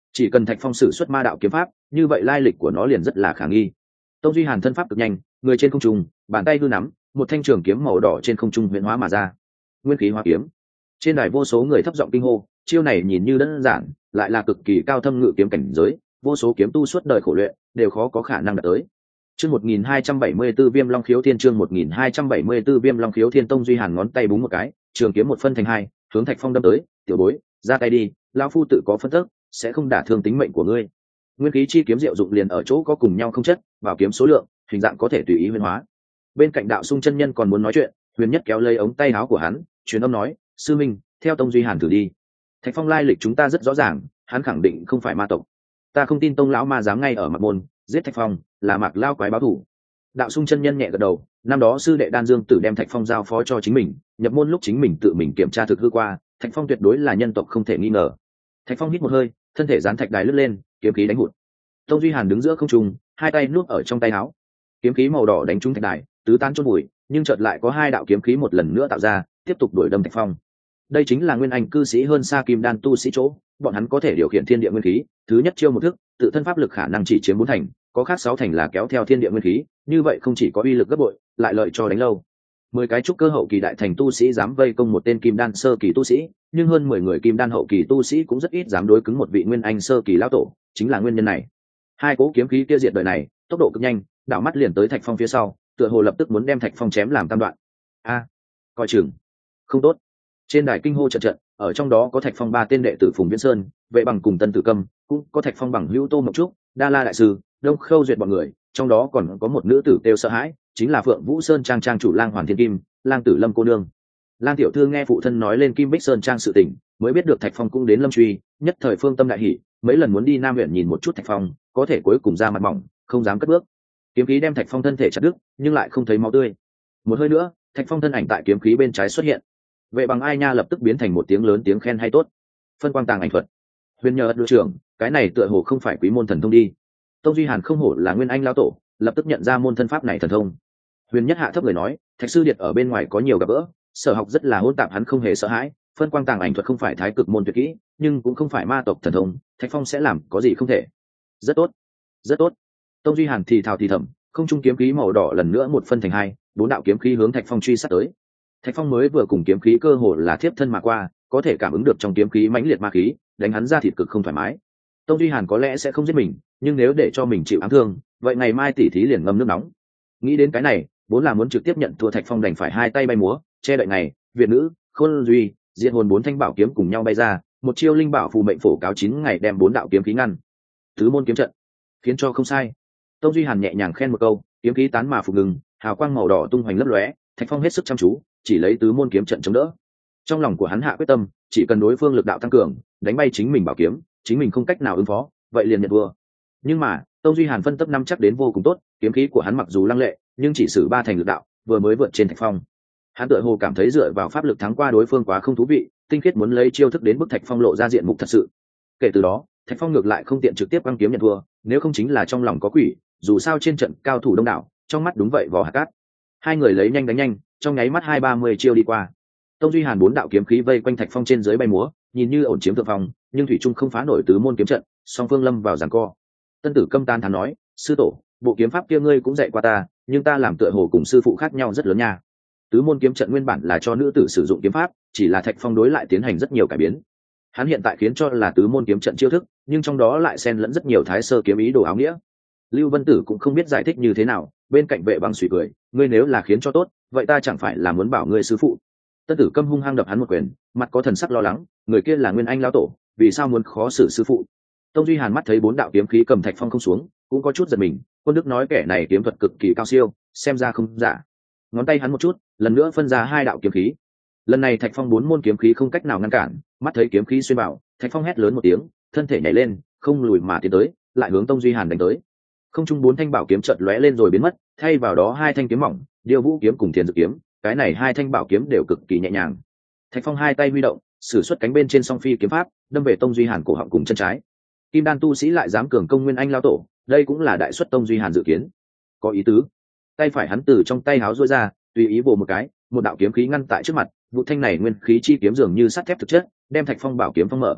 chỉ cần Thạch Phong sử xuất ma đạo kiếm pháp, như vậy lai lịch của nó liền rất là khả nghi. Tông Duy Hàn thân pháp cực nhanh, người trên không trung, bàn tay hư nắm, một thanh trường kiếm màu đỏ trên không trung huyễn hóa mà ra. Nguyên khí hóa kiếm. Trên đài vô số người thấp giọng kinh hô, chiêu này nhìn như đơn giản, lại là cực kỳ cao thâm ngự kiếm cảnh giới, vô số kiếm tu suốt đời khổ luyện, đều khó có khả năng đạt tới. Chương 1274 Viêm Long Khiếu Thiên, chương 1274 Viêm Long Khiếu Thiên. Tông Duy Hàn ngón tay búng một cái, trường kiếm một phân thành hai, hướng Thạch Phong đâm tới. Tiểu bối, ra tay đi, lão phu tự có phân tức, sẽ không đả thương tính mệnh của ngươi. Nguyên khí chi kiếm diệu dụng liền ở chỗ có cùng nhau không chất, bảo kiếm số lượng, hình dạng có thể tùy ý huyễn hóa. Bên cạnh Đạo Sung chân nhân còn muốn nói chuyện, Huyền Nhất kéo lấy ống tay áo của hắn, truyền âm nói, sư minh, theo Tông Duy Hàn thử đi. Thạch Phong lai lịch chúng ta rất rõ ràng, hắn khẳng định không phải ma tộc. Ta không tin Tông lão ma dám ngay ở mặt môn giết Thạch Phong, là Mạc Lao quái báo thủ. Đạo Sung chân nhân nhẹ gật đầu, năm đó sư đệ Đan Dương Tử đem Thạch Phong giao phó cho chính mình, nhập môn lúc chính mình tự mình kiểm tra thực hư qua, Thạch Phong tuyệt đối là nhân tộc không thể nghi ngờ. Thạch Phong hít một hơi, thân thể gián thạch đài lướt lên, kiếm khí đánh hụt. Tông Duy Hàn đứng giữa không trung, hai tay nuốt ở trong tay áo, kiếm khí màu đỏ đánh trúng thạch đài, tứ tán chôn bụi, nhưng chợt lại có hai đạo kiếm khí một lần nữa tạo ra, tiếp tục đuổi đâm Thạch Phong. Đây chính là nguyên anh cư sĩ hơn xa kim đan tu sĩ chỗ, bọn hắn có thể điều khiển thiên địa nguyên khí, thứ nhất chiêu một thức, tự thân pháp lực khả năng chỉ chiếm 4 thành, có khác 6 thành là kéo theo thiên địa nguyên khí, như vậy không chỉ có uy lực gấp bội, lại lợi cho đánh lâu. 10 cái trúc cơ hậu kỳ đại thành tu sĩ dám vây công một tên kim đan sơ kỳ tu sĩ, nhưng hơn 10 người kim đan hậu kỳ tu sĩ cũng rất ít dám đối cứng một vị nguyên anh sơ kỳ lão tổ, chính là nguyên nhân này. Hai cỗ kiếm khí kia diệt đời này, tốc độ cực nhanh, đảo mắt liền tới Thạch Phong phía sau, tựa hồ lập tức muốn đem Thạch Phong chém làm tam đoạn. A, coi chừng, không tốt. Trên đài kinh hô trận trận, ở trong đó có Thạch Phong 3 tên đệ tử Phùng Viễn Sơn, Vệ Bằng cùng Tân Tử Câm, cũng có Thạch Phong bằng hữu Tô Mộc Trúc, Đa La đại sư, Đông Khâu Duyệt bọn người, trong đó còn có một nữ tử kêu sợ hãi, chính là Phượng Vũ Sơn trang trang chủ Lang Hoàn Thiên Kim, Lang Tử Lâm cô nương. Lang tiểu thư nghe phụ thân nói lên Kim Bích Sơn trang sự tình, mới biết được Thạch Phong cũng đến Lâm Truy, nhất thời phương tâm đại hỉ, mấy lần muốn đi Nam huyện nhìn một chút Thạch Phong, có thể cuối cùng ra mặt mỏng, không dám cất bước. Kiếm khí đem Thạch Phong thân thể chặt đứt, nhưng lại không thấy máu tươi. Một hơi nữa, Thạch Phong thân ảnh tại kiếm khí bên trái xuất hiện. Vệ Bằng ai nha lập tức biến thành một tiếng lớn tiếng khen hay tốt. Phân quang tàng ảnh thuật. Huyền nhờ đội trưởng, cái này tựa hồ không phải quý môn thần thông đi. Tông Duy Hàn không hổ là nguyên anh lão tổ, lập tức nhận ra môn thân pháp này thần thông. Huyền Nhất hạ thấp người nói, Thạch sư điệt ở bên ngoài có nhiều gặp gỡ, sở học rất là hỗn tạp, hắn không hề sợ hãi. Phân quang tàng ảnh thuật không phải thái cực môn tuyệt kỹ, nhưng cũng không phải ma tộc thần thông, Thạch Phong sẽ làm có gì không thể. Rất tốt, rất tốt. Tông Duy Hàn thì thào thì thầm, không trung kiếm khí màu đỏ lần nữa một phân thành hai, 4 đạo kiếm khí hướng Thạch Phong truy sát tới. Thạch Phong mới vừa cùng kiếm khí cơ hồ là thiếp thân mà qua, có thể cảm ứng được trong kiếm khí mãnh liệt ma khí, đánh hắn ra thịt cực không thoải mái. Tông Duy Hàn có lẽ sẽ không giết mình, nhưng nếu để cho mình chịu ám thương, vậy ngày mai tỉ thí liền ngâm nước nóng. Nghĩ đến cái này, vốn là muốn trực tiếp nhận thua Thạch Phong đành phải hai tay bay múa, che đậy này, Việt nữ, Khôn Duy, Diệt hồn 4 thanh bảo kiếm cùng nhau bay ra, một chiêu linh bảo phù mệnh phổ cáo 9 ngày đem 4 đạo kiếm khí ngăn. Tứ môn kiếm trận, khiến cho không sai. Tông Duy Hàn nhẹ nhàng khen một câu, kiếm khí tán mà phục ngừng, hào quang màu đỏ tung hoành lấp lóe, Thạch Phong hết sức chăm chú, chỉ lấy tứ môn kiếm trận chống đỡ. Trong lòng của hắn hạ quyết tâm, chỉ cần đối phương lực đạo tăng cường, đánh bay chính mình bảo kiếm, chính mình không cách nào ứng phó, vậy liền nhận thua. Nhưng mà, Tông Duy Hàn phân tấp năm chắc đến vô cùng tốt, kiếm khí của hắn mặc dù lăng lệ, nhưng chỉ sử 3 thành lực đạo, vừa mới vượt trên Thạch Phong. Hắn tựa hồ cảm thấy dựa vào pháp lực thắng qua đối phương quá không thú vị, tinh khiết muốn lấy chiêu thức đến bức Thạch Phong lộ ra diện mục thật sự. Kể từ đó, Thạch Phong ngược lại không tiện trực tiếp quăng kiếm nhận thua, nếu không chính là trong lòng có quỷ, dù sao trên trận cao thủ đông đảo, trong mắt đúng vậy vỏ hạt cát. Hai người lấy nhanh đánh nhanh, trong nháy mắt 20-30 chiêu đi qua. Tông Duy Hàn 4 đạo kiếm khí vây quanh Thạch Phong trên dưới bay múa, nhìn như ổn chiếm thượng phong, nhưng thủy trung không phá nổi tứ môn kiếm trận, song phương lâm vào giằng co. Tân Tử Câm tan thán nói, sư tổ, bộ kiếm pháp kia ngươi cũng dạy qua ta, nhưng ta làm tựa hồ cùng sư phụ khác nhau rất lớn nha. Tứ môn kiếm trận nguyên bản là cho nữ tử sử dụng kiếm pháp, chỉ là Thạch Phong đối lại tiến hành rất nhiều cải biến. Hắn hiện tại khiến cho là tứ môn kiếm trận chiêu thức, nhưng trong đó lại xen lẫn rất nhiều thái sơ kiếm ý đồ áo nghĩa. Lưu Vân Tử cũng không biết giải thích như thế nào, bên cạnh Vệ Bằng suy cười, ngươi nếu là khiến cho tốt, vậy ta chẳng phải là muốn bảo ngươi sư phụ. Tân Tử Câm hung hăng đập hắn một quyền, mặt có thần sắc lo lắng, người kia là nguyên anh lão tổ, vì sao muốn khó xử sư phụ. Tông Duy Hàn mắt thấy 4 đạo kiếm khí cầm Thạch Phong không xuống, cũng có chút giật mình, quân đức nói kẻ này kiếm thuật cực kỳ cao siêu, xem ra không giả. Ngón tay hắn một chút, lần nữa phân ra 2 đạo kiếm khí. Lần này Thạch Phong 4 môn kiếm khí không cách nào ngăn cản, mắt thấy kiếm khí xuyên vào, Thạch Phong hét lớn một tiếng, thân thể nhảy lên, không lùi mà tiến tới, lại hướng Tông Duy Hàn đánh tới. Không trung 4 thanh bảo kiếm chợt lóe lên rồi biến mất, thay vào đó 2 thanh kiếm mỏng, Điêu Vũ kiếm cùng Thiền Dược kiếm, cái này 2 thanh bảo kiếm đều cực kỳ nhẹ nhàng. Thạch Phong hai tay huy động, sử xuất cánh bên trên song phi kiếm pháp, đâm về Tông Duy Hàn cổ họng cùng chân trái. Kim đan tu sĩ lại dám cường công nguyên anh lao tổ, đây cũng là đại xuất Tông Duy Hàn dự kiến. Có ý tứ. Tay phải hắn từ trong tay háo duỗi ra, tùy ý vồ một cái, một đạo kiếm khí ngăn tại trước mặt, vụ thanh này nguyên khí chi kiếm dường như sắt thép thực chất, đem Thạch Phong bảo kiếm phong mở.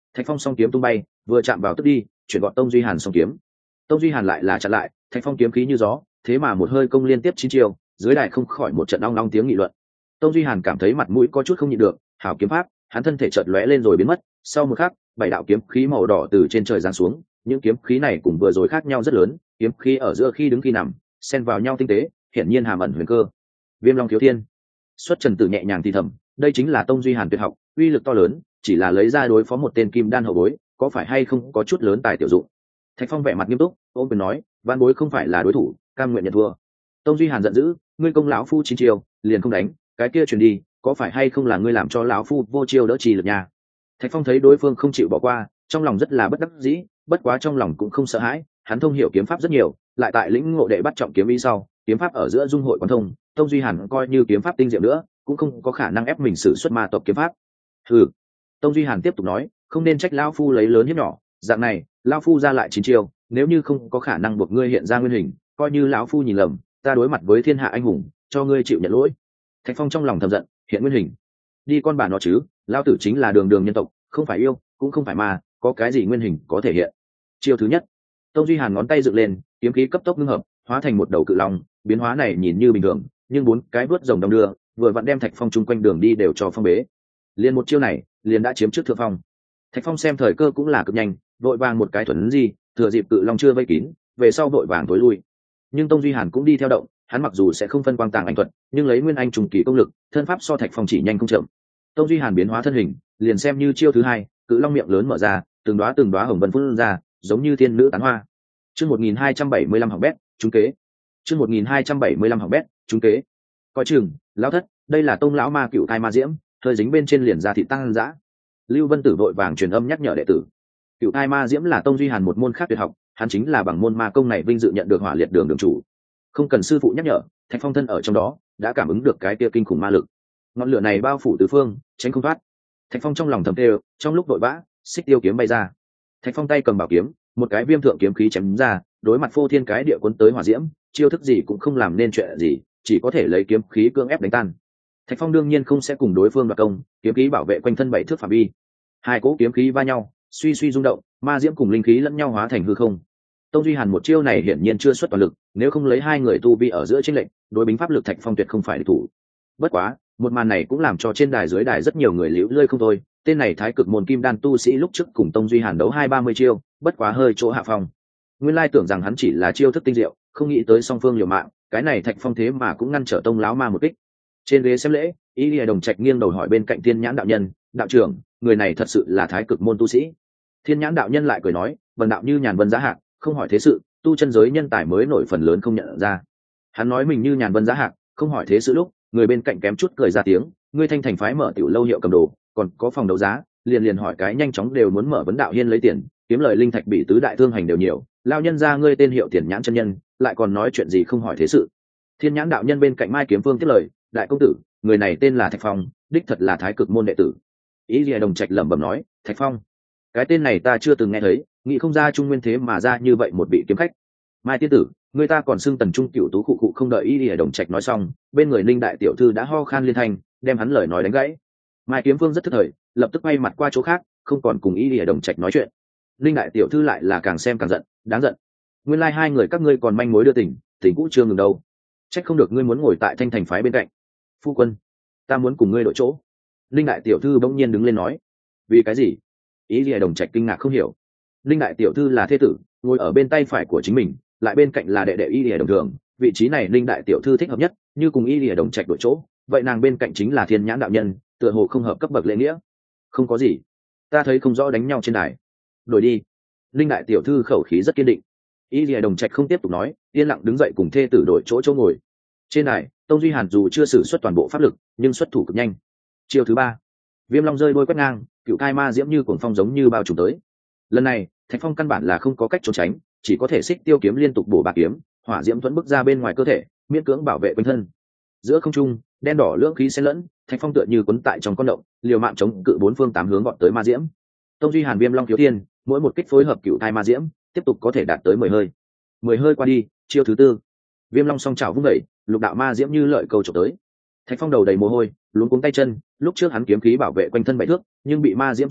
Thạch Phong song kiếm tung bay, vừa chạm vào tức đi, chuyển gọn Tông Duy Hàn song kiếm. Tông Duy Hàn lại là chặn lại, Thạch Phong kiếm khí như gió, thế mà một hơi công liên tiếp 9 chiều, dưới đài không khỏi một trận ong ong tiếng nghị luận. Tông Duy Hàn cảm thấy mặt mũi có chút không nhịn được, hảo kiếm pháp, hắn thân thể chợt lóe lên rồi biến mất, sau một khắc, 7 đạo kiếm khí màu đỏ từ trên trời giáng xuống, những kiếm khí này cùng vừa rồi khác nhau rất lớn, kiếm khí ở giữa khi đứng khi nằm, xen vào nhau tinh tế, hiển nhiên hàm ẩn huyền cơ. Viêm Long Thiếu Thiên. Xuất Trần Tử nhẹ nhàng thì thầm, đây chính là Tông Duy Hàn tuyệt học, uy lực to lớn, chỉ là lấy ra đối phó một tên kim đan hậu bối, có phải hay không có chút lớn tài tiểu dụng. Thạch Phong vẻ mặt nghiêm túc, ôm quyền nói, văn bối không phải là đối thủ, cam nguyện nhận thua. Tông Duy Hàn giận dữ, ngươi công lão phu 9 chiều, liền không đánh, cái kia truyền đi, có phải hay không là ngươi làm cho lão phu vô chiêu đỡ trì lực nha. Thạch Phong thấy đối phương không chịu bỏ qua, trong lòng rất là bất đắc dĩ, bất quá trong lòng cũng không sợ hãi, hắn thông hiểu kiếm pháp rất nhiều, lại tại lĩnh ngộ đệ bắt trọng kiếm ý sau, kiếm pháp ở giữa dung hội quán thông, Tông Duy Hàn coi như kiếm pháp tinh diệu nữa, cũng không có khả năng ép mình sử xuất ma tộc kiếm pháp. Ừ. Tông Duy Hàn tiếp tục nói, không nên trách lão phu lấy lớn hiếp nhỏ, dạng này, lão phu ra lại 9 chiêu, nếu như không có khả năng buộc ngươi hiện ra nguyên hình, coi như lão phu nhìn lầm, ta đối mặt với thiên hạ anh hùng, cho ngươi chịu nhận lỗi. Thạch Phong trong lòng thầm giận, hiện nguyên hình, đi con bà nó chứ, lão tử chính là đường đường nhân tộc, không phải yêu, cũng không phải ma, có cái gì nguyên hình có thể hiện. Chiêu thứ nhất, Tông Duy Hàn ngón tay dựng lên, kiếm khí cấp tốc ngưng hợp, hóa thành một đầu cự long, biến hóa này nhìn như bình thường, nhưng 4 cái vớt rồng đong đưa, vừa vặn đem Thạch Phong chung quanh đường đi đều cho phong bế. Liền một chiêu này, liền đã chiếm trước thượng phong. Thạch Phong xem thời cơ cũng là cực nhanh, vội vàng một cái thuần di, thừa dịp cự long chưa vây kín, về sau vội vàng tối lui. Nhưng Tông Duy Hàn cũng đi theo động, hắn mặc dù sẽ không phân quang tàng ảnh thuật, nhưng lấy nguyên anh trùng kỳ công lực, thân pháp so Thạch Phong chỉ nhanh không chậm. Tông Duy Hàn biến hóa thân hình, liền xem như chiêu thứ hai, cự long miệng lớn mở ra, từng đóa hồng vân phun ra, giống như thiên nữ tán hoa. Chương 1275 học bét, trúng kế. Chương 1275 học bét, trúng kế. Coi chừng, lão thất, đây là Tông lão ma cựu thai ma diễm, hơi dính bên trên liền ra thị tăng dã. Lưu Vân Tử vội vàng truyền âm nhắc nhở đệ tử. Cựu thai ma diễm là Tông Duy Hàn một môn khác tuyệt học, hắn chính là bằng môn ma công này vinh dự nhận được hỏa liệt đường đường chủ. Không cần sư phụ nhắc nhở, Thạch Phong thân ở trong đó, đã cảm ứng được cái kia kinh khủng ma lực. Ngọn lửa này bao phủ tứ phương, tránh không thoát. Thạch Phong trong lòng thầm tê, trong lúc vội vã, xích tiêu kiếm bay ra. Thạch Phong tay cầm bảo kiếm, một cái viêm thượng kiếm khí chém ra, đối mặt phô thiên cái địa cuốn tới hỏa diễm, chiêu thức gì cũng không làm nên chuyện gì, chỉ có thể lấy kiếm khí cưỡng ép đánh tan. Thạch Phong đương nhiên không sẽ cùng đối phương đoạt công, kiếm khí bảo vệ quanh thân 7 thước phạm vi. Hai cỗ kiếm khí va nhau, suy suy rung động, ma diễm cùng linh khí lẫn nhau hóa thành hư không. Tông Duy Hàn một chiêu này hiển nhiên chưa xuất toàn lực, nếu không lấy hai người tu vi ở giữa chênh lệnh, đối bính pháp lực Thạch Phong tuyệt không phải địch thủ. Bất quá, một màn này cũng làm cho trên đài dưới đài rất nhiều người liễu lơi không thôi. Tên này thái cực môn kim đan tu sĩ lúc trước cùng Tông Duy Hàn đấu 20-30 chiêu, bất quá hơi chỗ hạ phong. Nguyên lai tưởng rằng hắn chỉ là chiêu thức tinh diệu, không nghĩ tới song phương liều mạng, cái này Thạch Phong thế mà cũng ngăn trở Tông lão ma một kích. Trên ghế xem lễ, Y Lìa Đồng Trạch nghiêng đầu hỏi bên cạnh Thiên Nhãn đạo nhân, đạo trưởng, người này thật sự là thái cực môn tu sĩ? Thiên Nhãn đạo nhân lại cười nói, vần đạo như nhàn vân giá hạc, không hỏi thế sự, tu chân giới nhân tài mới nổi phần lớn không nhận ra. Hắn nói mình như nhàn vân giá hạc, không hỏi thế sự lúc, người bên cạnh kém chút cười ra tiếng, ngươi Thanh Thành phái mở tiểu lâu hiệu cầm đồ, còn có phòng đấu giá, liền liền hỏi cái nhanh chóng đều muốn mở vấn đạo hiên lấy tiền, kiếm lời linh thạch bị tứ đại thương hành đều nhiều, lao nhân ra ngươi tên hiệu Tiền Nhãn chân nhân, lại còn nói chuyện gì không hỏi thế sự. Thiên Nhãn đạo nhân bên cạnh Mai Kiếm Phương tiếp lời, đại công tử, người này tên là Thạch Phong, đích thật là thái cực môn đệ tử. Ý Lìa Đồng Trạch lẩm bẩm nói, Thạch Phong, cái tên này ta chưa từng nghe thấy, nghĩ không ra Trung Nguyên thế mà ra như vậy một vị kiếm khách. Mai tiên tử, người ta còn xưng Tần Trung Cửu Tú khụ khụ, không đợi Ý Lìa Đồng Trạch nói xong, bên người Ninh đại tiểu thư đã ho khan liên thanh, đem hắn lời nói đánh gãy. Mai Kiếm Phương rất thức thời, lập tức quay mặt qua chỗ khác, không còn cùng Ý Lìa Đồng Trạch nói chuyện. Ninh đại tiểu thư lại là càng xem càng giận, đáng giận. Nguyên lai hai người các ngươi còn manh mối đưa tình, tình cũ chưa ngừng đâu. Trách không được ngươi muốn ngồi tại Thanh Thành phái bên cạnh. Phu quân, ta muốn cùng ngươi đổi chỗ. Linh đại tiểu thư bỗng nhiên đứng lên nói. Vì cái gì? Ý Lìa Đồng Trạch kinh ngạc không hiểu. Linh đại tiểu thư là thế tử, ngồi ở bên tay phải của chính mình, lại bên cạnh là đệ đệ Ý Lìa Đồng Thường, vị trí này Linh đại tiểu thư thích hợp nhất, như cùng Ý Lìa Đồng Trạch đổi chỗ, vậy nàng bên cạnh chính là Thiên Nhãn đạo nhân, tựa hồ không hợp cấp bậc lễ nghĩa. Không có gì, ta thấy không rõ đánh nhau trên đài. Đổi đi. Linh đại tiểu thư khẩu khí rất kiên định. Ý Lìa Đồng Trạch không tiếp tục nói, yên lặng đứng dậy cùng thê tử đổi chỗ ngồi. Trên đài, Tông Duy Hàn dù chưa sử xuất toàn bộ pháp lực, nhưng xuất thủ cực nhanh. Chiêu thứ ba, Viêm Long rơi đôi quét ngang, cựu thai ma diễm như cuồng phong giống như bao trùm tới. Lần này, Thạch Phong căn bản là không có cách trốn tránh, chỉ có thể xích tiêu kiếm liên tục bổ bạc kiếm, hỏa diễm thuẫn bức ra bên ngoài cơ thể, miễn cưỡng bảo vệ quanh thân. Giữa không trung, đen đỏ lưỡng khí xen lẫn, Thạch Phong tựa như quấn tại trong con động, liều mạng chống cự bốn phương tám hướng gọn tới ma diễm. Tông Duy Hàn Viêm Long Thiếu Thiên, mỗi một kích phối hợp cựu thai ma diễm, tiếp tục có thể đạt tới 10 hơi. 10 hơi qua đi, chiêu thứ tư, Viêm Long song chảo vung đẩy, lục đạo ma diễm như lợi câu chụp tới. Thạch Phong đầu đầy mồ hôi, luống cuống tay chân, lúc trước hắn kiếm khí bảo vệ quanh thân 7 thước, nhưng bị ma diễm trúng kích,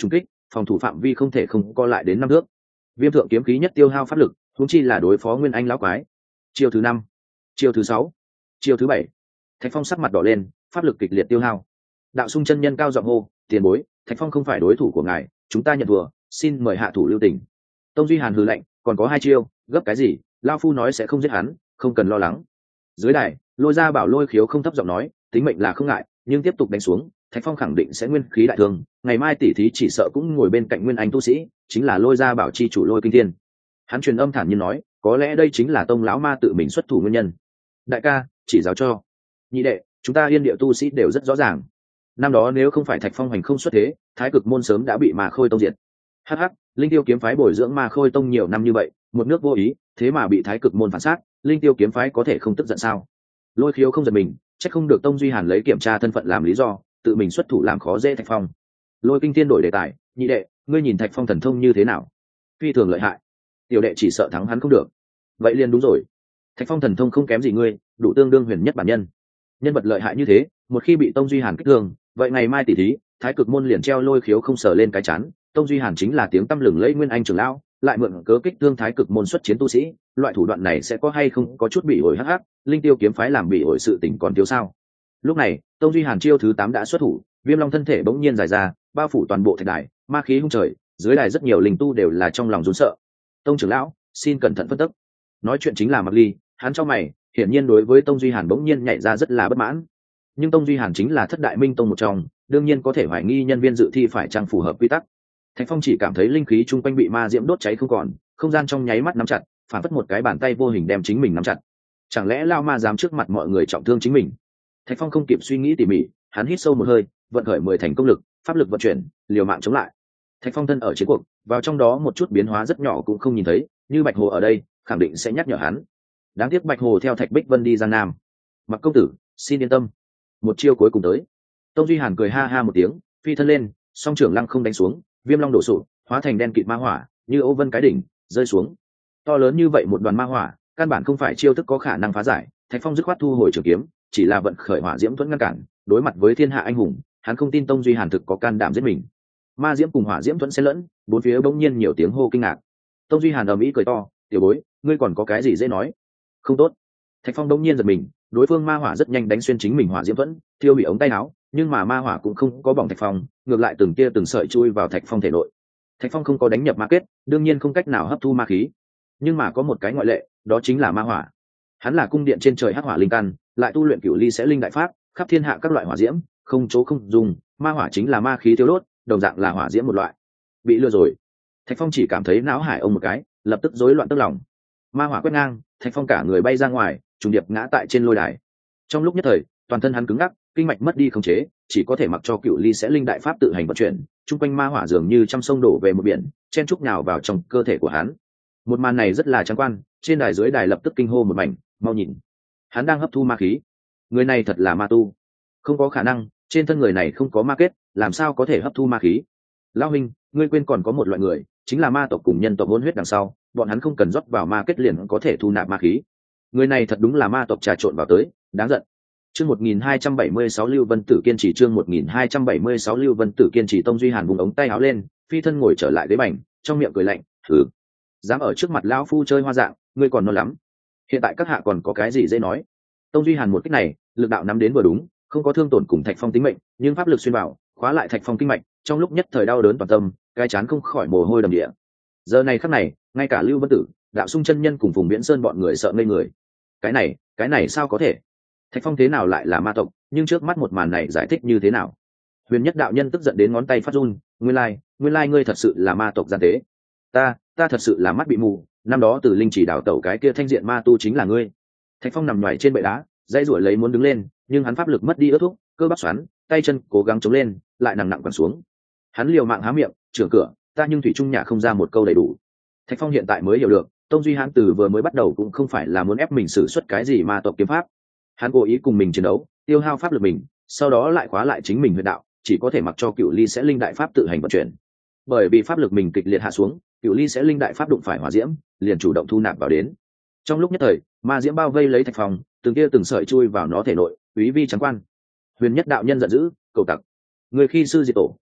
phòng thủ phạm vi không thể không co lại đến 5 thước. Viêm thượng kiếm khí nhất tiêu hao pháp lực, huống chi là đối phó nguyên anh lão quái. Chiêu thứ 5, chiêu thứ 6, chiêu thứ 7. Thạch Phong sắc mặt đỏ lên, pháp lực kịch liệt tiêu hao. Đạo Sung chân nhân cao giọng hô, tiền bối, Thạch Phong không phải đối thủ của ngài, chúng ta nhận thua, xin mời hạ thủ lưu tình. Tông Duy Hàn hừ lạnh, còn có 2 chiêu, gấp cái gì, lão phu nói sẽ không giết hắn, không cần lo lắng. Dưới đài, Lôi Gia Bảo Lôi Khiếu không thấp giọng nói, tính mệnh là không ngại, nhưng tiếp tục đánh xuống, Thạch Phong khẳng định sẽ nguyên khí đại thương, ngày mai tỷ thí chỉ sợ cũng ngồi bên cạnh nguyên anh tu sĩ, chính là Lôi Gia Bảo chi chủ Lôi Kinh Thiên. Hắn truyền âm thản nhiên nói, có lẽ đây chính là tông lão ma tự mình xuất thủ nguyên nhân. Đại ca, chỉ giáo cho. Nhị đệ, chúng ta Yên Địa tu sĩ đều rất rõ ràng. Năm đó nếu không phải Thạch Phong hành không xuất thế, Thái Cực môn sớm đã bị Ma Khôi tông diệt. Hắc, Linh Tiêu kiếm phái bồi dưỡng Ma Khôi tông nhiều năm như vậy, một nước vô ý, thế mà bị Thái Cực môn phản sát, Linh Tiêu kiếm phái có thể không tức giận sao? Lôi Khiếu không giật mình, chắc không được Tông Duy Hàn lấy kiểm tra thân phận làm lý do, tự mình xuất thủ làm khó dễ Thạch Phong. Lôi Kinh Thiên đổi đề tài, nhị đệ, ngươi nhìn Thạch Phong thần thông như thế nào? Phi thường lợi hại. Tiểu đệ chỉ sợ thắng hắn không được. Vậy liền đúng rồi. Thạch Phong thần thông không kém gì ngươi, đủ tương đương huyền nhất bản nhân. Nhân vật lợi hại như thế, một khi bị Tông Duy Hàn kích thương, vậy ngày mai tỷ thí, Thái Cực môn liền treo Lôi Khiếu không sờ lên cái chán. Tông Duy Hàn chính là tiếng tăm lừng lẫy nguyên anh trưởng lão, lại mượn cớ kích thương Thái Cực môn xuất chiến tu sĩ, loại thủ đoạn này sẽ có hay không có chút bị ổi hắc, Linh Tiêu kiếm phái làm bị ổi sự tình còn thiếu sao? Lúc này, Tông Duy Hàn chiêu thứ 8 đã xuất thủ, Viêm Long thân thể bỗng nhiên dài ra, bao phủ toàn bộ thạch đài, ma khí hung trời, dưới đài rất nhiều linh tu đều là trong lòng run sợ. Tông trưởng lão, xin cẩn thận phân tích. Nói chuyện chính là Mạc Ly, hắn cho mày, hiển nhiên đối với Tông Duy Hàn bỗng nhiên nhảy ra rất là bất mãn. Nhưng Tông Duy Hàn chính là thất đại minh tông một trong, đương nhiên có thể hoài nghi nhân viên dự thi phải chăng phù hợp quy tắc. Thạch Phong chỉ cảm thấy linh khí chung quanh bị ma diễm đốt cháy không còn, không gian trong nháy mắt nắm chặt, phản phất một cái bàn tay vô hình đem chính mình nắm chặt. Chẳng lẽ lao ma dám trước mặt mọi người trọng thương chính mình? Thạch Phong không kịp suy nghĩ tỉ mỉ, hắn hít sâu một hơi, vận khởi 10 thành công lực, pháp lực vận chuyển, liều mạng chống lại. Thạch Phong thân ở chiến cuộc, vào trong đó một chút biến hóa rất nhỏ cũng không nhìn thấy, như Bạch Hồ ở đây, khẳng định sẽ nhắc nhở hắn. Đáng tiếc Bạch Hồ theo Thạch Bích Vân đi Giang Nam. Mặc công tử, xin yên tâm. Một chiêu cuối cùng tới. Tông Duy Hàn cười ha ha một tiếng, phi thân lên, song trưởng lăng không đánh xuống, Viêm Long đổ sụp, hóa thành đen kịt ma hỏa, như Âu Vân cái đỉnh, rơi xuống. To lớn như vậy một đoàn ma hỏa, căn bản không phải chiêu thức có khả năng phá giải. Thạch Phong dứt khoát thu hồi trường kiếm, chỉ là vận khởi hỏa diễm thuẫn ngăn cản. Đối mặt với thiên hạ anh hùng, hắn không tin Tông Duy Hàn thực có can đảm giết mình. Ma diễm cùng hỏa diễm thuẫn xen lẫn, bốn phía bỗng nhiên nhiều tiếng hô kinh ngạc. Tông Duy Hàn ầm ĩ cười to, tiểu bối, ngươi còn có cái gì dễ nói? Không tốt. Thạch Phong bỗng nhiên giật mình, đối phương ma hỏa rất nhanh đánh xuyên chính mình hỏa diễm thuẫn, thiêu hủy ống tay áo, nhưng mà ma hỏa cũng không có bỏng Thạch Phong, ngược lại từng tia từng sợi chui vào Thạch Phong thể nội. Thạch Phong không có đánh nhập ma kết, đương nhiên không cách nào hấp thu ma khí, nhưng mà có một cái ngoại lệ, đó chính là ma hỏa. Hắn là cung điện trên trời hắc hỏa linh căn, lại tu luyện cửu ly sẽ linh đại pháp, khắp thiên hạ các loại hỏa diễm, không chỗ không dùng, ma hỏa chính là ma khí tiêu đốt, đồng dạng là hỏa diễm một loại. Bị lừa rồi. Thạch Phong chỉ cảm thấy não hải ông một cái, lập tức rối loạn tức lòng. Ma hỏa quét ngang, Thạch Phong cả người bay ra ngoài, trùng điệp ngã tại trên lôi đài. Trong lúc nhất thời, toàn thân hắn cứng ngắc, kinh mạch mất đi khống chế, chỉ có thể mặc cho cửu ly sẽ linh đại pháp tự hành vận chuyển, chung quanh ma hỏa dường như trăm sông đổ về một biển, chen trúc nhào vào trong cơ thể của hắn. Một màn này rất là trắng quan, trên đài dưới đài lập tức kinh hô một mảnh, mau nhìn, hắn đang hấp thu ma khí. Người này thật là ma tu. Không có khả năng, trên thân người này không có ma kết, làm sao có thể hấp thu ma khí? Lão huynh, ngươi quên còn có một loại người, chính là ma tộc cùng nhân tộc hỗn huyết đằng sau, bọn hắn không cần rót vào ma kết liền có thể thu nạp ma khí. Người này thật đúng là ma tộc trà trộn vào tới, đáng giận. Chương 1276 Lưu Vân Tử kiên trì, chương 1276 Lưu Vân Tử kiên trì. Tông Duy Hàn vùng ống tay áo lên, phi thân ngồi trở lại ghế bành, trong miệng cười lạnh, "Hừ, dám ở trước mặt lão phu chơi hoa dạng, ngươi còn non lắm. Hiện tại các hạ còn có cái gì dễ nói?" Tông Duy Hàn một kích này, lực đạo nắm đến vừa đúng, không có thương tổn cùng Thạch Phong tính mệnh, nhưng pháp lực xuyên vào, khóa lại Thạch Phong kinh mạch, trong lúc nhất thời đau đớn toàn tâm, cái chán không khỏi mồ hôi đầm địa. Giờ này khắc này, ngay cả Lưu Vân Tử, Đạo Sung chân nhân cùng Phùng Viễn Sơn bọn người sợ ngây người. Cái này sao có thể? Thạch Phong thế nào lại là ma tộc, nhưng trước mắt một màn này giải thích như thế nào? Huyền Nhất đạo nhân tức giận đến ngón tay phát run, nguyên lai ngươi thật sự là ma tộc gian tế. Ta thật sự là mắt bị mù, năm đó từ linh chỉ đảo tẩu cái kia thanh diện ma tu chính là ngươi. Thạch Phong nằm nhoài trên bệ đá, dãy ruổi lấy muốn đứng lên, nhưng hắn pháp lực mất đi ước thúc, cơ bắp xoắn, tay chân cố gắng chống lên, lại nặng nặng quằn xuống. Hắn liều mạng há miệng, trưởng cửa, ta nhưng thủy trung nhả không ra một câu đầy đủ. Thạch Phong hiện tại mới hiểu được, Tông Duy Hãn từ vừa mới bắt đầu cũng không phải là muốn ép mình sử xuất cái gì ma tộc kiếm pháp. Hắn cố ý cùng mình chiến đấu, tiêu hao pháp lực mình, sau đó lại khóa lại chính mình huyệt đạo, chỉ có thể mặc cho cựu ly sẽ linh đại pháp tự hành vận chuyển. Bởi vì pháp lực mình kịch liệt hạ xuống, cựu ly sẽ linh đại pháp đụng phải hỏa diễm, liền chủ động thu nạp vào đến. Trong lúc nhất thời, ma diễm bao vây lấy Thạch Phong, từng tia từng sợi chui vào nó thể nội, úy vi trắng quan. Huyền Nhất đạo nhân giận dữ, cầu tặc, người khi sư diệt tổ,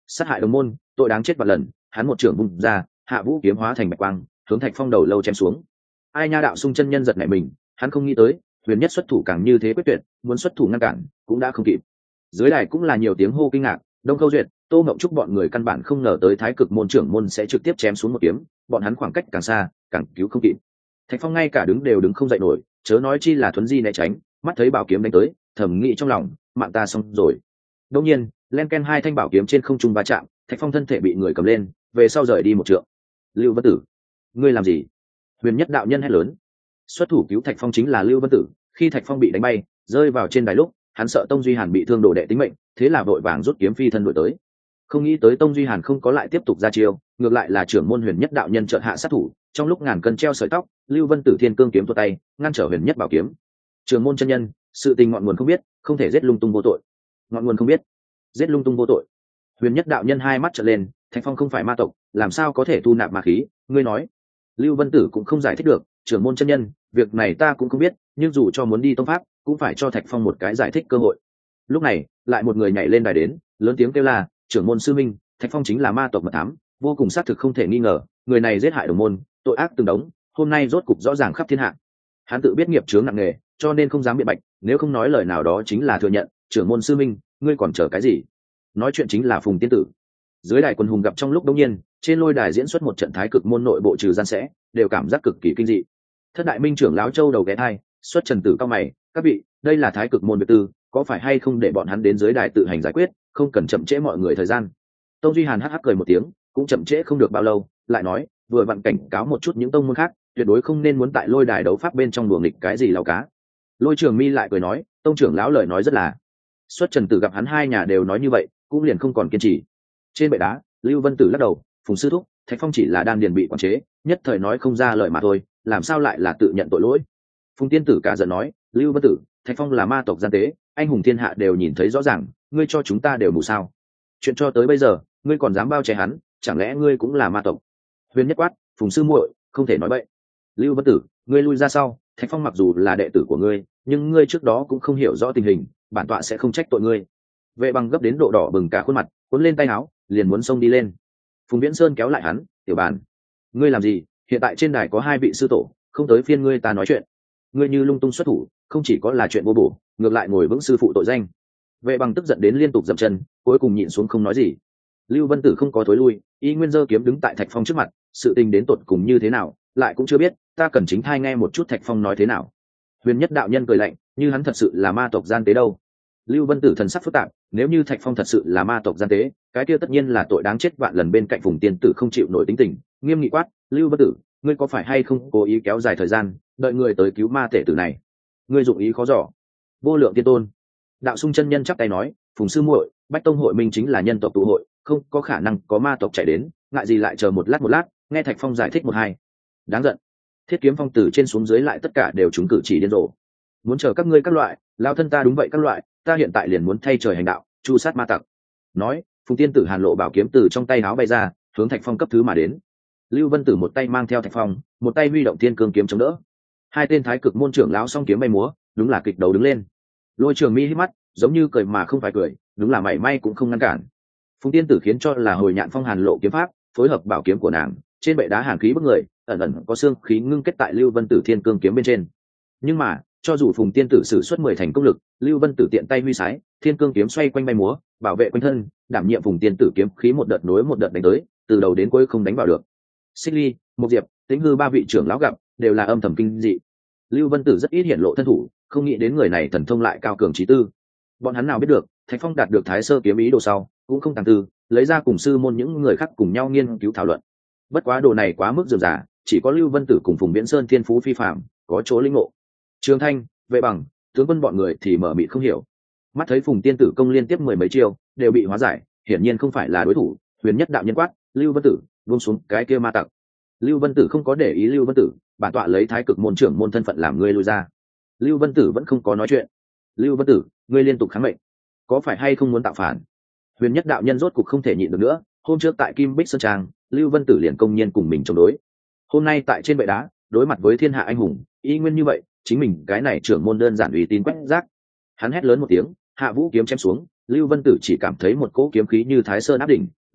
sát hại đồng môn, tội đáng chết vạn lần. Hắn một trưởng vùng ra, hạ vũ kiếm hóa thành bạch quang, hướng Thạch Phong đầu lâu chém xuống. Ai nha, đạo sung chân nhân giật nảy mình, hắn không nghĩ tới huyền nhất xuất thủ càng như thế quyết tuyệt, muốn xuất thủ ngăn cản cũng đã không kịp. Dưới đài cũng là nhiều tiếng hô kinh ngạc, Đông Câu Duyệt, Tô Ngộng Trúc bọn người căn bản không ngờ tới Thái Cực môn trưởng môn sẽ trực tiếp chém xuống một kiếm, bọn hắn khoảng cách càng xa càng cứu không kịp. Thạch Phong ngay cả đứng đều đứng không dậy nổi, chớ nói chi là thuấn di né tránh, mắt thấy bảo kiếm đánh tới, thầm nghĩ trong lòng, mạng ta xong rồi. Đột nhiên, len ken hai thanh bảo kiếm trên không trung va chạm, Thạch Phong thân thể bị người cầm lên, về sau rời đi một trượng. Lưu Vân Tử, ngươi làm gì? Huyền Nhất đạo nhân hét lớn. Xuất thủ cứu Thạch Phong chính là Lưu Vân Tử. Khi Thạch Phong bị đánh bay, rơi vào trên đài lúc, hắn sợ Tông Duy Hàn bị thương đồ đệ tính mệnh, thế là vội vàng rút kiếm phi thân đuổi tới. Không nghĩ tới Tông Duy Hàn không có lại tiếp tục ra chiêu, ngược lại là trưởng môn Huyền Nhất đạo nhân chợt hạ sát thủ, trong lúc ngàn cân treo sợi tóc, Lưu Vân Tử thiên cương kiếm tuột tay, ngăn trở Huyền Nhất bảo kiếm. Trưởng môn chân nhân, sự tình ngọn nguồn không biết, không thể giết lung tung vô tội. Ngọn nguồn không biết, giết lung tung vô tội. Huyền Nhất đạo nhân hai mắt trợn lên, Thạch Phong không phải ma tộc, làm sao có thể thu nạp ma khí, ngươi nói. Lưu Vân Tử cũng không giải thích được, trưởng môn chân nhân, việc này ta cũng không biết, nhưng dù cho muốn đi tông pháp, cũng phải cho Thạch Phong một cái giải thích cơ hội. Lúc này, lại một người nhảy lên đài đến, lớn tiếng kêu là, trưởng môn sư minh, Thạch Phong chính là ma tộc mật thám, vô cùng xác thực không thể nghi ngờ, người này giết hại đồng môn, tội ác từng đống, hôm nay rốt cục rõ ràng khắp thiên hạ. Hắn tự biết nghiệp chướng nặng nề, cho nên không dám biện bạch, nếu không nói lời nào đó chính là thừa nhận, trưởng môn sư minh, ngươi còn chờ cái gì? Nói chuyện chính là Phùng Tiên Tử. Dưới đài quân hùng gặp trong lúc đống nhiên, trên lôi đài diễn xuất một trận Thái Cực môn nội bộ trừ gian sẽ, đều cảm giác cực kỳ kinh dị. Thất đại minh trưởng lão Châu đầu ghé thai, xuất Trần Tử cao mày, các vị, đây là Thái Cực môn biệt tư, có phải hay không để bọn hắn đến dưới đài tự hành giải quyết, không cần chậm trễ mọi người thời gian. Tông Duy Hàn hắc hắc cười một tiếng, cũng chậm trễ không được bao lâu, lại nói, vừa vặn cảnh cáo một chút những tông môn khác, tuyệt đối không nên muốn tại lôi đài đấu pháp bên trong đùa nghịch cái gì lao cá. Lôi Trường Mi lại cười nói, tông trưởng lão lời nói rất là. Xuất Trần Tử gặp hắn hai nhà đều nói như vậy, cũng liền không còn kiên trì. Trên bệ đá, Lưu Vân Tử lắc đầu, Phùng sư thúc, Thạch Phong chỉ là đan điền bị quản chế, nhất thời nói không ra lời mà thôi, làm sao lại là tự nhận tội lỗi. Phùng Tiên Tử cả giận nói, Lưu Vân Tử, Thạch Phong là ma tộc gian tế, anh hùng thiên hạ đều nhìn thấy rõ ràng, ngươi cho chúng ta đều mù sao? Chuyện cho tới bây giờ, ngươi còn dám bao che hắn, chẳng lẽ ngươi cũng là ma tộc? Huyền Nhất quát, Phùng sư muội, không thể nói bậy. Lưu Vân Tử, ngươi lui ra sau, Thạch Phong mặc dù là đệ tử của ngươi, nhưng ngươi trước đó cũng không hiểu rõ tình hình, bản tọa sẽ không trách tội ngươi. Vệ Bằng gấp đến độ đỏ bừng cả khuôn mặt, cuốn lên tay áo, liền muốn xông đi lên. Phùng Viễn Sơn kéo lại hắn, tiểu bản, ngươi làm gì? Hiện tại trên đài có hai vị sư tổ, không tới phiên ngươi ta nói chuyện. Ngươi như lung tung xuất thủ, không chỉ có là chuyện vô bổ, ngược lại ngồi vững sư phụ tội danh. Vệ Bằng tức giận đến liên tục dậm chân, cuối cùng nhịn xuống không nói gì. Lưu Vân Tử không có thối lui, y nguyên giơ kiếm đứng tại Thạch Phong trước mặt, sự tình đến tột cùng như thế nào, lại cũng chưa biết, ta cần chính thai nghe một chút Thạch Phong nói thế nào. Huyền Nhất đạo nhân cười lạnh, như hắn thật sự là ma tộc gian tế đâu. Lưu Vân Tử thần sắc phức tạp, nếu như Thạch Phong thật sự là ma tộc gian tế, cái kia tất nhiên là tội đáng chết vạn lần. Bên cạnh Phùng Tiên Tử không chịu nổi tính tình, nghiêm nghị quát, Lưu Vân Tử, ngươi có phải hay không cố ý kéo dài thời gian, đợi người tới cứu ma tể tử này? Ngươi dụng ý khó dò. Vô Lượng Tiên Tôn, đạo sung chân nhân chắp tay nói, Phùng sư muội, Bách Tông hội minh chính là nhân tộc tụ hội, không có khả năng có ma tộc chạy đến, ngại gì lại chờ một lát, nghe Thạch Phong giải thích một hai. Đáng giận. Thiết Kiếm Phong từ trên xuống dưới lại tất cả đều chúng cử chỉ điên rồ. Muốn chờ các ngươi các loại, lao thân ta đúng vậy các loại, ta hiện tại liền muốn thay trời hành đạo, chu sát ma tặc. Nói, Phùng Tiên Tử hàn lộ bảo kiếm từ trong tay áo bay ra, hướng Thạch Phong cấp thứ mà đến. Lưu Vân Tử một tay mang theo Thạch Phong, một tay huy động thiên cương kiếm chống đỡ. Hai tên Thái Cực môn trưởng lão song kiếm bay múa, đúng là kịch đấu đứng lên. Lôi Trường Mi hít mắt, giống như cười mà không phải cười, đúng là mảy may cũng không ngăn cản. Phùng Tiên Tử khiến cho là hồi nhạn phong hàn lộ kiếm pháp, phối hợp bảo kiếm của nàng, trên bệ đá hàn khí bức người, ẩn ẩn có xương khí ngưng kết tại Lưu Vân Tử thiên cương kiếm bên trên. Nhưng mà, cho dù Phùng Tiên Tử sử xuất 10 thành công lực, Lưu Vân Tử tiện tay huy sái, thiên cương kiếm xoay quanh bay múa, bảo vệ quanh thân, đảm nhiệm Phùng Tiên Tử kiếm khí một đợt nối một đợt đánh tới, từ đầu đến cuối không đánh vào được. Xích Ly, Mộc Diệp, Tĩnh Hư ba vị trưởng lão gặp, đều là âm thầm kinh dị. Lưu Vân Tử rất ít hiện lộ thân thủ, không nghĩ đến người này thần thông lại cao cường trí tư. Bọn hắn nào biết được, Thạch Phong đạt được Thái Sơ kiếm ý đồ sau, cũng không tàng tư, lấy ra cùng sư môn những người khác cùng nhau nghiên cứu thảo luận. Bất quá đồ này quá mức dườm giả, chỉ có Lưu Vân Tử cùng Phùng Viễn Sơn thiên phú phi phàm, có chỗ linh ngộ. Trường Thanh, Vệ Bằng, tướng quân bọn người thì mở mịt không hiểu. Mắt thấy Phùng Tiên Tử công liên tiếp 10 mấy chiêu, đều bị hóa giải, hiển nhiên không phải là đối thủ. Huyền Nhất đạo nhân quát, Lưu Vân Tử, buông xuống cái kia ma tặc. Lưu Vân Tử không có để ý Lưu Vân Tử, bản tọa lấy Thái Cực môn trưởng môn thân phận làm ngươi lui ra. Lưu Vân Tử vẫn không có nói chuyện. Lưu Vân Tử, ngươi liên tục kháng mệnh, có phải hay không muốn tạo phản? Huyền Nhất đạo nhân rốt cục không thể nhịn được nữa, hôm trước tại Kim Bích Sơn Trang, Lưu Vân Tử liền công nhiên cùng mình chống đối. Hôm nay tại trên bệ đá, đối mặt với thiên hạ anh hùng, y nguyên như vậy, chính mình cái này trưởng môn đơn giản uy tín quét rác. Hắn hét lớn một tiếng, hạ vũ kiếm chém xuống, Lưu Vân Tử chỉ cảm thấy một cỗ kiếm khí như Thái Sơn áp đỉnh,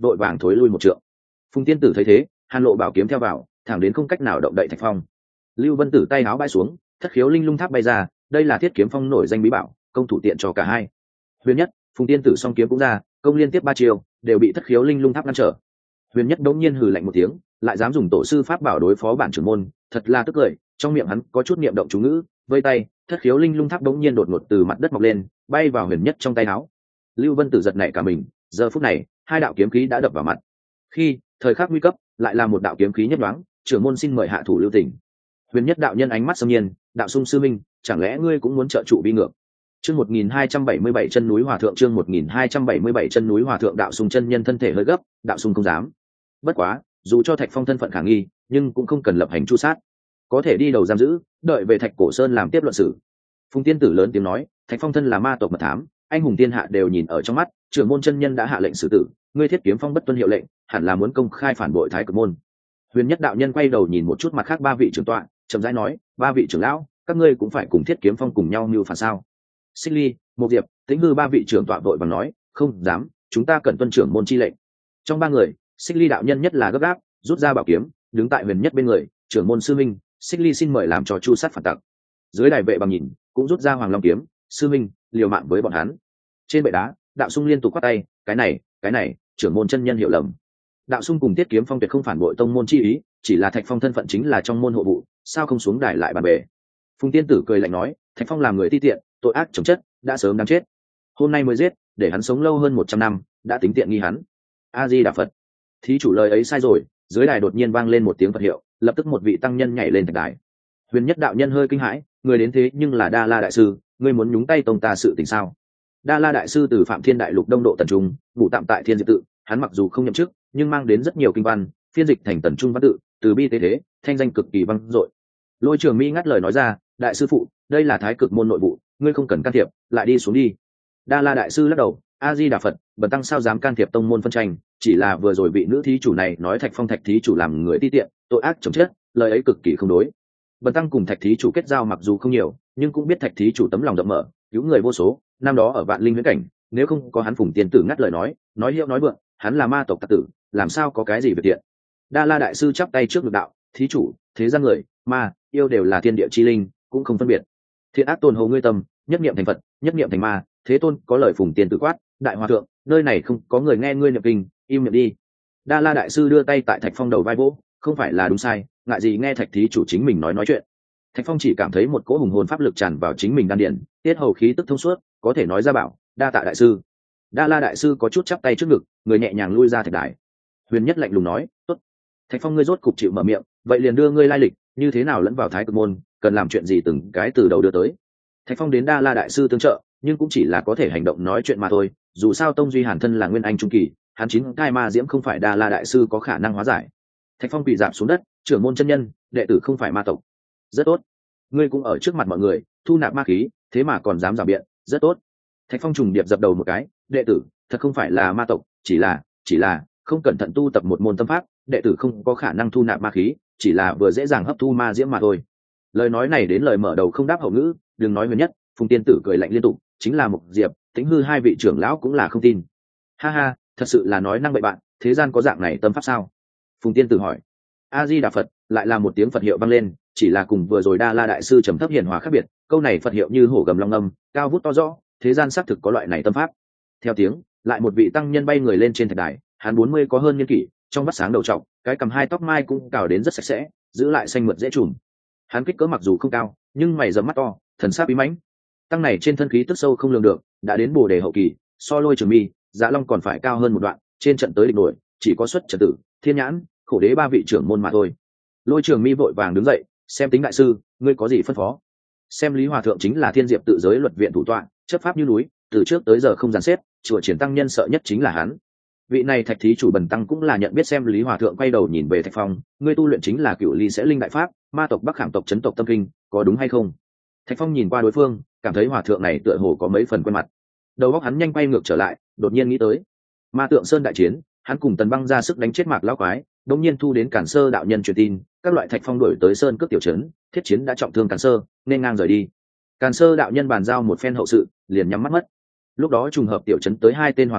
vội vàng thối lui một trượng. Phùng tiên tử thấy thế, hàn lộ bảo kiếm theo vào, thẳng đến không cách nào động đậy thạch phong. Lưu Vân Tử tay áo bay xuống, thất khiếu linh lung tháp bay ra, đây là thiết kiếm phong nổi danh bí bảo, công thủ tiện cho cả hai. Huyền Nhất, Phùng tiên tử song kiếm cũng ra, công liên tiếp 3 chiều, đều bị thất khiếu linh lung tháp ngăn trở. Huyền Nhất đống nhiên hừ lạnh một tiếng, lại dám dùng tổ sư pháp bảo đối phó bản trưởng môn, thật là tức cười. Trong miệng hắn có chút niệm động chú ngữ, vây tay, thất khiếu linh lung tháp đống nhiên đột ngột từ mặt đất mọc lên, bay vào Huyền Nhất trong tay áo. Lưu Vân Tử giật nảy cả mình, giờ phút này, hai đạo kiếm khí đã đập vào mặt. Khi thời khắc nguy cấp, lại là một đạo kiếm khí nhất đoáng, trưởng môn xin mời hạ thủ lưu tình. Huyền Nhất đạo nhân ánh mắt xâm nhiên, đạo sung sư minh, chẳng lẽ ngươi cũng muốn trợ trụ vi ngược? Chương 1277 chân núi hòa thượng, chương 1277 chân núi hòa thượng. Đạo sung chân nhân thân thể hơi gấp, đạo sung không dám. Bất quá, dù cho Thạch Phong thân phận khả nghi, nhưng cũng không cần lập hành chu sát, có thể đi đầu giam giữ, đợi về Thạch Cổ Sơn làm tiếp luận xử. Phùng tiên tử lớn tiếng nói, Thạch Phong thân là ma tộc mật thám, anh hùng thiên hạ đều nhìn ở trong mắt, trưởng môn chân nhân đã hạ lệnh xử tử, ngươi Thiết Kiếm Phong bất tuân hiệu lệnh, hẳn là muốn công khai phản bội Thái Cực môn. Huyền Nhất đạo nhân quay đầu nhìn một chút mặt khác 3 vị trưởng tọa, chậm rãi nói, 3 vị trưởng lão, các ngươi cũng phải cùng Thiết Kiếm Phong cùng nhau mưu phản sao? Xích Ly, Một Diệp, Tĩnh Hư 3 vị trưởng tọa vội vàng nói, không dám, chúng ta cần tuân trưởng môn chi lệnh. Trong 3 người, Xích Ly đạo nhân nhất là gấp gáp, rút ra bảo kiếm, đứng tại Huyền Nhất bên người, trưởng môn sư minh, Xích Ly xin mời làm trò chu sát phản tặc. Dưới đài vệ bằng nhìn, cũng rút ra Hoàng Long kiếm, sư minh, liều mạng với bọn hắn. Trên bệ đá, đạo sung liên tục quát tay, cái này, trưởng môn chân nhân hiểu lầm. Đạo sung cùng Thiết Kiếm Phong tuyệt không phản bội tông môn chi ý, chỉ là Thạch Phong thân phận chính là trong môn hộ vụ, sao không xuống đài lại bàn bề. Phùng tiên tử cười lạnh nói, Thạch Phong làm người ti tiện, tội ác chồng chất, đã sớm đáng chết. Hôm nay mới giết, để hắn sống lâu hơn 100 năm, đã tính tiện nghi hắn. A Di Đà Phật. Thí chủ lời ấy sai rồi. Dưới đài đột nhiên vang lên một tiếng Phật hiệu, lập tức một vị tăng nhân nhảy lên thạch đài. Huyền Nhất đạo nhân hơi kinh hãi, người đến thế nhưng là Đa La đại sư, ngươi muốn nhúng tay tông ta sự tình sao? Đa La đại sư từ Phạm Thiên đại lục đông độ tần trung, ngụ tạm tại Thiên Diệp tự, hắn mặc dù không nhậm chức, nhưng mang đến rất nhiều kinh văn, phiên dịch thành tần trung văn tự, từ bi tế thế, thanh danh cực kỳ vang dội. Lôi Trường Mi ngắt lời nói ra, đại sư phụ, đây là Thái Cực môn nội vụ, ngươi không cần can thiệp, lại đi xuống đi. Đa La đại sư lắc đầu, A Di Đà Phật, bần tăng sao dám can thiệp tông môn phân tranh, chỉ là vừa rồi vị nữ thí chủ này nói Thạch Phong Thạch thí chủ làm người ti tiện, tội ác chồng chất, lời ấy cực kỳ không đối. Bần tăng cùng Thạch thí chủ kết giao mặc dù không nhiều, nhưng cũng biết Thạch thí chủ tấm lòng rộng mở, cứu người vô số, năm đó ở Vạn Linh Viễn cảnh, nếu không có hắn Phùng tiên tử ngắt lời nói hiệu nói vượng, hắn là ma tộc tặc tử, làm sao có cái gì về tiện. Đa La đại sư chắp tay trước ngực đạo, thí chủ, thế gian người, ma, yêu đều là thiên địa chi linh, cũng không phân biệt. Thiện ác tôn hầu ngươi tâm, nhất niệm thành Phật, nhất niệm thành ma, thế tôn có lời Phùng tiên tử quát, đại hòa thượng, nơi này không có người nghe ngươi niệm kinh, im miệng đi. Đa La đại sư đưa tay tại Thạch Phong đầu vai vỗ, không phải là đúng sai, ngại gì nghe Thạch thí chủ chính mình nói chuyện. Thạch Phong chỉ cảm thấy một cỗ hùng hồn pháp lực tràn vào chính mình đan điển, tiết hầu khí tức thông suốt, có thể nói ra bảo, đa tạ đại sư. Đa La đại sư có chút chắp tay trước ngực, người nhẹ nhàng lui ra thạch đài. Huyền Nhất lạnh lùng nói, tốt. Thạch Phong ngươi rốt cục chịu mở miệng, vậy liền đưa ngươi lai lịch, như thế nào lẫn vào Thái Cực môn, cần làm chuyện gì từng cái từ đầu đưa tới. Thạch Phong đến Đa La đại sư tương trợ, nhưng cũng chỉ là có thể hành động nói chuyện mà thôi, dù sao Tông Duy Hàn thân là nguyên anh trung kỳ, hắn 9 thai ma diễm không phải Đa La đại sư có khả năng hóa giải. Thạch Phong quỳ rạp xuống đất, trưởng môn chân nhân, đệ tử không phải ma tộc. Rất tốt. Ngươi cũng ở trước mặt mọi người thu nạp ma khí, thế mà còn dám rào biện, rất tốt. Thạch Phong trùng điệp dập đầu một cái, đệ tử thật không phải là ma tộc, chỉ là không cẩn thận tu tập một môn tâm pháp, đệ tử không có khả năng thu nạp ma khí, chỉ là vừa dễ dàng hấp thu ma diễm mà thôi. Lời nói này đến lời mở đầu không đáp hậu ngữ, đừng nói Huyền Nhất, Phùng tiên tử cười lạnh liên tục, chính là Mục Diệp, Tĩnh Hư 2 vị trưởng lão cũng là không tin. Ha ha, thật sự là nói năng bậy bạn, thế gian có dạng này tâm pháp sao? Phùng tiên tử hỏi. A Di Đà Phật, lại là một tiếng Phật hiệu vang lên, chỉ là cùng vừa rồi Đa La đại sư trầm thấp hiền hòa khác biệt, câu này Phật hiệu như hổ gầm long âm, cao vút to rõ, thế gian xác thực có loại này tâm pháp. Theo tiếng, lại một vị tăng nhân bay người lên trên thạch đài, hắn 40 có hơn niên kỷ, trong mắt sáng đầu trọc, cái cầm 2 tóc mai cũng cào đến rất sạch sẽ, giữ lại xanh mượt dễ trùm. Hắn kích cỡ mặc dù không cao, nhưng mày rậm mắt to, thần sắc bí mãnh. Tăng này trên thân khí tức sâu không lường được, đã đến Bồ đề hậu kỳ, so Lôi Trường Mi, Dạ Long còn phải cao hơn một đoạn, trên trận tới địch nổi, chỉ có xuất trật tử, Thiên Nhãn, Khổ Đế 3 vị trưởng môn mà thôi. Lôi Trường Mi vội vàng đứng dậy, xem tính đại sư, ngươi có gì phân phó? Xem Lý Hòa thượng chính là Thiên Diệp tự giới luật viện thủ tọa, chấp pháp như núi, từ trước tới giờ không dàn xếp, chùa triển tăng nhân sợ nhất chính là hắn. Vị này Thạch thí chủ bần tăng cũng là nhận biết. Xem Lý Hòa thượng quay đầu nhìn về Thạch Phong, ngươi tu luyện chính là Cửu Ly sẽ linh đại pháp, ma tộc Bắc Khảm tộc chấn tộc tâm kinh, có đúng hay không? Thạch Phong nhìn qua đối phương, cảm thấy Hòa thượng này tựa hồ có mấy phần quen mặt. Đầu óc hắn nhanh quay ngược trở lại, đột nhiên nghĩ tới Ma Tượng Sơn đại chiến, hắn cùng Tần Băng ra sức đánh chết Mạc lão quái, đột nhiên thu đến Cản Sơ đạo nhân truyền tin, các loại Thạch Phong đuổi tới sơn cước tiểu trấn, thiết chiến đã trọng thương Cản Sơ, nên ngang rời đi. Càn Sơ đạo nhân bàn giao một phen hậu sự, liền nhắm mắt mất. Lúc đó trùng hợp tiểu trấn tới 2 tên hòa thượng,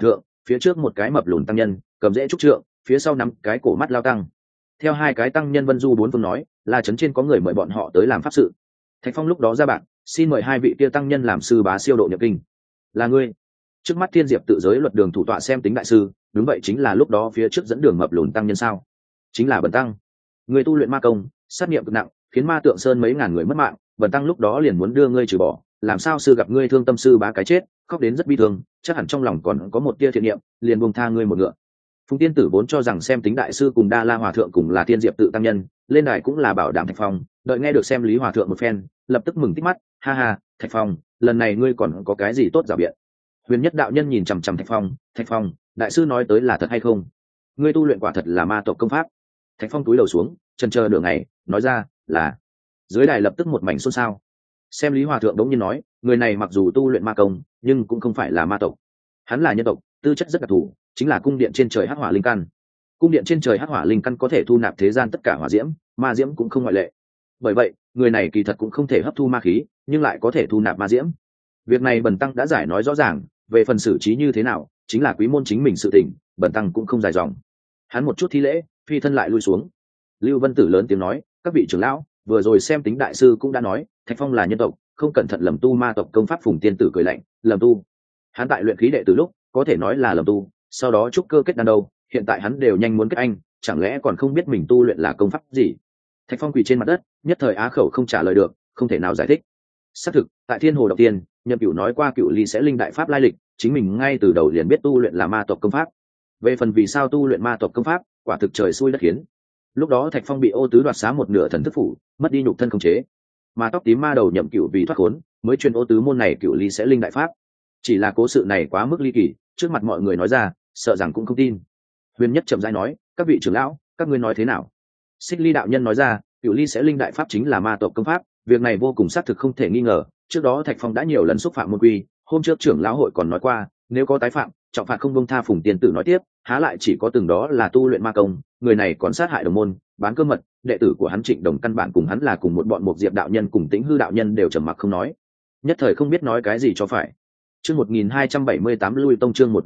phía trước một cái mập lùn tăng nhân cầm rễ trúc trượng, phía sau nắm cái cổ mắt lao tăng. Theo hai cái tăng nhân vân du bốn phương nói là trấn trên có người mời bọn họ tới làm pháp sự. Thạch Phong lúc đó ra bạc, xin mời hai vị kia tăng nhân làm sư bá siêu độ nhập kinh. Là ngươi? Trước mắt Thiên Diệp tự giới luật đường thủ tọa xem tính đại sư, đúng vậy, chính là lúc đó phía trước dẫn đường mập lùn tăng nhân sao? Chính là bần tăng. Người tu luyện ma công, sát nghiệm cực nặng, khiến ma tượng sơn mấy ngàn người mất mạng, bần tăng lúc đó liền muốn đưa ngươi trừ bỏ, làm sao sư gặp ngươi thương tâm sư bá cái chết, khóc đến rất bi thương, chắc hẳn trong lòng còn có một tia thiện niệm, liền buông tha ngươi một ngựa. Phùng Tiên Tử vốn cho rằng xem tính đại sư cùng Đa La Hòa thượng cùng là Thiên Diệp tự tăng nhân, lên đài cũng là bảo đảm Thạch Phong, đợi nghe được xem Lý Hòa thượng một phen, lập tức mừng tít mắt, ha ha, Thạch Phong, lần này ngươi còn có cái gì tốt giả biện? Huyền Nhất đạo nhân nhìn chằm chằm Thạch Phong, đại sư nói tới là thật hay không? Ngươi tu luyện quả thật là ma tộc công pháp? Thạch Phong túi đầu xuống, chần chờ nửa ngày, nói ra là. Dưới đài lập tức một mảnh xôn xao. Xem Lý Hòa thượng đống nhiên nói, người này mặc dù tu luyện ma công, nhưng cũng không phải là ma tộc, hắn là nhân tộc, tư chất rất đặc thù, chính là cung điện trên trời hắc hỏa linh căn. Cung điện trên trời hắc hỏa linh căn có thể thu nạp thế gian tất cả hỏa diễm, ma diễm cũng không ngoại lệ. Bởi vậy, người này kỳ thật cũng không thể hấp thu ma khí, nhưng lại có thể thu nạp ma diễm. Việc này bần tăng đã giải nói rõ ràng, về phần xử trí như thế nào, chính là quý môn chính mình sự tình, bần tăng cũng không dài dòng. Hắn một chút thi lễ, phi thân lại lui xuống. Lưu Vân Tử lớn tiếng nói, các vị trưởng lão, vừa rồi xem tính đại sư cũng đã nói, Thạch Phong là nhân tộc, không cẩn thận lầm tu ma tộc công pháp. Phùng Tiên Tử cười lạnh, lầm tu? Hắn tại luyện khí đệ từ lúc, có thể nói là lầm tu, sau đó trúc cơ kết đan đâu, hiện tại hắn đều nhanh muốn kết anh, chẳng lẽ còn không biết mình tu luyện là công pháp gì? Thạch Phong quỳ trên mặt đất, nhất thời á khẩu không trả lời được, không thể nào giải thích. Xác thực, tại Thiên Hồ Động Tiên, Nhậm Cửu nói qua Cửu Ly sẽ linh đại pháp lai lịch, chính mình ngay từ đầu liền biết tu luyện là ma tộc công pháp. Về phần vì sao tu luyện ma tộc công pháp, quả thực trời xui đất khiến. Lúc đó Thạch Phong bị Ô Tứ đoạt xá một nửa thần thức phủ, mất đi nhục thân khống chế, mà tóc tím ma đầu Nhậm Cửu vì thoát khốn, mới truyền Ô Tứ môn này Cửu Ly sẽ linh đại pháp. Chỉ là cố sự này quá mức ly kỳ, trước mặt mọi người nói ra, sợ rằng cũng không tin. Huyền Nhất chậm rãi nói, các vị trưởng lão, các ngươi nói thế nào? Xích Ly đạo nhân nói ra, Cửu Ly sẽ linh đại pháp chính là ma tộc công pháp, việc này vô cùng xác thực không thể nghi ngờ. Trước đó Thạch Phong đã nhiều lần xúc phạm môn quy, hôm trước trưởng lão hội còn nói qua, nếu có tái phạm, trọng phạt không buông tha. Phùng Tiên Tử nói tiếp, há lại chỉ có từng đó là tu luyện ma công, người này còn sát hại đồng môn, bán cơ mật, đệ tử của hắn Trịnh Đồng căn bản cùng hắn là cùng một bọn. Một Diệp đạo nhân cùng Tĩnh Hư đạo nhân đều trầm mặc không nói, nhất thời không biết nói cái gì cho phải. Chương 1278 Lui Tông, chương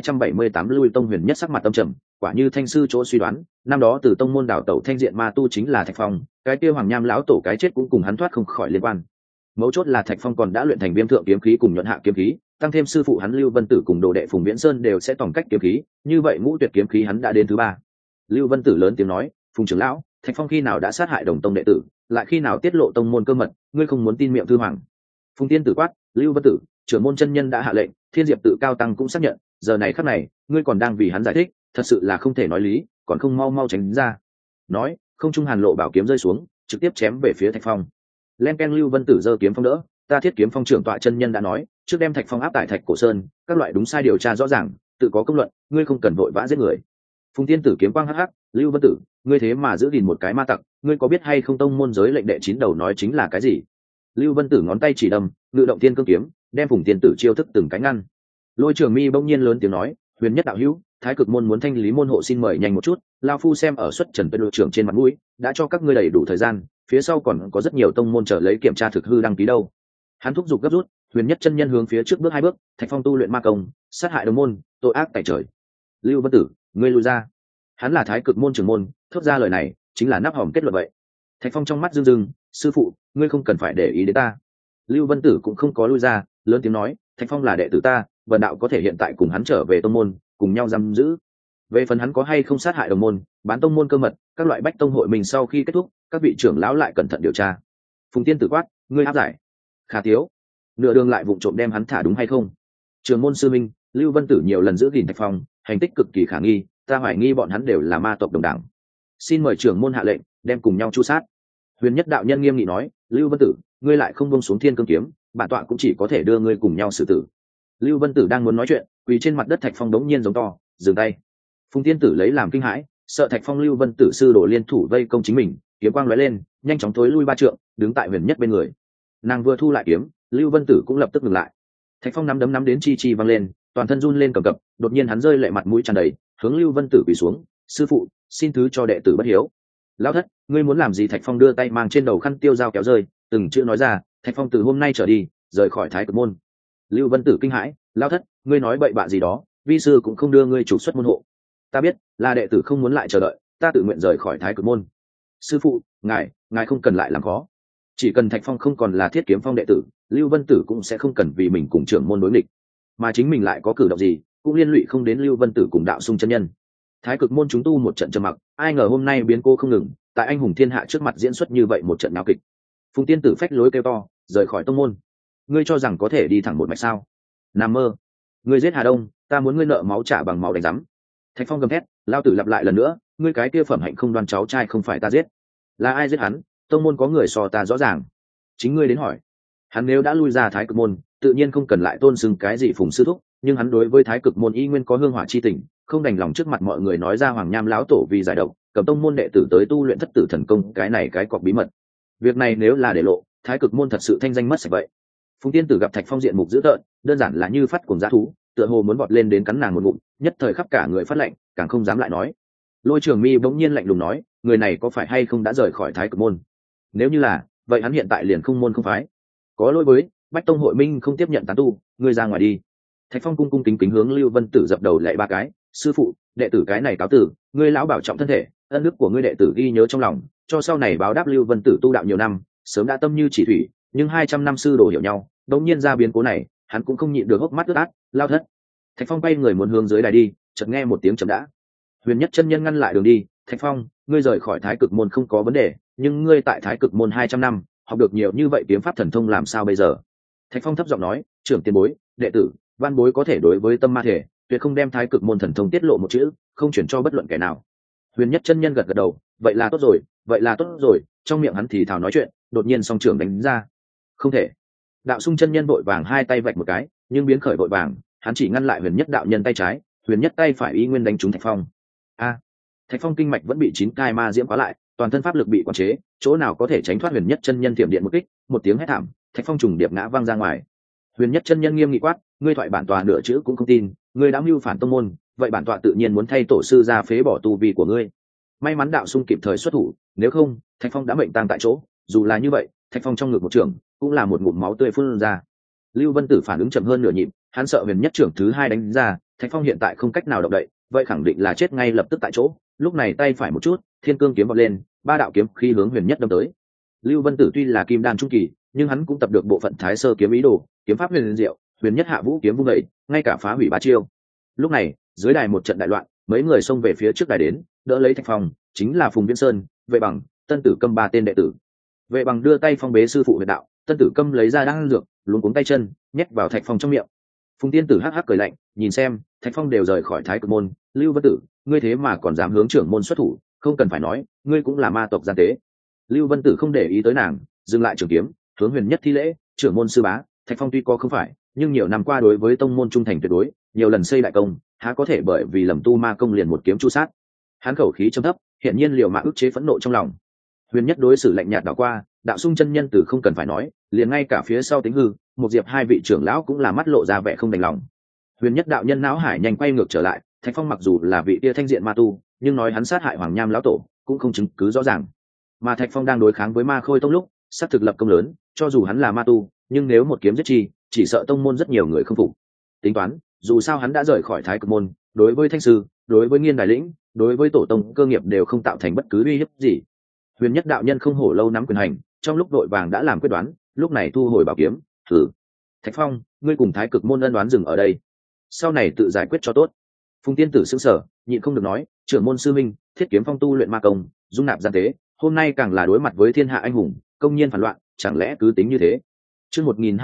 1278 Lui Tông. Huyền Nhất sắc mặt tâm trầm, quả như thanh sư chỗ suy đoán, năm đó từ tông môn đảo tẩu thanh diện ma tu chính là Thạch Phong, cái kia Hoàng Nham lão tổ cái chết cũng cùng hắn thoát không khỏi liên quan. Mấu chốt là Thạch Phong còn đã luyện thành Viêm Thượng kiếm khí cùng Nhuận Hạ kiếm khí, tăng thêm sư phụ hắn Lưu Vân Tử cùng đồ đệ Phùng Viễn Sơn đều sẽ tổng cách kiếm khí, như vậy Ngũ Tuyệt kiếm khí hắn đã đến thứ ba. Lưu Vân Tử lớn tiếng nói, Phùng trưởng lão, Thạch Phong khi nào đã sát hại đồng tông đệ tử, lại khi nào tiết lộ tông môn cơ mật, ngươi không muốn tin miệng thư hoàng? Phùng Tiên Tử quát, Lưu Vân Tử, trưởng môn chân nhân đã hạ lệnh, Thiên Diệp tự cao tăng cũng xác nhận, giờ này khắc này, ngươi còn đang vì hắn giải thích, thật sự là không thể nói lý, còn không mau mau tránh ra. Nói, không trung hàn lộ bảo kiếm rơi xuống, trực tiếp chém về phía Thạch Phong. Len ken. Lưu Vân Tử giơ kiếm phong đỡ, ta Thiết Kiếm Phong trưởng tọa chân nhân đã nói, trước đem Thạch Phong áp tại Thạch Cổ Sơn, các loại đúng sai điều tra rõ ràng, tự có công luận, ngươi không cần vội vã giết người. Phùng Tiên Tử kiếm quang hắc hắc, Lưu Vân Tử, ngươi thế mà giữ gìn một cái ma tặc, ngươi có biết hay không tông môn giới lệnh đệ 9 đầu nói chính là cái gì? Lưu Vân Tử ngón tay chỉ đâm, ngự động thiên cương kiếm, đem Phùng Tiên Tử chiêu thức từng cái ngăn. Lôi Trường Mi bỗng nhiên lớn tiếng nói, Huyền Nhất đạo hữu, Thái Cực môn muốn thanh lý môn hộ, xin mời nhanh một chút, lão phu xem ở xuất trần đội trưởng trên mặt mũi, đã cho các ngươi đầy đủ thời gian, phía sau còn có rất nhiều tông môn chờ lấy kiểm tra thực hư đăng ký đâu. Hắn thúc giục gấp rút. Huyền Nhất chân nhân hướng phía trước bước 2 bước, Thạch Phong tu luyện ma công, sát hại đồng môn, tội ác tại trời. Lưu Vân Tử, ngươi lui ra. Hắn là Thái Cực môn trưởng môn, thốt ra lời này chính là nắp hòm kết luận vậy. Thạch Phong trong mắt rưng rưng, sư phụ, ngươi không cần phải để ý đến ta. Lưu Vân Tử cũng không có lui ra, lớn tiếng nói, Thạch Phong là đệ tử ta, Vân đạo có thể hiện tại cùng hắn trở về tông môn, cùng nhau giam giữ. Về phần hắn có hay không sát hại đồng môn, bán tông môn cơ mật, các loại bách tông hội mình sau khi kết thúc, các vị trưởng lão lại cẩn thận điều tra. Phùng Tiên Tử quát, ngươi áp giải. Khả Tiếu, nửa đường lại vụng trộm đem hắn thả đúng hay không? Trường môn sư minh, Lưu Vân Tử nhiều lần giữ gìn Thạch Phong, hành tích cực kỳ khả nghi, ta hoài nghi bọn hắn đều là ma tộc đồng đảng. Xin mời trưởng môn hạ lệnh, đem cùng nhau chu sát. Huyền Nhất đạo nhân nghiêm nghị nói, Lưu Vân Tử, ngươi lại không buông xuống thiên cương kiếm, bản tọa cũng chỉ có thể đưa ngươi cùng nhau xử tử. Lưu Vân Tử đang muốn nói chuyện, quỳ trên mặt đất Thạch Phong đống nhiên giống to, dừng tay. Phùng Tiên Tử lấy làm kinh hãi, sợ Thạch Phong Lưu Vân Tử sư đổ liên thủ vây công chính mình, kiếm quang lóe lên, nhanh chóng thối lui 3 trượng, đứng tại Huyền Nhất bên người. Nàng vừa thu lại kiếm, Lưu Vân Tử cũng lập tức ngừng lại. Thạch Phong nắm đấm nắm đến chi chi văng lên, toàn thân run lên cầm cập, đột nhiên hắn rơi lệ mặt mũi tràn đầy, hướng Lưu Vân Tử quỳ xuống, sư phụ, xin thứ cho đệ tử bất hiếu. Lão thất, ngươi muốn làm gì? Thạch Phong đưa tay mang trên đầu khăn tiêu dao kéo rơi, từng chữ nói ra, Thạch Phong từ hôm nay trở đi rời khỏi Thái Cực môn. Lưu Vân Tử kinh hãi, lão thất, ngươi nói bậy bạ gì đó, vi sư cũng không đưa ngươi trục xuất môn hộ. Ta biết là đệ tử không muốn lại chờ đợi, ta tự nguyện rời khỏi thái cực môn. Sư phụ, ngài không cần lại làm khó. Chỉ cần Thạch Phong không còn là Thiết Kiếm Phong đệ tử, Lưu Vân Tử cũng sẽ không cần vì mình cùng trưởng môn đối nghịch, mà chính mình lại có cử động gì cũng liên lụy không đến Lưu Vân Tử cùng đạo sung chân nhân. Thái cực môn chúng tu một trận trầm mặc, ai ngờ hôm nay biến cô không ngừng, tại anh hùng thiên hạ trước mặt diễn xuất như vậy một trận náo kịch. Phùng Tiên Tử phách lối kêu to, rời khỏi tông môn. Ngươi cho rằng có thể đi thẳng một mạch sao? Nằm mơ. Ngươi giết Hà Đông, ta muốn ngươi nợ máu trả bằng máu đánh rắm. Thạch Phong gầm thét, lao tử lặp lại lần nữa, ngươi cái kia phẩm hạnh không đoan cháu trai không phải ta giết. Là ai giết hắn? Tông môn có người so ta rõ ràng. Chính ngươi đến hỏi. Hắn nếu đã lui ra thái cực môn, tự nhiên không cần lại tôn xưng cái gì Phùng sư thúc, nhưng hắn đối với thái cực môn y nguyên có hương hỏa chi tình, không đành lòng trước mặt mọi người nói ra Hoàng Nham lão tổ vì giải độc, cầm tông môn đệ tử tới tu luyện thất tử thần công, cái này cái cọc bí mật. Việc này nếu là để lộ, thái cực môn thật sự thanh danh mất sạch vậy. Phùng Tiên Tử gặp Thạch Phong diện mục dữ tợn, đơn giản là như phát cuồng dã thú, tựa hồ muốn vọt lên đến cắn nàng một ngụm, nhất thời khắp cả người phát lạnh, càng không dám lại nói. Lôi Trường Mi bỗng nhiên lạnh lùng nói, người này có phải hay không đã rời khỏi thái cực môn? Nếu như là, vậy hắn hiện tại liền không môn không phái. Có lỗi với Bách Tông hội minh không tiếp nhận tán tu, ngươi ra ngoài đi. Thạch Phong cung cung kính kính hướng Lưu Vân Tử dập đầu lạy ba cái, sư phụ, đệ tử cái này cáo tử, ngươi lão bảo trọng thân thể, ân đức của ngươi đệ tử ghi nhớ trong lòng, cho sau này báo đáp. Lưu Vân Tử tu đạo nhiều năm, sớm đã tâm như chỉ thủy, nhưng 200 năm sư đồ hiểu nhau, đột nhiên ra biến cố này, hắn cũng không nhịn được hốc mắt ướt át, lao thất. Thạch Phong bay người muốn hướng dưới đài đi, chợt nghe một tiếng chậm đã. Huyền Nhất chân nhân ngăn lại đường đi, Thạch Phong, ngươi rời khỏi thái cực môn không có vấn đề, nhưng ngươi tại thái cực môn 200 năm, học được nhiều như vậy kiếm pháp thần thông làm sao bây giờ? Thạch Phong thấp giọng nói, trưởng tiền bối, đệ tử, văn bối có thể đối với tâm ma thể, tuyệt không đem thái cực môn thần thông tiết lộ một chữ, không chuyển cho bất luận kẻ nào. Huyền Nhất chân nhân gật gật đầu, vậy là tốt rồi, vậy là tốt rồi. Trong miệng hắn thì thào nói chuyện, đột nhiên song trưởng đánh ra. Không thể. Đạo Sung chân nhân vội vàng hai tay vạch một cái, nhưng biến khởi vội vàng, hắn chỉ ngăn lại Huyền Nhất đạo nhân tay trái, Huyền Nhất tay phải y nguyên đánh trúng Thạch Phong. A! Thạch Phong kinh mạch vẫn bị 9 cai ma diễm khóa lại, toàn thân pháp lực bị quản chế, chỗ nào có thể tránh thoát Huyền Nhất chân nhân thiểm điện một kích, một tiếng hét thảm, Thạch Phong trùng điệp ngã văng ra ngoài. Huyền Nhất chân nhân nghiêm nghị quát, ngươi thoại bản tọa nửa chữ cũng không tin, ngươi đã mưu phản tông môn, vậy bản tọa tự nhiên muốn thay tổ sư ra phế bỏ tu vi của ngươi. May mắn đạo Sung kịp thời xuất thủ, nếu không, Thạch Phong đã mệnh tang tại chỗ. Dù là như vậy, Thạch Phong trong ngực một trường, cũng là một ngụm máu tươi phun ra. Lưu Vân Tử phản ứng chậm hơn nửa nhịp, hắn sợ Huyền Nhất trưởng thứ 2 đánh ra, Thạch Phong hiện tại không cách nào động đậy, vậy khẳng định là chết ngay lập tức tại chỗ. Lúc này tay phải một chút, thiên cương kiếm vọt lên, 3 đạo kiếm khí hướng Huyền Nhất đâm tới. Lưu Vân Tử tuy là kim đan trung kỳ, nhưng hắn cũng tập được bộ phận Thái Sơ kiếm ý đồ, kiếm pháp huyền diệu, Huyền Nhất hạ vũ kiếm vung dậy, ngay cả phá hủy 3 chiêu. Lúc này, dưới đài một trận đại loạn, mấy người xông về phía trước đài đến, đỡ lấy Thạch Phong, chính là Phùng Viễn Sơn, Vệ Bằng, Tân Tử Câm 3 tên đệ tử. Vệ Bằng đưa tay phong bế sư phụ huyệt đạo, Tân Tử Câm lấy ra đan dược, luống cuống tay chân, nhét vào Thạch Phong trong miệng. Phùng Tiên Tử hắc hắc cười lạnh, nhìn xem, Thạch Phong đều rời khỏi thái cực môn, Lưu Vân Tử, ngươi thế mà còn dám hướng trưởng môn xuất thủ, không cần phải nói, ngươi cũng là ma tộc gian tế. Lưu Vân Tử không để ý tới nàng, dừng lại trường kiếm, hướng Huyền Nhất thi lễ, trưởng môn sư bá. Thạch Phong tuy có không phải, nhưng nhiều năm qua đối với tông môn trung thành tuyệt đối, nhiều lần xây đại công, há có thể bởi vì lầm tu ma công liền một kiếm chu sát. Hắn khẩu khí trầm thấp, hiện nhiên liều mạng ức chế phẫn nộ trong lòng. Huyền Nhất đối xử lạnh nhạt đảo qua, đạo Sung chân nhân tử không cần phải nói, liền ngay cả phía sau Tính Hư, một diệp hai vị trưởng lão cũng là mắt lộ ra vẻ không đành lòng. Huyền Nhất đạo nhân não hải nhanh quay ngược trở lại, Thạch Phong mặc dù là vị tia thanh diện ma tu, nhưng nói hắn sát hại Hoàng Nham lão tổ, cũng không chứng cứ rõ ràng. Mà Thạch Phong đang đối kháng với Ma Khôi tông lúc, sát thực lập công lớn, cho dù hắn là ma tu, nhưng nếu một kiếm giết chi, chỉ sợ tông môn rất nhiều người không phục. Tính toán, dù sao hắn đã rời khỏi thái cực môn, đối với thanh sư, đối với nghiên đài lĩnh, đối với tổ tông cơ nghiệp đều không tạo thành bất cứ uy hiếp gì. Huyền Nhất đạo nhân không hổ lâu nắm quyền hành, trong lúc vội vàng đã làm quyết đoán, lúc này thu hồi bảo kiếm, thử. Thạch Phong, ngươi cùng thái cực môn ân đoán dừng ở đây, sau này tự giải quyết cho tốt. Phùng Tiên Tử sững sờ, nhịn không được nói, trưởng môn sư minh, Thiết Kiếm Phong tu luyện ma công, dung nạp gian tế, hôm nay càng là đối mặt với thiên hạ anh hùng, công nhiên phản loạn, chẳng lẽ cứ tính như thế? Chương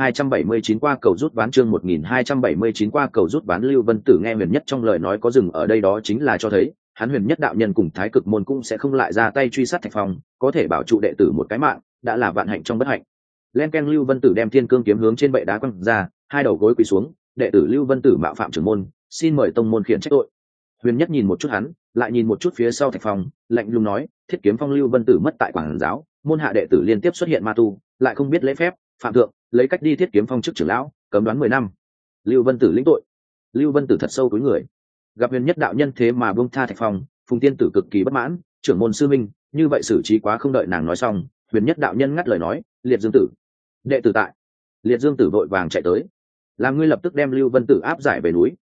1279 qua cầu rút ván, chương 1279 qua cầu rút ván. Lưu Vân Tử nghe Huyền Nhất trong lời nói có dừng ở đây, đó chính là cho thấy hắn Huyền Nhất đạo nhân cùng thái cực môn cũng sẽ không lại ra tay truy sát Thạch Phong, có thể bảo trụ đệ tử một cái mạng, đã là vạn hạnh trong bất hạnh. Len keng, Lưu Vân Tử đem thiên cương kiếm hướng trên bệ đá quăng ra, hai đầu gối quỳ xuống, đệ tử Lưu Vân Tử mạo phạm trưởng môn, xin mời tông môn khiển trách tội. Huyền Nhất nhìn một chút hắn, lại nhìn một chút phía sau Thạch Phong, lạnh lùng nói, Thiết Kiếm Phong Lưu Vân Tử mất tại quảng giáo, môn hạ đệ tử liên tiếp xuất hiện ma tu, lại không biết lễ phép, phạm thượng, lấy cách đi Thiết Kiếm Phong chức trưởng lão, cấm đoán 10 năm. Lưu Vân Tử lĩnh tội. Lưu Vân Tử thật sâu cúi người, gặp Huyền Nhất đạo nhân thế mà buông tha Thạch Phong, Phùng Tiên Tử cực kỳ bất mãn, trưởng môn sư minh, như vậy xử trí quá. Không đợi nàng nói xong, Huyền Nhất đạo nhân ngắt lời nói, Liệt Dương Tử, đệ tử tại. Liệt Dương Tử vội vàng chạy tới, làm ngươi lập tức đem Lưu Vân Tử áp giải về núi,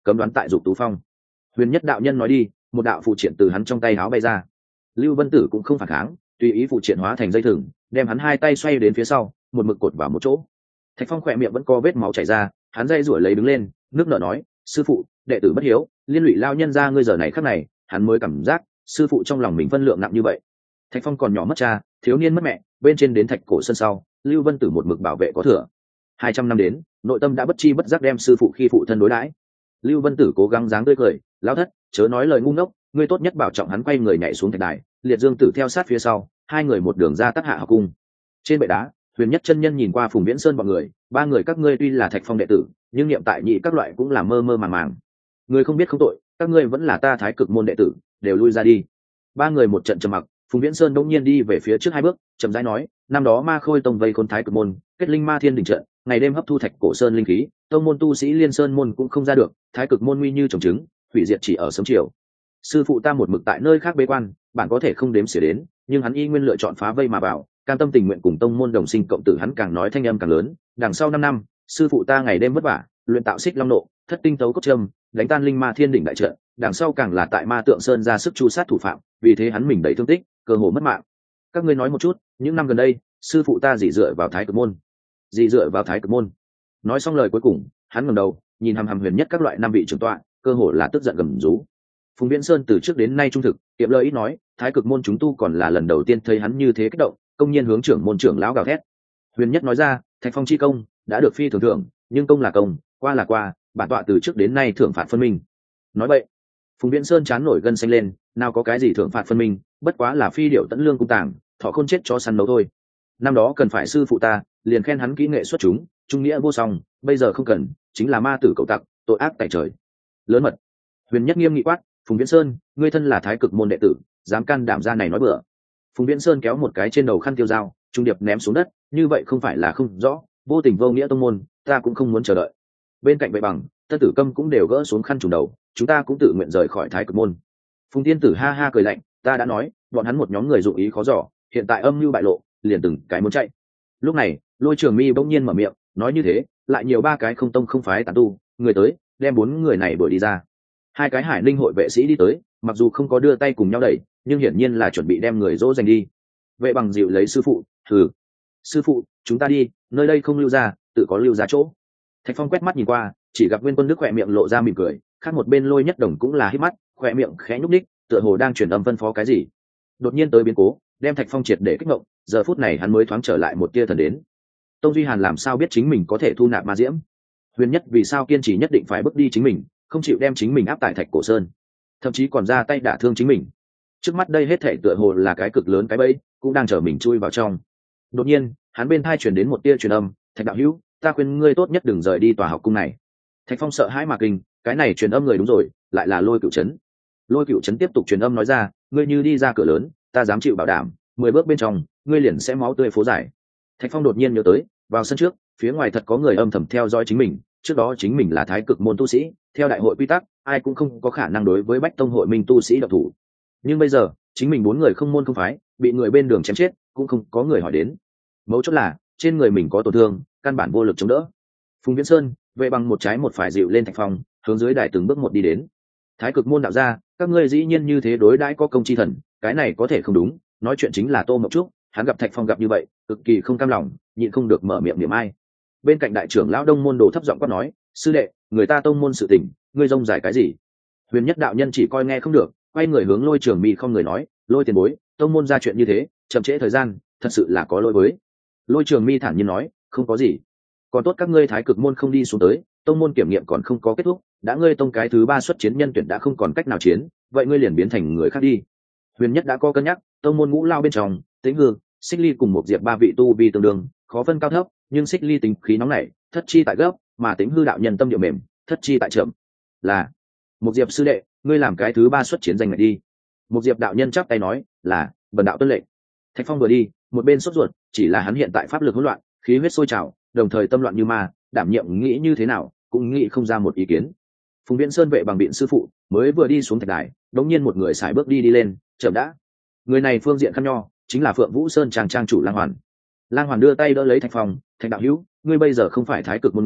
cấm đoán tại dục tú phong. Huyền Nhất đạo nhân nói đi, một đạo phụ triện từ hắn trong tay áo bay ra. Lưu Vân Tử cũng không phản kháng, tùy ý phụ triện hóa thành dây thừng, đem hắn hai tay xoay đến phía sau, một mực cột vào một chỗ. Thạch Phong khỏe miệng vẫn có vết máu chảy ra, hắn dây rủi lấy đứng lên, nước nở nói, sư phụ, đệ tử bất hiếu, liên lụy lao nhân ra ngươi giờ này khắc này, hắn mới cảm giác sư phụ trong lòng mình phân lượng nặng như vậy. Thạch Phong còn nhỏ mất cha, thiếu niên mất mẹ, bên trên đến Thạch Cổ sân sau, Lưu Vân Tử một mực bảo vệ có thừa. 200 năm đến, nội tâm đã bất chi bất giác đem sư phụ khi phụ thân đối đãi. Lưu Vân Tử cố gắng dáng tươi cười, lão thất, chớ nói lời ngu ngốc, ngươi tốt nhất bảo trọng. Hắn quay người nhảy xuống thạch đài, Liệt Dương Tử theo sát phía sau, hai người một đường ra Tắc Hạ học cung. Trên bệ đá, Huyền Nhất chân nhân nhìn qua Phùng Viễn Sơn bọn người, ba người các ngươi tuy là Thạch Phong đệ tử, nhưng niệm tại nhị các loại cũng là mơ mơ màng màng. Người không biết không tội, các ngươi vẫn là ta Thái Cực môn đệ tử, đều lui ra đi. Ba người một trận trầm mặc, Phùng Viễn Sơn đột nhiên đi về phía trước hai bước, chậm rãi nói, năm đó Ma Khôi tông vây khốn Thái Cực môn, kết linh ma thiên đỉnh trận, ngày đêm hấp thu Thạch Cổ sơn linh khí, tông môn tu sĩ Liên Sơn môn cũng không ra được, Thái Cực môn nguy như trồng trứng, hủy diệt chỉ ở sớm chiều. Sư phụ ta một mực tại nơi khác bế quan, bạn có thể không đếm xỉa đến, nhưng hắn y nguyên lựa chọn phá vây mà vào, cam tâm tình nguyện cùng tông môn đồng sinh cộng tử. Hắn càng nói thanh âm càng lớn, đằng sau 5 năm, sư phụ ta ngày đêm vất vả, luyện tạo xích long nộ, thất tinh tấu cốt trâm, đánh tan linh ma thiên đỉnh đại trận, đằng sau càng là tại Ma Tượng Sơn ra sức chu sát thủ phạm, vì thế hắn mình đầy thương tích, cơ hồ mất mạng. Các ngươi nói một chút, những năm gần đây, sư phụ ta gì dựa vào Thái Cực môn? Gì dựa vào Thái Cực môn? Nói xong lời cuối cùng, hắn ngẩng đầu, nhìn hằm hằm Huyền Nhất các loại năm vị trưởng tọa, cơ hồ là tức giận gầm rú. Phùng Viễn Sơn từ trước đến nay trung thực, tiệm lời ít nói, Thái Cực môn chúng tu còn là lần đầu tiên thấy hắn như thế kích động, công nhiên hướng trưởng môn trưởng lão gào thét. Huyền Nhất nói ra, Thạch Phong chi công đã được phi thường thưởng, nhưng công là công, qua là qua, bản tọa từ trước đến nay thưởng phạt phân minh. Nói vậy, Phùng Viễn Sơn chán nổi gân xanh lên, nào có cái gì thưởng phạt phân minh, bất quá là phi điệu tẫn lương cung tàng, thọ khôn chết cho săn đấu thôi. Năm đó cần phải sư phụ ta, liền khen hắn kỹ nghệ xuất chúng, trung nghĩa vô song, bây giờ không cần, chính là ma tử cậu tặc, tội ác tại trời. Lớn mật. Huyền Nhất nghiêm nghị quát, Phùng Viễn Sơn, ngươi thân là Thái Cực môn đệ tử, dám can đảm ra này nói bừa. Phùng Viễn Sơn kéo một cái trên đầu khăn tiêu dao, trung điệp ném xuống đất, như vậy không phải là không rõ, vô tình vô nghĩa tông môn, ta cũng không muốn chờ đợi. Bên cạnh Vệ Bằng, Tân Tử Câm cũng đều gỡ xuống khăn trùng đầu, chúng ta cũng tự nguyện rời khỏi Thái Cực môn. Phùng Tiên Tử ha ha cười lạnh, ta đã nói, bọn hắn một nhóm người dụng ý khó dò, hiện tại âm mưu bại lộ, liền từng cái muốn chạy. Lúc này, Lôi Trường Mi bỗng nhiên mở miệng, nói như thế, lại nhiều 3 cái không tông không phái tán tu, người tới, đem 4 người này đuổi đi ra. 2 cái Hải Linh hội vệ sĩ đi tới, mặc dù không có đưa tay cùng nhau đẩy, nhưng hiển nhiên là chuẩn bị đem người dỗ dành đi. Vệ Bằng dịu lấy sư phụ, thử, sư phụ, chúng ta đi, nơi đây không lưu ra, tự có lưu ra chỗ. Thạch Phong quét mắt nhìn qua, chỉ gặp Nguyên Quân Đức khỏe miệng lộ ra mỉm cười, khác một bên Lôi Nhất Đồng cũng là hít mắt, khỏe miệng khẽ nhúc nhích, tựa hồ đang truyền âm phân phó cái gì. Đột nhiên tới biến cố, đem Thạch Phong triệt để kích động, giờ phút này hắn mới thoáng trở lại một tia thần đến. Tông Duy Hàn làm sao biết chính mình có thể thu nạp ma diễm? Huyền Nhất vì sao kiên trì nhất định phải bước đi chính mình, không chịu đem chính mình áp tại Thạch Cổ Sơn, thậm chí còn ra tay đả thương chính mình. Trước mắt đây hết thảy tựa hồ là cái cực lớn cái bẫy, cũng đang chờ mình chui vào trong. Đột nhiên, hắn bên tai truyền đến một tia truyền âm, Thạch đạo hữu, ta khuyên ngươi tốt nhất đừng rời đi tòa học cung này. Thạch Phong sợ hãi mà kinh, cái này truyền âm người đúng rồi, lại là Lôi Cửu Trấn. Lôi Cửu Trấn tiếp tục truyền âm nói ra, ngươi như đi ra cửa lớn, ta dám chịu bảo đảm, 10 bước bên trong, ngươi liền sẽ máu tươi phố dài. Thạch Phong đột nhiên nhớ tới, vào sân trước, phía ngoài thật có người âm thầm theo dõi chính mình, trước đó chính mình là Thái Cực môn tu sĩ, theo đại hội quy tắc, ai cũng không có khả năng đối với Bách Tông hội minh tu sĩ động thủ. Nhưng bây giờ, chính mình 4 người không môn không phái, bị người bên đường chém chết, cũng không có người hỏi đến. Mấu chốt là, trên người mình có tổn thương, căn bản vô lực chống đỡ. Phùng Viễn Sơn, Vệ Bằng một trái một phải dịu lên Thạch Phong, hướng dưới đài từng bước một đi đến. Thái Cực môn đạo ra, các ngươi dĩ nhiên như thế đối đãi có công chi thần, cái này có thể không đúng. Nói chuyện chính là Tô Mộc Trúc, hắn gặp Thạch Phong gặp như vậy, cực kỳ không cam lòng, nhịn không được mở miệng niệm ai. Bên cạnh đại trưởng lão Đông môn Đồ thấp giọng quát nói, sư đệ, người ta tông môn sự tình, ngươi rông dài cái gì? Huyền Nhất đạo nhân chỉ coi nghe không được, quay người hướng Lôi Trường Mi không người nói, Lôi tiền bối, tông môn ra chuyện như thế, chậm trễ thời gian, thật sự là có lỗi với. Lôi Trường Mi thản nhiên nói, không có gì, còn tốt các ngươi Thái Cực môn không đi xuống tới, tông môn kiểm nghiệm còn không có kết thúc, đã ngươi tông cái thứ 3 xuất chiến nhân tuyển đã không còn cách nào chiến, vậy ngươi liền biến thành người khác đi. Huyền Nhất đã có cân nhắc, tông môn ngũ lao bên trong, Tĩnh Hư, Xích Ly cùng một diệp 3 vị tu vi tương đương, khó phân cao thấp, nhưng Xích Ly tính khí nóng nảy, thất chi tại gấp, mà Tĩnh Hư đạo nhân tâm địa mềm, thất chi tại chậm. Là một diệp sư đệ, ngươi làm cái thứ 3 xuất chiến danh ngạch đi. Một diệp đạo nhân chắp tay nói, là bần đạo tuân lệnh. Thạch Phong vừa đi, một bên sốt ruột, chỉ là hắn hiện tại pháp lực hỗn loạn, khí huyết sôi trào, đồng thời tâm loạn như ma, đảm nhiệm nghĩ như thế nào cũng nghĩ không ra một ý kiến. Phùng Viễn Sơn Vệ Bằng biện sư phụ mới vừa đi xuống thạch đài, đống nhiên một người sải bước đi lên, chậm đã. Người này phương diện khăn nho, chính là Phượng Vũ Sơn trang trang chủ Lang Hoàn. Lang Hoàn đưa tay đỡ lấy Thạch Phong, Thạch đạo hữu, ngươi bây giờ không phải Thái Cực môn người,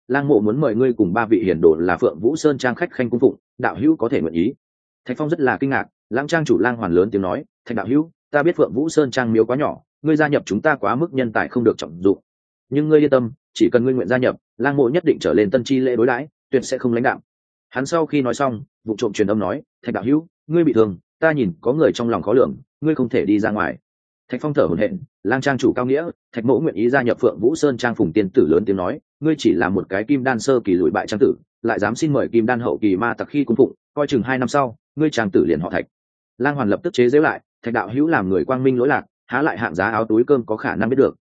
lang mộ muốn mời ngươi cùng 3 vị hiền đồ là Phượng Vũ Sơn trang khách khanh cung phụng, đạo hữu có thể nguyện ý. Thạch Phong rất là kinh ngạc, Lang trang chủ Lang Hoàn lớn tiếng nói, Thạch đạo hữu, ta biết Phượng Vũ Sơn trang miếu quá nhỏ, ngươi gia nhập chúng ta quá mức nhân tài không được trọng dụng, nhưng ngươi yên tâm, chỉ cần ngươi nguyện gia nhập, Lang mộ nhất định trở lên tân chi lễ đối đãi, tuyệt sẽ không lãnh đạm. Hắn sau khi nói xong, vụ trộm truyền âm nói, Thạch đạo hữu, ngươi bị thương, ta nhìn có người trong lòng khó lường, ngươi không thể đi ra ngoài. Thạch Phong thở hổn hển, Lang trang chủ cao nghĩa, Thạch mỗ nguyện ý gia nhập Phượng Vũ Sơn trang. Phùng tiên tử lớn tiếng nói, ngươi chỉ là một cái kim đan sơ kỳ lùi bại trang tử, lại dám xin mời kim đan hậu kỳ ma tặc khi cung phụng, coi chừng 2 năm sau, ngươi trang tử liền họ Thạch. Lang Hoàn lập tức chế giễu lại, Thạch đạo hữu làm người quang minh lỗi lạc, há lại hạng giá áo túi cơm có khả năng biết được.